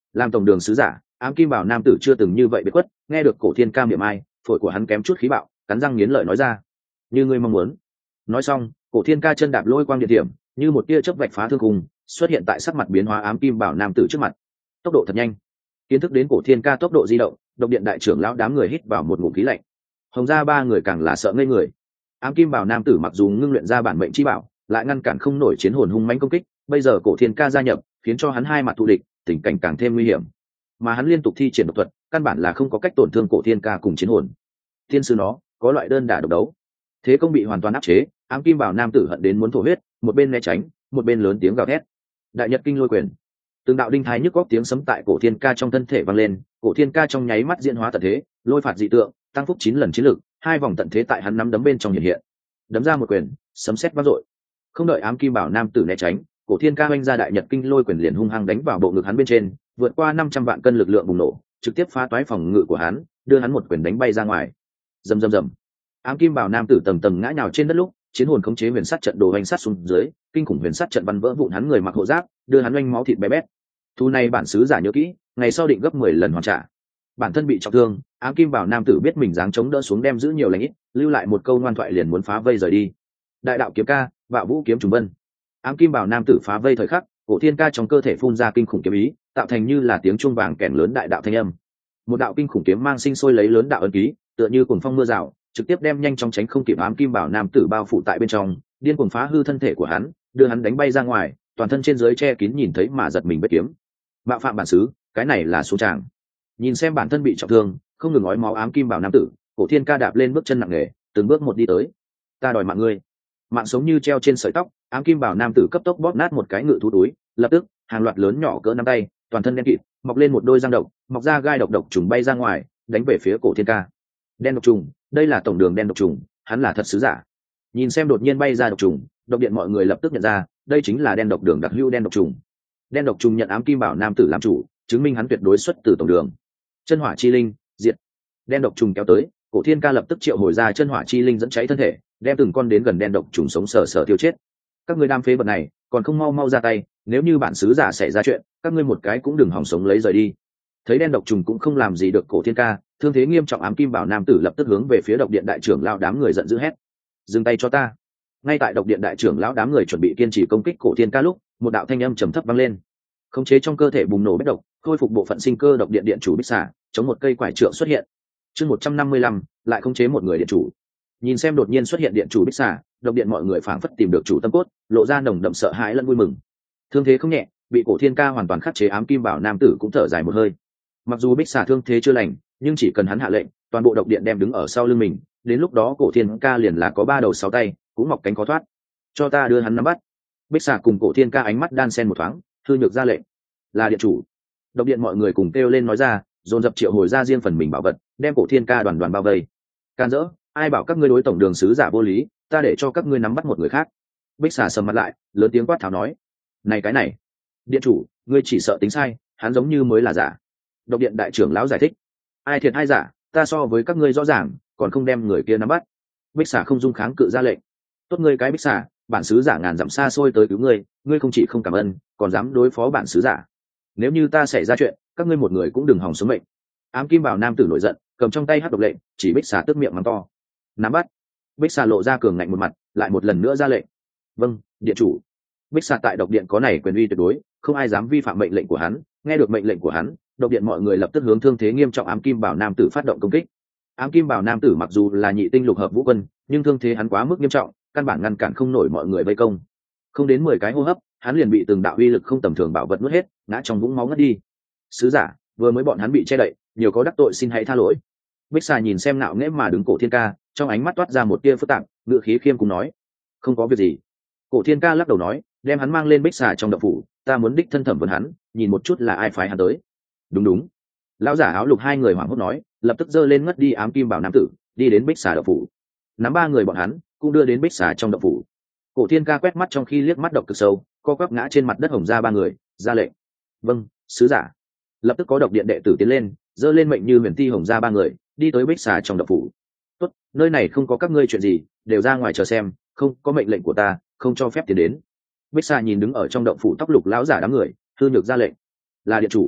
làm tổng đường sứ giả, ám kim bảo nam tử chưa từng như vậy biệt khuất. Nghe được cổ thiên ca miệng ai, phổi của hắn kém chút khí bạo, cắn răng nghiến lợi nói ra: như ngươi mong muốn. Nói xong, cổ thiên ca chân đạp lôi quang điện điểm, như một tia chớp vạch phá thương khung, xuất hiện tại sắc mặt biến hóa ám kim bảo nam tử trước mặt. Tốc độ thật nhanh. Kiến thức đến cổ thiên ca tốc độ di động, độc điện đại trưởng lão đám người hít vào một ngụm khí lạnh. Hồng gia ba người càng là sợ ngây người. Ám kim bảo nam tử mặc dù ngưng luyện ra bản mệnh chi bảo, lại ngăn cản không nổi chiến hồn hung mãnh công kích. Bây giờ cổ thiên ca gia nhập, khiến cho hắn hai mặt thù địch, tình cảnh càng thêm nguy hiểm. Mà hắn liên tục thi triển độc thuật, căn bản là không có cách tổn thương cổ thiên ca cùng chiến hồn. Thiên sư nó có loại đơn đả độc đấu, thế công bị hoàn toàn áp chế. Ám kim bảo nam tử hận đến muốn thổ huyết, một bên né tránh, một bên lớn tiếng gào thét. Đại nhật kinh lôi quyền. Từng đạo đinh thái nhức góc tiếng sấm tại cổ thiên ca trong thân thể vang lên. Cổ thiên ca trong nháy mắt diễn hóa tận thế, lôi phạt dị tượng, tăng phúc chín lần chiến lực, hai vòng tận thế tại hắn nắm đấm bên trong hiện hiện. Đấm ra một quyền, sấm sét vang dội. Không đợi ám kim bảo nam tử né tránh, cổ thiên ca oanh ra đại nhật kinh lôi quyền liền hung hăng đánh vào bộ ngực hắn bên trên, vượt qua năm trăm vạn cân lực lượng bùng nổ, trực tiếp phá toái phòng ngự của hắn, đưa hắn một quyền đánh bay ra ngoài. Rầm rầm rầm. Ám kim bảo nam tử tầng tầng ngã nhào trên đất lúc, chiến hồn khống chế huyền sắt trận đồ oanh sát xuống dưới, kinh khủng huyền sắt trận văn vỡ vụn hắn người mặc hộ giáp, đưa hắn oanh máu thịt bé bét. Thu này bản sứ giả nhớ kỹ, ngày sau định gấp mười lần hoàn trả. Bản thân bị trọng thương, ám kim bảo nam tử biết mình dáng chống đỡ xuống đem giữ nhiều lành ít, lưu lại một câu ngoan thoại liền muốn phá vây rời đi. Đại đạo kiếm ca, vạo vũ kiếm trùng vân. Ám kim bảo nam tử phá vây thời khắc, cổ thiên ca trong cơ thể phun ra kinh khủng kiếm ý, tạo thành như là tiếng chuông vàng kèn lớn đại đạo thanh âm. Một đạo kinh khủng kiếm mang sinh sôi lấy lớn đạo ấn ký, tựa như cuồng phong mưa rào, trực tiếp đem nhanh chóng tránh không kịp ám kim bảo nam tử bao phủ tại bên trong, điên cuồng phá hư thân thể của hắn, đưa hắn đánh bay ra ngoài, toàn thân trên dưới che kín nhìn thấy mà giật mình bất kiếm. Mạo phạm bản xứ, cái này là số tràng. Nhìn xem bản thân bị trọng thương, không ngừng ói máu ám kim bảo nam tử, cổ thiên ca đạp lên bước chân nặng nề, từng bước một đi tới. Ta đòi mạng ngươi. Mạng sống như treo trên sợi tóc, ám kim bảo nam tử cấp tốc bóp nát một cái ngự thú túi, lập tức hàng loạt lớn nhỏ cỡ nắm tay, toàn thân đen kịt, mọc lên một đôi răng độc, mọc ra gai độc độc trùng bay ra ngoài, đánh về phía cổ thiên ca. Đen độc trùng, đây là tổng đường đen độc trùng, hắn là thật sứ giả. Nhìn xem đột nhiên bay ra độc trùng, độc điện mọi người lập tức nhận ra, đây chính là đen độc đường đặc hữu đen độc trùng. Đen độc trùng nhận ám kim bảo nam tử làm chủ, chứng minh hắn tuyệt đối xuất từ tổng đường. Chân hỏa chi linh, diệt. Đen độc trùng kéo tới, cổ thiên ca lập tức triệu hồi ra chân hỏa chi linh dẫn cháy thân thể, đem từng con đến gần đen độc trùng sống sờ sờ tiêu chết. Các ngươi đam phế vật này, còn không mau mau ra tay, nếu như bản sứ giả xảy ra chuyện, các ngươi một cái cũng đừng hòng sống lấy rời đi. Thấy đen độc trùng cũng không làm gì được cổ thiên ca, thương thế nghiêm trọng ám kim bảo nam tử lập tức hướng về phía độc điện đại trưởng lão đám người giận dữ hét: dừng tay cho ta. Ngay tại độc điện đại trưởng lão đám người chuẩn bị kiên trì công kích cổ thiên ca lúc, một đạo thanh âm trầm thấp vang lên. Khống chế trong cơ thể bùng nổ bết độc, khôi phục bộ phận sinh cơ độc điện điện chủ Bích Xà, chống một cây quải trượng xuất hiện. Chương một trăm năm mươi lăm, lại khống chế một người điện chủ. Nhìn xem đột nhiên xuất hiện điện chủ Bích Xà, độc điện mọi người phảng phất tìm được chủ tâm cốt, lộ ra nồng đậm sợ hãi lẫn vui mừng. Thương thế không nhẹ, bị cổ thiên ca hoàn toàn khắc chế ám kim bảo nam tử cũng thở dài một hơi. Mặc dù Bích Xà thương thế chưa lành, nhưng chỉ cần hắn hạ lệnh, toàn bộ độc điện đem đứng ở sau lưng mình, đến lúc đó cổ thiên ca liền là có ba đầu sáu tay, cũng mọc cánh khó thoát. Cho ta đưa hắn nắm bắt. Bích Xà cùng cổ thiên ca ánh mắt đan sen một thoáng, thư nhược ra lệnh. Là điện chủ. Độc điện mọi người cùng kêu lên nói ra, dồn dập triệu hồi ra riêng phần mình bảo vật, đem cổ thiên ca đoàn đoàn bao vây. Can dỡ, ai bảo các ngươi đối tổng đường sứ giả vô lý, ta để cho các ngươi nắm bắt một người khác. Bích Xà sầm mặt lại, lớn tiếng quát tháo nói: này cái này, điện chủ, ngươi chỉ sợ tính sai, hắn giống như mới là giả. Độc điện đại trưởng lão giải thích: ai thiệt ai giả, ta so với các ngươi rõ ràng, còn không đem người kia nắm bắt. Bích Xà không dung kháng cự ra lệnh. Tốt ngươi cái Bích Xà, bản sứ giả ngàn dặm xa xôi tới cứu ngươi, ngươi không chỉ không cảm ơn, còn dám đối phó bản sứ giả. Nếu như ta xảy ra chuyện, các ngươi một người cũng đừng hòng sống mệnh. Ám kim bảo nam tử nổi giận, cầm trong tay hắc độc lệnh, chỉ Bích Xà tức miệng mắng to: nắm bắt. Bích Xà lộ ra cường ngạnh một mặt, lại một lần nữa ra lệnh: vâng, điện chủ. Bích Xà tại độc điện có này quyền uy tuyệt đối, không ai dám vi phạm mệnh lệnh của hắn. Nghe được mệnh lệnh của hắn, độc điện mọi người lập tức hướng thương thế nghiêm trọng ám kim bảo nam tử phát động công kích. Ám kim bảo nam tử mặc dù là nhị tinh lục hợp vũ quân, nhưng thương thế hắn quá mức nghiêm trọng, căn bản ngăn cản không nổi mọi người vây công. Không đến mười cái hô hấp, hắn liền bị từng đạo uy lực không tầm thường bảo vật nuốt hết, ngã trong vũng máu ngất đi. Sứ giả, vừa mới bọn hắn bị che đậy, nhiều có đắc tội xin hãy tha lỗi. Bích Xà nhìn xem nạo nghễ mà đứng cổ thiên ca, trong ánh mắt toát ra một tia phức tạp, ngữ khí khiêm cùng nói: không có việc gì. Cổ thiên ca lắc đầu nói, đem hắn mang lên Bích Xà trong động phủ, ta muốn đích thân thẩm vấn hắn, nhìn một chút là ai phái hắn tới. Đúng đúng. Lão giả áo lục hai người hoảng hốt nói, lập tức giơ lên ngất đi ám kim bảo nam tử, đi đến Bích Xà động phủ. Nắm ba người bọn hắn cũng đưa đến Bích Xà trong động phủ. Cổ thiên ca quét mắt trong khi liếc mắt độc cực sâu, co quắp ngã trên mặt đất hồng ra ba người, ra lệnh: vâng, sứ giả. Lập tức có độc điện đệ tử tiến lên, giơ lên mệnh như huyền ti hồng ra ba người, đi tới Bích Xà trong động phủ. Tốt, nơi này không có các ngươi chuyện gì, đều ra ngoài chờ xem, không có mệnh lệnh của ta, không cho phép tiến đến. Bích Xà nhìn đứng ở trong động phủ tóc lục lão giả đám người, hư nhược ra lệnh: là điện chủ.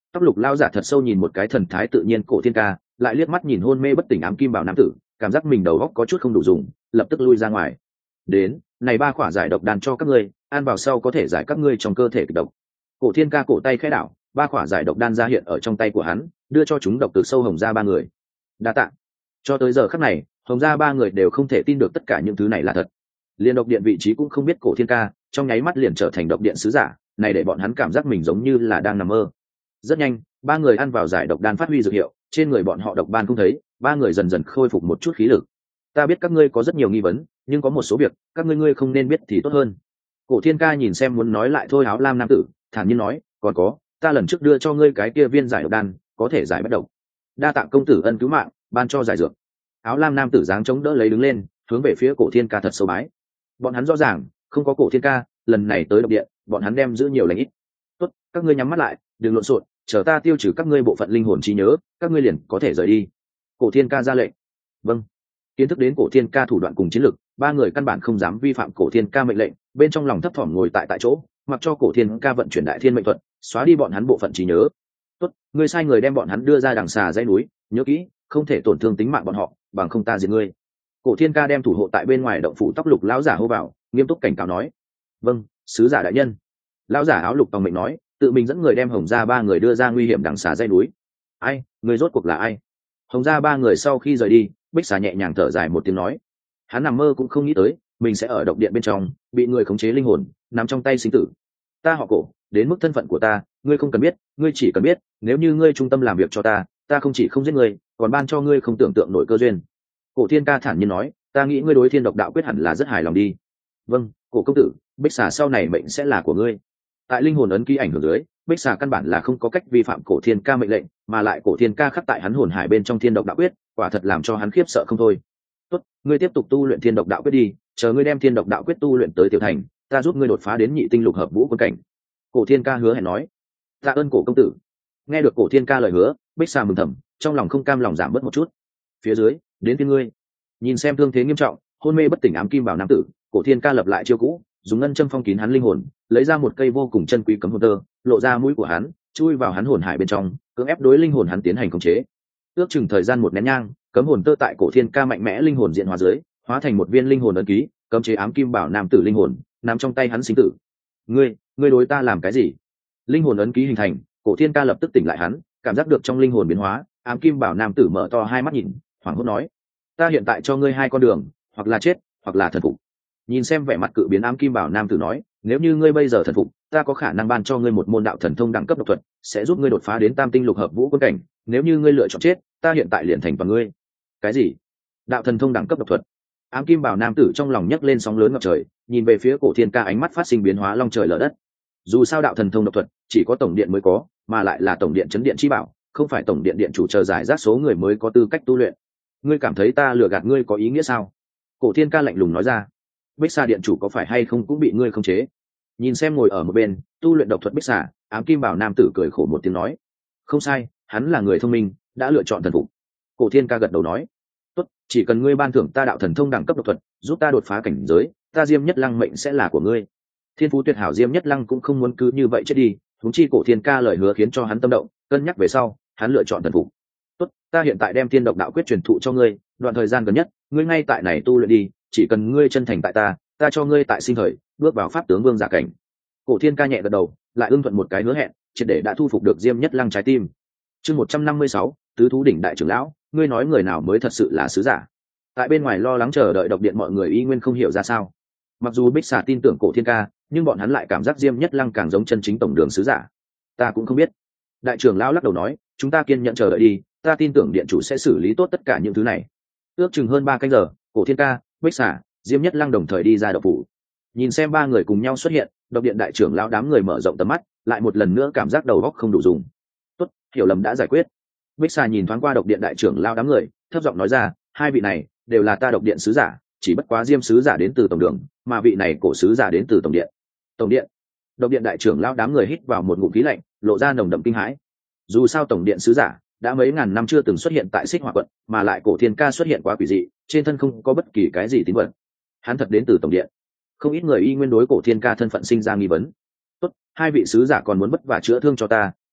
Tóc lục lao giả thật sâu nhìn một cái thần thái tự nhiên cổ thiên ca, lại liếc mắt nhìn hôn mê bất tỉnh ám kim bảo nam tử, cảm giác mình đầu óc có chút không đủ dùng, lập tức lui ra ngoài. Đến, này ba khỏa giải độc đan cho các ngươi, ăn vào sau có thể giải các ngươi trong cơ thể kịch độc. Cổ thiên ca cổ tay khẽ đảo, ba khỏa giải độc đan ra hiện ở trong tay của hắn, đưa cho chúng độc từ sâu hồng ra ba người. Đa tạ. Cho tới giờ khắc này, hồng ra ba người đều không thể tin được tất cả những thứ này là thật. Liên độc điện vị trí cũng không biết cổ thiên ca, trong nháy mắt liền trở thành độc điện sứ giả, này để bọn hắn cảm giác mình giống như là đang nằm mơ. Rất nhanh, ba người ăn vào giải độc đan phát huy dược hiệu, trên người bọn họ độc ban không thấy, ba người dần dần khôi phục một chút khí lực. Ta biết các ngươi có rất nhiều nghi vấn, nhưng có một số việc các ngươi ngươi không nên biết thì tốt hơn. Cổ thiên ca nhìn xem muốn nói lại thôi áo lam nam tử, thản nhiên nói, còn có, ta lần trước đưa cho ngươi cái kia viên giải độc đan, có thể giải bất độc. Đa tạ công tử ân cứu mạng, ban cho giải dược. Áo lam nam tử dáng chống đỡ lấy đứng lên, hướng về phía cổ thiên ca thật sâu bái. Bọn hắn rõ ràng không có cổ thiên ca, lần này tới độc điện bọn hắn đem giữ nhiều lãnh ít. Tốt, các ngươi nhắm mắt lại, đừng lộn xộn, chờ ta tiêu trừ các ngươi bộ phận linh hồn trí nhớ, các ngươi liền có thể rời đi. Cổ thiên ca ra lệnh. Vâng. Kiến thức đến cổ thiên ca thủ đoạn cùng chiến lược, ba người căn bản không dám vi phạm cổ thiên ca mệnh lệnh, bên trong lòng thấp thỏm ngồi tại tại chỗ, mặc cho cổ thiên ca vận chuyển đại thiên mệnh thuật, xóa đi bọn hắn bộ phận trí nhớ. Tốt, ngươi sai người đem bọn hắn đưa ra đằng xà dãy núi, nhớ kỹ, không thể tổn thương tính mạng bọn họ, bằng không ta giết ngươi. Cổ thiên ca đem thủ hộ tại bên ngoài động phủ tóc lục lão giả hô vào, nghiêm túc cảnh cáo nói. Vâng, sứ giả đại nhân. Lão giả áo lục tòng mệnh nói, tự mình dẫn người đem hồng gia ba người đưa ra nguy hiểm đằng xà dãy núi. Ai, người rốt cuộc là ai? Hồng gia ba người sau khi rời đi, Bích Xà nhẹ nhàng thở dài một tiếng nói, hắn nằm mơ cũng không nghĩ tới mình sẽ ở độc điện bên trong bị người khống chế linh hồn, nằm trong tay sinh tử. Ta họ Cổ, đến mức thân phận của ta ngươi không cần biết, ngươi chỉ cần biết nếu như ngươi trung tâm làm việc cho ta, ta không chỉ không giết ngươi, còn ban cho ngươi không tưởng tượng nổi cơ duyên. Cổ thiên ca thản nhiên nói, ta nghĩ ngươi đối thiên độc đạo quyết hẳn là rất hài lòng đi. Vâng, Cổ công tử, Bích Xà sau này mệnh sẽ là của ngươi. Tại linh hồn ấn ký ảnh hưởng dưới, Bích Xà căn bản là không có cách vi phạm cổ thiên ca mệnh lệnh, mà lại cổ thiên ca khắc tại hắn hồn hải bên trong thiên độc đạo quyết, quả thật làm cho hắn khiếp sợ không thôi. Tốt, ngươi tiếp tục tu luyện thiên độc đạo quyết đi, chờ ngươi đem thiên độc đạo quyết tu luyện tới tiểu thành, ta giúp ngươi đột phá đến nhị tinh lục hợp vũ quân cảnh. Cổ thiên ca hứa hẹn nói. Tạ ơn cổ công tử. Nghe được cổ thiên ca lời hứa, Bích Xà mừng thầm, trong lòng không cam lòng giảm bớt một chút. Phía dưới, đến phía ngươi. Nhìn xem thương thế nghiêm trọng, hôn mê bất tỉnh ám kim bảo nam tử, cổ thiên ca lập lại chiêu cũ, dùng ngân châm phong kín hắn linh hồn, lấy ra một cây vô cùng chân quý cấm hồn tơ, lộ ra mũi của hắn, chui vào hắn hồn hải bên trong, cưỡng ép đối linh hồn hắn tiến hành khống chế. Ước chừng thời gian một nén nhang, cấm hồn tơ tại cổ thiên ca mạnh mẽ linh hồn diện hóa dưới, hóa thành một viên linh hồn ấn ký, cấm chế ám kim bảo nam tử linh hồn, nằm trong tay hắn sinh tử. Ngươi, ngươi đối ta làm cái gì? Linh hồn ấn ký hình thành, cổ thiên ca lập tức tỉnh lại hắn, cảm giác được trong linh hồn biến hóa, ám kim bảo nam tử mở to hai mắt nhìn, hoảng hốt nói: ta hiện tại cho ngươi hai con đường, hoặc là chết, hoặc là thần phục. Nhìn xem vẻ mặt cự biến ám kim bảo nam tử nói, nếu như ngươi bây giờ thần phục, ta có khả năng ban cho ngươi một môn đạo thần thông đẳng cấp độc thuật, sẽ giúp ngươi đột phá đến tam tinh lục hợp vũ quân cảnh. Nếu như ngươi lựa chọn chết, ta hiện tại liền thành vào ngươi. Cái gì? Đạo thần thông đẳng cấp độc thuật? Ám kim bảo nam tử trong lòng nhấc lên sóng lớn ngập trời, nhìn về phía cổ thiên ca, ánh mắt phát sinh biến hóa long trời lở đất. Dù sao đạo thần thông độc thuật chỉ có tổng điện mới có, mà lại là tổng điện chấn điện chi bảo, không phải tổng điện điện chủ chờ giải rác số người mới có tư cách tu luyện. Ngươi cảm thấy ta lừa gạt ngươi có ý nghĩa sao? Cổ thiên ca lạnh lùng nói ra. Bích Xà điện chủ có phải hay không cũng bị ngươi khống chế? Nhìn xem ngồi ở một bên tu luyện độc thuật Bích Xà, ám kim bảo nam tử cười khổ một tiếng nói, không sai, hắn là người thông minh, đã lựa chọn thần phục. Cổ thiên ca gật đầu nói, tốt, chỉ cần ngươi ban thưởng ta đạo thần thông đẳng cấp độc thuật, giúp ta đột phá cảnh giới, ta Diêm Nhất Lăng mệnh sẽ là của ngươi. Thiên phú tuyệt hảo Diêm Nhất Lăng cũng không muốn cứ như vậy chết đi, huống chi cổ thiên ca lời hứa khiến cho hắn tâm động, cân nhắc về sau, hắn lựa chọn thần phục. Tốt, ta hiện tại đem thiên độc đạo quyết truyền thụ cho ngươi, đoạn thời gian gần nhất, ngươi ngay tại này tu luyện đi, chỉ cần ngươi chân thành tại ta, ta cho ngươi tại sinh thời bước vào pháp tướng vương giả cảnh. Cổ thiên ca nhẹ gật đầu, lại ưng thuận một cái hứa hẹn, triệt để đã thu phục được Diêm Nhất Lăng trái tim. Chương một trăm năm mươi sáu, tứ thú đỉnh đại trưởng lão, ngươi nói người nào mới thật sự là sứ giả? Tại bên ngoài lo lắng chờ đợi độc điện mọi người y nguyên không hiểu ra sao. Mặc dù Bích Xà tin tưởng cổ thiên ca, nhưng bọn hắn lại cảm giác Diêm Nhất Lăng càng giống chân chính tổng đường sứ giả. Ta cũng không biết. Đại trưởng lão lắc đầu nói, chúng ta kiên nhẫn chờ đợi đi, ta tin tưởng điện chủ sẽ xử lý tốt tất cả những thứ này. Ước chừng hơn ba canh giờ, cổ thiên ca, Bích Xà, Diêm Nhất Lăng đồng thời đi ra độc phủ. Nhìn xem ba người cùng nhau xuất hiện, độc điện đại trưởng lão đám người mở rộng tầm mắt, lại một lần nữa cảm giác đầu óc không đủ dùng. Tốt, hiểu lầm đã giải quyết. Bích Xà nhìn thoáng qua độc điện đại trưởng lão đám người, thấp giọng nói ra, hai vị này đều là ta độc điện sứ giả, chỉ bất quá Diêm sứ giả đến từ tổng đường, mà vị này cổ sứ giả đến từ tổng điện. Tổng điện. Độc điện đại trưởng lão đám người hít vào một ngụm khí lạnh, lộ ra nồng đậm kinh hãi. Dù sao tổng điện sứ giả đã mấy ngàn năm chưa từng xuất hiện tại Xích Hỏa quận, mà lại cổ thiên ca xuất hiện quá quỷ dị, trên thân không có bất kỳ cái gì tín vật. Hắn thật đến từ tổng điện. Không ít người y nguyên đối cổ thiên ca thân phận sinh ra nghi vấn. Tốt, hai vị sứ giả còn muốn bất vả chữa thương cho ta,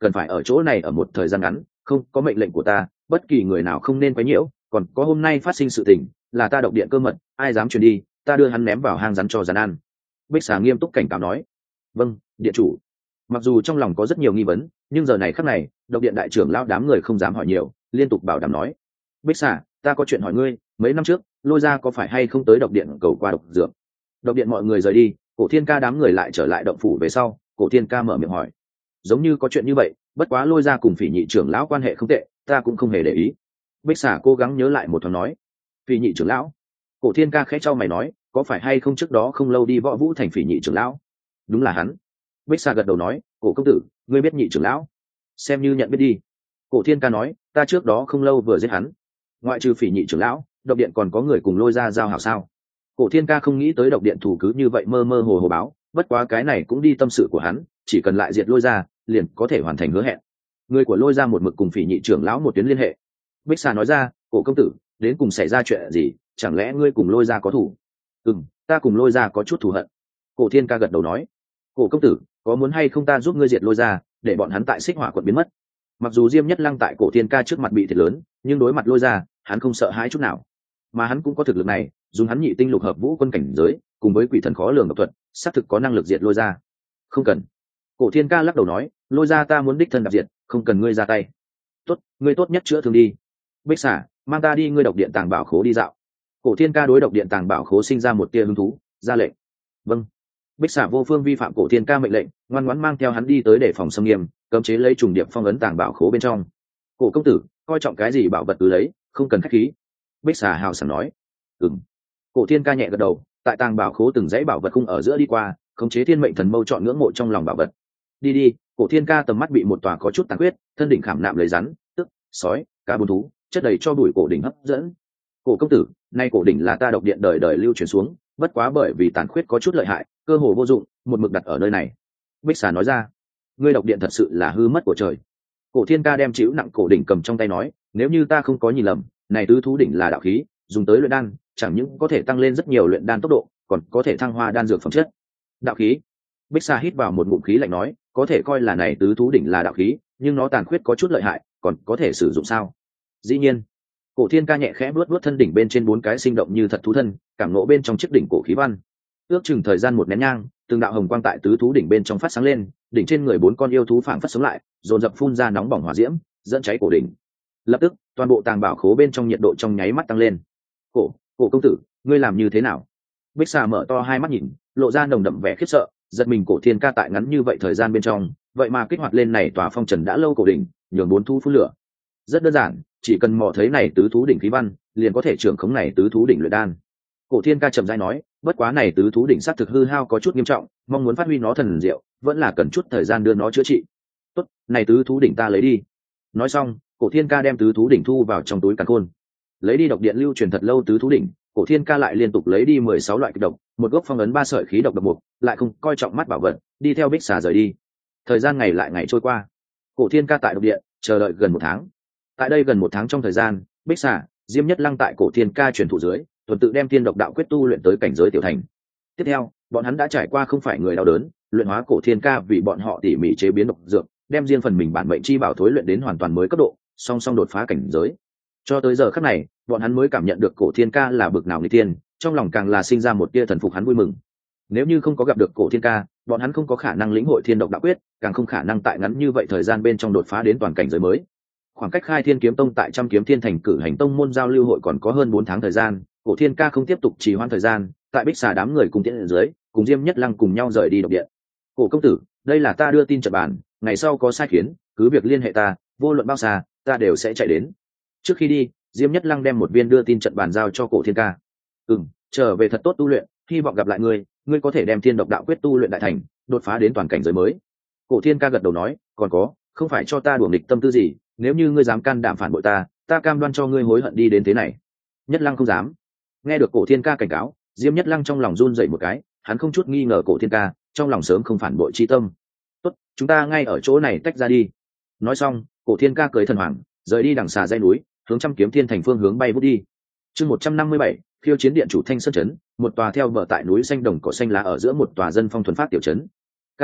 cần phải ở chỗ này ở một thời gian ngắn, không có mệnh lệnh của ta bất kỳ người nào không nên quấy nhiễu, còn có hôm nay phát sinh sự tình là ta độc điện cơ mật, ai dám truyền đi ta đưa hắn ném vào hang rắn cho rắn ăn. Bích Xà nghiêm túc cảnh cáo nói. Vâng, điện chủ. Mặc dù trong lòng có rất nhiều nghi vấn, nhưng giờ này khắc này độc điện đại trưởng lão đám người không dám hỏi nhiều, liên tục bảo đảm nói. Bích Xà, ta có chuyện hỏi ngươi, mấy năm trước Lôi Gia có phải hay không tới độc điện cầu qua độc dược? Độc điện mọi người rời đi, Cổ Thiên Ca đám người lại trở lại động phủ về sau, Cổ Thiên Ca mở miệng hỏi. Giống như có chuyện như vậy, bất quá Lôi Gia cùng Phỉ Nhị trưởng lão quan hệ không tệ, ta cũng không hề để ý. Bích Xà cố gắng nhớ lại một thoáng nói. Phỉ Nhị trưởng lão? Cổ Thiên Ca khẽ chau mày nói, có phải hay không trước đó không lâu đi Võ Vũ thành Phỉ Nhị trưởng lão? Đúng là hắn. Bích Xà gật đầu nói, Cổ công tử, ngươi biết Nhị trưởng lão? Xem như nhận biết đi. Cổ Thiên Ca nói, ta trước đó không lâu vừa giết hắn. Ngoại trừ Phỉ Nhị trưởng lão, độc điện còn có người cùng Lôi Gia giao hảo sao? Cổ Thiên Ca không nghĩ tới độc điện thủ cứ như vậy mơ mơ hồ hồ báo, bất quá cái này cũng đi tâm sự của hắn, chỉ cần lại diệt Lôi Gia, liền có thể hoàn thành hứa hẹn. Người của Lôi Gia một mực cùng Phỉ Nhị trưởng lão một tuyến liên hệ. Bích Xà nói ra, Cổ công tử, đến cùng xảy ra chuyện gì, chẳng lẽ ngươi cùng Lôi Gia có thủ? Ừm, ta cùng Lôi Gia có chút thù hận. Cổ Thiên Ca gật đầu nói, Cổ công tử, có muốn hay không ta giúp ngươi diệt Lôi Gia, để bọn hắn tại Xích Hỏa quận biến mất? Mặc dù Diêm Nhất Lăng tại Cổ Thiên Ca trước mặt bị thiệt lớn, nhưng đối mặt Lôi Gia, hắn không sợ hãi chút nào, mà hắn cũng có thực lực này, dùng hắn nhị tinh lục hợp vũ quân cảnh giới cùng với quỷ thần khó lường độc thuật, xác thực có năng lực diệt Lôi Gia. Không cần. Cổ Thiên Ca lắc đầu nói, Lôi Gia ta muốn đích thân đạp diệt, không cần ngươi ra tay. Tốt, ngươi tốt nhất chữa thương đi. Bích Xà, mang ta đi ngươi độc điện tàng bảo khố đi dạo. Cổ Thiên Ca đối độc điện tàng bảo khố sinh ra một tia hứng thú, ra lệnh. Vâng. Bích Xà vô phương vi phạm Cổ Thiên Ca mệnh lệnh, ngoan ngoãn mang theo hắn đi tới để phòng xâm nghiêm, cấm chế lấy trùng điệp phong ấn tàng bảo khố bên trong. Cổ công tử, coi trọng cái gì bảo vật cứ lấy, không cần khách khí. Bích Xà hào sảng nói. Ừm. Cổ Thiên Ca nhẹ gật đầu, tại tàng bảo khố từng dãy bảo vật khung ở giữa đi qua, khống chế thiên mệnh thần mâu chọn ngưỡng mộ trong lòng bảo vật. Đi đi. Cổ Thiên Ca tầm mắt bị một tòa có chút tàn huyết, thân đỉnh khảm nạm lấy rắn, tức sói, cá bốn thú, chất đầy cho bụi cổ đỉnh hấp dẫn. Cổ công tử, nay cổ đỉnh là ta độc điện đời đời lưu truyền xuống, bất quá bởi vì tàn khuyết có chút lợi hại, cơ hồ vô dụng, một mực đặt ở nơi này. Bích Xà nói ra. Ngươi độc điện thật sự là hư mất của trời. Cổ Thiên Ca đem chịu nặng cổ đỉnh cầm trong tay nói, nếu như ta không có nhìn lầm, này tứ thú đỉnh là đạo khí, dùng tới luyện đan, chẳng những có thể tăng lên rất nhiều luyện đan tốc độ, còn có thể thăng hoa đan dược phẩm chất. Đạo khí? Bích Xà hít vào một ngụm khí lạnh nói, có thể coi là này tứ thú đỉnh là đạo khí, nhưng nó tàn khuyết có chút lợi hại, còn có thể sử dụng sao? Dĩ nhiên. Cổ Thiên Ca nhẹ khẽ vuốt vuốt thân đỉnh bên trên bốn cái sinh động như thật thú thân, cảm ngộ bên trong chiếc đỉnh cổ khí văn. Ước chừng thời gian một nén nhang, từng đạo hồng quang tại tứ thú đỉnh bên trong phát sáng lên, đỉnh trên người bốn con yêu thú phảng phất sống lại, dồn dập phun ra nóng bỏng hỏa diễm, dẫn cháy cổ đỉnh. Lập tức, toàn bộ tàng bảo khố bên trong nhiệt độ trong nháy mắt tăng lên. Cổ, cổ công tử, ngươi làm như thế nào? Bích Xà mở to hai mắt nhìn, lộ ra nồng đậm vẻ khiếp sợ, giật mình Cổ Thiên Ca tại ngắn như vậy thời gian bên trong, vậy mà kích hoạt lên này tòa phong trần đã lâu cổ đỉnh, nhường bốn thú phun lửa. Rất đơn giản, chỉ cần mò thấy này tứ thú đỉnh khí văn, liền có thể trưởng khống này tứ thú đỉnh luyện đan. Cổ Thiên Ca trầm rãi nói, bất quá này tứ thú đỉnh sát thực hư hao có chút nghiêm trọng, mong muốn phát huy nó thần diệu, vẫn là cần chút thời gian đưa nó chữa trị. Tốt, này tứ thú đỉnh ta lấy đi. Nói xong, Cổ Thiên Ca đem tứ thú đỉnh thu vào trong túi càn khôn. Lấy đi độc điện lưu truyền thật lâu tứ thú đỉnh, Cổ Thiên Ca lại liên tục lấy đi mười sáu loại kịch độc, một gốc phong ấn ba sợi khí độc độc mục, lại không coi trọng mắt bảo vật, đi theo Bích Xà rời đi. Thời gian ngày lại ngày trôi qua, Cổ Thiên Ca tại độc điện chờ đợi gần một tháng. Tại đây gần một tháng trong thời gian, Bích Xà, Diêm Nhất Lăng tại Cổ Thiên Ca truyền thụ dưới, tuần tự đem thiên độc đạo quyết tu luyện tới cảnh giới tiểu thành. Tiếp theo, bọn hắn đã trải qua không phải người đau đớn, luyện hóa Cổ Thiên Ca vì bọn họ tỉ mỉ chế biến độc dược, đem riêng phần mình bản mệnh chi bảo thối luyện đến hoàn toàn mới cấp độ, song song đột phá cảnh giới. Cho tới giờ khắc này, bọn hắn mới cảm nhận được Cổ Thiên Ca là bực nào nghịch tiên, trong lòng càng là sinh ra một tia thần phục hắn vui mừng. Nếu như không có gặp được Cổ Thiên Ca, bọn hắn không có khả năng lĩnh hội thiên độc đạo quyết, càng không khả năng tại ngắn như vậy thời gian bên trong đột phá đến toàn cảnh giới mới. Khoảng cách Khai Thiên Kiếm Tông tại Trăm Kiếm Thiên Thành cử hành tông môn giao lưu hội còn có hơn bốn tháng thời gian, Cổ Thiên Ca không tiếp tục trì hoãn thời gian, tại Bích Xà đám người cùng tiễn ở dưới, cùng Diêm Nhất Lăng cùng nhau rời đi độc điện. Cổ công tử, đây là ta đưa tin trận bản, ngày sau có sai khiến, cứ việc liên hệ ta, vô luận bao xa, ta đều sẽ chạy đến. Trước khi đi, Diêm Nhất Lăng đem một viên đưa tin trận bản giao cho Cổ Thiên Ca. Ừm, trở về thật tốt tu luyện, hy vọng gặp lại ngươi, ngươi có thể đem thiên độc đạo quyết tu luyện đại thành, đột phá đến toàn cảnh giới mới. Cổ Thiên Ca gật đầu nói, còn có, không phải cho ta đùa nghịch tâm tư gì, nếu như ngươi dám can đảm phản bội ta, ta cam đoan cho ngươi hối hận đi đến thế này. Nhất Lăng không dám. Nghe được Cổ Thiên Ca cảnh cáo, Diêm Nhất Lăng trong lòng run dậy một cái, hắn không chút nghi ngờ Cổ Thiên Ca, trong lòng sớm không phản bội chi tâm. Tốt, chúng ta ngay ở chỗ này tách ra đi. Nói xong, Cổ Thiên Ca cười thần hoàng, rời đi đằng xà dãy núi, hướng Trăm Kiếm Thiên Thành phương hướng bay vút đi. Chương một trăm năm mươi bảy, khiêu chiến điện chủ Thanh Sơn trấn, một tòa theo bờ tại núi xanh đồng cỏ xanh lá ở giữa một tòa dân phong thuần phát tiểu trấn. Ca ca,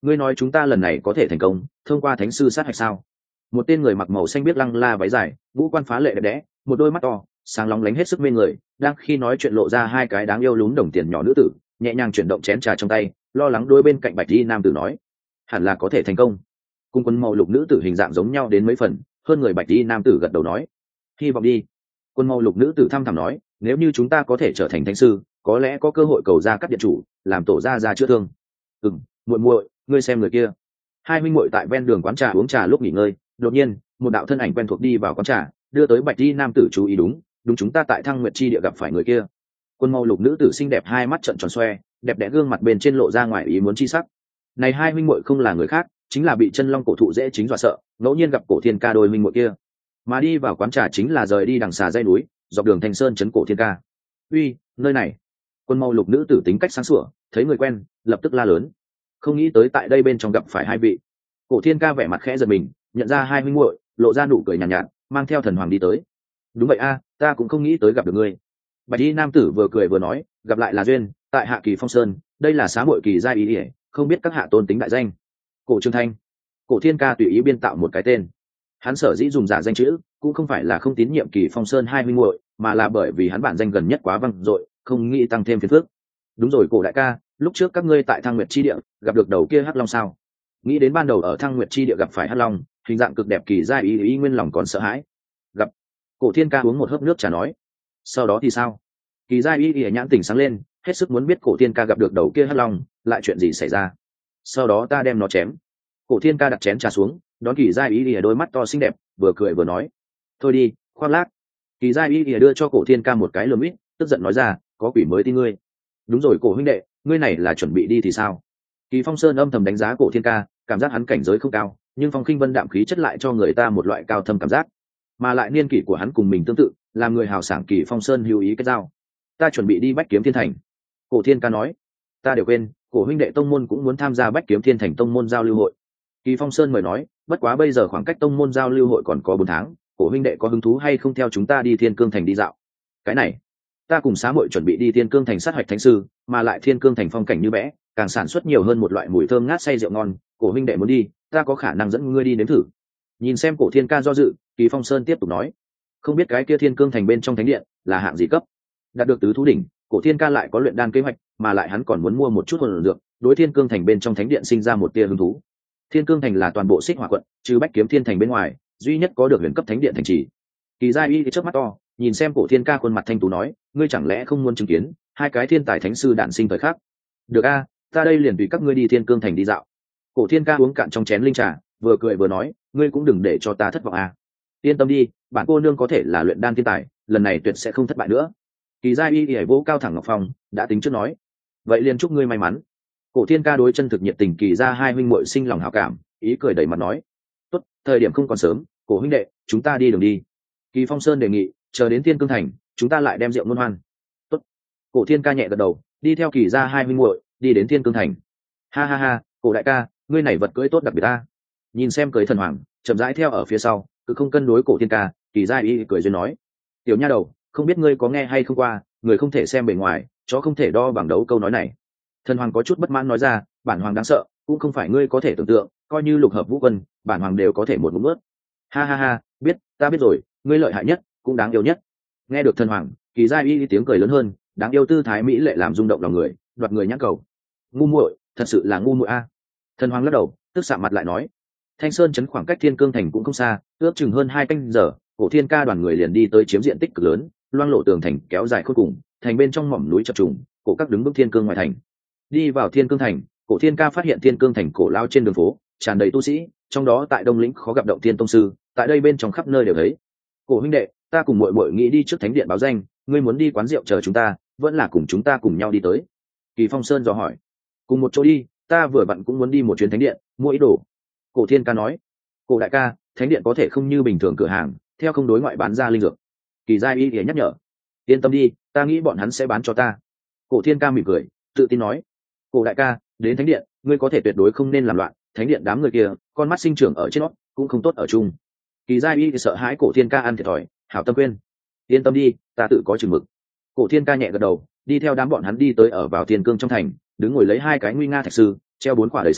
ngươi nói chúng ta lần này có thể thành công thông qua thánh sư sát hạch sao? Một tên người mặc màu xanh biếc lăng la váy dài, ngũ quan phá lệ đẹp đẽ, một đôi mắt to sáng lóng lánh hết sức mê người, đang khi nói chuyện lộ ra hai cái đáng yêu lún đồng tiền nhỏ nữ tử, nhẹ nhàng chuyển động chén trà trong tay, lo lắng đôi bên cạnh bạch y nam tử nói, hẳn là có thể thành công. Cung quân màu lục nữ tử hình dạng giống nhau đến mấy phần, hơn người bạch y nam tử gật đầu nói, hy vọng đi. Quân màu lục nữ tử thăm thẳm nói, nếu như chúng ta có thể trở thành thánh sư, có lẽ có cơ hội cầu ra các điện chủ, làm tổ gia ra chữa thương. Ừm, muội muội, ngươi xem người kia. Hai huynh muội tại ven đường quán trà uống trà lúc nghỉ ngơi, đột nhiên một đạo thân ảnh quen thuộc đi vào quán trà, đưa tới bạch y nam tử chú ý. Đúng đúng, chúng ta tại Thăng Nguyệt chi địa gặp phải người kia. Quân màu lục nữ tử xinh đẹp, hai mắt trợn tròn xoe, đẹp đẽ gương mặt bên trên lộ ra ngoài ý muốn chi sắc. Này hai huynh muội không là người khác, chính là bị chân long cổ thụ dễ chính dọa sợ, ngẫu nhiên gặp cổ thiên ca đôi huynh muội kia. Mà đi vào quán trà chính là rời đi đằng xà dây núi, dọc đường Thanh Sơn trấn cổ thiên ca. Uy, nơi này. Quân màu lục nữ tử tính cách sáng sủa, thấy người quen, lập tức la lớn. Không nghĩ tới tại đây bên trong gặp phải hai vị. Cổ thiên ca vẻ mặt khẽ giật mình, nhận ra hai huynh muội, lộ ra nụ cười nhàn nhạt, nhạt, mang theo thần hoàng đi tới. Đúng vậy a, ta cũng không nghĩ tới gặp được ngươi. Bạch y nam tử vừa cười vừa nói, gặp lại là duyên, tại Hạ Kỳ Phong Sơn, đây là xá muội Kỳ gia ý ỉa, không biết các hạ tôn tính đại danh. Cổ Trương Thanh. Cổ thiên ca tùy ý biên tạo một cái tên. Hắn sở dĩ dùng giả danh chữ, cũng không phải là không tín nhiệm Kỳ Phong Sơn hai huynh muội, mà là bởi vì hắn bản danh gần nhất quá vang dội, không nghĩ tăng thêm phiền phức. Đúng rồi cổ đại ca, lúc trước các ngươi tại Thăng Nguyệt chi địa gặp được đầu kia hắc long sao? Nghĩ đến ban đầu ở Thăng Nguyệt chi địa gặp phải hắc long, hình dạng cực đẹp, Kỳ gia ý ý nguyên lòng còn sợ hãi. Gặp. Cổ thiên ca uống một hớp nước trà nói. Sau đó thì sao? Kỳ gia ý ý nhãn tỉnh sáng lên, hết sức muốn biết cổ thiên ca gặp được đầu kia hắc long, lại chuyện gì xảy ra. Sau đó ta đem nó chém. Cổ thiên ca đặt chén trà xuống, đón Kỳ gia ý ý đôi mắt to xinh đẹp, vừa cười vừa nói. Thôi đi, khoác lác. Kỳ gia ý ý đưa cho cổ thiên ca một cái lườm ít, tức giận nói ra, có quỷ mới tin ngươi. Đúng rồi cổ huynh đệ, ngươi này là chuẩn bị đi thì sao? Kỳ Phong Sơn âm thầm đánh giá cổ thiên ca, cảm giác hắn cảnh giới không cao, nhưng phong khinh vân đạm khí chất lại cho người ta một loại cao thâm cảm giác, mà lại niên kỷ của hắn cùng mình tương tự, làm người hào sảng. Kỳ Phong Sơn hữu ý kết giao. Ta chuẩn bị đi Bách Kiếm Thiên Thành. Cổ thiên ca nói. Ta đều quên, cổ huynh đệ tông môn cũng muốn tham gia Bách Kiếm Thiên Thành tông môn giao lưu hội. Kỳ Phong Sơn mời nói, bất quá bây giờ khoảng cách tông môn giao lưu hội còn có bốn tháng, cổ huynh đệ có hứng thú hay không theo chúng ta đi Thiên Cương Thành đi dạo? Cái này, ta cùng xá muội chuẩn bị đi Thiên Cương Thành sát hạch thánh sư, mà lại Thiên Cương Thành phong cảnh như vẽ, càng sản xuất nhiều hơn một loại mùi thơm ngát say rượu ngon, cổ huynh đệ muốn đi, ta có khả năng dẫn ngươi đi nếm thử. Nhìn xem cổ thiên ca do dự, Kỳ Phong Sơn tiếp tục nói, không biết cái kia Thiên Cương Thành bên trong thánh điện là hạng gì cấp? Đạt được tứ thú đỉnh, cổ thiên ca lại có luyện đan kế hoạch, mà lại hắn còn muốn mua một chút hồn dược, đối Thiên Cương Thành bên trong thánh điện sinh ra một tia hứng thú. Thiên Cương Thành là toàn bộ Xích Hỏa quận, trừ Bách Kiếm Thiên Thành bên ngoài, duy nhất có được huyền cấp thánh điện thành trì. Kỳ gia y chớp mắt to, nhìn xem cổ thiên ca khuôn mặt thanh tú nói, ngươi chẳng lẽ không muốn chứng kiến hai cái thiên tài thánh sư đản sinh thời khắc? Được a, ta đây liền tùy các ngươi đi Thiên Cương Thành đi dạo. Cổ thiên ca uống cạn trong chén linh trà, vừa cười vừa nói, ngươi cũng đừng để cho ta thất vọng a. Yên tâm đi, bản cô nương có thể là luyện đan thiên tài, lần này tuyệt sẽ không thất bại nữa. Kỳ gia y y vỗ cao thẳng ngọc phong, đã tính trước nói, vậy liền chúc ngươi may mắn. Cổ thiên ca đối chân thực nhiệt tình Kỳ gia hai huynh muội sinh lòng hảo cảm, ý cười đầy mặt nói, tốt, thời điểm không còn sớm, cổ huynh đệ, chúng ta đi đường đi. Kỳ Phong Sơn đề nghị, chờ đến Thiên Cương Thành, chúng ta lại đem rượu ngôn hoan. Tốt. Cổ thiên ca nhẹ gật đầu, đi theo Kỳ gia hai huynh muội đi đến Thiên Cương Thành. Ha ha ha, cổ đại ca, ngươi này vật cưỡi tốt đặc biệt ta. Nhìn xem cưới thần hoàng chậm rãi theo ở phía sau, cứ không cân đối cổ thiên ca, Kỳ gia y cười duyên nói, tiểu nha đầu, không biết ngươi có nghe hay không qua, người không thể xem bề ngoài, chó không thể đo bằng đấu câu nói này. Thần hoàng có chút bất mãn nói ra, bản hoàng đáng sợ, cũng không phải ngươi có thể tưởng tượng, coi như lục hợp vũ quân, bản hoàng đều có thể một ngụm ướt. Ha ha ha, biết, ta biết rồi, ngươi lợi hại nhất, cũng đáng yêu nhất. Nghe được thần hoàng, Kỳ gia y tiếng cười lớn hơn, đáng yêu tư thái mỹ lệ làm rung động lòng người, đoạt người nhãn cầu. Ngu muội, thật sự là ngu muội a. Thần hoàng lắc đầu, tức sạm mặt lại nói, Thanh Sơn trấn khoảng cách Thiên Cương Thành cũng không xa, ước chừng hơn hai canh giờ, cổ thiên ca đoàn người liền đi tới chiếm diện tích cực lớn, loang lộ tường thành kéo dài khôn cùng, thành bên trong mỏm núi chập trùng, cổ các đứng bước Thiên Cương ngoài thành. Đi vào Thiên Cương Thành, cổ thiên ca phát hiện Thiên Cương Thành cổ lao trên đường phố tràn đầy tu sĩ, trong đó tại Đông Lĩnh khó gặp động thiên tông sư, tại đây bên trong khắp nơi đều thấy. Cổ huynh đệ, ta cùng muội muội nghĩ đi trước thánh điện báo danh, ngươi muốn đi quán rượu chờ chúng ta, vẫn là cùng chúng ta cùng nhau đi tới? Kỳ Phong Sơn dò hỏi. Cùng một chỗ đi, ta vừa vặn cũng muốn đi một chuyến thánh điện, mua ý đồ. Cổ thiên ca nói. Cổ đại ca, thánh điện có thể không như bình thường cửa hàng, theo không đối ngoại bán ra linh dược. Kỳ gia y nhắc nhở. Yên tâm đi, ta nghĩ bọn hắn sẽ bán cho ta. Cổ thiên ca mỉm cười, tự tin nói. Cổ đại ca, đến thánh điện, ngươi có thể tuyệt đối không nên làm loạn, thánh điện đám người kia, con mắt sinh trưởng ở trên nó, cũng không tốt ở chung. Kỳ gia y sợ hãi cổ thiên ca ăn thiệt thòi, hảo tâm quên. Yên tâm đi, ta tự có chừng mực. Cổ thiên ca nhẹ gật đầu, đi theo đám bọn hắn đi tới ở vào Thiên Cương trong thành, đứng ngồi lấy hai cái nguy nga thạch sư, treo bốn quả đời sao,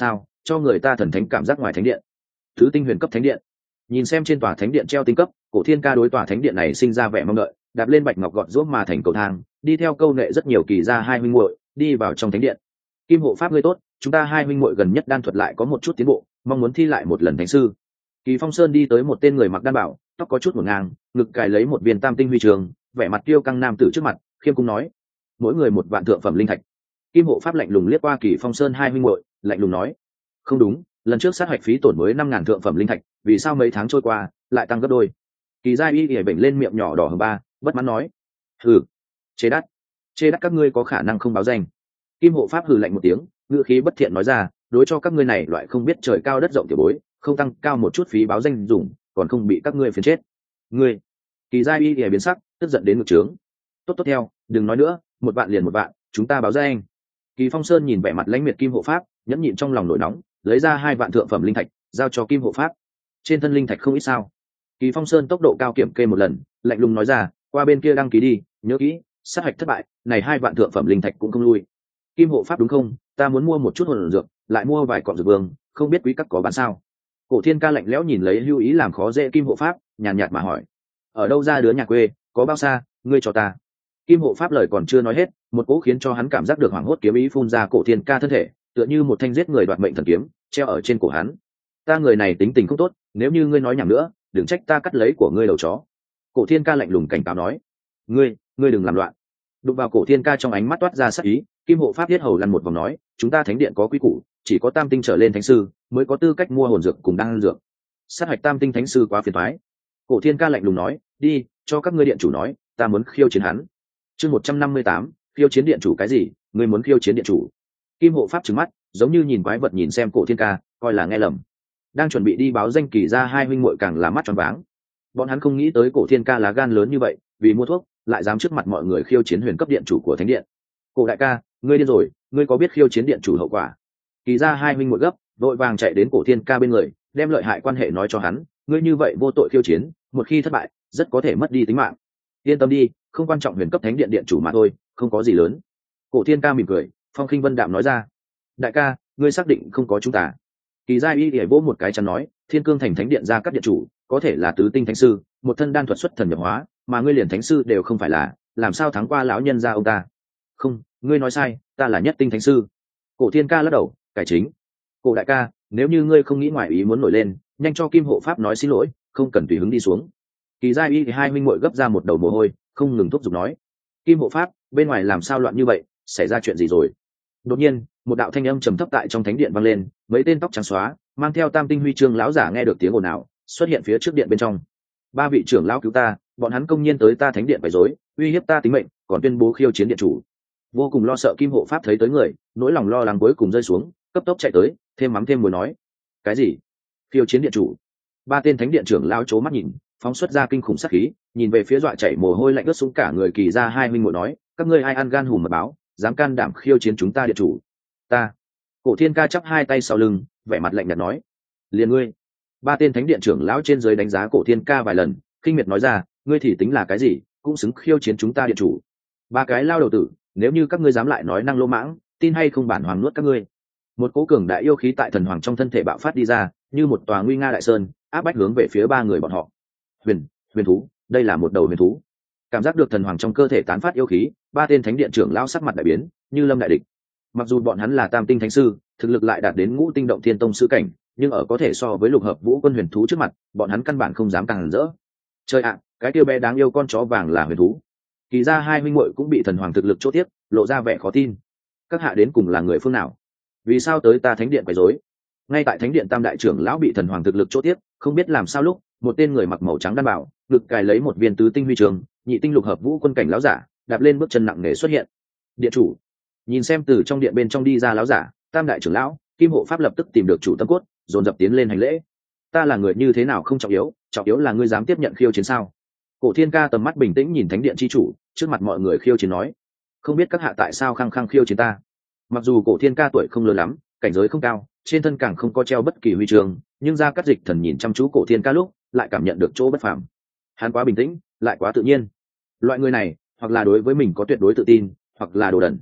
cho người ta thần thánh cảm giác ngoài thánh điện. Thứ tinh huyền cấp thánh điện. Nhìn xem trên tòa thánh điện treo tinh cấp, Cổ Thiên Ca đối tòa thánh điện này sinh ra vẻ mong đợi, đạp lên bạch ngọc gọt giũa mà thành cầu thang, đi theo câu nệ rất nhiều kỳ gia hai huynh muội đi vào trong thánh điện. Kim hộ pháp ngươi tốt, chúng ta hai huynh muội gần nhất đan thuật lại có một chút tiến bộ, mong muốn thi lại một lần thánh sư. Kỳ Phong Sơn đi tới một tên người mặc đan bảo, tóc có chút một ngang, ngực cài lấy một viên tam tinh huy trường, vẻ mặt kiêu căng nam tử trước mặt, khiêm cung nói: mỗi người một vạn thượng phẩm linh thạch. Kim hộ pháp lạnh lùng liếc qua Kỳ Phong Sơn hai huynh muội, lạnh lùng nói: không đúng, lần trước sát hạch phí tổn mới năm ngàn thượng phẩm linh thạch, vì sao mấy tháng trôi qua lại tăng gấp đôi? Kỳ gia y ỉa bệnh lên miệng nhỏ đỏ hồng ba, bất mãn nói: hừ, chế đắt, chế đắt các ngươi có khả năng không báo danh. Kim hộ pháp hừ lạnh một tiếng, ngữ khí bất thiện nói ra: đối cho các ngươi này loại không biết trời cao đất rộng tiểu bối, không tăng cao một chút phí báo danh dùng, còn không bị các ngươi phiền chết. Ngươi. Kỳ gia y ỉa biến sắc, tức giận đến ngực trướng. Tốt tốt theo, đừng nói nữa, một vạn liền một vạn, chúng ta báo danh. Kỳ Phong Sơn nhìn vẻ mặt lãnh miệt Kim hộ pháp, nhẫn nhịn trong lòng nổi nóng, lấy ra hai vạn thượng phẩm linh thạch giao cho Kim hộ pháp. Trên thân linh thạch không ít sao? Kỳ Phong Sơn tốc độ cao kiểm kê một lần, lạnh lùng nói ra: qua bên kia đăng ký đi, nhớ kỹ, sát hạch thất bại, này hai vạn thượng phẩm linh thạch cũng không lui. Kim hộ pháp đúng không? Ta muốn mua một chút hồn dược, lại mua vài cọng dược vương, không biết quý các có bán sao? Cổ Thiên Ca lạnh lẽo nhìn lấy lưu ý làm khó dễ Kim hộ pháp, nhàn nhạt mà hỏi: ở đâu ra đứa nhà quê, có bao xa, ngươi cho ta. Kim hộ pháp lời còn chưa nói hết, một cỗ khiến cho hắn cảm giác được hoảng hốt kiếm ý phun ra Cổ Thiên Ca thân thể, tựa như một thanh giết người đoạt mệnh thần kiếm treo ở trên cổ hắn. Ta người này tính tình không tốt, nếu như ngươi nói nhảm nữa, đừng trách ta cắt lấy của ngươi đầu chó. Cổ Thiên Ca lạnh lùng cảnh cáo nói: ngươi ngươi đừng làm loạn. Đụng vào Cổ Thiên Ca trong ánh mắt toát ra sắc ý, Kim hộ pháp thiết hầu lăn một vòng nói: chúng ta thánh điện có quy củ, chỉ có tam tinh trở lên thánh sư mới có tư cách mua hồn dược cùng đan dược, sát hạch tam tinh thánh sư quá phiền toái. Cổ Thiên Ca lạnh lùng nói: đi, cho các ngươi điện chủ nói, ta muốn khiêu chiến hắn. Chương một trăm năm mươi tám, khiêu chiến điện chủ cái gì? Ngươi muốn khiêu chiến điện chủ? Kim hộ pháp trừng mắt, giống như nhìn quái vật nhìn xem Cổ Thiên Ca, coi là nghe lầm. Đang chuẩn bị đi báo danh Kỳ ra hai huynh muội càng là mắt tròn váng. Bọn hắn không nghĩ tới Cổ Thiên Ca lá gan lớn như vậy, vì mua thuốc lại dám trước mặt mọi người khiêu chiến huyền cấp điện chủ của thánh điện. Cổ đại ca, ngươi điên rồi, ngươi có biết khiêu chiến điện chủ hậu quả? Kỳ ra hai huynh muội gấp vội vàng chạy đến Cổ Thiên Ca bên người, đem lợi hại quan hệ nói cho hắn: ngươi như vậy vô tội khiêu chiến, một khi thất bại rất có thể mất đi tính mạng. Yên tâm đi, không quan trọng huyền cấp thánh điện điện chủ mà thôi, không có gì lớn. Cổ Thiên Ca mỉm cười, phong khinh vân đạm nói ra: đại ca, ngươi xác định không có chúng ta? Kỳ gia y để vỗ một cái chắn nói: thiên cương thành thánh điện ra các điện chủ có thể là tứ tinh thánh sư, một thân đan thuật xuất thần nhập hóa, mà ngươi liền thánh sư đều không phải là, làm sao thắng qua lão nhân gia ông ta? Không, ngươi nói sai, ta là nhất tinh thánh sư. Cổ Thiên Ca lắc đầu, cải chính: cổ đại ca, nếu như ngươi không nghĩ ngoài ý muốn nổi lên, nhanh cho Kim hộ pháp nói xin lỗi, không cần tùy hứng đi xuống. Kỳ gia y thì hai minh muội gấp ra một đầu mồ hôi, không ngừng thúc giục nói: Kim hộ pháp, bên ngoài làm sao loạn như vậy, xảy ra chuyện gì rồi? Đột nhiên, một đạo thanh âm trầm thấp tại trong thánh điện vang lên, mấy tên tóc trắng xóa, mang theo tam tinh huy chương lão giả nghe được tiếng ồn ào, xuất hiện phía trước điện bên trong. Ba vị trưởng lão cứu ta, bọn hắn công nhiên tới ta thánh điện quấy rối, uy hiếp ta tính mệnh, còn tuyên bố khiêu chiến điện chủ. Vô cùng lo sợ Kim hộ pháp thấy tới người, nỗi lòng lo lắng cuối cùng rơi xuống, cấp tốc chạy tới, thêm mắm thêm muối nói: cái gì? Khiêu chiến điện chủ? Ba tên thánh điện trưởng lão chố mắt nhìn, phóng xuất ra kinh khủng sát khí, nhìn về phía dọa chảy mồ hôi lạnh ướt xuống cả người Kỳ ra hai huynh muội nói: các ngươi ai ăn gan hùm mật báo, dám can đảm khiêu chiến chúng ta điện chủ? Ta. Cổ Thiên Ca chắp hai tay sau lưng, vẻ mặt lạnh nhạt nói: liền ngươi. Ba tên thánh điện trưởng lão trên dưới đánh giá Cổ Thiên Ca vài lần, khinh miệt nói ra: ngươi thì tính là cái gì, cũng xứng khiêu chiến chúng ta điện chủ? Ba cái lao đầu tử, nếu như các ngươi dám lại nói năng lô mãng, tin hay không bản hoàng nuốt các ngươi. Một cỗ cường đại yêu khí tại thần hoàng trong thân thể bạo phát đi ra, như một tòa nguy nga đại sơn, áp bách hướng về phía ba người bọn họ. Huyền, huyền thú, đây là một đầu huyền thú. Cảm giác được thần hoàng trong cơ thể tán phát yêu khí, ba tên thánh điện trưởng lão sắc mặt đại biến, như lâm đại địch. Mặc dù bọn hắn là tam tinh thánh sư, thực lực lại đạt đến ngũ tinh động thiên tông sư cảnh, nhưng ở có thể so với lục hợp vũ quân huyền thú trước mặt, bọn hắn căn bản không dám càng rỡ. Trời ạ, cái kia bé đáng yêu con chó vàng là huyền thú. Kỳ ra hai huynh muội cũng bị thần hoàng thực lực chốt tiếp, lộ ra vẻ khó tin. Các hạ đến cùng là người phương nào? Vì sao tới ta thánh điện quấy rối? Ngay tại thánh điện tam đại trưởng lão bị thần hoàng thực lực chốt tiếp, không biết làm sao lúc, một tên người mặc màu trắng đan bảo, ngực cài lấy một viên tứ tinh huy chương, nhị tinh lục hợp vũ quân cảnh lão giả, đạp lên bước chân nặng nề xuất hiện. Điện chủ. Nhìn xem từ trong điện bên trong đi ra lão giả, tam đại trưởng lão, Kim hộ pháp lập tức tìm được chủ tâm cốt, dồn dập tiến lên hành lễ. Ta là người như thế nào không trọng yếu, trọng yếu là ngươi dám tiếp nhận khiêu chiến sao? Cổ Thiên Ca tầm mắt bình tĩnh nhìn thánh điện chi chủ, trước mặt mọi người khiêu chiến nói: không biết các hạ tại sao khăng khăng khiêu chiến ta? Mặc dù Cổ Thiên Ca tuổi không lớn lắm, cảnh giới không cao, trên thân càng không có treo bất kỳ huy chương, nhưng ra cắt dịch thần nhìn chăm chú Cổ Thiên Ca lúc, lại cảm nhận được chỗ bất phàm. Hắn quá bình tĩnh, lại quá tự nhiên. Loại người này, hoặc là đối với mình có tuyệt đối tự tin, hoặc là đồ đần.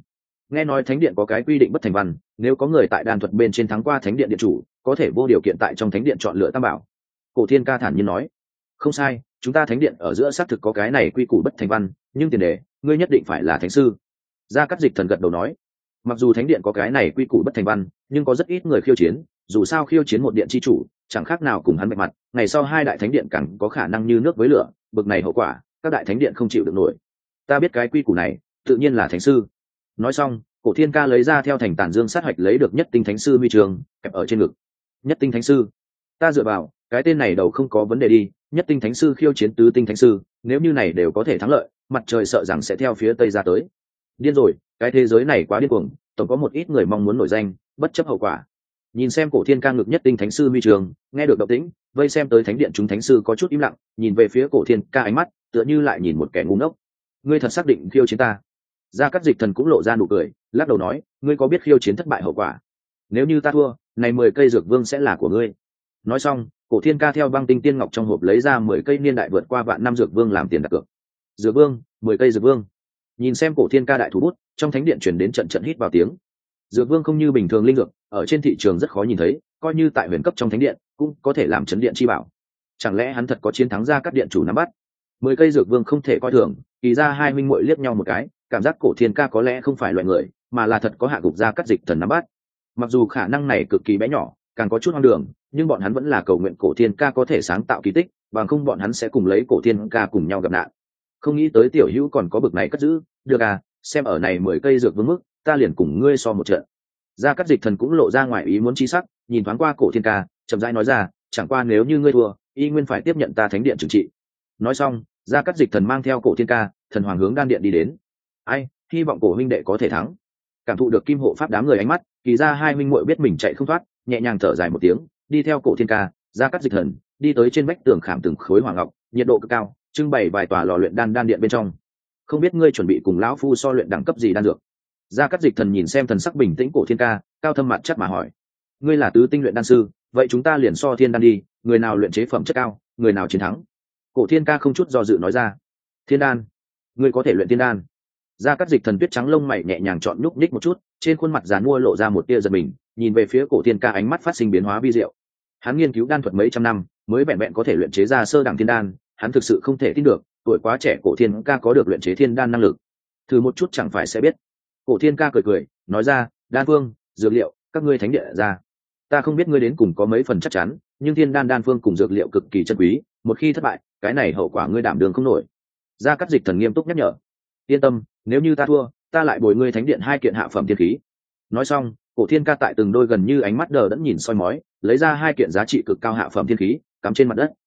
Nghe nói thánh điện có cái quy định bất thành văn, nếu có người tại đan thuật bên trên thắng qua thánh điện điện chủ, có thể vô điều kiện tại trong thánh điện chọn lựa tam bảo. Cổ Thiên Ca thản nhiên nói. Không sai, chúng ta thánh điện ở giữa xác thực có cái này quy củ bất thành văn, nhưng tiền đề, ngươi nhất định phải là thánh sư. Gia Cát Dịch Thần gật đầu nói. Mặc dù thánh điện có cái này quy củ bất thành văn, nhưng có rất ít người khiêu chiến, dù sao khiêu chiến một điện chi chủ, chẳng khác nào cùng hắn bạch mặt, ngày sau hai đại thánh điện càng có khả năng như nước với lửa, bực này hậu quả, các đại thánh điện không chịu được nổi. Ta biết cái quy củ này, tự nhiên là thánh sư. Nói xong, Cổ Thiên Ca lấy ra theo thành Tản Dương sát hoạch lấy được nhất tinh thánh sư huy trường, kẹp ở trên ngực. Nhất tinh thánh sư, ta dựa vào, cái tên này đầu không có vấn đề đi, nhất tinh thánh sư khiêu chiến tứ tinh thánh sư, nếu như này đều có thể thắng lợi, mặt trời sợ rằng sẽ theo phía tây ra tới. Điên rồi, cái thế giới này quá điên cuồng, tổng có một ít người mong muốn nổi danh, bất chấp hậu quả. Nhìn xem Cổ Thiên Ca ngực nhất tinh thánh sư huy trường, nghe được động tĩnh, vây xem tới thánh điện chúng thánh sư có chút im lặng, nhìn về phía Cổ Thiên Ca ánh mắt, tựa như lại nhìn một kẻ ngu ngốc. Ngươi thật xác định khiêu chiến ta? Gia Cát Dịch Thần cũng lộ ra nụ cười, lắc đầu nói, ngươi có biết khiêu chiến thất bại hậu quả? Nếu như ta thua, này mười cây dược vương sẽ là của ngươi. Nói xong, Cổ Thiên Ca theo băng tinh tiên ngọc trong hộp lấy ra mười cây niên đại vượt qua vạn năm dược vương làm tiền đặt cược. Dược vương, mười cây dược vương. Nhìn xem Cổ Thiên Ca đại thủ bút, trong thánh điện truyền đến trận trận hít vào tiếng. Dược vương không như bình thường linh dược, ở trên thị trường rất khó nhìn thấy, coi như tại huyền cấp trong thánh điện, cũng có thể làm chấn điện chi bảo. Chẳng lẽ hắn thật có chiến thắng Gia Cát điện chủ nắm bắt? Mười cây dược vương không thể coi thường, kỳ ra hai huynh muội liếc nhau một cái, cảm giác Cổ Thiên Ca có lẽ không phải loại người, mà là thật có hạ gục Gia Cát Dịch Thần nắm bắt. Mặc dù khả năng này cực kỳ bé nhỏ, càng có chút hoang đường, nhưng bọn hắn vẫn là cầu nguyện Cổ Thiên Ca có thể sáng tạo kỳ tích, bằng không bọn hắn sẽ cùng lấy Cổ Thiên Ca cùng nhau gặp nạn. Không nghĩ tới tiểu hữu còn có bực này cất giữ, được à, xem ở này mười cây dược vương mức, ta liền cùng ngươi so một trận. Gia Cát Dịch Thần cũng lộ ra ngoài ý muốn chi sắc, nhìn thoáng qua Cổ Thiên Ca, chậm rãi nói ra, chẳng qua nếu như ngươi thua, y nguyên phải tiếp nhận ta thánh điện trừng trị. Nói xong, Gia Cát Dịch Thần mang theo Cổ Thiên Ca, thần hoàng hướng đan điện đi đến. Ai, hy vọng Cổ huynh đệ có thể thắng. Cảm thụ được kim hộ pháp đám người ánh mắt, kỳ ra hai huynh muội biết mình chạy không thoát, nhẹ nhàng thở dài một tiếng, đi theo Cổ Thiên Ca, Gia Cát Dịch Thần, đi tới trên vách tường khảm từng khối hoàng ngọc, nhiệt độ cực cao, trưng bày vài tòa lò luyện đan đan điện bên trong. Không biết ngươi chuẩn bị cùng lão phu so luyện đẳng cấp gì đan dược? Gia Cát Dịch Thần nhìn xem thần sắc bình tĩnh Cổ Thiên Ca, cao thâm mặt chắc mà hỏi. Ngươi là tứ tinh luyện đan sư, vậy chúng ta liền so thiên đan đi, người nào luyện chế phẩm chất cao, người nào chiến thắng. Cổ Thiên Ca không chút do dự nói ra. Thiên đan, ngươi có thể luyện thiên đan. Gia Cát Dịch Thần tuyết trắng lông mày nhẹ nhàng chọn nhúc nhích một chút, trên khuôn mặt giàn mua lộ ra một tia giật mình, nhìn về phía Cổ Thiên Ca ánh mắt phát sinh biến hóa vi diệu. Hắn nghiên cứu đan thuật mấy trăm năm, mới vẹn vẹn có thể luyện chế ra sơ đẳng thiên đan, hắn thực sự không thể tin được, tuổi quá trẻ Cổ Thiên Ca có được luyện chế thiên đan năng lực. Thử một chút chẳng phải sẽ biết. Cổ Thiên Ca cười cười, nói ra, đan phương, dược liệu, các ngươi thánh địa ra. Ta không biết ngươi đến cùng có mấy phần chắc chắn, nhưng thiên đan đan phương cùng dược liệu cực kỳ chân quý, một khi thất bại, cái này hậu quả ngươi đảm đường không nổi. Gia Cát Dịch Thần nghiêm túc nhắc nhở. Yên tâm, nếu như ta thua, ta lại bồi ngươi thánh điện hai kiện hạ phẩm thiên khí. Nói xong, Cổ Thiên Ca tại từng đôi gần như ánh mắt đờ đẫn nhìn soi mói, lấy ra hai kiện giá trị cực cao hạ phẩm thiên khí, cắm trên mặt đất.